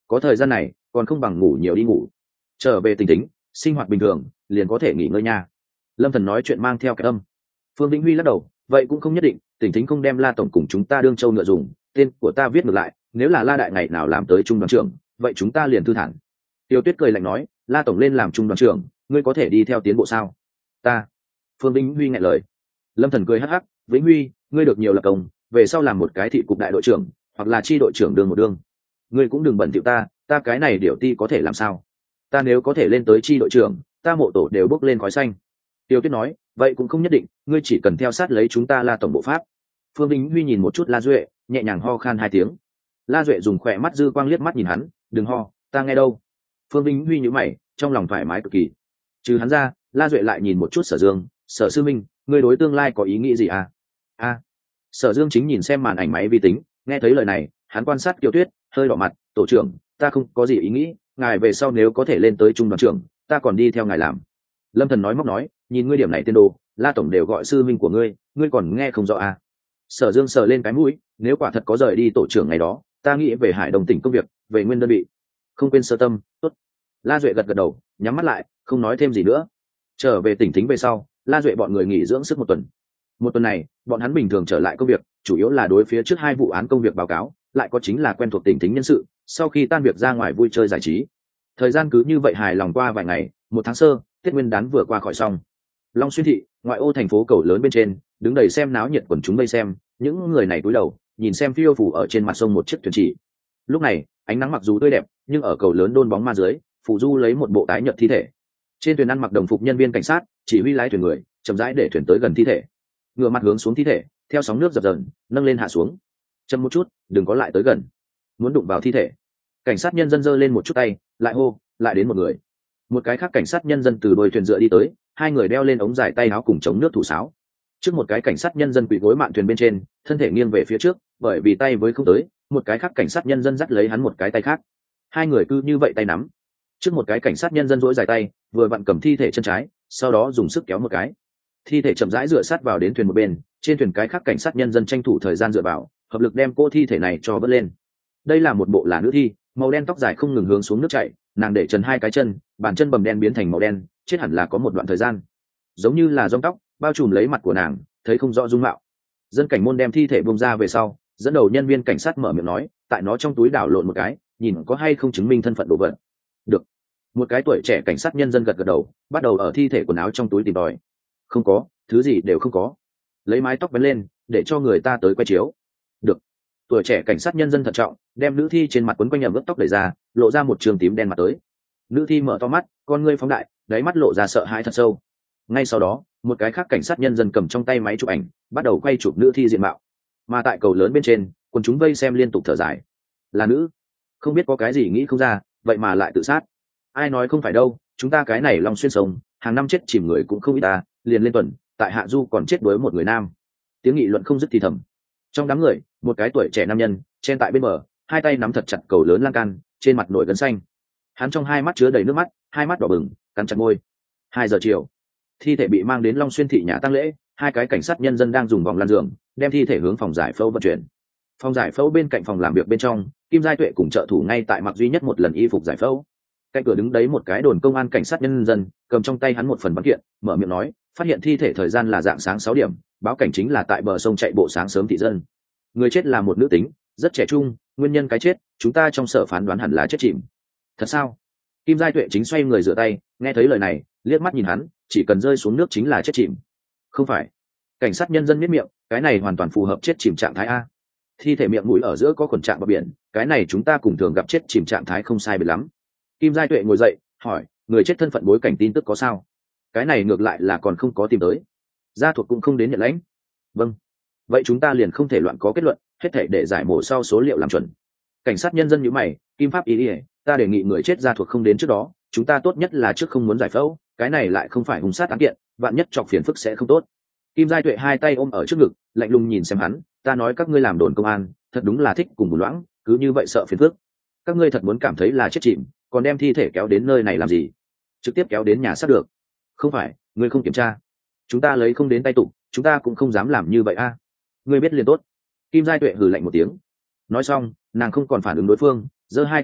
có thời gian này còn không bằng ngủ nhiều đi ngủ, trở về tỉnh tính sinh hoạt bình thường liền có thể nghỉ ngơi nha. Lâm Thần nói chuyện mang theo cái âm. Phương Vĩnh Huy lắc đầu, vậy cũng không nhất định, tỉnh thính không đem La tổng cùng chúng ta đương châu ngựa dùng, tên của ta viết ngược lại, nếu là La đại ngày nào làm tới trung đoàn trưởng, vậy chúng ta liền thư thản. Tiêu Tuyết cười lạnh nói, La tổng lên làm trung đoàn trưởng, ngươi có thể đi theo tiến bộ sao? Ta. Phương Vĩnh Huy nghẹn lời. Lâm Thần cười hắc hắc, Vĩnh Huy, ngươi được nhiều lập công, về sau làm một cái thị cục đại đội trưởng, hoặc là chi đội trưởng đường một đường. Ngươi cũng đừng bẩn thỉu ta, ta cái này điều ti có thể làm sao? Ta nếu có thể lên tới chi đội trưởng, ta mộ tổ đều bốc lên khói xanh. Tiêu Tuyết nói, vậy cũng không nhất định, ngươi chỉ cần theo sát lấy chúng ta La tổng bộ pháp. Phương Vĩnh Huy nhìn một chút La Duệ, nhẹ nhàng ho khan hai tiếng. La Duệ dùng khỏe mắt dư quang liếc mắt nhìn hắn, đừng ho, ta nghe đâu. Phương Vĩnh Huy nhíu mày, trong lòng thoải mái cực kỳ. Trừ hắn ra, La Duệ lại nhìn một chút Sở Dương, Sở sư minh, ngươi đối tương lai có ý nghĩ gì à? A. À. Sở Dương chính nhìn xem màn ảnh máy vi tính, nghe thấy lời này, hắn quan sát Tiêu Tuyết, hơi đỏ mặt, tổ trưởng, ta không có gì ý nghĩ, ngài về sau nếu có thể lên tới trung đoàn trưởng, ta còn đi theo ngài làm. Lâm Thần nói móc nói, nhìn ngươi điểm này tiên đồ, La tổng đều gọi sư minh của ngươi, ngươi còn nghe không rõ à? Sở Dương sờ lên cái mũi, nếu quả thật có rời đi tổ trưởng ngày đó, ta nghĩ về Hải Đồng tỉnh công việc, về nguyên đơn vị, không quên sơ tâm. Tốt. La Duệ gật gật đầu, nhắm mắt lại, không nói thêm gì nữa. Trở về tỉnh thính về sau, La Duệ bọn người nghỉ dưỡng sức một tuần. Một tuần này, bọn hắn bình thường trở lại công việc, chủ yếu là đối phía trước hai vụ án công việc báo cáo, lại có chính là quen thuộc tỉnh thính nhân sự, sau khi tan việc ra ngoài vui chơi giải trí. Thời gian cứ như vậy hài lòng qua vài ngày, một tháng sơ, Tết Nguyên đán vừa qua khỏi xong. Long Xuyên thị, ngoại ô thành phố cầu lớn bên trên, đứng đầy xem náo nhiệt quần chúng vây xem, những người này cúi đầu, nhìn xem phiêu phủ ở trên mặt sông một chiếc thuyền chỉ. Lúc này, ánh nắng mặc dù tươi đẹp, nhưng ở cầu lớn đôn bóng ma dưới, phủ du lấy một bộ tái nhợt thi thể. Trên thuyền ăn mặc đồng phục nhân viên cảnh sát, chỉ huy lái thuyền người, chậm rãi để thuyền tới gần thi thể. Ngửa mặt hướng xuống thi thể, theo sóng nước dập dờn, nâng lên hạ xuống. Chậm một chút, đừng có lại tới gần. Muốn đụng vào thi thể. Cảnh sát nhân dân giơ lên một chút tay, lại hô, lại đến một người. Một cái khác cảnh sát nhân dân từ đôi thuyền dựa đi tới, hai người đeo lên ống dài tay áo cùng chống nước thủ sáo. Trước một cái cảnh sát nhân dân quỳ gối mạn thuyền bên trên, thân thể nghiêng về phía trước, bởi vì tay với không tới, một cái khác cảnh sát nhân dân dắt lấy hắn một cái tay khác. Hai người cứ như vậy tay nắm. Trước một cái cảnh sát nhân dân duỗi dài tay, vừa vặn cầm thi thể chân trái, sau đó dùng sức kéo một cái. Thi thể chậm rãi dựa sát vào đến thuyền một bên, trên thuyền cái khác cảnh sát nhân dân tranh thủ thời gian dựa vào, hợp lực đem cô thi thể này cho vớt lên. Đây là một bộ là nữ thi, màu đen tóc dài không ngừng hướng xuống nước chảy, nàng để trần hai cái chân, bàn chân bầm đen biến thành màu đen, chết hẳn là có một đoạn thời gian. Giống như là rong tóc, bao trùm lấy mặt của nàng, thấy không rõ dung mạo. Dân cảnh môn đem thi thể bung ra về sau, dẫn đầu nhân viên cảnh sát mở miệng nói, tại nó trong túi đảo lộn một cái, nhìn có hay không chứng minh thân phận đồ vật. Được. Một cái tuổi trẻ cảnh sát nhân dân gật gật đầu, bắt đầu ở thi thể quần áo trong túi tìm tòi. Không có, thứ gì đều không có. Lấy mái tóc bén lên, để cho người ta tới quay chiếu. Được. Tuổi trẻ cảnh sát nhân dân thận trọng, đem nữ thi trên mặt quấn quanh nhầm vớt tóc đẩy ra, lộ ra một trường tím đen mặt tới. Nữ thi mở to mắt, con ngươi phóng đại, đáy mắt lộ ra sợ hãi thật sâu. Ngay sau đó, một cái khác cảnh sát nhân dân cầm trong tay máy chụp ảnh, bắt đầu quay chụp nữ thi diện mạo. Mà tại cầu lớn bên trên, quần chúng vây xem liên tục thở dài. Là nữ, không biết có cái gì nghĩ không ra, vậy mà lại tự sát. Ai nói không phải đâu, chúng ta cái này Long Xuyên sông, hàng năm chết chìm người cũng không ít ta, liền lên tuần, tại Hạ Du còn chết đuối một người nam. Tiếng nghị luận không dứt thì thầm. Trong đám người, một cái tuổi trẻ nam nhân, chen tại bên bờ, hai tay nắm thật chặt cầu lớn lan can, trên mặt nổi gân xanh. Hắn trong hai mắt chứa đầy nước mắt, hai mắt đỏ bừng, cắn chặt môi. Hai giờ chiều, thi thể bị mang đến Long Xuyên thị nhà tang lễ, hai cái cảnh sát nhân dân đang dùng vòng lăn giường, đem thi thể hướng phòng giải phẫu vận chuyển. Phòng giải phẫu bên cạnh phòng làm việc bên trong, Kim Giai Tuệ cùng trợ thủ ngay tại mặc duy nhất một lần y phục giải phẫu. Cạnh cửa đứng đấy một cái đồn công an cảnh sát nhân dân, cầm trong tay hắn một phần văn kiện, mở miệng nói, phát hiện thi thể thời gian là dạng sáng sáu điểm, báo cảnh chính là tại bờ sông chạy bộ sáng sớm thị dân. Người chết là một nữ tính, rất trẻ trung, nguyên nhân cái chết, chúng ta trong sở phán đoán hẳn là chết chìm. Thật sao? Kim Giai Tuệ chính xoay người rửa tay, nghe thấy lời này, liếc mắt nhìn hắn, chỉ cần rơi xuống nước chính là chết chìm. Không phải. Cảnh sát nhân dân miết miệng, cái này hoàn toàn phù hợp chết chìm trạng thái a. Thi thể miệng mũi ở giữa có khuẩn trạng bờ biển, cái này chúng ta cùng thường gặp chết chìm trạng thái không sai biệt lắm. Kim Giai Tuệ ngồi dậy, hỏi, người chết thân phận bối cảnh tin tức có sao? Cái này ngược lại là còn không có tìm tới. Gia thuộc cũng không đến nhận lãnh. Vâng. Vậy chúng ta liền không thể loạn có kết luận, hết thể để giải mổ sau số liệu làm chuẩn. Cảnh sát nhân dân nhíu mày, Kim Pháp ý ỉa, ta đề nghị người chết gia thuộc không đến trước đó, chúng ta tốt nhất là trước không muốn giải phẫu, cái này lại không phải hung sát án kiện, vạn nhất chọc phiền phức sẽ không tốt. Kim Giai Tuệ hai tay ôm ở trước ngực, lạnh lùng nhìn xem hắn, ta nói các ngươi làm đồn công an, thật đúng là thích cùng một loãng, cứ như vậy sợ phiền phức. Các ngươi thật muốn cảm thấy là chết chìm, còn đem thi thể kéo đến nơi này làm gì? Trực tiếp kéo đến nhà xác được. Không phải, ngươi không kiểm tra, chúng ta lấy không đến tay tụng, chúng ta cũng không dám làm như vậy a. À. Ngươi biết liền tốt. Kim Giai Tuệ hừ lạnh một tiếng. Nói xong, nàng không còn phản ứng đối phương, giơ hai cánh tay,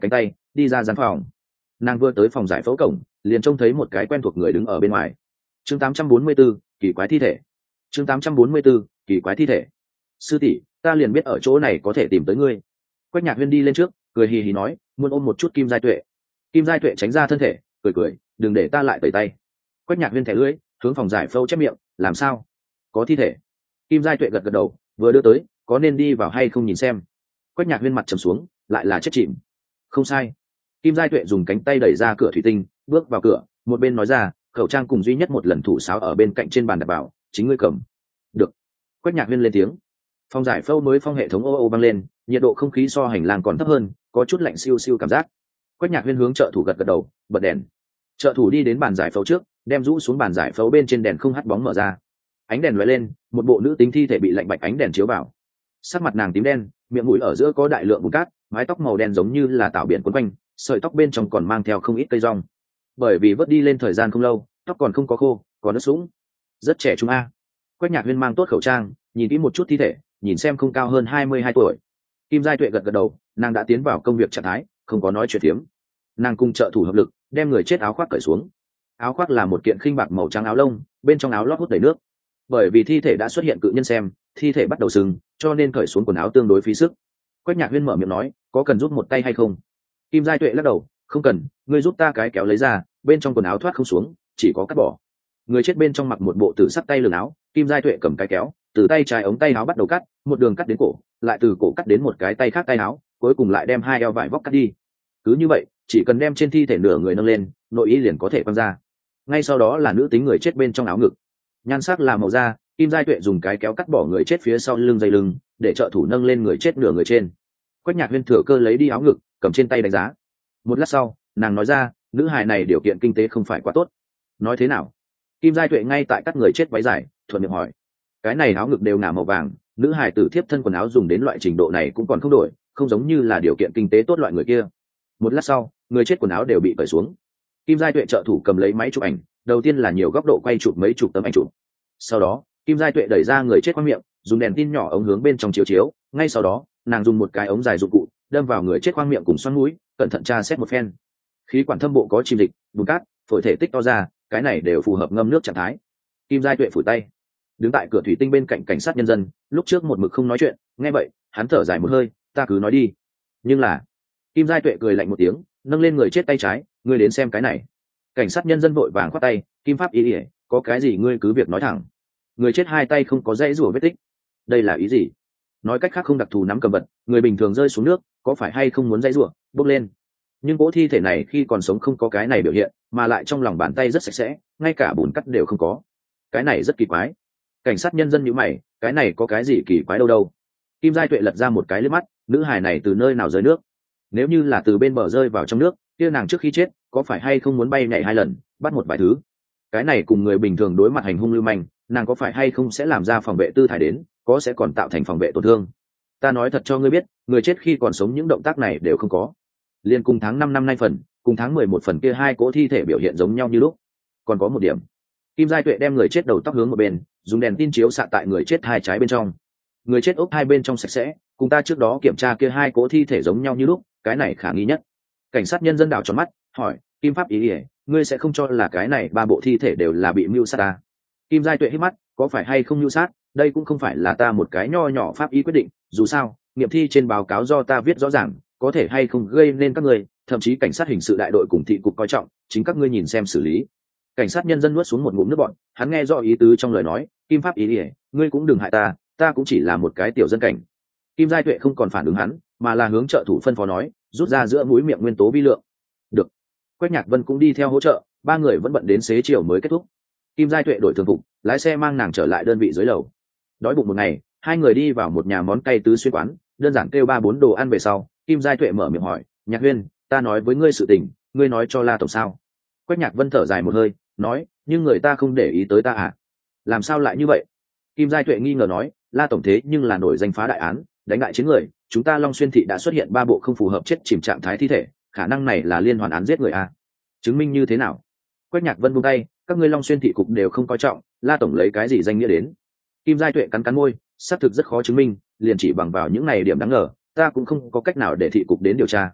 đi ra gian phòng. Nàng vừa tới phòng giải phẫu cổng, liền trông thấy một cái quen thuộc người đứng ở bên ngoài. Chương tám trăm bốn mươi 4, kỳ quái thi thể. Chương tám trăm bốn mươi 4, kỳ quái thi thể. Sư tỷ, ta liền biết ở chỗ này có thể tìm tới ngươi. Quách Nhạc Huyên đi lên trước, cười hì hì nói, muốn ôm một chút Kim Giai Tuệ. Kim Giai Tuệ tránh ra thân thể, cười cười, đừng để ta lại tẩy tay. Quách Nhạc Huyên thẻ lưỡi, hướng phòng giải phẫu chép miệng, làm sao? Có thi thể. Kim Giai Tuệ gật gật đầu, vừa đưa tới, có nên đi vào hay không nhìn xem. Quách Nhạc Huyên mặt trầm xuống, lại là chết chìm. Không sai. Kim Giai Tuệ dùng cánh tay đẩy ra cửa thủy tinh, bước vào cửa, một bên nói ra, khẩu trang cùng duy nhất một lần thủ sáo ở bên cạnh trên bàn đặt bảo, chính ngươi cầm. Được. Quách Nhạc Huyên lên tiếng. Phòng giải phẫu mới phong hệ thống ô ô vang lên, nhiệt độ không khí so hành lang còn thấp hơn, có chút lạnh siêu siêu cảm giác. Quách Nhạc Huyên hướng trợ thủ gật gật đầu, bật đèn. Trợ thủ đi đến bàn giải phẫu trước, đem rũ xuống bàn giải phẫu bên trên đèn không hắt bóng mở ra. Ánh đèn lóe lên, một bộ nữ tính thi thể bị lạnh bạch ánh đèn chiếu vào. Sắc mặt nàng tím đen, miệng mũi ở giữa có đại lượng bùn cát, mái tóc màu đen giống như là tảo biển quấn quanh, sợi tóc bên trong còn mang theo không ít cây rong. Bởi vì vớt đi lên thời gian không lâu, tóc còn không có khô, còn ướt sũng. Rất trẻ trung a. Quách Nhạc Huyên mang tốt khẩu trang, nhìn kỹ một chút thi thể, nhìn xem không cao hơn hai mươi hai tuổi. Kim Giai Tuệ gật gật đầu, nàng đã tiến vào công việc trạng thái, không có nói chuyện phiếm. Nàng cùng trợ thủ hợp lực, đem người chết áo khoác cởi xuống. Áo khoác là một kiện khinh bạc màu trắng áo lông, bên trong áo lót hút đầy nước. Bởi vì thi thể đã xuất hiện cự nhân xem, thi thể bắt đầu sưng, cho nên cởi xuống quần áo tương đối phí sức. Quách Nhạc Huyên mở miệng nói, có cần giúp một tay hay không? Kim Giai Tuệ lắc đầu, không cần, ngươi giúp ta cái kéo lấy ra, bên trong quần áo thoát không xuống, chỉ có cắt bỏ. Người chết bên trong mặc một bộ tử sắc tay lường áo, Kim Giai Tuệ cầm cái kéo, từ tay trái ống tay áo bắt đầu cắt, một đường cắt đến cổ, lại từ cổ cắt đến một cái tay khác tay áo, cuối cùng lại đem hai eo vải vóc cắt đi. Cứ như vậy, chỉ cần đem trên thi thể nửa người nâng lên, nội y liền có thể quăng ra. Ngay sau đó là nữ tính người chết bên trong áo ngực. Nhan sắc là màu da, Kim Giai Tuệ dùng cái kéo cắt bỏ người chết phía sau lưng dây lưng, để trợ thủ nâng lên người chết nửa người trên. Quách Nhạc Huyên thừa cơ lấy đi áo ngực, cầm trên tay đánh giá. Một lát sau, nàng nói ra, nữ hài này điều kiện kinh tế không phải quá tốt. Nói thế nào? Kim Giai Tuệ ngay tại cắt người chết váy dài, thuận miệng hỏi. Cái này áo ngực đều ngả màu vàng, nữ hài tử thiếp thân quần áo dùng đến loại trình độ này cũng còn không đổi, không giống như là điều kiện kinh tế tốt loại người kia. Một lát sau, người chết quần áo đều bị cởi xuống. Kim Giai Tuệ trợ thủ cầm lấy máy chụp ảnh, đầu tiên là nhiều góc độ quay chụp mấy chục tấm ảnh chụp. Sau đó, Kim Giai Tuệ đẩy ra người chết qua miệng, dùng đèn tin nhỏ ống hướng bên trong chiếu chiếu, ngay sau đó, nàng dùng một cái ống dài dụng cụ, đâm vào người chết khoang miệng cùng xoắn mũi, cẩn thận tra xét một phen. Khí quản thâm bộ có chìm dịch, bùn cát, phổi thể tích to ra, cái này đều phù hợp ngâm nước trạng thái. Kim Giai Tuệ phủi tay, đứng tại cửa thủy tinh bên cạnh cảnh sát nhân dân, lúc trước một mực không nói chuyện, nghe vậy, hắn thở dài một hơi, ta cứ nói đi. Nhưng là, Kim Giai Tuệ cười lạnh một tiếng, nâng lên người chết tay trái, ngươi đến xem cái này. Cảnh sát nhân dân vội vàng khoát tay, Kim Pháp ý ỉa, có cái gì ngươi cứ việc nói thẳng. Người chết hai tay không có dãy rủa vết tích, đây là ý gì? Nói cách khác không đặc thù nắm cầm vật, người bình thường rơi xuống nước, có phải hay không muốn dãy rủa, bốc lên. Nhưng cỗ thi thể này khi còn sống không có cái này biểu hiện, mà lại trong lòng bàn tay rất sạch sẽ, ngay cả bùn cắt đều không có. Cái này rất kỳ quái. Cảnh sát nhân dân nhíu mày, cái này có cái gì kỳ quái đâu đâu? Kim Giai Tuệ lật ra một cái liếc mắt, nữ hài này từ nơi nào rơi nước? Nếu như là từ bên bờ rơi vào trong nước, kia nàng trước khi chết, có phải hay không muốn bay nhảy hai lần, bắt một vài thứ? Cái này cùng người bình thường đối mặt hành hung lưu manh, nàng có phải hay không sẽ làm ra phòng vệ tư thái đến, có sẽ còn tạo thành phòng vệ tổn thương. Ta nói thật cho ngươi biết, người chết khi còn sống những động tác này đều không có. Liên cùng tháng năm năm nay phần, cùng tháng mười một phần kia hai cỗ thi thể biểu hiện giống nhau như lúc. Còn có một điểm, Kim Giai Tuệ đem người chết đầu tóc hướng một bên, dùng đèn tin chiếu xạ tại người chết hai trái bên trong. Người chết ốc hai bên trong sạch sẽ, cùng ta trước đó kiểm tra kia hai cỗ thi thể giống nhau như lúc, cái này khả nghi nhất. Cảnh sát nhân dân đảo tròn mắt, hỏi, Kim Pháp ý ỉa, ngươi sẽ không cho là cái này ba bộ thi thể đều là bị mưu sát à? Kim Giai Tuệ hít mắt, có phải hay không mưu sát, đây cũng không phải là ta một cái nho nhỏ pháp ý quyết định, dù sao, nghiệm thi trên báo cáo do ta viết rõ ràng, có thể hay không gây nên các ngươi, thậm chí cảnh sát hình sự đại đội cùng thị cục coi trọng, chính các ngươi nhìn xem xử lý. Cảnh sát nhân dân nuốt xuống một ngụm nước bọt, hắn nghe rõ ý tứ trong lời nói, Kim Pháp ý ỉa, ngươi cũng đừng hại ta, ta cũng chỉ là một cái tiểu dân cảnh. Kim Giai Tuệ không còn phản ứng hắn, mà là hướng trợ thủ phân phó nói, rút ra giữa mũi miệng nguyên tố vi lượng. Được. Quách Nhạc Vân cũng đi theo hỗ trợ, ba người vẫn bận đến xế chiều mới kết thúc. Kim Giai Tuệ đổi thường phục, lái xe mang nàng trở lại đơn vị dưới lầu. Đói bụng một ngày, hai người đi vào một nhà món cay tứ xuyên quán, đơn giản kêu ba bốn đồ ăn về sau, Kim Giai Tuệ mở miệng hỏi, Nhạc Huyên, ta nói với ngươi sự tình, ngươi nói cho La tổng sao? Quách Nhạc Vân thở dài một hơi, nói, nhưng người ta không để ý tới ta à? Làm sao lại như vậy? Kim Giai Tuệ nghi ngờ nói, La tổng thế nhưng là nổi danh phá đại án, đánh đại chiến người, chúng ta Long Xuyên thị đã xuất hiện ba bộ không phù hợp chết chìm trạng thái thi thể, khả năng này là liên hoàn án giết người à? Chứng minh như thế nào? Quách Nhạc Vân buông tay, các ngươi Long Xuyên thị cục đều không coi trọng, La tổng lấy cái gì danh nghĩa đến? Kim Giai Tuệ cắn cắn môi, xác thực rất khó chứng minh, liền chỉ bằng vào những này điểm đáng ngờ, ta cũng không có cách nào để thị cục đến điều tra.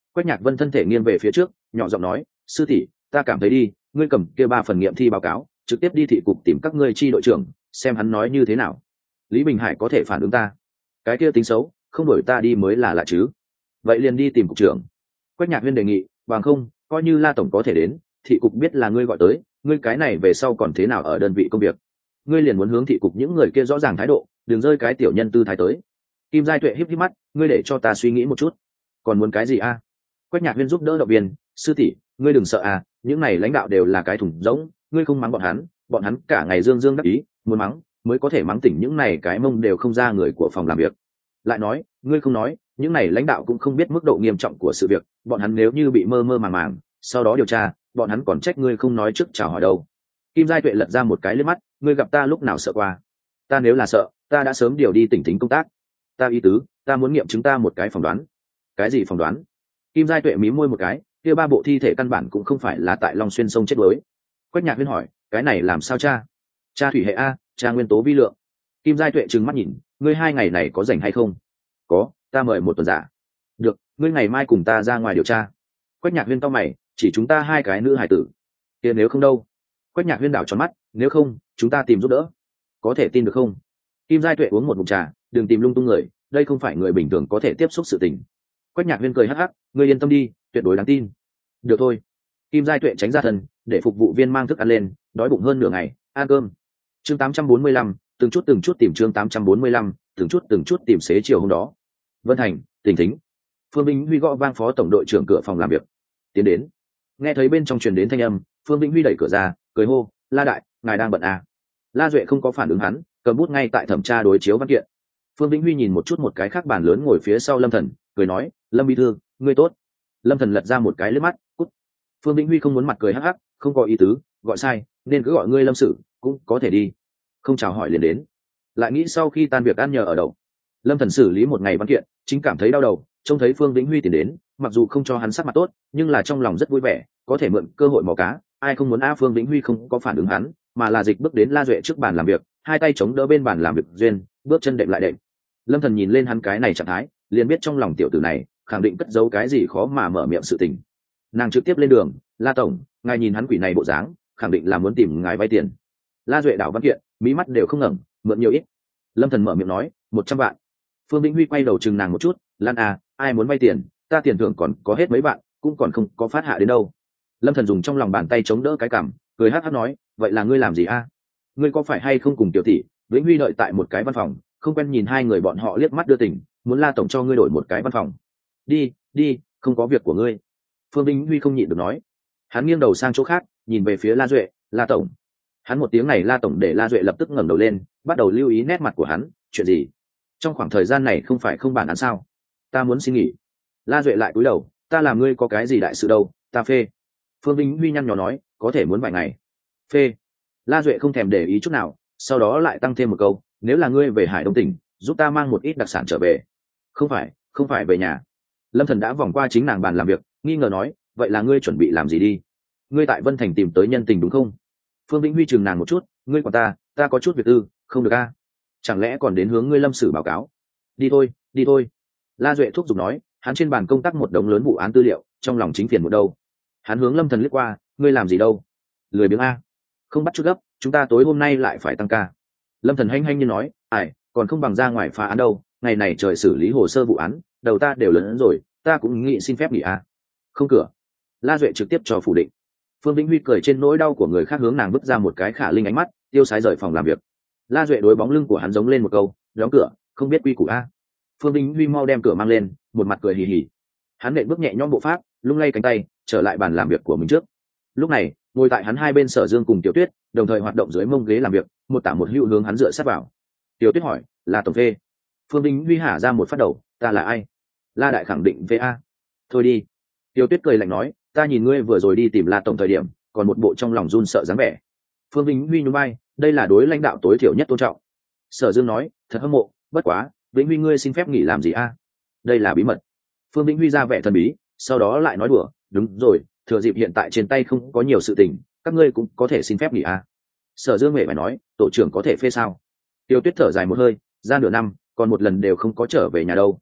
Quách Nhạc Vân thân thể nghiêng về phía trước, nhỏ giọng nói, sư tỷ, ta cảm thấy đi, ngươi cầm kia ba phần nghiệm thi báo cáo, trực tiếp đi thị cục tìm các ngươi chi đội trưởng, xem hắn nói như thế nào. Lý Bình Hải có thể phản ứng ta, cái kia tính xấu, không đổi ta đi mới là lạ chứ. Vậy liền đi tìm cục trưởng. Quách Nhạc Huyên đề nghị, bằng không, coi như La tổng có thể đến, thị cục biết là ngươi gọi tới, ngươi cái này về sau còn thế nào ở đơn vị công việc. Ngươi liền muốn hướng thị cục những người kia rõ ràng thái độ, đừng rơi cái tiểu nhân tư thái tới. Kim Giai Tuệ híp híp mắt, ngươi để cho ta suy nghĩ một chút. Còn muốn cái gì a? Quách Nhạc Huyên giúp đỡ động viên, sư tỷ, ngươi đừng sợ à, những này lãnh đạo đều là cái thùng rỗng, ngươi không mắng bọn hắn, bọn hắn cả ngày dương dương đắc ý, muốn mắng mới có thể mắng tỉnh những này cái mông đều không ra người của phòng làm việc. Lại nói, ngươi không nói, những này lãnh đạo cũng không biết mức độ nghiêm trọng của sự việc, bọn hắn nếu như bị mơ mơ màng màng, sau đó điều tra, bọn hắn còn trách ngươi không nói trước chào hỏi đâu. Kim Giai Tuệ lật ra một cái liếc mắt, ngươi gặp ta lúc nào sợ qua? Ta nếu là sợ, ta đã sớm điều đi tỉnh thính công tác. Ta ý tứ, ta muốn nghiệm chứng ta một cái phỏng đoán. Cái gì phỏng đoán? Kim Giai Tuệ mí môi một cái, kia ba bộ thi thể căn bản cũng không phải là tại Long Xuyên sông chết đuối. Quách Nhạc Huyên hỏi, cái này làm sao cha? Cha thủy hệ a, cha nguyên tố vi lượng. Kim Giai Tuệ trừng mắt nhìn, ngươi hai ngày này có rảnh hay không? Có, ta mời một tuần giả. Được, ngươi ngày mai cùng ta ra ngoài điều tra. Quách Nhạc Huyên cau mày, chỉ chúng ta hai cái nữ hài tử. Kia nếu không đâu? Quách Nhạc Huyên đảo tròn mắt, nếu không, chúng ta tìm giúp đỡ. Có thể tin được không? Kim Giai Tuệ uống một ngụm trà, đừng tìm lung tung người, đây không phải người bình thường có thể tiếp xúc sự tình. Quách Nhạc Huyên cười hắc hắc, ngươi yên tâm đi, tuyệt đối đáng tin. Được thôi. Kim Giai Tuệ tránh ra thân, để phục vụ viên mang thức ăn lên, đói bụng hơn nửa ngày, ăn cơm. Chương tám trăm bốn mươi lăm, từng chút từng chút tìm chương tám trăm bốn mươi lăm, từng chút từng chút tìm xế chiều hôm đó. Vân Thành, Tỉnh Thính. Phương Vĩnh Huy gõ vang phó tổng đội trưởng cửa phòng làm việc. Tiến đến. Nghe thấy bên trong truyền đến thanh âm, Phương Vĩnh Huy đẩy cửa ra, cười hô, La đại, ngài đang bận à? La Duệ không có phản ứng hắn, cầm bút ngay tại thẩm tra đối chiếu văn kiện. Phương Vĩnh Huy nhìn một chút một cái khác bàn lớn ngồi phía sau Lâm Thần, cười nói, Lâm bí thư, ngươi tốt. Lâm Thần lật ra một cái lướt mắt, cút. Phương Vĩnh Huy không muốn mặt cười hắc hắc, không có ý tứ, gọi sai, nên cứ gọi ngươi Lâm Sử, cũng có thể đi. Không chào hỏi liền đến. Lại nghĩ sau khi tan việc ăn nhờ ở đậu. Lâm Thần xử lý một ngày văn kiện, chính cảm thấy đau đầu, trông thấy Phương Vĩnh Huy tiến đến, mặc dù không cho hắn sắc mặt tốt, nhưng là trong lòng rất vui vẻ, có thể mượn cơ hội mò cá, ai không muốn a. Phương Vĩnh Huy không có phản ứng hắn, mà là dịch bước đến La Duệ trước bàn làm việc, hai tay chống đỡ bên bàn làm việc duyên, bước chân đệm lại đệm. Lâm Thần nhìn lên hắn cái này trạng thái, liền biết trong lòng tiểu tử này khẳng định cất giấu cái gì khó mà mở miệng sự tình. Nàng trực tiếp lên đường, La tổng, ngài nhìn hắn quỷ này bộ dáng, khẳng định là muốn tìm ngài vay tiền. La Duệ đảo văn kiện, mí mắt đều không ngẩng, mượn nhiều ít. Lâm Thần mở miệng nói, một trăm vạn. Phương Vĩnh Huy quay đầu chừng nàng một chút, Lan à, ai muốn vay tiền, ta tiền thưởng còn có hết mấy bạn, cũng còn không có phát hạ đến đâu. Lâm Thần dùng trong lòng bàn tay chống đỡ cái cằm, cười hắc hắc nói, vậy là ngươi làm gì a? Ngươi có phải hay không cùng tiểu tỷ Vĩnh Huy đợi tại một cái văn phòng, không quen nhìn hai người bọn họ liếc mắt đưa tình, muốn La tổng cho ngươi đổi một cái văn phòng. Đi, đi, không có việc của ngươi. Phương Vĩnh Huy không nhịn được nói. Hắn nghiêng đầu sang chỗ khác, nhìn về phía La Duệ, La tổng. Hắn một tiếng này La tổng để La Duệ lập tức ngẩng đầu lên, bắt đầu lưu ý nét mặt của hắn, chuyện gì? Trong khoảng thời gian này không phải không bản án sao? Ta muốn xin nghỉ. La Duệ lại cúi đầu, ta làm ngươi có cái gì đại sự đâu, ta phê. Phương Vĩnh Huy nhăn nhó nói, có thể muốn vài ngày. Phê. La Duệ không thèm để ý chút nào, sau đó lại tăng thêm một câu, nếu là ngươi về Hải Đông tỉnh, giúp ta mang một ít đặc sản trở về. Không phải, không phải về nhà. Lâm Thần đã vòng qua chính nàng bàn làm việc, nghi ngờ nói, vậy là ngươi chuẩn bị làm gì đi? Ngươi tại Vân Thành tìm tới nhân tình đúng không? Phương Vĩnh Huy chừng nàng một chút, ngươi còn ta, ta có chút việc tư, không được a. Chẳng lẽ còn đến hướng ngươi Lâm Sử báo cáo? Đi thôi, đi thôi. La Duệ thúc giục nói, hắn trên bàn công tác một đống lớn vụ án tư liệu, trong lòng chính phiền một đâu. Hắn hướng Lâm Thần liếc qua, ngươi làm gì đâu? Lười biếng a. Không bắt chút gấp, chúng ta tối hôm nay lại phải tăng ca. Lâm Thần hanh hanh như nói, ải, còn không bằng ra ngoài phá án đâu, ngày này trời xử lý hồ sơ vụ án, đầu ta đều lớn rồi, ta cũng nghĩ xin phép nghỉ a. Không cửa. La Duệ trực tiếp cho phủ định. Phương Vĩnh Huy cười trên nỗi đau của người khác hướng nàng bước ra một cái khả linh ánh mắt, tiêu sái rời phòng làm việc. La Duệ đối bóng lưng của hắn giống lên một câu, đóng cửa, không biết quy củ a. Phương Vĩnh Huy mau đem cửa mang lên, một mặt cười hì hì. Hắn nện bước nhẹ nhõm bộ pháp, lung lay cánh tay, trở lại bàn làm việc của mình trước. Lúc này, ngồi tại hắn hai bên Sở Dương cùng Tiểu Tuyết, đồng thời hoạt động dưới mông ghế làm việc, một tả một hữu hướng hắn dựa sát vào. Tiểu Tuyết hỏi, là tổng phê? Phương Vĩnh Huy hả ra một phát đầu, ta là ai? La Đại khẳng định vê a. Thôi đi. Tiểu Tuyết cười lạnh nói, ta nhìn ngươi vừa rồi đi tìm La tổng thời điểm, còn một bộ trong lòng run sợ dáng vẻ. Phương Vĩnh Huy nhún vai, đây là đối lãnh đạo tối thiểu nhất tôn trọng. Sở Dương nói, thật hâm mộ, bất quá, Vĩnh Huy ngươi xin phép nghỉ làm gì a? Đây là bí mật. Phương Vĩnh Huy ra vẻ thần bí, sau đó lại nói đùa, đúng rồi, thừa dịp hiện tại trên tay không có nhiều sự tình, các ngươi cũng có thể xin phép nghỉ a. Sở Dương mẹ phải nói, tổ trưởng có thể phê sao? Tiêu Tuyết thở dài một hơi, ra nửa năm, còn một lần đều không có trở về nhà đâu.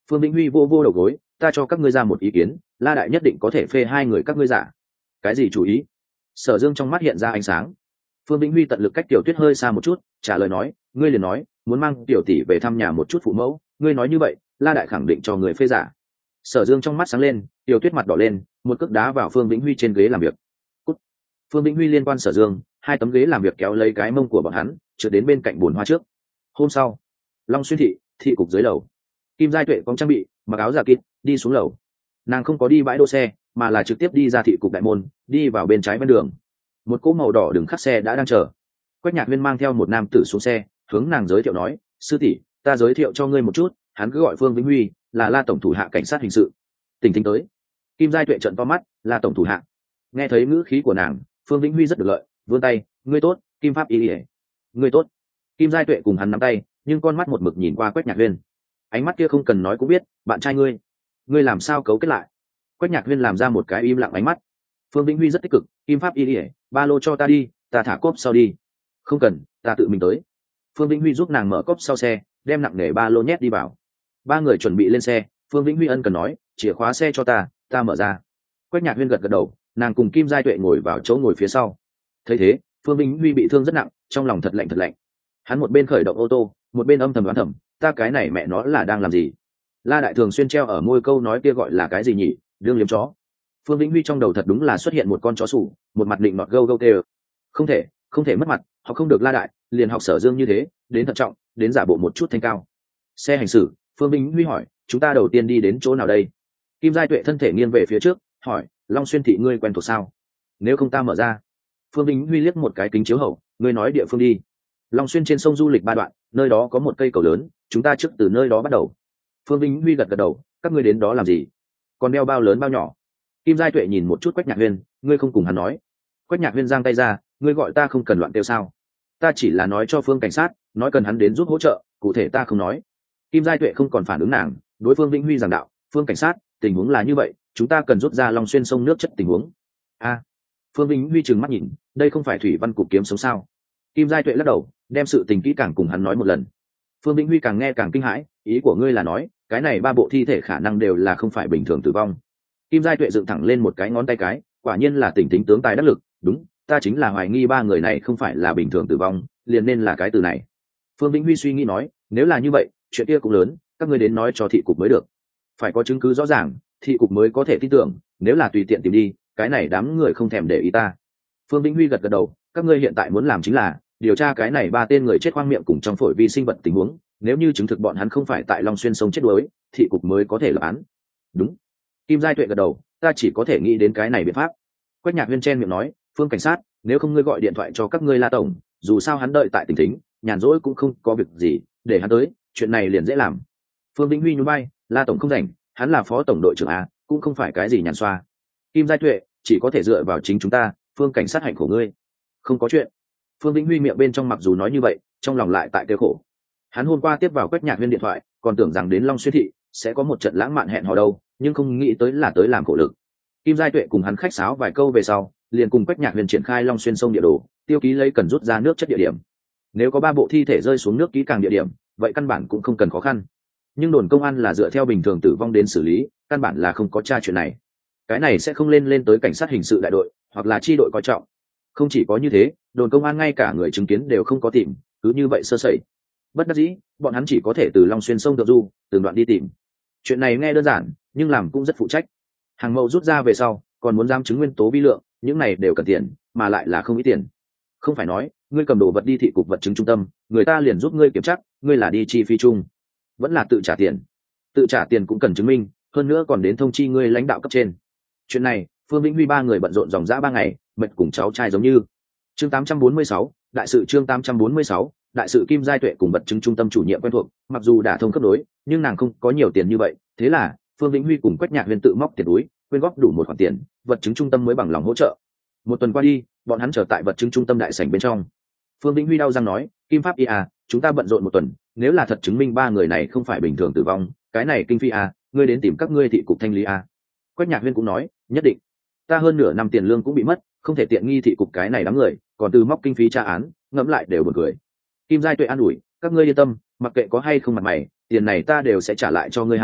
Phương Vĩnh Huy vô vô đầu gối, ta cho các ngươi ra một ý kiến, La đại nhất định có thể phê hai người các ngươi giả. Cái gì chủ ý? Sở Dương trong mắt hiện ra ánh sáng. Phương Vĩnh Huy tận lực cách Tiểu Tuyết hơi xa một chút, trả lời nói, ngươi liền nói, muốn mang tiểu tỷ về thăm nhà một chút phụ mẫu, ngươi nói như vậy, La đại khẳng định cho người phê giả. Sở Dương trong mắt sáng lên, Tiểu Tuyết mặt đỏ lên, một cước đá vào Phương Vĩnh Huy trên ghế làm việc. Cút. Phương Vĩnh Huy liên quan Sở Dương, hai tấm ghế làm việc kéo lấy cái mông của bọn hắn, trượt đến bên cạnh bồn hoa trước. Hôm sau, Long Xuyên thị, thị cục dưới lầu. Kim Giai Tuệ có trang bị, mặc áo giả kít, đi xuống lầu. Nàng không có đi bãi đỗ xe, mà là trực tiếp đi ra thị cục đại môn, đi vào bên trái bên đường. Một cỗ màu đỏ đường khắc xe đã đang chờ. Quách Nhạc Huyên mang theo một nam tử xuống xe, hướng nàng giới thiệu nói, sư tỷ, ta giới thiệu cho ngươi một chút, hắn cứ gọi Phương Vĩnh Huy, là La tổng thủ hạ cảnh sát hình sự. Tình tính tới. Kim Giai Tuệ trợn to mắt, là tổng thủ hạ. Nghe thấy ngữ khí của nàng, Phương Vĩnh Huy rất được lợi, vươn tay, ngươi tốt, Kim Pháp Y Lìa. Ngươi tốt. Kim Giai Tuệ cùng hắn nắm tay, nhưng con mắt một mực nhìn qua Quách Nhạc Huyên. Ánh mắt kia không cần nói cũng biết, bạn trai ngươi, ngươi làm sao cấu kết lại? Quách Nhạc Huyên làm ra một cái im lặng ánh mắt. Phương Vĩnh Huy rất tích cực, Kim Pháp Y Lìa, ba lô cho ta đi, ta thả cốp sau đi. Không cần, ta tự mình tới. Phương Vĩnh Huy giúp nàng mở cốp sau xe, đem nặng nề ba lô nhét đi vào. Ba người chuẩn bị lên xe, Phương Vĩnh Huy ân cần nói, chìa khóa xe cho ta, ta mở ra. Quách Nhạc Huyên gật gật đầu, nàng cùng Kim Giai Tuệ ngồi vào chỗ ngồi phía sau. Thấy thế, Phương Vĩnh Huy bị thương rất nặng, trong lòng thật lạnh thật lạnh. Hắn một bên khởi động ô tô, một bên âm thầm đoán thầm, ta cái này mẹ nó là đang làm gì? La đại thường xuyên treo ở môi câu nói kia gọi là cái gì nhỉ? Đương liếm chó. Phương Vĩnh Huy trong đầu thật đúng là xuất hiện một con chó sủ, một mặt định nọt gâu gâu kêu. Không thể, không thể mất mặt, họ không được La đại, liền học Sở Dương như thế, đến thận trọng, đến giả bộ một chút thanh cao. Xe hành xử, Phương Vĩnh Huy hỏi, chúng ta đầu tiên đi đến chỗ nào đây? Kim Giai Tuệ thân thể nghiêng về phía trước, hỏi, Long Xuyên thị ngươi quen thuộc sao? Nếu không ta mở ra. Phương Vĩnh Huy liếc một cái kính chiếu hậu, ngươi nói địa phương đi. Long Xuyên trên sông du lịch ba đoạn, nơi đó có một cây cầu lớn, chúng ta trước từ nơi đó bắt đầu. Phương Vĩnh Huy gật gật đầu, các ngươi đến đó làm gì? Còn đeo bao lớn bao nhỏ? Kim Giai Tuệ nhìn một chút Quách Nhạc Huyên, ngươi không cùng hắn nói. Quách Nhạc Huyên giang tay ra, ngươi gọi ta không cần loạn tiêu sao? Ta chỉ là nói cho Phương cảnh sát, nói cần hắn đến giúp hỗ trợ, cụ thể ta không nói. Kim Giai Tuệ không còn phản ứng nàng, đối Phương Vĩnh Huy giảng đạo, Phương cảnh sát, tình huống là như vậy, chúng ta cần rút ra Long Xuyên sông nước chất tình huống. A. Phương Vĩnh Huy trừng mắt nhìn, đây không phải thủy văn cục kiếm sống sao? Kim Giai Tuệ lắc đầu, đem sự tình kỹ càng cùng hắn nói một lần. Phương Vĩnh Huy càng nghe càng kinh hãi, ý của ngươi là nói, cái này ba bộ thi thể khả năng đều là không phải bình thường tử vong. Kim Giai Tuệ dựng thẳng lên một cái ngón tay cái, quả nhiên là tỉnh tính tướng tài đắc lực, đúng, ta chính là hoài nghi ba người này không phải là bình thường tử vong, liền nên là cái từ này. Phương Vĩnh Huy suy nghĩ nói, nếu là như vậy, chuyện kia cũng lớn, các ngươi đến nói cho thị cục mới được. Phải có chứng cứ rõ ràng, thị cục mới có thể tin tưởng, nếu là tùy tiện tìm đi, cái này đám người không thèm để ý ta. Phương Vĩnh Huy gật gật đầu, các ngươi hiện tại muốn làm chính là điều tra cái này ba tên người chết khoang miệng cùng trong phổi vi sinh vật tình huống, nếu như chứng thực bọn hắn không phải tại Long Xuyên sông chết đuối, thị cục mới có thể lập án. Đúng. Kim Giai Tuệ gật đầu, ta chỉ có thể nghĩ đến cái này biện pháp. Quách Nhạc Huyên chen miệng nói, Phương cảnh sát, nếu không ngươi gọi điện thoại cho các ngươi La tổng, dù sao hắn đợi tại tỉnh thính, nhàn rỗi cũng không có việc gì, để hắn tới, chuyện này liền dễ làm. Phương Vĩnh Huy nhún vai, La tổng không rảnh, hắn là phó tổng đội trưởng a, cũng không phải cái gì nhàn xoa. Kim Giai Tuệ, chỉ có thể dựa vào chính chúng ta, Phương cảnh sát hạnh khổ ngươi. Không có chuyện. Phương Vĩnh Huy miệng bên trong mặc dù nói như vậy, trong lòng lại tại tiêu khổ. Hắn hôm qua tiếp vào Quách Nhạc Huyên điện thoại, còn tưởng rằng đến Long Xuyên thị sẽ có một trận lãng mạn hẹn hò đâu, nhưng không nghĩ tới là tới làm khổ lực. Kim Giai Tuệ cùng hắn khách sáo vài câu về sau, liền cùng Quách Nhạc Huyên triển khai Long Xuyên sông địa đồ, tiêu ký lấy cần rút ra nước chất địa điểm. Nếu có ba bộ thi thể rơi xuống nước kỹ càng địa điểm, vậy căn bản cũng không cần khó khăn. Nhưng đồn công an là dựa theo bình thường tử vong đến xử lý, căn bản là không có tra chuyện này. Cái này sẽ không lên lên tới cảnh sát hình sự đại đội, hoặc là chi đội coi trọng. Không chỉ có như thế, đồn công an ngay cả người chứng kiến đều không có tìm, cứ như vậy sơ sẩy. Bất đắc dĩ, bọn hắn chỉ có thể từ Long Xuyên sông thượng du, từng đoạn đi tìm. Chuyện này nghe đơn giản, nhưng làm cũng rất phụ trách. Hàng mẫu rút ra về sau, còn muốn giám chứng nguyên tố vi lượng, những này đều cần tiền, mà lại là không ít tiền. Không phải nói, ngươi cầm đồ vật đi thị cục vật chứng trung tâm, người ta liền giúp ngươi kiểm tra, ngươi là đi chi phí chung, vẫn là tự trả tiền. Tự trả tiền cũng cần chứng minh, hơn nữa còn đến thông chi ngươi lãnh đạo cấp trên. Chuyện này, Phương Vĩnh Huy ba người bận rộn dòng dã ba ngày, mệt cùng cháu trai giống như. Chương tám trăm bốn mươi sáu, đại sự chương tám trăm bốn mươi sáu, đại sự Kim Giai Tuệ cùng vật chứng trung tâm chủ nhiệm quen thuộc, mặc dù đã thông cấp đối, nhưng nàng không có nhiều tiền như vậy, thế là Phương Vĩnh Huy cùng Quách Nhạc Huyên tự móc tiền túi, quyên góp đủ một khoản tiền, vật chứng trung tâm mới bằng lòng hỗ trợ. Một tuần qua đi, bọn hắn trở tại vật chứng trung tâm đại sảnh bên trong. Phương Vĩnh Huy đau răng nói, Kim Pháp y à, chúng ta bận rộn một tuần, nếu là thật chứng minh ba người này không phải bình thường tử vong, cái này kinh phi à, ngươi đến tìm các ngươi thị cục thanh lý à. Quách Nhạc Huyên cũng nói, nhất định. Ta hơn nửa năm tiền lương cũng bị mất, không thể tiện nghi thị cục cái này đám người, còn từ móc kinh phí tra án, ngẫm lại đều buồn cười. Kim Giai Tuệ an ủi, các ngươi yên tâm, mặc kệ có hay không mặt mày, tiền này ta đều sẽ trả lại cho ngươi hai,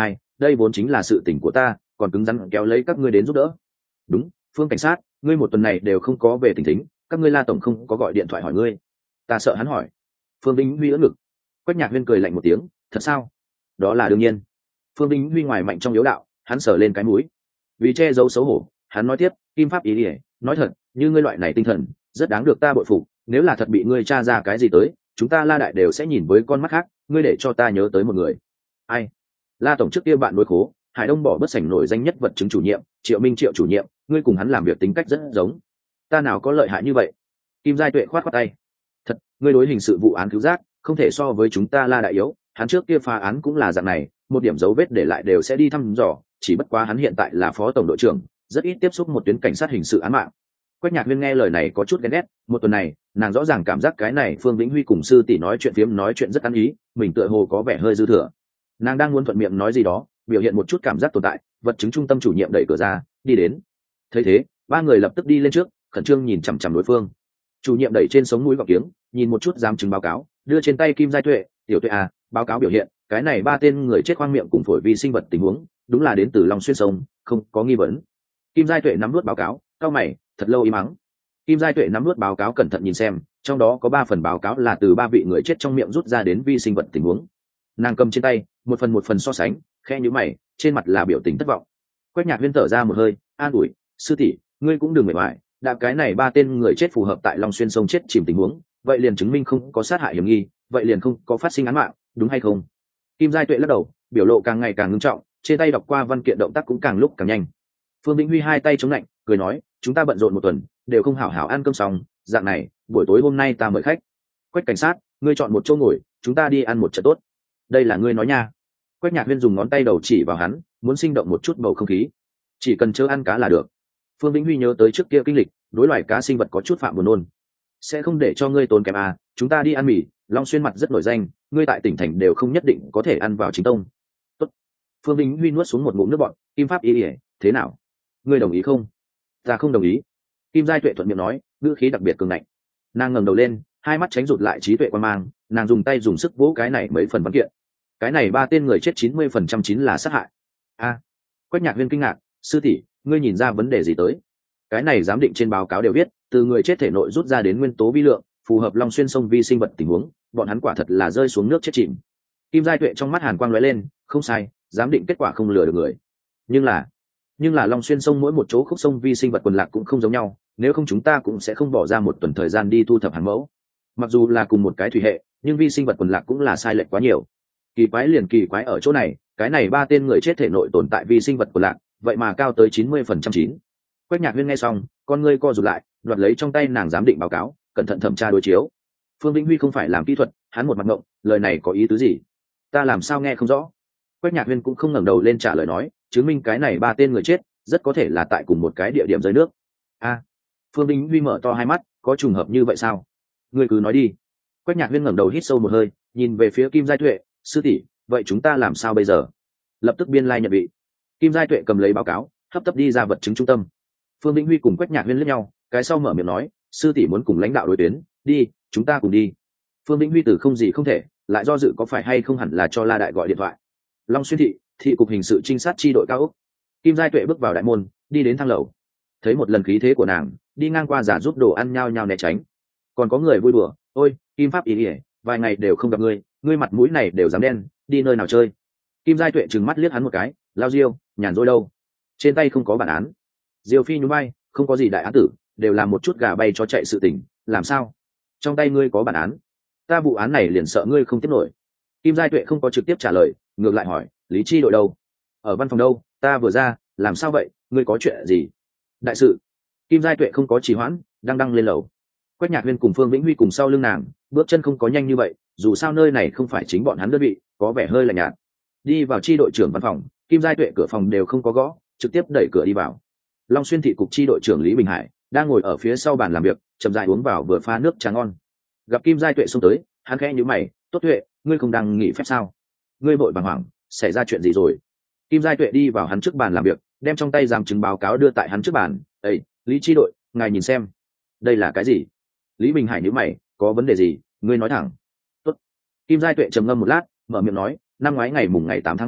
đây vốn chính là sự tình của ta, còn cứng rắn kéo lấy các ngươi đến giúp đỡ. Đúng, Phương cảnh sát, ngươi một tuần này đều không có về tỉnh thính, các ngươi La tổng không có gọi điện thoại hỏi ngươi. Ta sợ hắn hỏi. Phương Vĩnh Huy ưỡn ngực. Quách Nhạc Huyên cười lạnh một tiếng, thật sao? Đó là đương nhiên. Phương Vĩnh Huy ngoài mạnh trong yếu đạo, hắn sờ lên cái mũi. Vì che giấu xấu hổ, hắn nói tiếp, Kim Pháp ý ỉa, nói thật, như ngươi loại này tinh thần, rất đáng được ta bội phục. Nếu là thật bị ngươi tra ra cái gì tới, chúng ta La đại đều sẽ nhìn với con mắt khác. Ngươi để cho ta nhớ tới một người. Ai? La tổng trước kia bạn đối khố, Hải Đông bỏ bất sảnh nổi danh nhất vật chứng chủ nhiệm, Triệu Minh Triệu chủ nhiệm, ngươi cùng hắn làm việc tính cách rất giống. Ta nào có lợi hại như vậy? Kim Giai Tuệ khoát khoát tay. Thật, ngươi đối hình sự vụ án cứu giác, không thể so với chúng ta La đại yếu, hắn trước kia phá án cũng là dạng này, một điểm dấu vết để lại đều sẽ đi thăm dò, chỉ bất quá hắn hiện tại là phó tổng đội trưởng, rất ít tiếp xúc một tuyến cảnh sát hình sự án mạng. Quách Nhạc Huyên nghe lời này có chút ghen ghét, một tuần này, nàng rõ ràng cảm giác cái này Phương Vĩnh Huy cùng sư tỷ nói chuyện phiếm nói chuyện rất ăn ý, mình tựa hồ có vẻ hơi dư thừa. Nàng đang muốn thuận miệng nói gì đó, biểu hiện một chút cảm giác tồn tại, vật chứng trung tâm chủ nhiệm đẩy cửa ra, đi đến. Thấy thế, ba người lập tức đi lên trước, khẩn trương nhìn chằm chằm đối phương. Chủ nhiệm đẩy trên sống mũi gọng kiếng, nhìn một chút giám chứng báo cáo, đưa trên tay Kim Giai Tuệ, "Tiểu Tuệ à, báo cáo biểu hiện, cái này ba tên người chết khoang miệng cùng phổi vi sinh vật tình huống, đúng là đến từ Long Xuyên sông, không có nghi vấn." Kim Giai Tuệ nắm nuốt báo cáo, cau mày, thật lâu im mắng. Kim Giai Tuệ nắm nuốt báo cáo cẩn thận nhìn xem, trong đó có ba phần báo cáo là từ ba vị người chết trong miệng rút ra đến vi sinh vật tình huống. Nàng cầm trên tay, một phần một phần so sánh, khẽ nhíu mày, trên mặt là biểu tình thất vọng. Quách Nhạc Huyên thở ra một hơi, an ủi, "Sư tỷ, ngươi cũng đừng mệt mỏi, đã cái này ba tên người chết phù hợp tại Long Xuyên sông chết chìm tình huống, vậy liền chứng minh không có sát hại hiểm nghi, vậy liền không có phát sinh án mạng, đúng hay không?" Kim Giai Tuệ lắc đầu, biểu lộ càng ngày càng nghiêm trọng, trên tay đọc qua văn kiện động tác cũng càng lúc càng nhanh. Phương Vĩnh Huy hai tay chống lạnh, cười nói, "Chúng ta bận rộn một tuần, đều không hảo hảo ăn cơm xong, dạng này, buổi tối hôm nay ta mời khách. Quách cảnh sát, ngươi chọn một chỗ ngồi, chúng ta đi ăn một trận tốt." "Đây là ngươi nói nha." Quách Nhạc Huyên dùng ngón tay đầu chỉ vào hắn, muốn sinh động một chút bầu không khí. "Chỉ cần chớ ăn cá là được." Phương Vĩnh Huy nhớ tới trước kia kinh lịch, đối loài cá sinh vật có chút phạm buồn nôn. "Sẽ không để cho ngươi tốn kém à, chúng ta đi ăn mì, Long Xuyên mặt rất nổi danh, ngươi tại tỉnh thành đều không nhất định có thể ăn vào chính tông." "Tốt." Phương Vĩnh Huy nuốt xuống một ngụm nước bọt, "Kim Pháp ý ỉa, thế nào? Ngươi đồng ý không?" "Ta không đồng ý." Kim Giai Tuệ thuận miệng nói, ngữ khí đặc biệt cường ngạnh. Nàng ngẩng đầu lên, hai mắt tránh rụt lại trí tuệ quan mang, nàng dùng tay dùng sức vỗ cái này mấy phần văn kiện. Cái này ba tên người chết chín mươi phần trăm chín là sát hại. A. Quách Nhạc Huyên kinh ngạc, "Sư tỷ, ngươi nhìn ra vấn đề gì tới?" "Cái này giám định trên báo cáo đều viết, từ người chết thể nội rút ra đến nguyên tố vi lượng, phù hợp Long Xuyên sông vi sinh vật tình huống, bọn hắn quả thật là rơi xuống nước chết chìm." Kim Giai Tuệ trong mắt hàn quang lóe lên, "Không sai, giám định kết quả không lừa được người. Nhưng là, nhưng là Long Xuyên sông mỗi một chỗ khúc sông vi sinh vật quần lạc cũng không giống nhau, nếu không chúng ta cũng sẽ không bỏ ra một tuần thời gian đi thu thập hàng mẫu. Mặc dù là cùng một cái thủy hệ, nhưng vi sinh vật quần lạc cũng là sai lệch quá nhiều. Kỳ quái liền kỳ quái ở chỗ này, cái này ba tên người chết thể nội tồn tại vi sinh vật quần lạc, vậy mà cao tới chín mươi phần trăm chín." Quách Nhạc Huyên nghe xong, con ngươi co rụt lại, đoạt lấy trong tay nàng giám định báo cáo, cẩn thận thẩm tra đối chiếu. Phương Vĩnh Huy không phải làm kỹ thuật, hắn một mặt ngộng, lời này có ý tứ gì? Ta làm sao nghe không rõ? Quách Nhạc Huyên cũng không ngẩng đầu lên trả lời nói, chứng minh cái này ba tên người chết rất có thể là tại cùng một cái địa điểm rơi nước. A. Phương Vĩnh Huy mở to hai mắt, có trùng hợp như vậy sao? Ngươi cứ nói đi. Quách Nhạc Huyên ngẩng đầu hít sâu một hơi, nhìn về phía Kim Giai Tuệ, "Sư tỷ, vậy chúng ta làm sao bây giờ?" Lập tức biên lai like nhận vị. Kim Giai Tuệ cầm lấy báo cáo, hấp tấp đi ra vật chứng trung tâm. Phương Vĩnh Huy cùng Quách Nhạc Huyên liếc nhau, cái sau mở miệng nói, "Sư tỷ muốn cùng lãnh đạo đối tuyến, đi, chúng ta cùng đi." Phương Vĩnh Huy từ không gì không thể, lại do dự có phải hay không hẳn là cho La đại gọi điện thoại. Long Xuyên thị, thị cục hình sự trinh sát chi đội cao ốc. Kim Giai Tuệ bước vào đại môn, đi đến thang lầu. Thấy một lần khí thế của nàng, đi ngang qua giả giúp đồ ăn nhao nhao né tránh. Còn có người vui đùa, "Ôi, Kim Pháp ý ỉa, vài ngày đều không gặp ngươi, ngươi mặt mũi này đều dám đen, đi nơi nào chơi?" Kim Giai Tuệ trừng mắt liếc hắn một cái, "Lao Diêu, nhàn rỗi đâu? Trên tay không có bản án." Diêu Phi nhún vai, "Không có gì đại án tử, đều làm một chút gà bay cho chạy sự tình, làm sao? Trong tay ngươi có bản án? Ta vụ án này liền sợ ngươi không tiếp nổi." Kim Giai Tuệ không có trực tiếp trả lời, ngược lại hỏi, "Lý Chi đội đâu? Ở văn phòng đâu? Ta vừa ra, làm sao vậy, ngươi có chuyện gì?" "Đại sự." Kim Giai Tuệ không có trì hoãn, đang đăng lên lầu. Quách Nhạc Huyên cùng Phương Vĩnh Huy cùng sau lưng nàng, bước chân không có nhanh như vậy, dù sao nơi này không phải chính bọn hắn đơn vị, có vẻ hơi lạnh nhạt. Đi vào chi đội trưởng văn phòng, Kim Giai Tuệ cửa phòng đều không có gõ, trực tiếp đẩy cửa đi vào. Long Xuyên thị cục chi đội trưởng Lý Bình Hải đang ngồi ở phía sau bàn làm việc, chậm rãi uống vào vừa pha nước trà ngon. Gặp Kim Giai Tuệ xông tới, hắn khẽ nhíu mày, "Tốt Tuệ, ngươi không đang nghỉ phép sao? Ngươi vội bàng hoàng, xảy ra chuyện gì rồi?" Kim Giai Tuệ đi vào hắn trước bàn làm việc, đem trong tay giám chứng báo cáo đưa tại hắn trước bàn. "Ê, Lý chi đội, ngài nhìn xem, đây là cái gì?" Lý Bình Hải nhíu mày, "Có vấn đề gì, ngươi nói thẳng." "Tốt." Kim Giai Tuệ trầm ngâm một lát, mở miệng nói, "Năm ngoái ngày mùng ngày tám tháng bảy,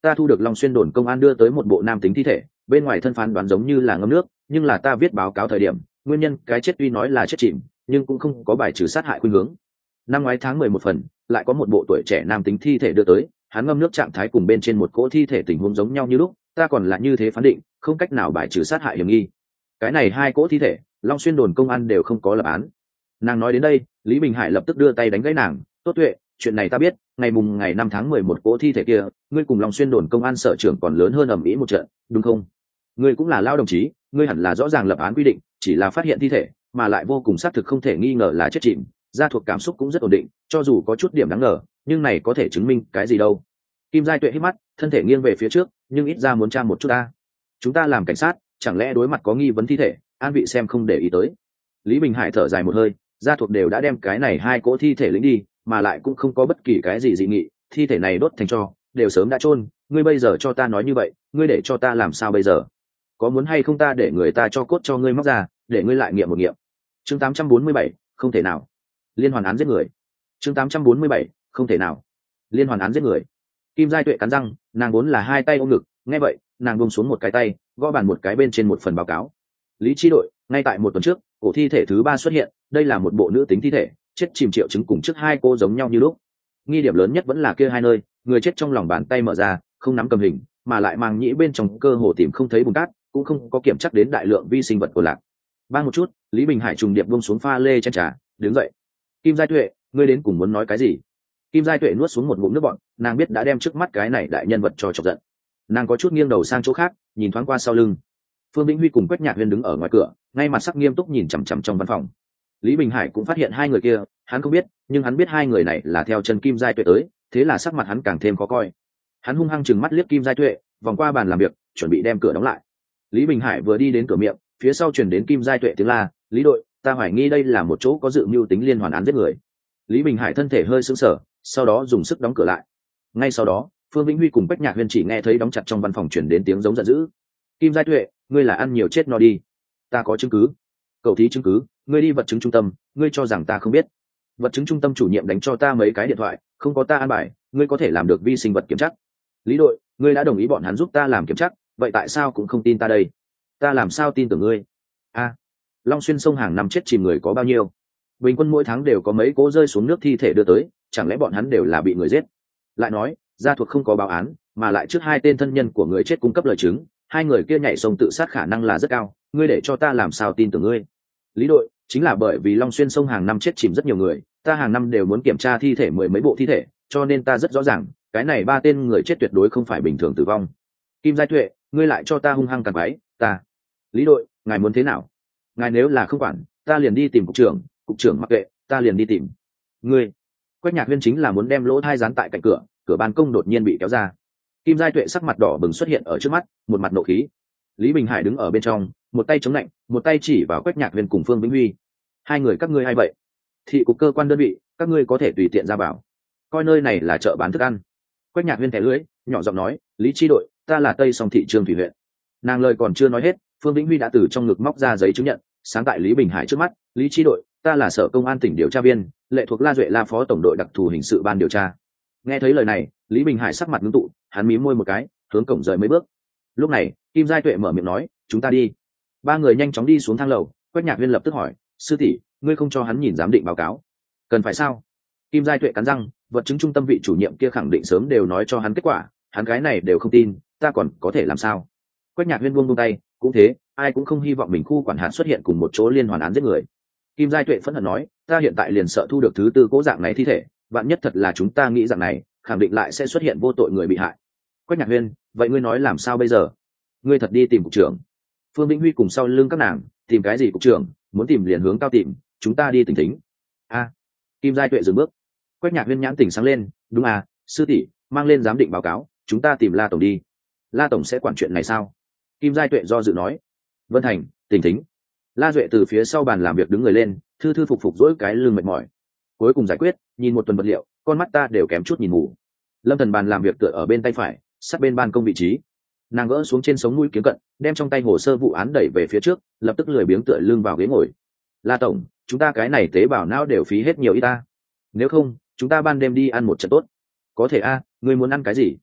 ta thu được Long Xuyên đồn công an đưa tới một bộ nam tính thi thể, bên ngoài thân phán đoán giống như là ngâm nước, nhưng là ta viết báo cáo thời điểm, nguyên nhân cái chết tuy nói là chết chìm, nhưng cũng không có bài trừ sát hại khuynh hướng. Năm ngoái tháng mười một phần, lại có một bộ tuổi trẻ nam tính thi thể đưa tới, hắn ngâm nước trạng thái cùng bên trên một cỗ thi thể tình huống giống nhau như lúc, ta còn là như thế phán định, không cách nào bài trừ sát hại hiểm nghi. Cái này hai cỗ thi thể, Long Xuyên đồn công an đều không có lập án. Nàng nói đến đây, Lý Bình Hải lập tức đưa tay đánh gãy nàng, tốt tuệ, chuyện này ta biết, ngày mùng ngày năm tháng mười một cỗ thi thể kia, ngươi cùng Long Xuyên đồn công an sở trưởng còn lớn hơn ầm ĩ một trận, đúng không? Ngươi cũng là lao đồng chí, ngươi hẳn là rõ ràng lập án quy định, chỉ là phát hiện thi thể, mà lại vô cùng xác thực không thể nghi ngờ là chết chìm, gia thuộc cảm xúc cũng rất ổn định, cho dù có chút điểm đáng ngờ, nhưng này có thể chứng minh cái gì đâu. Kim Giai Tuệ hít mắt, thân thể nghiêng về phía trước, nhưng ít ra muốn tra một chút ta. Chúng ta làm cảnh sát, chẳng lẽ đối mặt có nghi vấn thi thể, an vị xem không để ý tới. Lý Bình Hải thở dài một hơi, gia thuộc đều đã đem cái này hai cỗ thi thể lĩnh đi, mà lại cũng không có bất kỳ cái gì dị nghị, thi thể này đốt thành tro, đều sớm đã chôn, ngươi bây giờ cho ta nói như vậy, ngươi để cho ta làm sao bây giờ? Có muốn hay không ta để người ta cho cốt cho ngươi móc ra, để ngươi lại nghiệm một nghiệm. Chương tám trăm bốn mươi bảy, không thể nào. Liên hoàn án giết người. Chương tám trăm bốn mươi bảy, không thể nào. Liên hoàn án giết người. Kim Giai Tuệ cắn răng, nàng vốn là hai tay ôm ngực, nghe vậy, nàng buông xuống một cái tay, gõ bàn một cái bên trên một phần báo cáo. Lý Chi đội, ngay tại một tuần trước, cổ thi thể thứ ba xuất hiện, đây là một bộ nữ tính thi thể, chết chìm triệu chứng cùng trước hai cô giống nhau như lúc. Nghi điểm lớn nhất vẫn là kia hai nơi, người chết trong lòng bàn tay mở ra, không nắm cầm hình, mà lại mang nhĩ bên trong cơ hồ tìm không thấy bùn cát, cũng không có kiểm chắc đến đại lượng vi sinh vật của lạc. Bang một chút, Lý Bình Hải trùng điệp buông xuống pha lê chén trà, đứng dậy. Kim Giai Tuệ, ngươi đến cùng muốn nói cái gì? Kim Giai Tuệ nuốt xuống một ngụm nước bọt, nàng biết đã đem trước mắt cái này đại nhân vật cho chọc giận. Nàng có chút nghiêng đầu sang chỗ khác, nhìn thoáng qua sau lưng. Phương Vĩnh Huy cùng Quách Nhạc Huyên đứng ở ngoài cửa, ngay mặt sắc nghiêm túc nhìn chằm chằm trong văn phòng. Lý Bình Hải cũng phát hiện hai người kia, hắn không biết, nhưng hắn biết hai người này là theo chân Kim Giai Tuệ tới, thế là sắc mặt hắn càng thêm khó coi. Hắn hung hăng chừng mắt liếc Kim Giai Tuệ, vòng qua bàn làm việc, chuẩn bị đem cửa đóng lại. Lý Bình Hải vừa đi đến cửa miệng, phía sau truyền đến Kim Giai Tuệ tiếng la, "Lý đội, ta hoài nghi đây là một chỗ có dự mưu tính liên hoàn án giết người." Lý Bình Hải thân thể hơi sững sờ, sau đó dùng sức đóng cửa lại. Ngay sau đó, Phương Vĩnh Huy cùng Quách Nhạc Huyên chỉ nghe thấy đóng chặt trong văn phòng truyền đến tiếng giống giận dữ. "Kim Giai Tuệ, ngươi là ăn nhiều chết no đi. Ta có chứng cứ." "Cậu thí chứng cứ, ngươi đi vật chứng trung tâm, ngươi cho rằng ta không biết?" "Vật chứng trung tâm chủ nhiệm đánh cho ta mấy cái điện thoại, không có ta an bài, ngươi có thể làm được vi sinh vật kiểm chắc." "Lý đội, ngươi đã đồng ý bọn hắn giúp ta làm kiểm chắc, vậy tại sao cũng không tin ta đây?" "Ta làm sao tin tưởng ngươi?" "A, Long Xuyên sông hàng năm chết chìm người có bao nhiêu? Bình quân mỗi tháng đều có mấy cố rơi xuống nước thi thể đưa tới, chẳng lẽ bọn hắn đều là bị người giết?" Lại nói, gia thuộc không có báo án, mà lại trước hai tên thân nhân của người chết cung cấp lời chứng, hai người kia nhảy sông tự sát khả năng là rất cao, ngươi để cho ta làm sao tin tưởng ngươi? "Lý đội, chính là bởi vì Long Xuyên sông hàng năm chết chìm rất nhiều người, ta hàng năm đều muốn kiểm tra thi thể mười mấy bộ thi thể, cho nên ta rất rõ ràng, cái này ba tên người chết tuyệt đối không phải bình thường tử vong." "Kim Giai Tuệ, ngươi lại cho ta hung hăng càn quái, ta." "Lý đội, ngài muốn thế nào? Ngài nếu là không quản, ta liền đi tìm cục trưởng, cục trưởng mặc kệ, ta liền đi tìm." "Ngươi." Quách Nhạc Huyên chính là muốn đem lỗ thai dán tại cạnh cửa, cửa ban công đột nhiên bị kéo ra. Kim Giai Tuệ sắc mặt đỏ bừng xuất hiện ở trước mắt, một mặt nộ khí. Lý Bình Hải đứng ở bên trong, một tay chống lạnh, một tay chỉ vào Quách Nhạc Huyên cùng Phương Vĩnh Huy. "Hai người các ngươi ai vậy? Thị cục cơ quan đơn vị, các ngươi có thể tùy tiện ra bảo, coi nơi này là chợ bán thức ăn." Quách Nhạc Huyên thẻ lưỡi, nhỏ giọng nói, "Lý Chi đội, ta là Tây Song thị Trương Thủy huyện." Nàng lời còn chưa nói hết, Phương Vĩnh Huy đã từ trong ngực móc ra giấy chứng nhận, sáng tại Lý Bình Hải trước mắt, "Lý Chi đội, ta là sở công an tỉnh điều tra viên, lệ thuộc La Duệ La phó tổng đội đặc thù hình sự ban điều tra." Nghe thấy lời này, Lý Bình Hải sắc mặt ngưng tụ, hắn mím môi một cái, hướng cổng rời mấy bước. Lúc này, Kim Giai Tuệ mở miệng nói, "Chúng ta đi." Ba người nhanh chóng đi xuống thang lầu. Quách Nhạc Huyên lập tức hỏi, "Sư tỷ, ngươi không cho hắn nhìn giám định báo cáo, cần phải sao?" Kim Giai Tuệ cắn răng, vật chứng trung tâm vị chủ nhiệm kia khẳng định sớm đều nói cho hắn kết quả, hắn cái này đều không tin, ta còn có thể làm sao? Quách Nhạc Huyên buông buông tay, cũng thế, ai cũng không hy vọng mình khu quản hạt xuất hiện cùng một chỗ liên hoàn án giết người. Kim Giai Tuệ phẫn hận nói, "Ta hiện tại liền sợ thu được thứ tư cố dạng này thi thể, vạn nhất thật là chúng ta nghĩ rằng này, khẳng định lại sẽ xuất hiện vô tội người bị hại." Quách Nhạc Huyên, "Vậy ngươi nói làm sao bây giờ?" "Ngươi thật đi tìm cục trưởng." Phương Vĩnh Huy cùng sau lưng các nàng, "Tìm cái gì cục trưởng, muốn tìm liền hướng cao tìm, chúng ta đi tỉnh thính." "A." Kim Giai Tuệ dừng bước. Quách Nhạc Huyên nhãn tỉnh sáng lên, "Đúng à, sư tỷ, mang lên giám định báo cáo, chúng ta tìm La tổng đi." "La tổng sẽ quản chuyện này sao?" Kim Giai Tuệ do dự nói. "Vân Thành, tỉnh thính." La Duệ từ phía sau bàn làm việc đứng người lên, thư thư phục phục dỗi cái lưng mệt mỏi. "Cuối cùng giải quyết, nhìn một tuần vật liệu, con mắt ta đều kém chút nhìn ngủ." Lâm Thần bàn làm việc tựa ở bên tay phải, sát bên ban công vị trí. Nàng gỡ xuống trên sống mũi kiếm cận, đem trong tay hồ sơ vụ án đẩy về phía trước, lập tức lười biếng tựa lưng vào ghế ngồi. "La tổng, chúng ta cái này tế bào não đều phí hết nhiều ít ta. Nếu không, chúng ta ban đêm đi ăn một trận tốt." "Có thể a, ngươi muốn ăn cái gì?"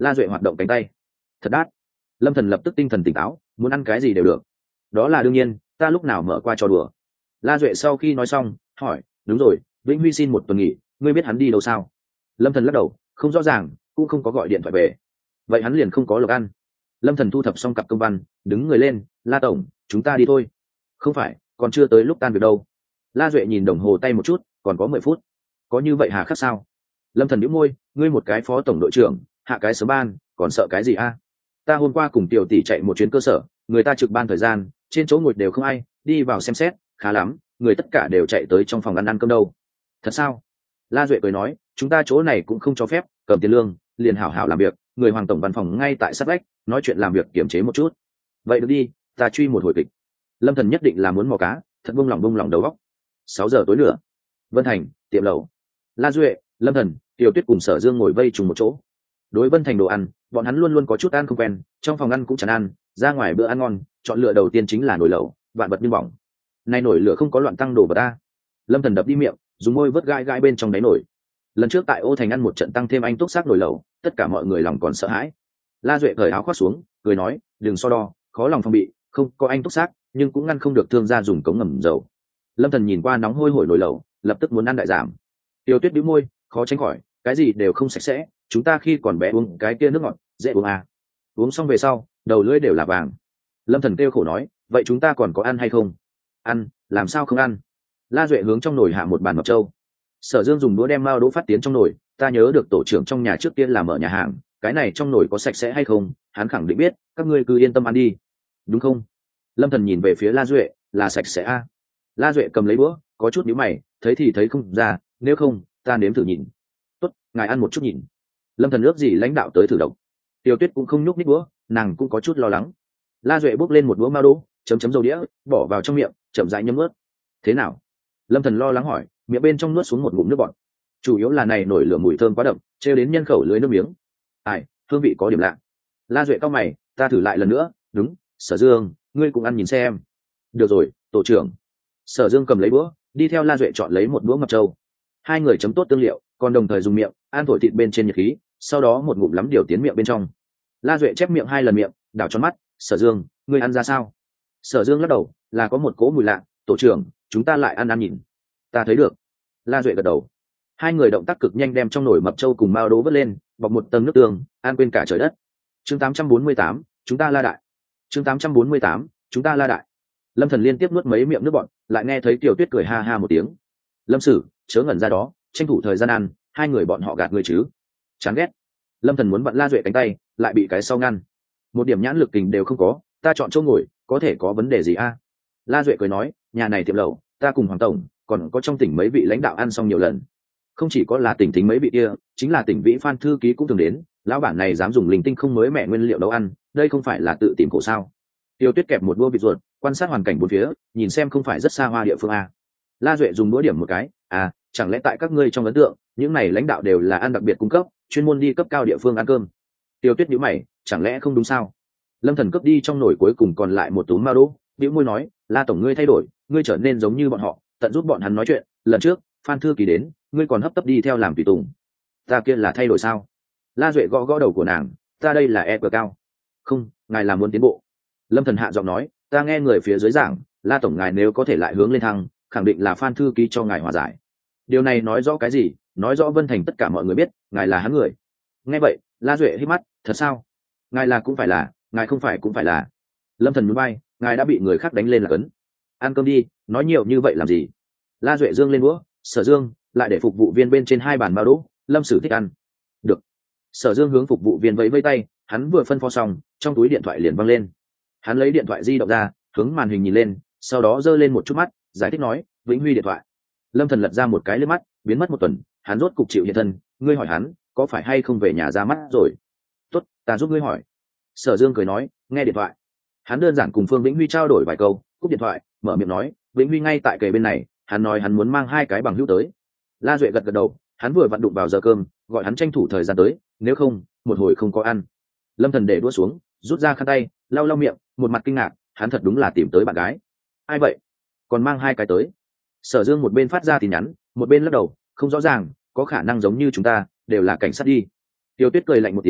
La Duệ hoạt động cánh tay. Thật đắt. Lâm Thần lập tức tinh thần tỉnh táo, muốn ăn cái gì đều được. Đó là đương nhiên, ta lúc nào mở qua trò đùa. La Duệ sau khi nói xong hỏi, đúng rồi, Vĩnh Huy xin một tuần nghỉ, ngươi biết hắn đi đâu sao? Lâm Thần lắc đầu, không rõ ràng, cũng không có gọi điện thoại về. Vậy hắn liền không có lộc ăn. Lâm Thần thu thập xong cặp công văn, đứng người lên, La tổng, chúng ta đi thôi. Không phải, còn chưa tới lúc tan việc đâu. La Duệ nhìn đồng hồ tay một chút, còn có mười phút. Có như vậy hà khắc sao? Lâm Thần nhíu môi, ngươi một cái phó tổng đội trưởng, hạ cái sớm ban, còn sợ cái gì a? Ta hôm qua cùng tiểu tỷ chạy một chuyến cơ sở, người ta trực ban thời gian, trên chỗ ngồi đều không ai, đi vào xem xét, khá lắm, người tất cả đều chạy tới trong phòng ăn ăn cơm đâu. Thật sao? La Duệ cười nói, chúng ta chỗ này cũng không cho phép cầm tiền lương liền hảo hảo làm việc, người hoàng tổng văn phòng ngay tại sát vách, nói chuyện làm việc kiểm chế một chút. Vậy được đi, ta truy một hồi kịch. Lâm Thần nhất định là muốn mò cá, thật bung lòng bung lòng đầu óc. Sáu giờ tối nữa, Vân Thành, tiệm lẩu. La Duệ, Lâm Thần, Tiểu Tuyết cùng Sở Dương ngồi vây trùng một chỗ. Đối Vân Thành đồ ăn, bọn hắn luôn luôn có chút ăn không quen, trong phòng ăn cũng chẳng ăn, ra ngoài bữa ăn ngon, chọn lựa đầu tiên chính là nồi lẩu, vạn vật như bỏng. Nay nồi lửa không có loạn tăng đồ vật ta. Lâm Thần đập đi miệng, dùng môi vớt gai gai bên trong đáy nồi. Lần trước tại Ô Thành ăn một trận tăng thêm anh túc xác nồi lẩu, tất cả mọi người lòng còn sợ hãi. La Duệ cởi áo khoác xuống, cười nói, đừng so đo, khó lòng phòng bị, không có anh túc xác, nhưng cũng ngăn không được thương gia dùng cống ngầm dầu. Lâm Thần nhìn qua nóng hôi hổi nồi lẩu, lập tức muốn ăn đại giảm. Tiêu Tuyết bĩu môi, khó tránh khỏi, cái gì đều không sạch sẽ, chúng ta khi còn bé uống cái kia nước ngọt, dễ uống à? Uống xong về sau, đầu lưỡi đều là vàng. Lâm Thần kêu khổ nói, vậy chúng ta còn có ăn hay không? Ăn, làm sao không ăn? La Duệ hướng trong nồi hạ một bàn mập trâu. Sở Dương dùng đũa đem mao đỗ phát tiến trong nồi, ta nhớ được tổ trưởng trong nhà trước tiên làm ở nhà hàng, cái này trong nồi có sạch sẽ hay không, hắn khẳng định biết, các ngươi cứ yên tâm ăn đi, đúng không? Lâm Thần nhìn về phía La Duệ, là sạch sẽ a. La Duệ cầm lấy đũa, có chút nhíu mày, thấy thì thấy không ra, nếu không, ta nếm thử nhìn. Tốt, ngài ăn một chút nhìn. Lâm Thần ước gì lãnh đạo tới thử độc. Tiêu Tuyết cũng không nhúc nhích đũa, nàng cũng có chút lo lắng. La Duệ bốc lên một đũa mao đỗ, chấm chấm dầu đĩa, bỏ vào trong miệng, chậm rãi nhấm nuốt. Thế nào? Lâm Thần lo lắng hỏi, miệng bên trong nuốt xuống một ngụm nước bọt. Chủ yếu là này nổi lửa mùi thơm quá đậm, trêu đến nhân khẩu lưới nước miếng. Ai, hương vị có điểm lạ. La Duệ cau mày, ta thử lại lần nữa, đúng, Sở Dương, ngươi cũng ăn nhìn xem. Được rồi, tổ trưởng. Sở Dương cầm lấy đũa, đi theo La Duệ chọn lấy một đũa mập trâu. Hai người chấm tốt tương liệu, còn đồng thời dùng miệng ăn thổi thịt bên trên nhiệt khí, sau đó một ngụm lắm điều tiến miệng bên trong. La Duệ chép miệng hai lần miệng, đảo tròn mắt, Sở Dương, ngươi ăn ra sao? Sở Dương lắc đầu, là có một cỗ mùi lạ, tổ trưởng, chúng ta lại ăn ăn nhìn. Ta thấy được. La Duệ gật đầu. Hai người động tác cực nhanh đem trong nồi mập trâu cùng mao đố vớt lên, bọc một tầng nước tương, ăn quên cả trời đất. Chương tám trăm bốn mươi tám, chúng ta La Đại. Chương tám trăm bốn mươi tám, chúng ta La Đại. Lâm Thần liên tiếp nuốt mấy miệng nước bọt, lại nghe thấy Tiểu Tuyết cười ha ha một tiếng. Lâm Sử, chớ ngẩn ra đó, tranh thủ thời gian ăn, hai người bọn họ gạt người chứ. Chán ghét. Lâm Thần muốn vặn La Duệ cánh tay, lại bị cái sau ngăn. Một điểm nhãn lực kình đều không có, ta chọn chỗ ngồi, có thể có vấn đề gì a? La Duệ cười nói, nhà này tiệm lẩu, ta cùng Hoàng tổng, còn có trong tỉnh mấy vị lãnh đạo ăn xong nhiều lần. Không chỉ có là tỉnh thính mấy vị kia, chính là tỉnh Vĩ Phan thư ký cũng thường đến, lão bản này dám dùng linh tinh không mới mẹ nguyên liệu nấu ăn, đây không phải là tự tìm khổ sao? Tiêu Tuyết kẹp một đũa vịt ruột, quan sát hoàn cảnh bốn phía, nhìn xem không phải rất xa hoa địa phương a. La Duệ dùng đũa điểm một cái, à, chẳng lẽ tại các ngươi trong ấn tượng, những này lãnh đạo đều là ăn đặc biệt cung cấp, chuyên môn đi cấp cao địa phương ăn cơm. Tiêu Tuyết nhíu mày, chẳng lẽ không đúng sao? Lâm Thần cướp đi trong nồi cuối cùng còn lại một túm mao đỗ, bĩu môi nói, La tổng ngươi thay đổi, ngươi trở nên giống như bọn họ, tận giúp bọn hắn nói chuyện. Lần trước Phan thư ký đến, ngươi còn hấp tấp đi theo làm tùy tùng. Ta kia là thay đổi sao? La Duệ gõ gõ đầu của nàng, ta đây là e cờ cao. Không, ngài là muốn tiến bộ. Lâm Thần hạ giọng nói, ta nghe người phía dưới giảng, La tổng ngài nếu có thể lại hướng lên thăng, khẳng định là Phan thư ký cho ngài hòa giải. Điều này nói rõ cái gì? Nói rõ Vân Thành tất cả mọi người biết, ngài là hắn người. Nghe vậy, La Duệ hít mắt, thật sao? Ngài là cũng phải là, ngài không phải cũng phải là. Lâm Thần nhún vai, ngài đã bị người khác đánh lên là cấn. Ăn cơm đi, nói nhiều như vậy làm gì? La Duệ dương lên đũa, Sở Dương, lại để phục vụ viên bên trên hai bàn bao đỗ, Lâm Sử thích ăn. Được. Sở Dương hướng phục vụ viên vẫy vẫy tay, hắn vừa phân phó xong, trong túi điện thoại liền văng lên. Hắn lấy điện thoại di động ra, hướng màn hình nhìn lên, sau đó giơ lên một chút mắt, giải thích nói, Vĩnh Huy điện thoại. Lâm Thần lật ra một cái liếc mắt, biến mất một tuần, hắn rốt cục chịu hiện thân, ngươi hỏi hắn, có phải hay không về nhà ra mắt rồi? Tốt, ta giúp ngươi hỏi. Sở Dương cười nói, nghe điện thoại. Hắn đơn giản cùng Phương Vĩnh Huy trao đổi vài câu, cúp điện thoại, mở miệng nói, Vĩnh Huy ngay tại kề bên này, hắn nói hắn muốn mang hai cái bằng hữu tới. La Duệ gật gật đầu, hắn vừa vặn đụng vào giờ cơm, gọi hắn tranh thủ thời gian tới, nếu không, một hồi không có ăn. Lâm Thần để đũa xuống, rút ra khăn tay, lau lau miệng, một mặt kinh ngạc, hắn thật đúng là tìm tới bạn gái. Ai vậy? Còn mang hai cái tới. Sở Dương một bên phát ra tin nhắn, một bên lắc đầu, không rõ ràng, có khả năng giống như chúng ta, đều là cảnh sát đi. Tiêu Tuyết cười lạnh một tiếng,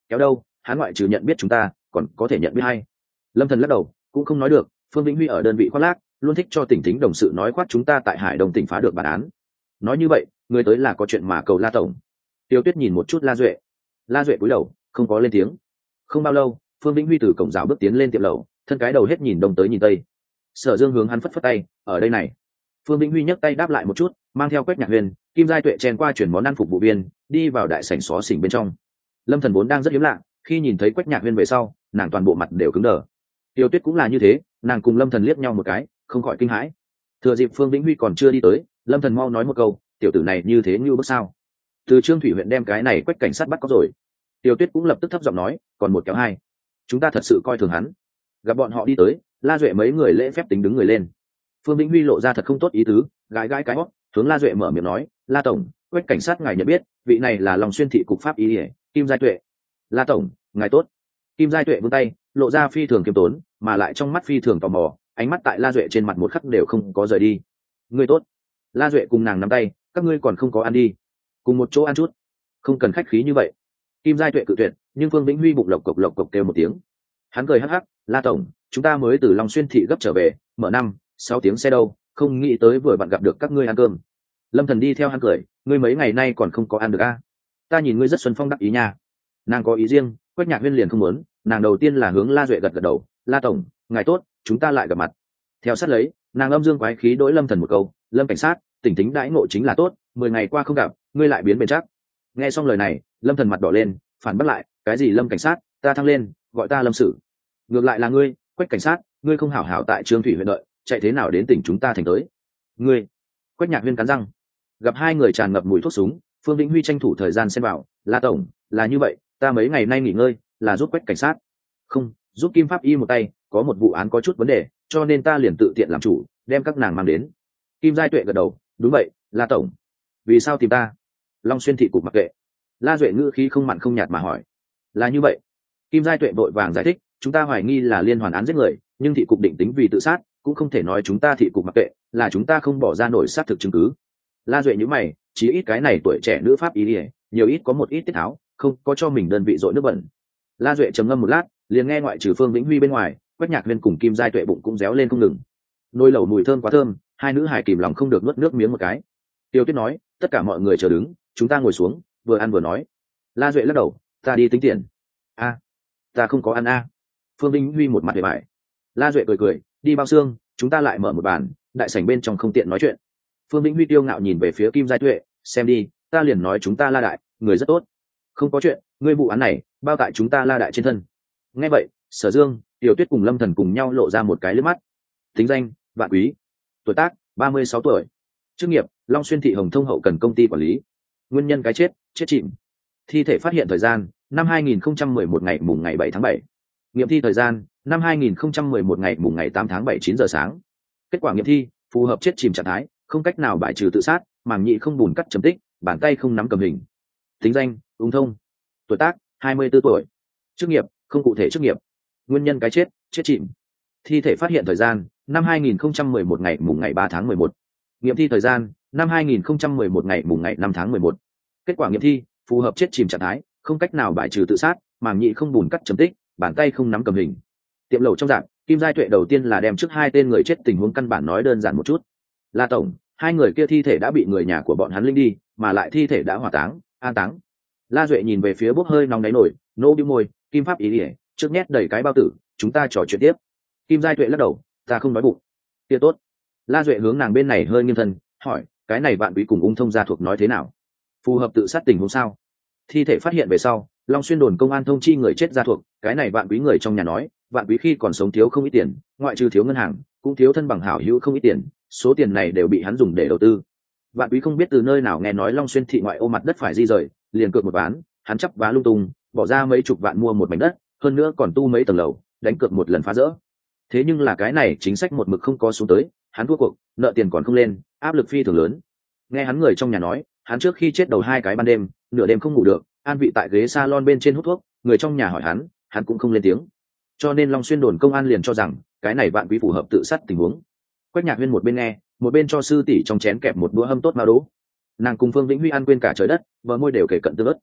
kéo đâu, hắn ngoại trừ nhận biết chúng ta còn có thể nhận biết hay? Lâm Thần lắc đầu, cũng không nói được. Phương Vĩnh Huy ở đơn vị khoác lác, luôn thích cho tỉnh thính đồng sự nói khoác chúng ta tại Hải Đông tỉnh phá được bản án. Nói như vậy, người tới là có chuyện mà cầu La tổng. Tiêu Tuyết nhìn một chút La Duệ. La Duệ cúi đầu, không có lên tiếng. Không bao lâu, Phương Vĩnh Huy từ cổng rào bước tiến lên tiệm lẩu, thân cái đầu hết nhìn đông tới nhìn tây. Sở Dương hướng hắn phất phất tay, ở đây này. Phương Vĩnh Huy nhấc tay đáp lại một chút, mang theo Quách Nhạc Huyền, Kim Giai Tuệ chen qua chuyển món ăn phục vụ viên, đi vào đại sảnh xó xỉnh bên trong. Lâm Thần vốn đang rất hiếm lạ, khi nhìn thấy Quách Nhạc Huyền về sau, nàng toàn bộ mặt đều cứng đờ. Tiêu Tuyết cũng là như thế, nàng cùng Lâm Thần liếc nhau một cái, không khỏi kinh hãi. Thừa dịp Phương Vĩnh Huy còn chưa đi tới, Lâm Thần mau nói một câu, tiểu tử này như thế như bước sao? Từ Trương Thủy huyện đem cái này Quách cảnh sát bắt có rồi. Tiêu Tuyết cũng lập tức thấp giọng nói, còn một kéo hai. Chúng ta thật sự coi thường hắn. Gặp bọn họ đi tới, La Duệ mấy người lễ phép tính đứng người lên. Phương Vĩnh Huy lộ ra thật không tốt ý tứ, gãi gãi cái hót, hướng La Duệ mở miệng nói, La tổng, Quách cảnh sát ngài nhận biết, vị này là Long Xuyên thị cục pháp y, Kim Giai Tuệ. La tổng, ngài tốt. Kim Giai Tuệ vươn tay, lộ ra phi thường kiêm tốn, mà lại trong mắt phi thường tò mò, ánh mắt tại La Duệ trên mặt một khắc đều không có rời đi. Ngươi tốt. La Duệ cùng nàng nắm tay, các ngươi còn không có ăn đi, cùng một chỗ ăn chút. Không cần khách khí như vậy. Kim Giai Tuệ cự tuyệt, nhưng Phương Vĩnh Huy bụng lộc cộc lộc cộc kêu một tiếng. Hắn cười hắc hắc, La tổng, chúng ta mới từ Long Xuyên thị gấp trở về, mở năm, sáu tiếng xe đâu, không nghĩ tới vừa bạn gặp được các ngươi ăn cơm. Lâm Thần đi theo hắn cười, ngươi mấy ngày nay còn không có ăn được a? À? Ta nhìn ngươi rất xuân phong đắc ý nha. Nàng có ý riêng, Quách Nhạc Huyên liền không muốn, nàng đầu tiên là hướng La Duệ gật gật đầu, La tổng, ngài tốt, chúng ta lại gặp mặt. Theo sát lấy, nàng âm dương quái khí đối Lâm Thần một câu, Lâm cảnh sát, tỉnh tính đãi ngộ chính là tốt, mười ngày qua không gặp, ngươi lại biến bền chắc. Nghe xong lời này, Lâm Thần mặt đỏ lên, phản bác lại, cái gì Lâm cảnh sát, ta thăng lên, gọi ta Lâm Sử. Ngược lại là ngươi, Quách cảnh sát, ngươi không hảo hảo tại Trương Thủy huyện đợi, chạy thế nào đến tỉnh chúng ta thành tới? Ngươi. Quách Nhạc Huyên cắn răng. Gặp hai người tràn ngập mùi thuốc súng, Phương Vĩnh Huy tranh thủ thời gian xen vào, La tổng, là như vậy, ta mấy ngày nay nghỉ ngơi, là giúp Quách cảnh sát. Không, giúp Kim pháp y một tay, có một vụ án có chút vấn đề, cho nên ta liền tự tiện làm chủ, đem các nàng mang đến. Kim Giai Tuệ gật đầu, đúng vậy, La tổng. Vì sao tìm ta? Long Xuyên thị cục mặc kệ. La Duệ ngữ khí không mặn không nhạt mà hỏi. Là như vậy. Kim Giai Tuệ vội vàng giải thích, chúng ta hoài nghi là liên hoàn án giết người, nhưng thị cục định tính vì tự sát, cũng không thể nói chúng ta thị cục mặc kệ, là chúng ta không bỏ ra nổi xác thực chứng cứ. La Duệ nhíu mày, chỉ ít cái này tuổi trẻ nữ pháp y, nhiều ít có một ít tiết tháo, không có cho mình đơn vị dội nước bẩn. La Duệ trầm ngâm một lát, liền nghe ngoại trừ Phương Vĩnh Huy bên ngoài, Quách Nhạc Huyên cùng Kim Giai Tuệ bụng cũng réo lên không ngừng. Nồi lẩu mùi thơm quá thơm, hai nữ hài kìm lòng không được nuốt nước miếng một cái. Tiêu Tuyết nói, tất cả mọi người chờ đứng, chúng ta ngồi xuống, vừa ăn vừa nói. La Duệ lắc đầu, ta đi tính tiền. A, ta không có ăn a. Phương Vĩnh Huy một mặt vẻ bại. La Duệ cười cười, đi bao xương, chúng ta lại mở một bàn, đại sảnh bên trong không tiện nói chuyện. Phương Vĩnh Huy tiêu ngạo nhìn về phía Kim Giai Tuệ, xem đi, ta liền nói chúng ta La đại, người rất tốt. Không có chuyện, ngươi vụ án này bao tại chúng ta La đại trên thân. Nghe vậy, Sở Dương, Tiểu Tuyết cùng Lâm Thần cùng nhau lộ ra một cái liếc mắt. Tính danh, Vạn Quý. Tuổi tác, ba mươi sáu tuổi. Chức nghiệp, Long Xuyên thị Hồng Thông hậu cần công ty quản lý. Nguyên nhân cái chết, chết chìm. Thi thể phát hiện thời gian, năm hai nghìn không trăm mười một ngày mùng ngày bảy tháng bảy. Nghiệm thi thời gian, năm hai nghìn không trăm mười một ngày mùng ngày tám tháng bảy chín giờ sáng. Kết quả nghiệm thi, phù hợp chết chìm trạng thái, không cách nào bài trừ tự sát, màng nhị không bùn cắt chấm tích, bàn tay không nắm cầm hình. Tính danh, Ung Thông. Tuổi tác, hai mươi tư tuổi. Chức nghiệp, không cụ thể chức nghiệp. Nguyên nhân cái chết, chết chìm. Thi thể phát hiện thời gian, năm hai nghìn không trăm mười một ngày mùng ngày ba tháng mười một. Nghiệm thi thời gian, năm hai nghìn không trăm mười một ngày mùng ngày năm tháng mười một. Kết quả nghiệm thi, phù hợp chết chìm trạng thái, không cách nào bài trừ tự sát, màng nhị không bùn cắt chấm tích, bàn tay không nắm cầm hình. Tiệm lẩu trong dạng, Kim Giai Tuệ đầu tiên là đem trước hai tên người chết tình huống căn bản nói đơn giản một chút. La tổng, hai người kia thi thể đã bị người nhà của bọn hắn linh đi, mà lại thi thể đã hỏa táng, an táng. La Duệ nhìn về phía bốc hơi nóng đáy nổi, nô bĩu môi, Kim pháp ý ỉa, trước nhét đầy cái bao tử, chúng ta trò chuyện tiếp. Kim Giai Tuệ lắc đầu, ta không nói bụng. Kia tốt. La Duệ hướng nàng bên này hơi nghiêng thân, hỏi, cái này Vạn Quý cùng Ung Thông gia thuộc nói thế nào? Phù hợp tự sát tình huống sao? Thi thể phát hiện về sau, Long Xuyên đồn công an thông chi người chết gia thuộc, cái này Vạn Quý người trong nhà nói, Vạn Quý khi còn sống thiếu không ít tiền, ngoại trừ thiếu ngân hàng, cũng thiếu thân bằng hảo hữu không ít tiền, số tiền này đều bị hắn dùng để đầu tư. Vạn Quý không biết từ nơi nào nghe nói Long Xuyên thị ngoại ô mặt đất phải di rời, liền cược một ván, hắn chấp vá lung tung, bỏ ra mấy chục vạn mua một mảnh đất, hơn nữa còn tu mấy tầng lầu, đánh cược một lần phá rỡ. Thế nhưng là cái này chính sách một mực không có xuống tới, hắn thua cuộc, nợ tiền còn không lên, áp lực phi thường lớn. Nghe hắn người trong nhà nói, hắn trước khi chết đầu hai cái ban đêm, nửa đêm không ngủ được, an vị tại ghế salon bên trên hút thuốc, người trong nhà hỏi hắn, hắn cũng không lên tiếng. Cho nên Long Xuyên đồn công an liền cho rằng, cái này Vạn Quý phù hợp tự sát tình huống. Quách Nhạc Huyên một bên nghe, một bên cho sư tỷ trong chén kẹp một bữa hâm tốt mao đố. Nàng cùng Phương Vĩnh Huy ăn quên cả trời đất, bờ môi đều kể cận tương ớt.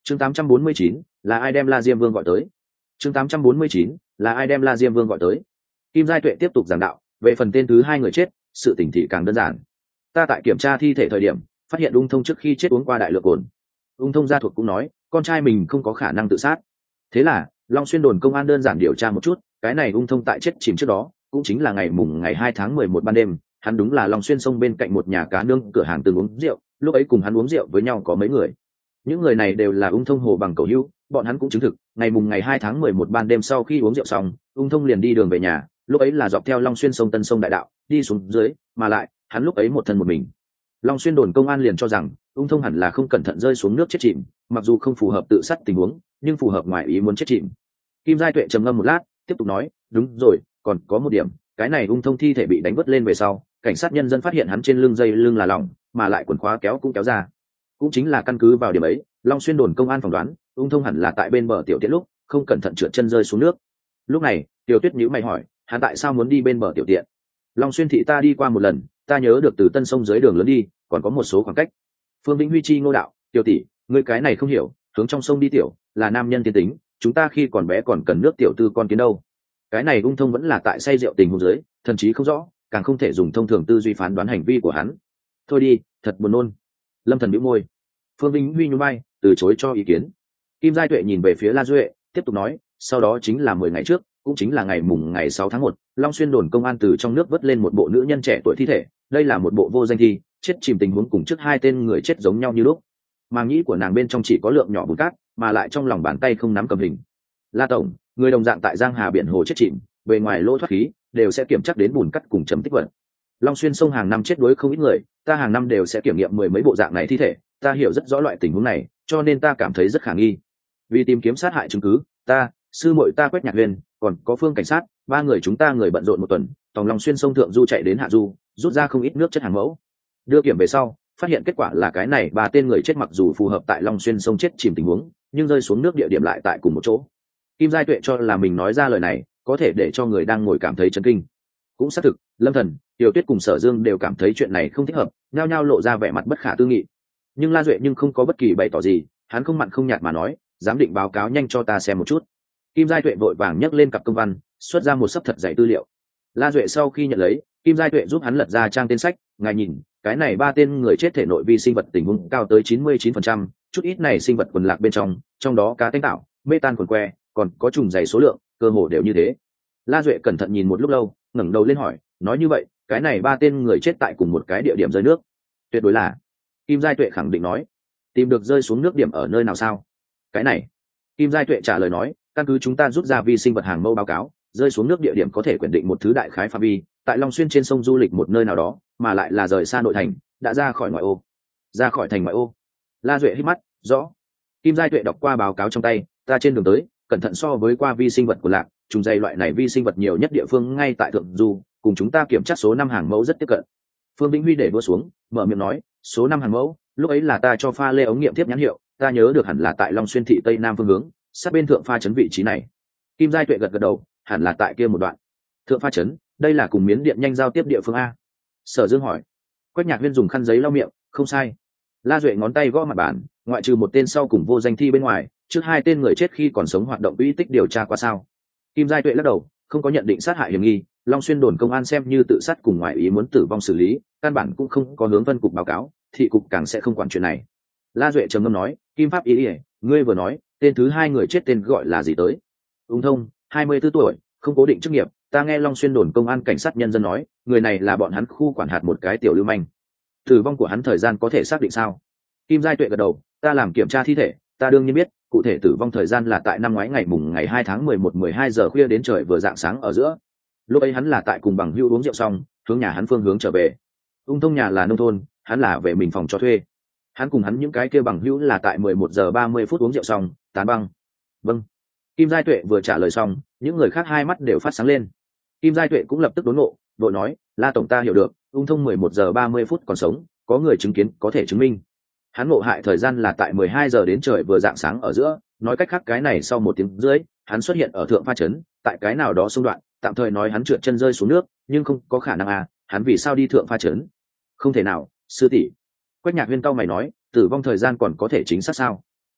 chương tám trăm bốn mươi chín là ai đem La Diêm Vương gọi tới? chương tám trăm bốn mươi chín là ai đem La Diêm Vương gọi tới? Kim Giai Tuệ tiếp tục giảng đạo, về phần tên thứ hai người chết, sự tình thì càng đơn giản. Ta tại kiểm tra thi thể thời điểm, phát hiện Ung Thông trước khi chết uống qua đại lượng cồn. Ung Thông gia thuộc cũng nói, con trai mình không có khả năng tự sát. Thế là, Long Xuyên đồn công an đơn giản điều tra một chút, cái này Ung Thông tại chết chìm trước đó, cũng chính là ngày mùng ngày hai tháng mười một ban đêm, hắn đúng là Long Xuyên sông bên cạnh một nhà cá nương cửa hàng từng uống rượu, lúc ấy cùng hắn uống rượu với nhau có mấy người. Những người này đều là Ung Thông hồ bằng cầu hữu, bọn hắn cũng chứng thực, ngày mùng ngày hai tháng mười một ban đêm sau khi uống rượu xong, Ung Thông liền đi đường về nhà, lúc ấy là dọc theo Long Xuyên sông Tân sông đại đạo, đi xuống dưới, mà lại, hắn lúc ấy một thân một mình. Long Xuyên đồn công an liền cho rằng, Ung Thông hẳn là không cẩn thận rơi xuống nước chết chìm, mặc dù không phù hợp tự sát tình huống, nhưng phù hợp ngoài ý muốn chết chìm. Kim Giai Tuệ trầm ngâm một lát, tiếp tục nói, đúng rồi, còn có một điểm, cái này Ung Thông thi thể bị đánh vớt lên về sau, cảnh sát nhân dân phát hiện hắn trên lưng dây lưng là lỏng, mà lại quần khóa kéo cũng kéo ra. Cũng chính là căn cứ vào điểm ấy, Long Xuyên đồn công an phỏng đoán, Ung Thông hẳn là tại bên bờ tiểu tiện lúc, không cẩn thận trượt chân rơi xuống nước. Lúc này, Tiểu Tuyết nhíu mày hỏi, hắn tại sao muốn đi bên bờ tiểu tiện? Long Xuyên thị ta đi qua một lần, ta nhớ được từ Tân sông dưới đường lớn đi, còn có một số khoảng cách. Phương Vĩnh Huy chi ngô đạo, Tiểu tỷ, ngươi cái này không hiểu, hướng trong sông đi tiểu, là nam nhân tiên tính, chúng ta khi còn bé còn cần nước tiểu tư con kiến đâu. Cái này Ung Thông vẫn là tại say rượu tình huống dưới, thậm chí không rõ, càng không thể dùng thông thường tư duy phán đoán hành vi của hắn. Thôi đi, thật buồn nôn. Lâm Thần bĩu môi. Phương Vĩnh Huy nhún vai, từ chối cho ý kiến. Kim Giai Tuệ nhìn về phía La Duệ, tiếp tục nói, sau đó chính là mười ngày trước, cũng chính là ngày mùng ngày sáu tháng một, Long Xuyên đồn công an từ trong nước vớt lên một bộ nữ nhân trẻ tuổi thi thể, đây là một bộ vô danh thi, chết chìm tình huống cùng trước hai tên người chết giống nhau như lúc. Màng nhĩ của nàng bên trong chỉ có lượng nhỏ bùn cát, mà lại trong lòng bàn tay không nắm cầm hình. La tổng, người đồng dạng tại Giang Hà biển hồ chết chìm, bề ngoài lỗ thoát khí, đều sẽ kiểm chắc đến bùn cát cùng chấm tích vận. Long Xuyên sông hàng năm chết đuối không ít người, ta hàng năm đều sẽ kiểm nghiệm mười mấy bộ dạng này thi thể, ta hiểu rất rõ loại tình huống này, cho nên ta cảm thấy rất khả nghi. Vì tìm kiếm sát hại chứng cứ, ta, sư muội ta Quách Nhạc Huyền, còn có Phương cảnh sát, ba người chúng ta người bận rộn một tuần, tòng Long Xuyên sông thượng du chạy đến hạ du, rút ra không ít nước chất hàng mẫu. Đưa kiểm về sau, phát hiện kết quả là cái này ba tên người chết mặc dù phù hợp tại Long Xuyên sông chết chìm tình huống, nhưng rơi xuống nước địa điểm lại tại cùng một chỗ. Kim Giai Tuệ cho là mình nói ra lời này, có thể để cho người đang ngồi cảm thấy chấn kinh. Cũng xác thực, Lâm Thần, Tiểu Tuyết cùng Sở Dương đều cảm thấy chuyện này không thích hợp, nhao nhao lộ ra vẻ mặt bất khả tư nghị. Nhưng La Duệ nhưng không có bất kỳ bày tỏ gì, hắn không mặn không nhạt mà nói, giám định báo cáo nhanh cho ta xem một chút. Kim Giai Tuệ vội vàng nhấc lên cặp công văn, xuất ra một sấp thật dày tư liệu. La Duệ sau khi nhận lấy, Kim Giai Tuệ giúp hắn lật ra trang tên sách, ngài nhìn, cái này ba tên người chết thể nội vi sinh vật tình huống cao tới chín mươi chín phần trăm, chút ít này sinh vật quần lạc bên trong, trong đó cá tanh tạo, mê tan quần que, còn có trùng dày số lượng, cơ hồ đều như thế. La Duệ cẩn thận nhìn một lúc lâu, ngẩng đầu lên hỏi, nói như vậy, cái này ba tên người chết tại cùng một cái địa điểm rơi nước? Tuyệt đối là. Kim Giai Tuệ khẳng định nói. Tìm được rơi xuống nước điểm ở nơi nào sao? Cái này. Kim Giai Tuệ trả lời nói, căn cứ chúng ta rút ra vi sinh vật hàng mẫu báo cáo, rơi xuống nước địa điểm có thể quyết định một thứ đại khái phạm vi, tại Long Xuyên trên sông du lịch một nơi nào đó, mà lại là rời xa nội thành, đã ra khỏi ngoại ô. Ra khỏi thành ngoại ô. La Duệ hít mắt, rõ. Kim Giai Tuệ đọc qua báo cáo trong tay, ta trên đường tới, cẩn thận so với qua vi sinh vật của lạc, trùng dày loại này vi sinh vật nhiều nhất địa phương ngay tại thượng du, cùng chúng ta kiểm tra số năm hàng mẫu rất tiếp cận. Phương Vĩnh Huy để đua xuống, mở miệng nói, số năm hàng mẫu, lúc ấy là ta cho pha lê ống nghiệm tiếp nhãn hiệu, ta nhớ được hẳn là tại Long Xuyên thị tây nam phương hướng, sát bên thượng pha trấn vị trí này. Kim Giai Tuệ gật gật đầu, hẳn là tại kia một đoạn. Thượng pha trấn, đây là cùng Miến Điện nhanh giao tiếp địa phương a. Sở Dương hỏi. Quách Nhạc Huyên dùng khăn giấy lau miệng, không sai. La Duệ ngón tay gõ mặt bàn, ngoại trừ một tên sau cùng vô danh thi bên ngoài, trước hai tên người chết khi còn sống hoạt động uy tích điều tra qua sao? Kim Giai Tuệ lắc đầu, không có nhận định sát hại hiểm nghi, Long Xuyên đồn công an xem như tự sát cùng ngoại ý muốn tử vong xử lý, căn bản cũng không có hướng vân cục báo cáo, thị cục càng sẽ không quản chuyện này. La Duệ trầm ngâm nói, Kim Pháp ý, ý ngươi vừa nói, tên thứ hai người chết tên gọi là gì tới? Ung Thông, hai mươi tư tuổi, không cố định chức nghiệp, ta nghe Long Xuyên đồn công an cảnh sát nhân dân nói, người này là bọn hắn khu quản hạt một cái tiểu lưu manh. Tử vong của hắn thời gian có thể xác định sao? Kim Giai Tuệ gật đầu, ta làm kiểm tra thi thể, ta đương nhiên biết, cụ thể tử vong thời gian là tại năm ngoái ngày mùng ngày hai tháng mười một mười hai giờ khuya đến trời vừa rạng sáng ở giữa. Lúc ấy hắn là tại cùng bằng hữu uống rượu xong, hướng nhà hắn phương hướng trở về. Ung Thông nhà là nông thôn, hắn là về mình phòng cho thuê. Hắn cùng hắn những cái kia bằng hữu là tại mười một giờ ba mươi phút uống rượu xong, tán băng. Vâng. Kim Giai Tuệ vừa trả lời xong, những người khác hai mắt đều phát sáng lên. Kim Giai Tuệ cũng lập tức đốn ngộ, vội nói, La tổng ta hiểu được, Ung Thông mười một giờ ba mươi phút còn sống, có người chứng kiến có thể chứng minh. Hắn ngộ hại thời gian là tại mười hai giờ đến trời vừa rạng sáng ở giữa, nói cách khác cái này sau một tiếng rưỡi, hắn xuất hiện ở thượng pha trấn, tại cái nào đó xung đoạn, tạm thời nói hắn trượt chân rơi xuống nước, nhưng không có khả năng à, hắn vì sao đi thượng pha trấn? Không thể nào, sư tỷ. Quách Nhạc Huyên cau mày nói, tử vong thời gian còn có thể chính xác sao?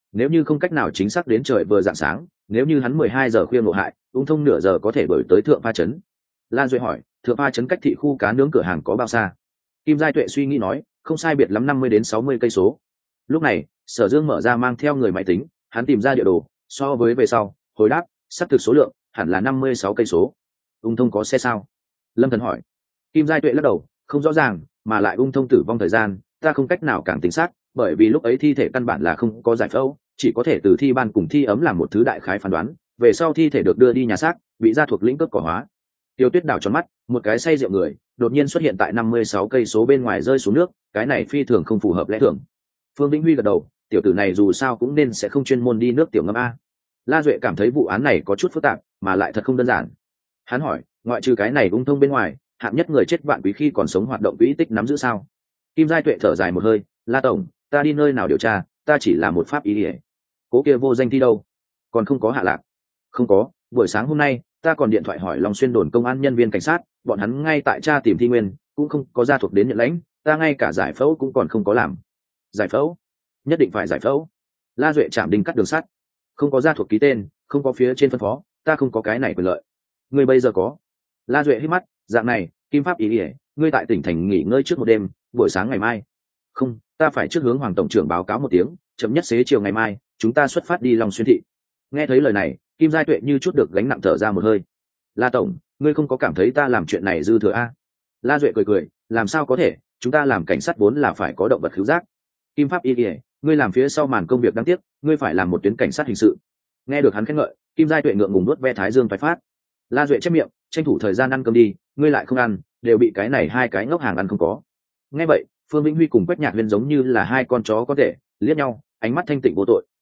nếu như không cách nào chính xác đến trời vừa rạng sáng, nếu như hắn mười hai giờ khuya ngộ hại, ung thông nửa giờ có thể đổi tới thượng pha trấn. Lan Duệ hỏi, thượng pha trấn cách thị khu cá nướng cửa hàng có bao xa? Kim Giai Tuệ suy nghĩ nói, không sai biệt lắm năm mươi đến sáu mươi cây số. Lúc này Sở Dương mở ra mang theo người máy tính, hắn tìm ra địa đồ, so với về sau hồi đáp, xác thực số lượng hẳn là năm mươi sáu cây số. Ung thông có xe sao? Lâm Thần hỏi. Kim Giai Tuệ lắc đầu, không rõ ràng, mà lại ung thông tử vong thời gian ta không cách nào càng tính xác, bởi vì lúc ấy thi thể căn bản là không có giải phẫu, chỉ có thể từ thi ban cùng thi ấm làm một thứ đại khái phán đoán, về sau thi thể được đưa đi nhà xác, bị gia thuộc lĩnh cướp cỏ hóa. Tiêu Tuyết đảo tròn mắt, một cái say rượu người đột nhiên xuất hiện tại năm mươi sáu cây số bên ngoài rơi xuống nước, cái này phi thường không phù hợp lẽ thường. Phương Vĩnh Huy gật đầu, tiểu tử này dù sao cũng nên sẽ không chuyên môn đi nước tiểu ngâm a. La Duệ cảm thấy vụ án này có chút phức tạp, mà lại thật không đơn giản. Hắn hỏi, ngoại trừ cái này ung thông bên ngoài, hạng nhất người chết vạn quý khi còn sống hoạt động quỹ tích nắm giữ sao? Kim Giai Tuệ thở dài một hơi, La tổng, ta đi nơi nào điều tra, ta chỉ là một pháp ý ỉa. Cố kia vô danh thi đâu? Còn không có hạ lạc. Không có, buổi sáng hôm nay ta còn điện thoại hỏi Long Xuyên đồn công an nhân viên cảnh sát, bọn hắn ngay tại tra tìm thi nguyên, cũng không có gia thuộc đến nhận lãnh, ta ngay cả giải phẫu cũng còn không có làm. Giải phẫu? Nhất định phải giải phẫu. La Duệ chạm đinh cắt đường sắt. Không có gia thuộc ký tên, không có phía trên phân phó, ta không có cái này quyền lợi. Ngươi bây giờ có? La Duệ hít mắt, dạng này, Kim Pháp ý ỉa, ngươi tại tỉnh thành nghỉ ngơi trước một đêm, buổi sáng ngày mai. Không, ta phải trước hướng Hoàng tổng trưởng báo cáo một tiếng, chậm nhất xế chiều ngày mai chúng ta xuất phát đi Long Xuyên thị. Nghe thấy lời này, Kim Giai Tuệ như chút được gánh nặng thở ra một hơi. La tổng, ngươi không có cảm thấy ta làm chuyện này dư thừa a? La Duệ cười cười, làm sao có thể, chúng ta làm cảnh sát vốn là phải có động vật khứu giác. Kim Pháp y ỉa, ngươi làm phía sau màn công việc đáng tiếc, ngươi phải làm một tuyến cảnh sát hình sự. Nghe được hắn khen ngợi, Kim Giai Tuệ ngượng ngùng nuốt ve thái dương phải phát. La Duệ chép miệng, tranh thủ thời gian ăn cơm đi, ngươi lại không ăn, đều bị cái này hai cái ngốc hàng ăn không có. Nghe vậy, Phương Vĩnh Huy cùng Quách Nhạc Huyên giống như là hai con chó có thể liếc nhau, ánh mắt thanh tịnh vô tội.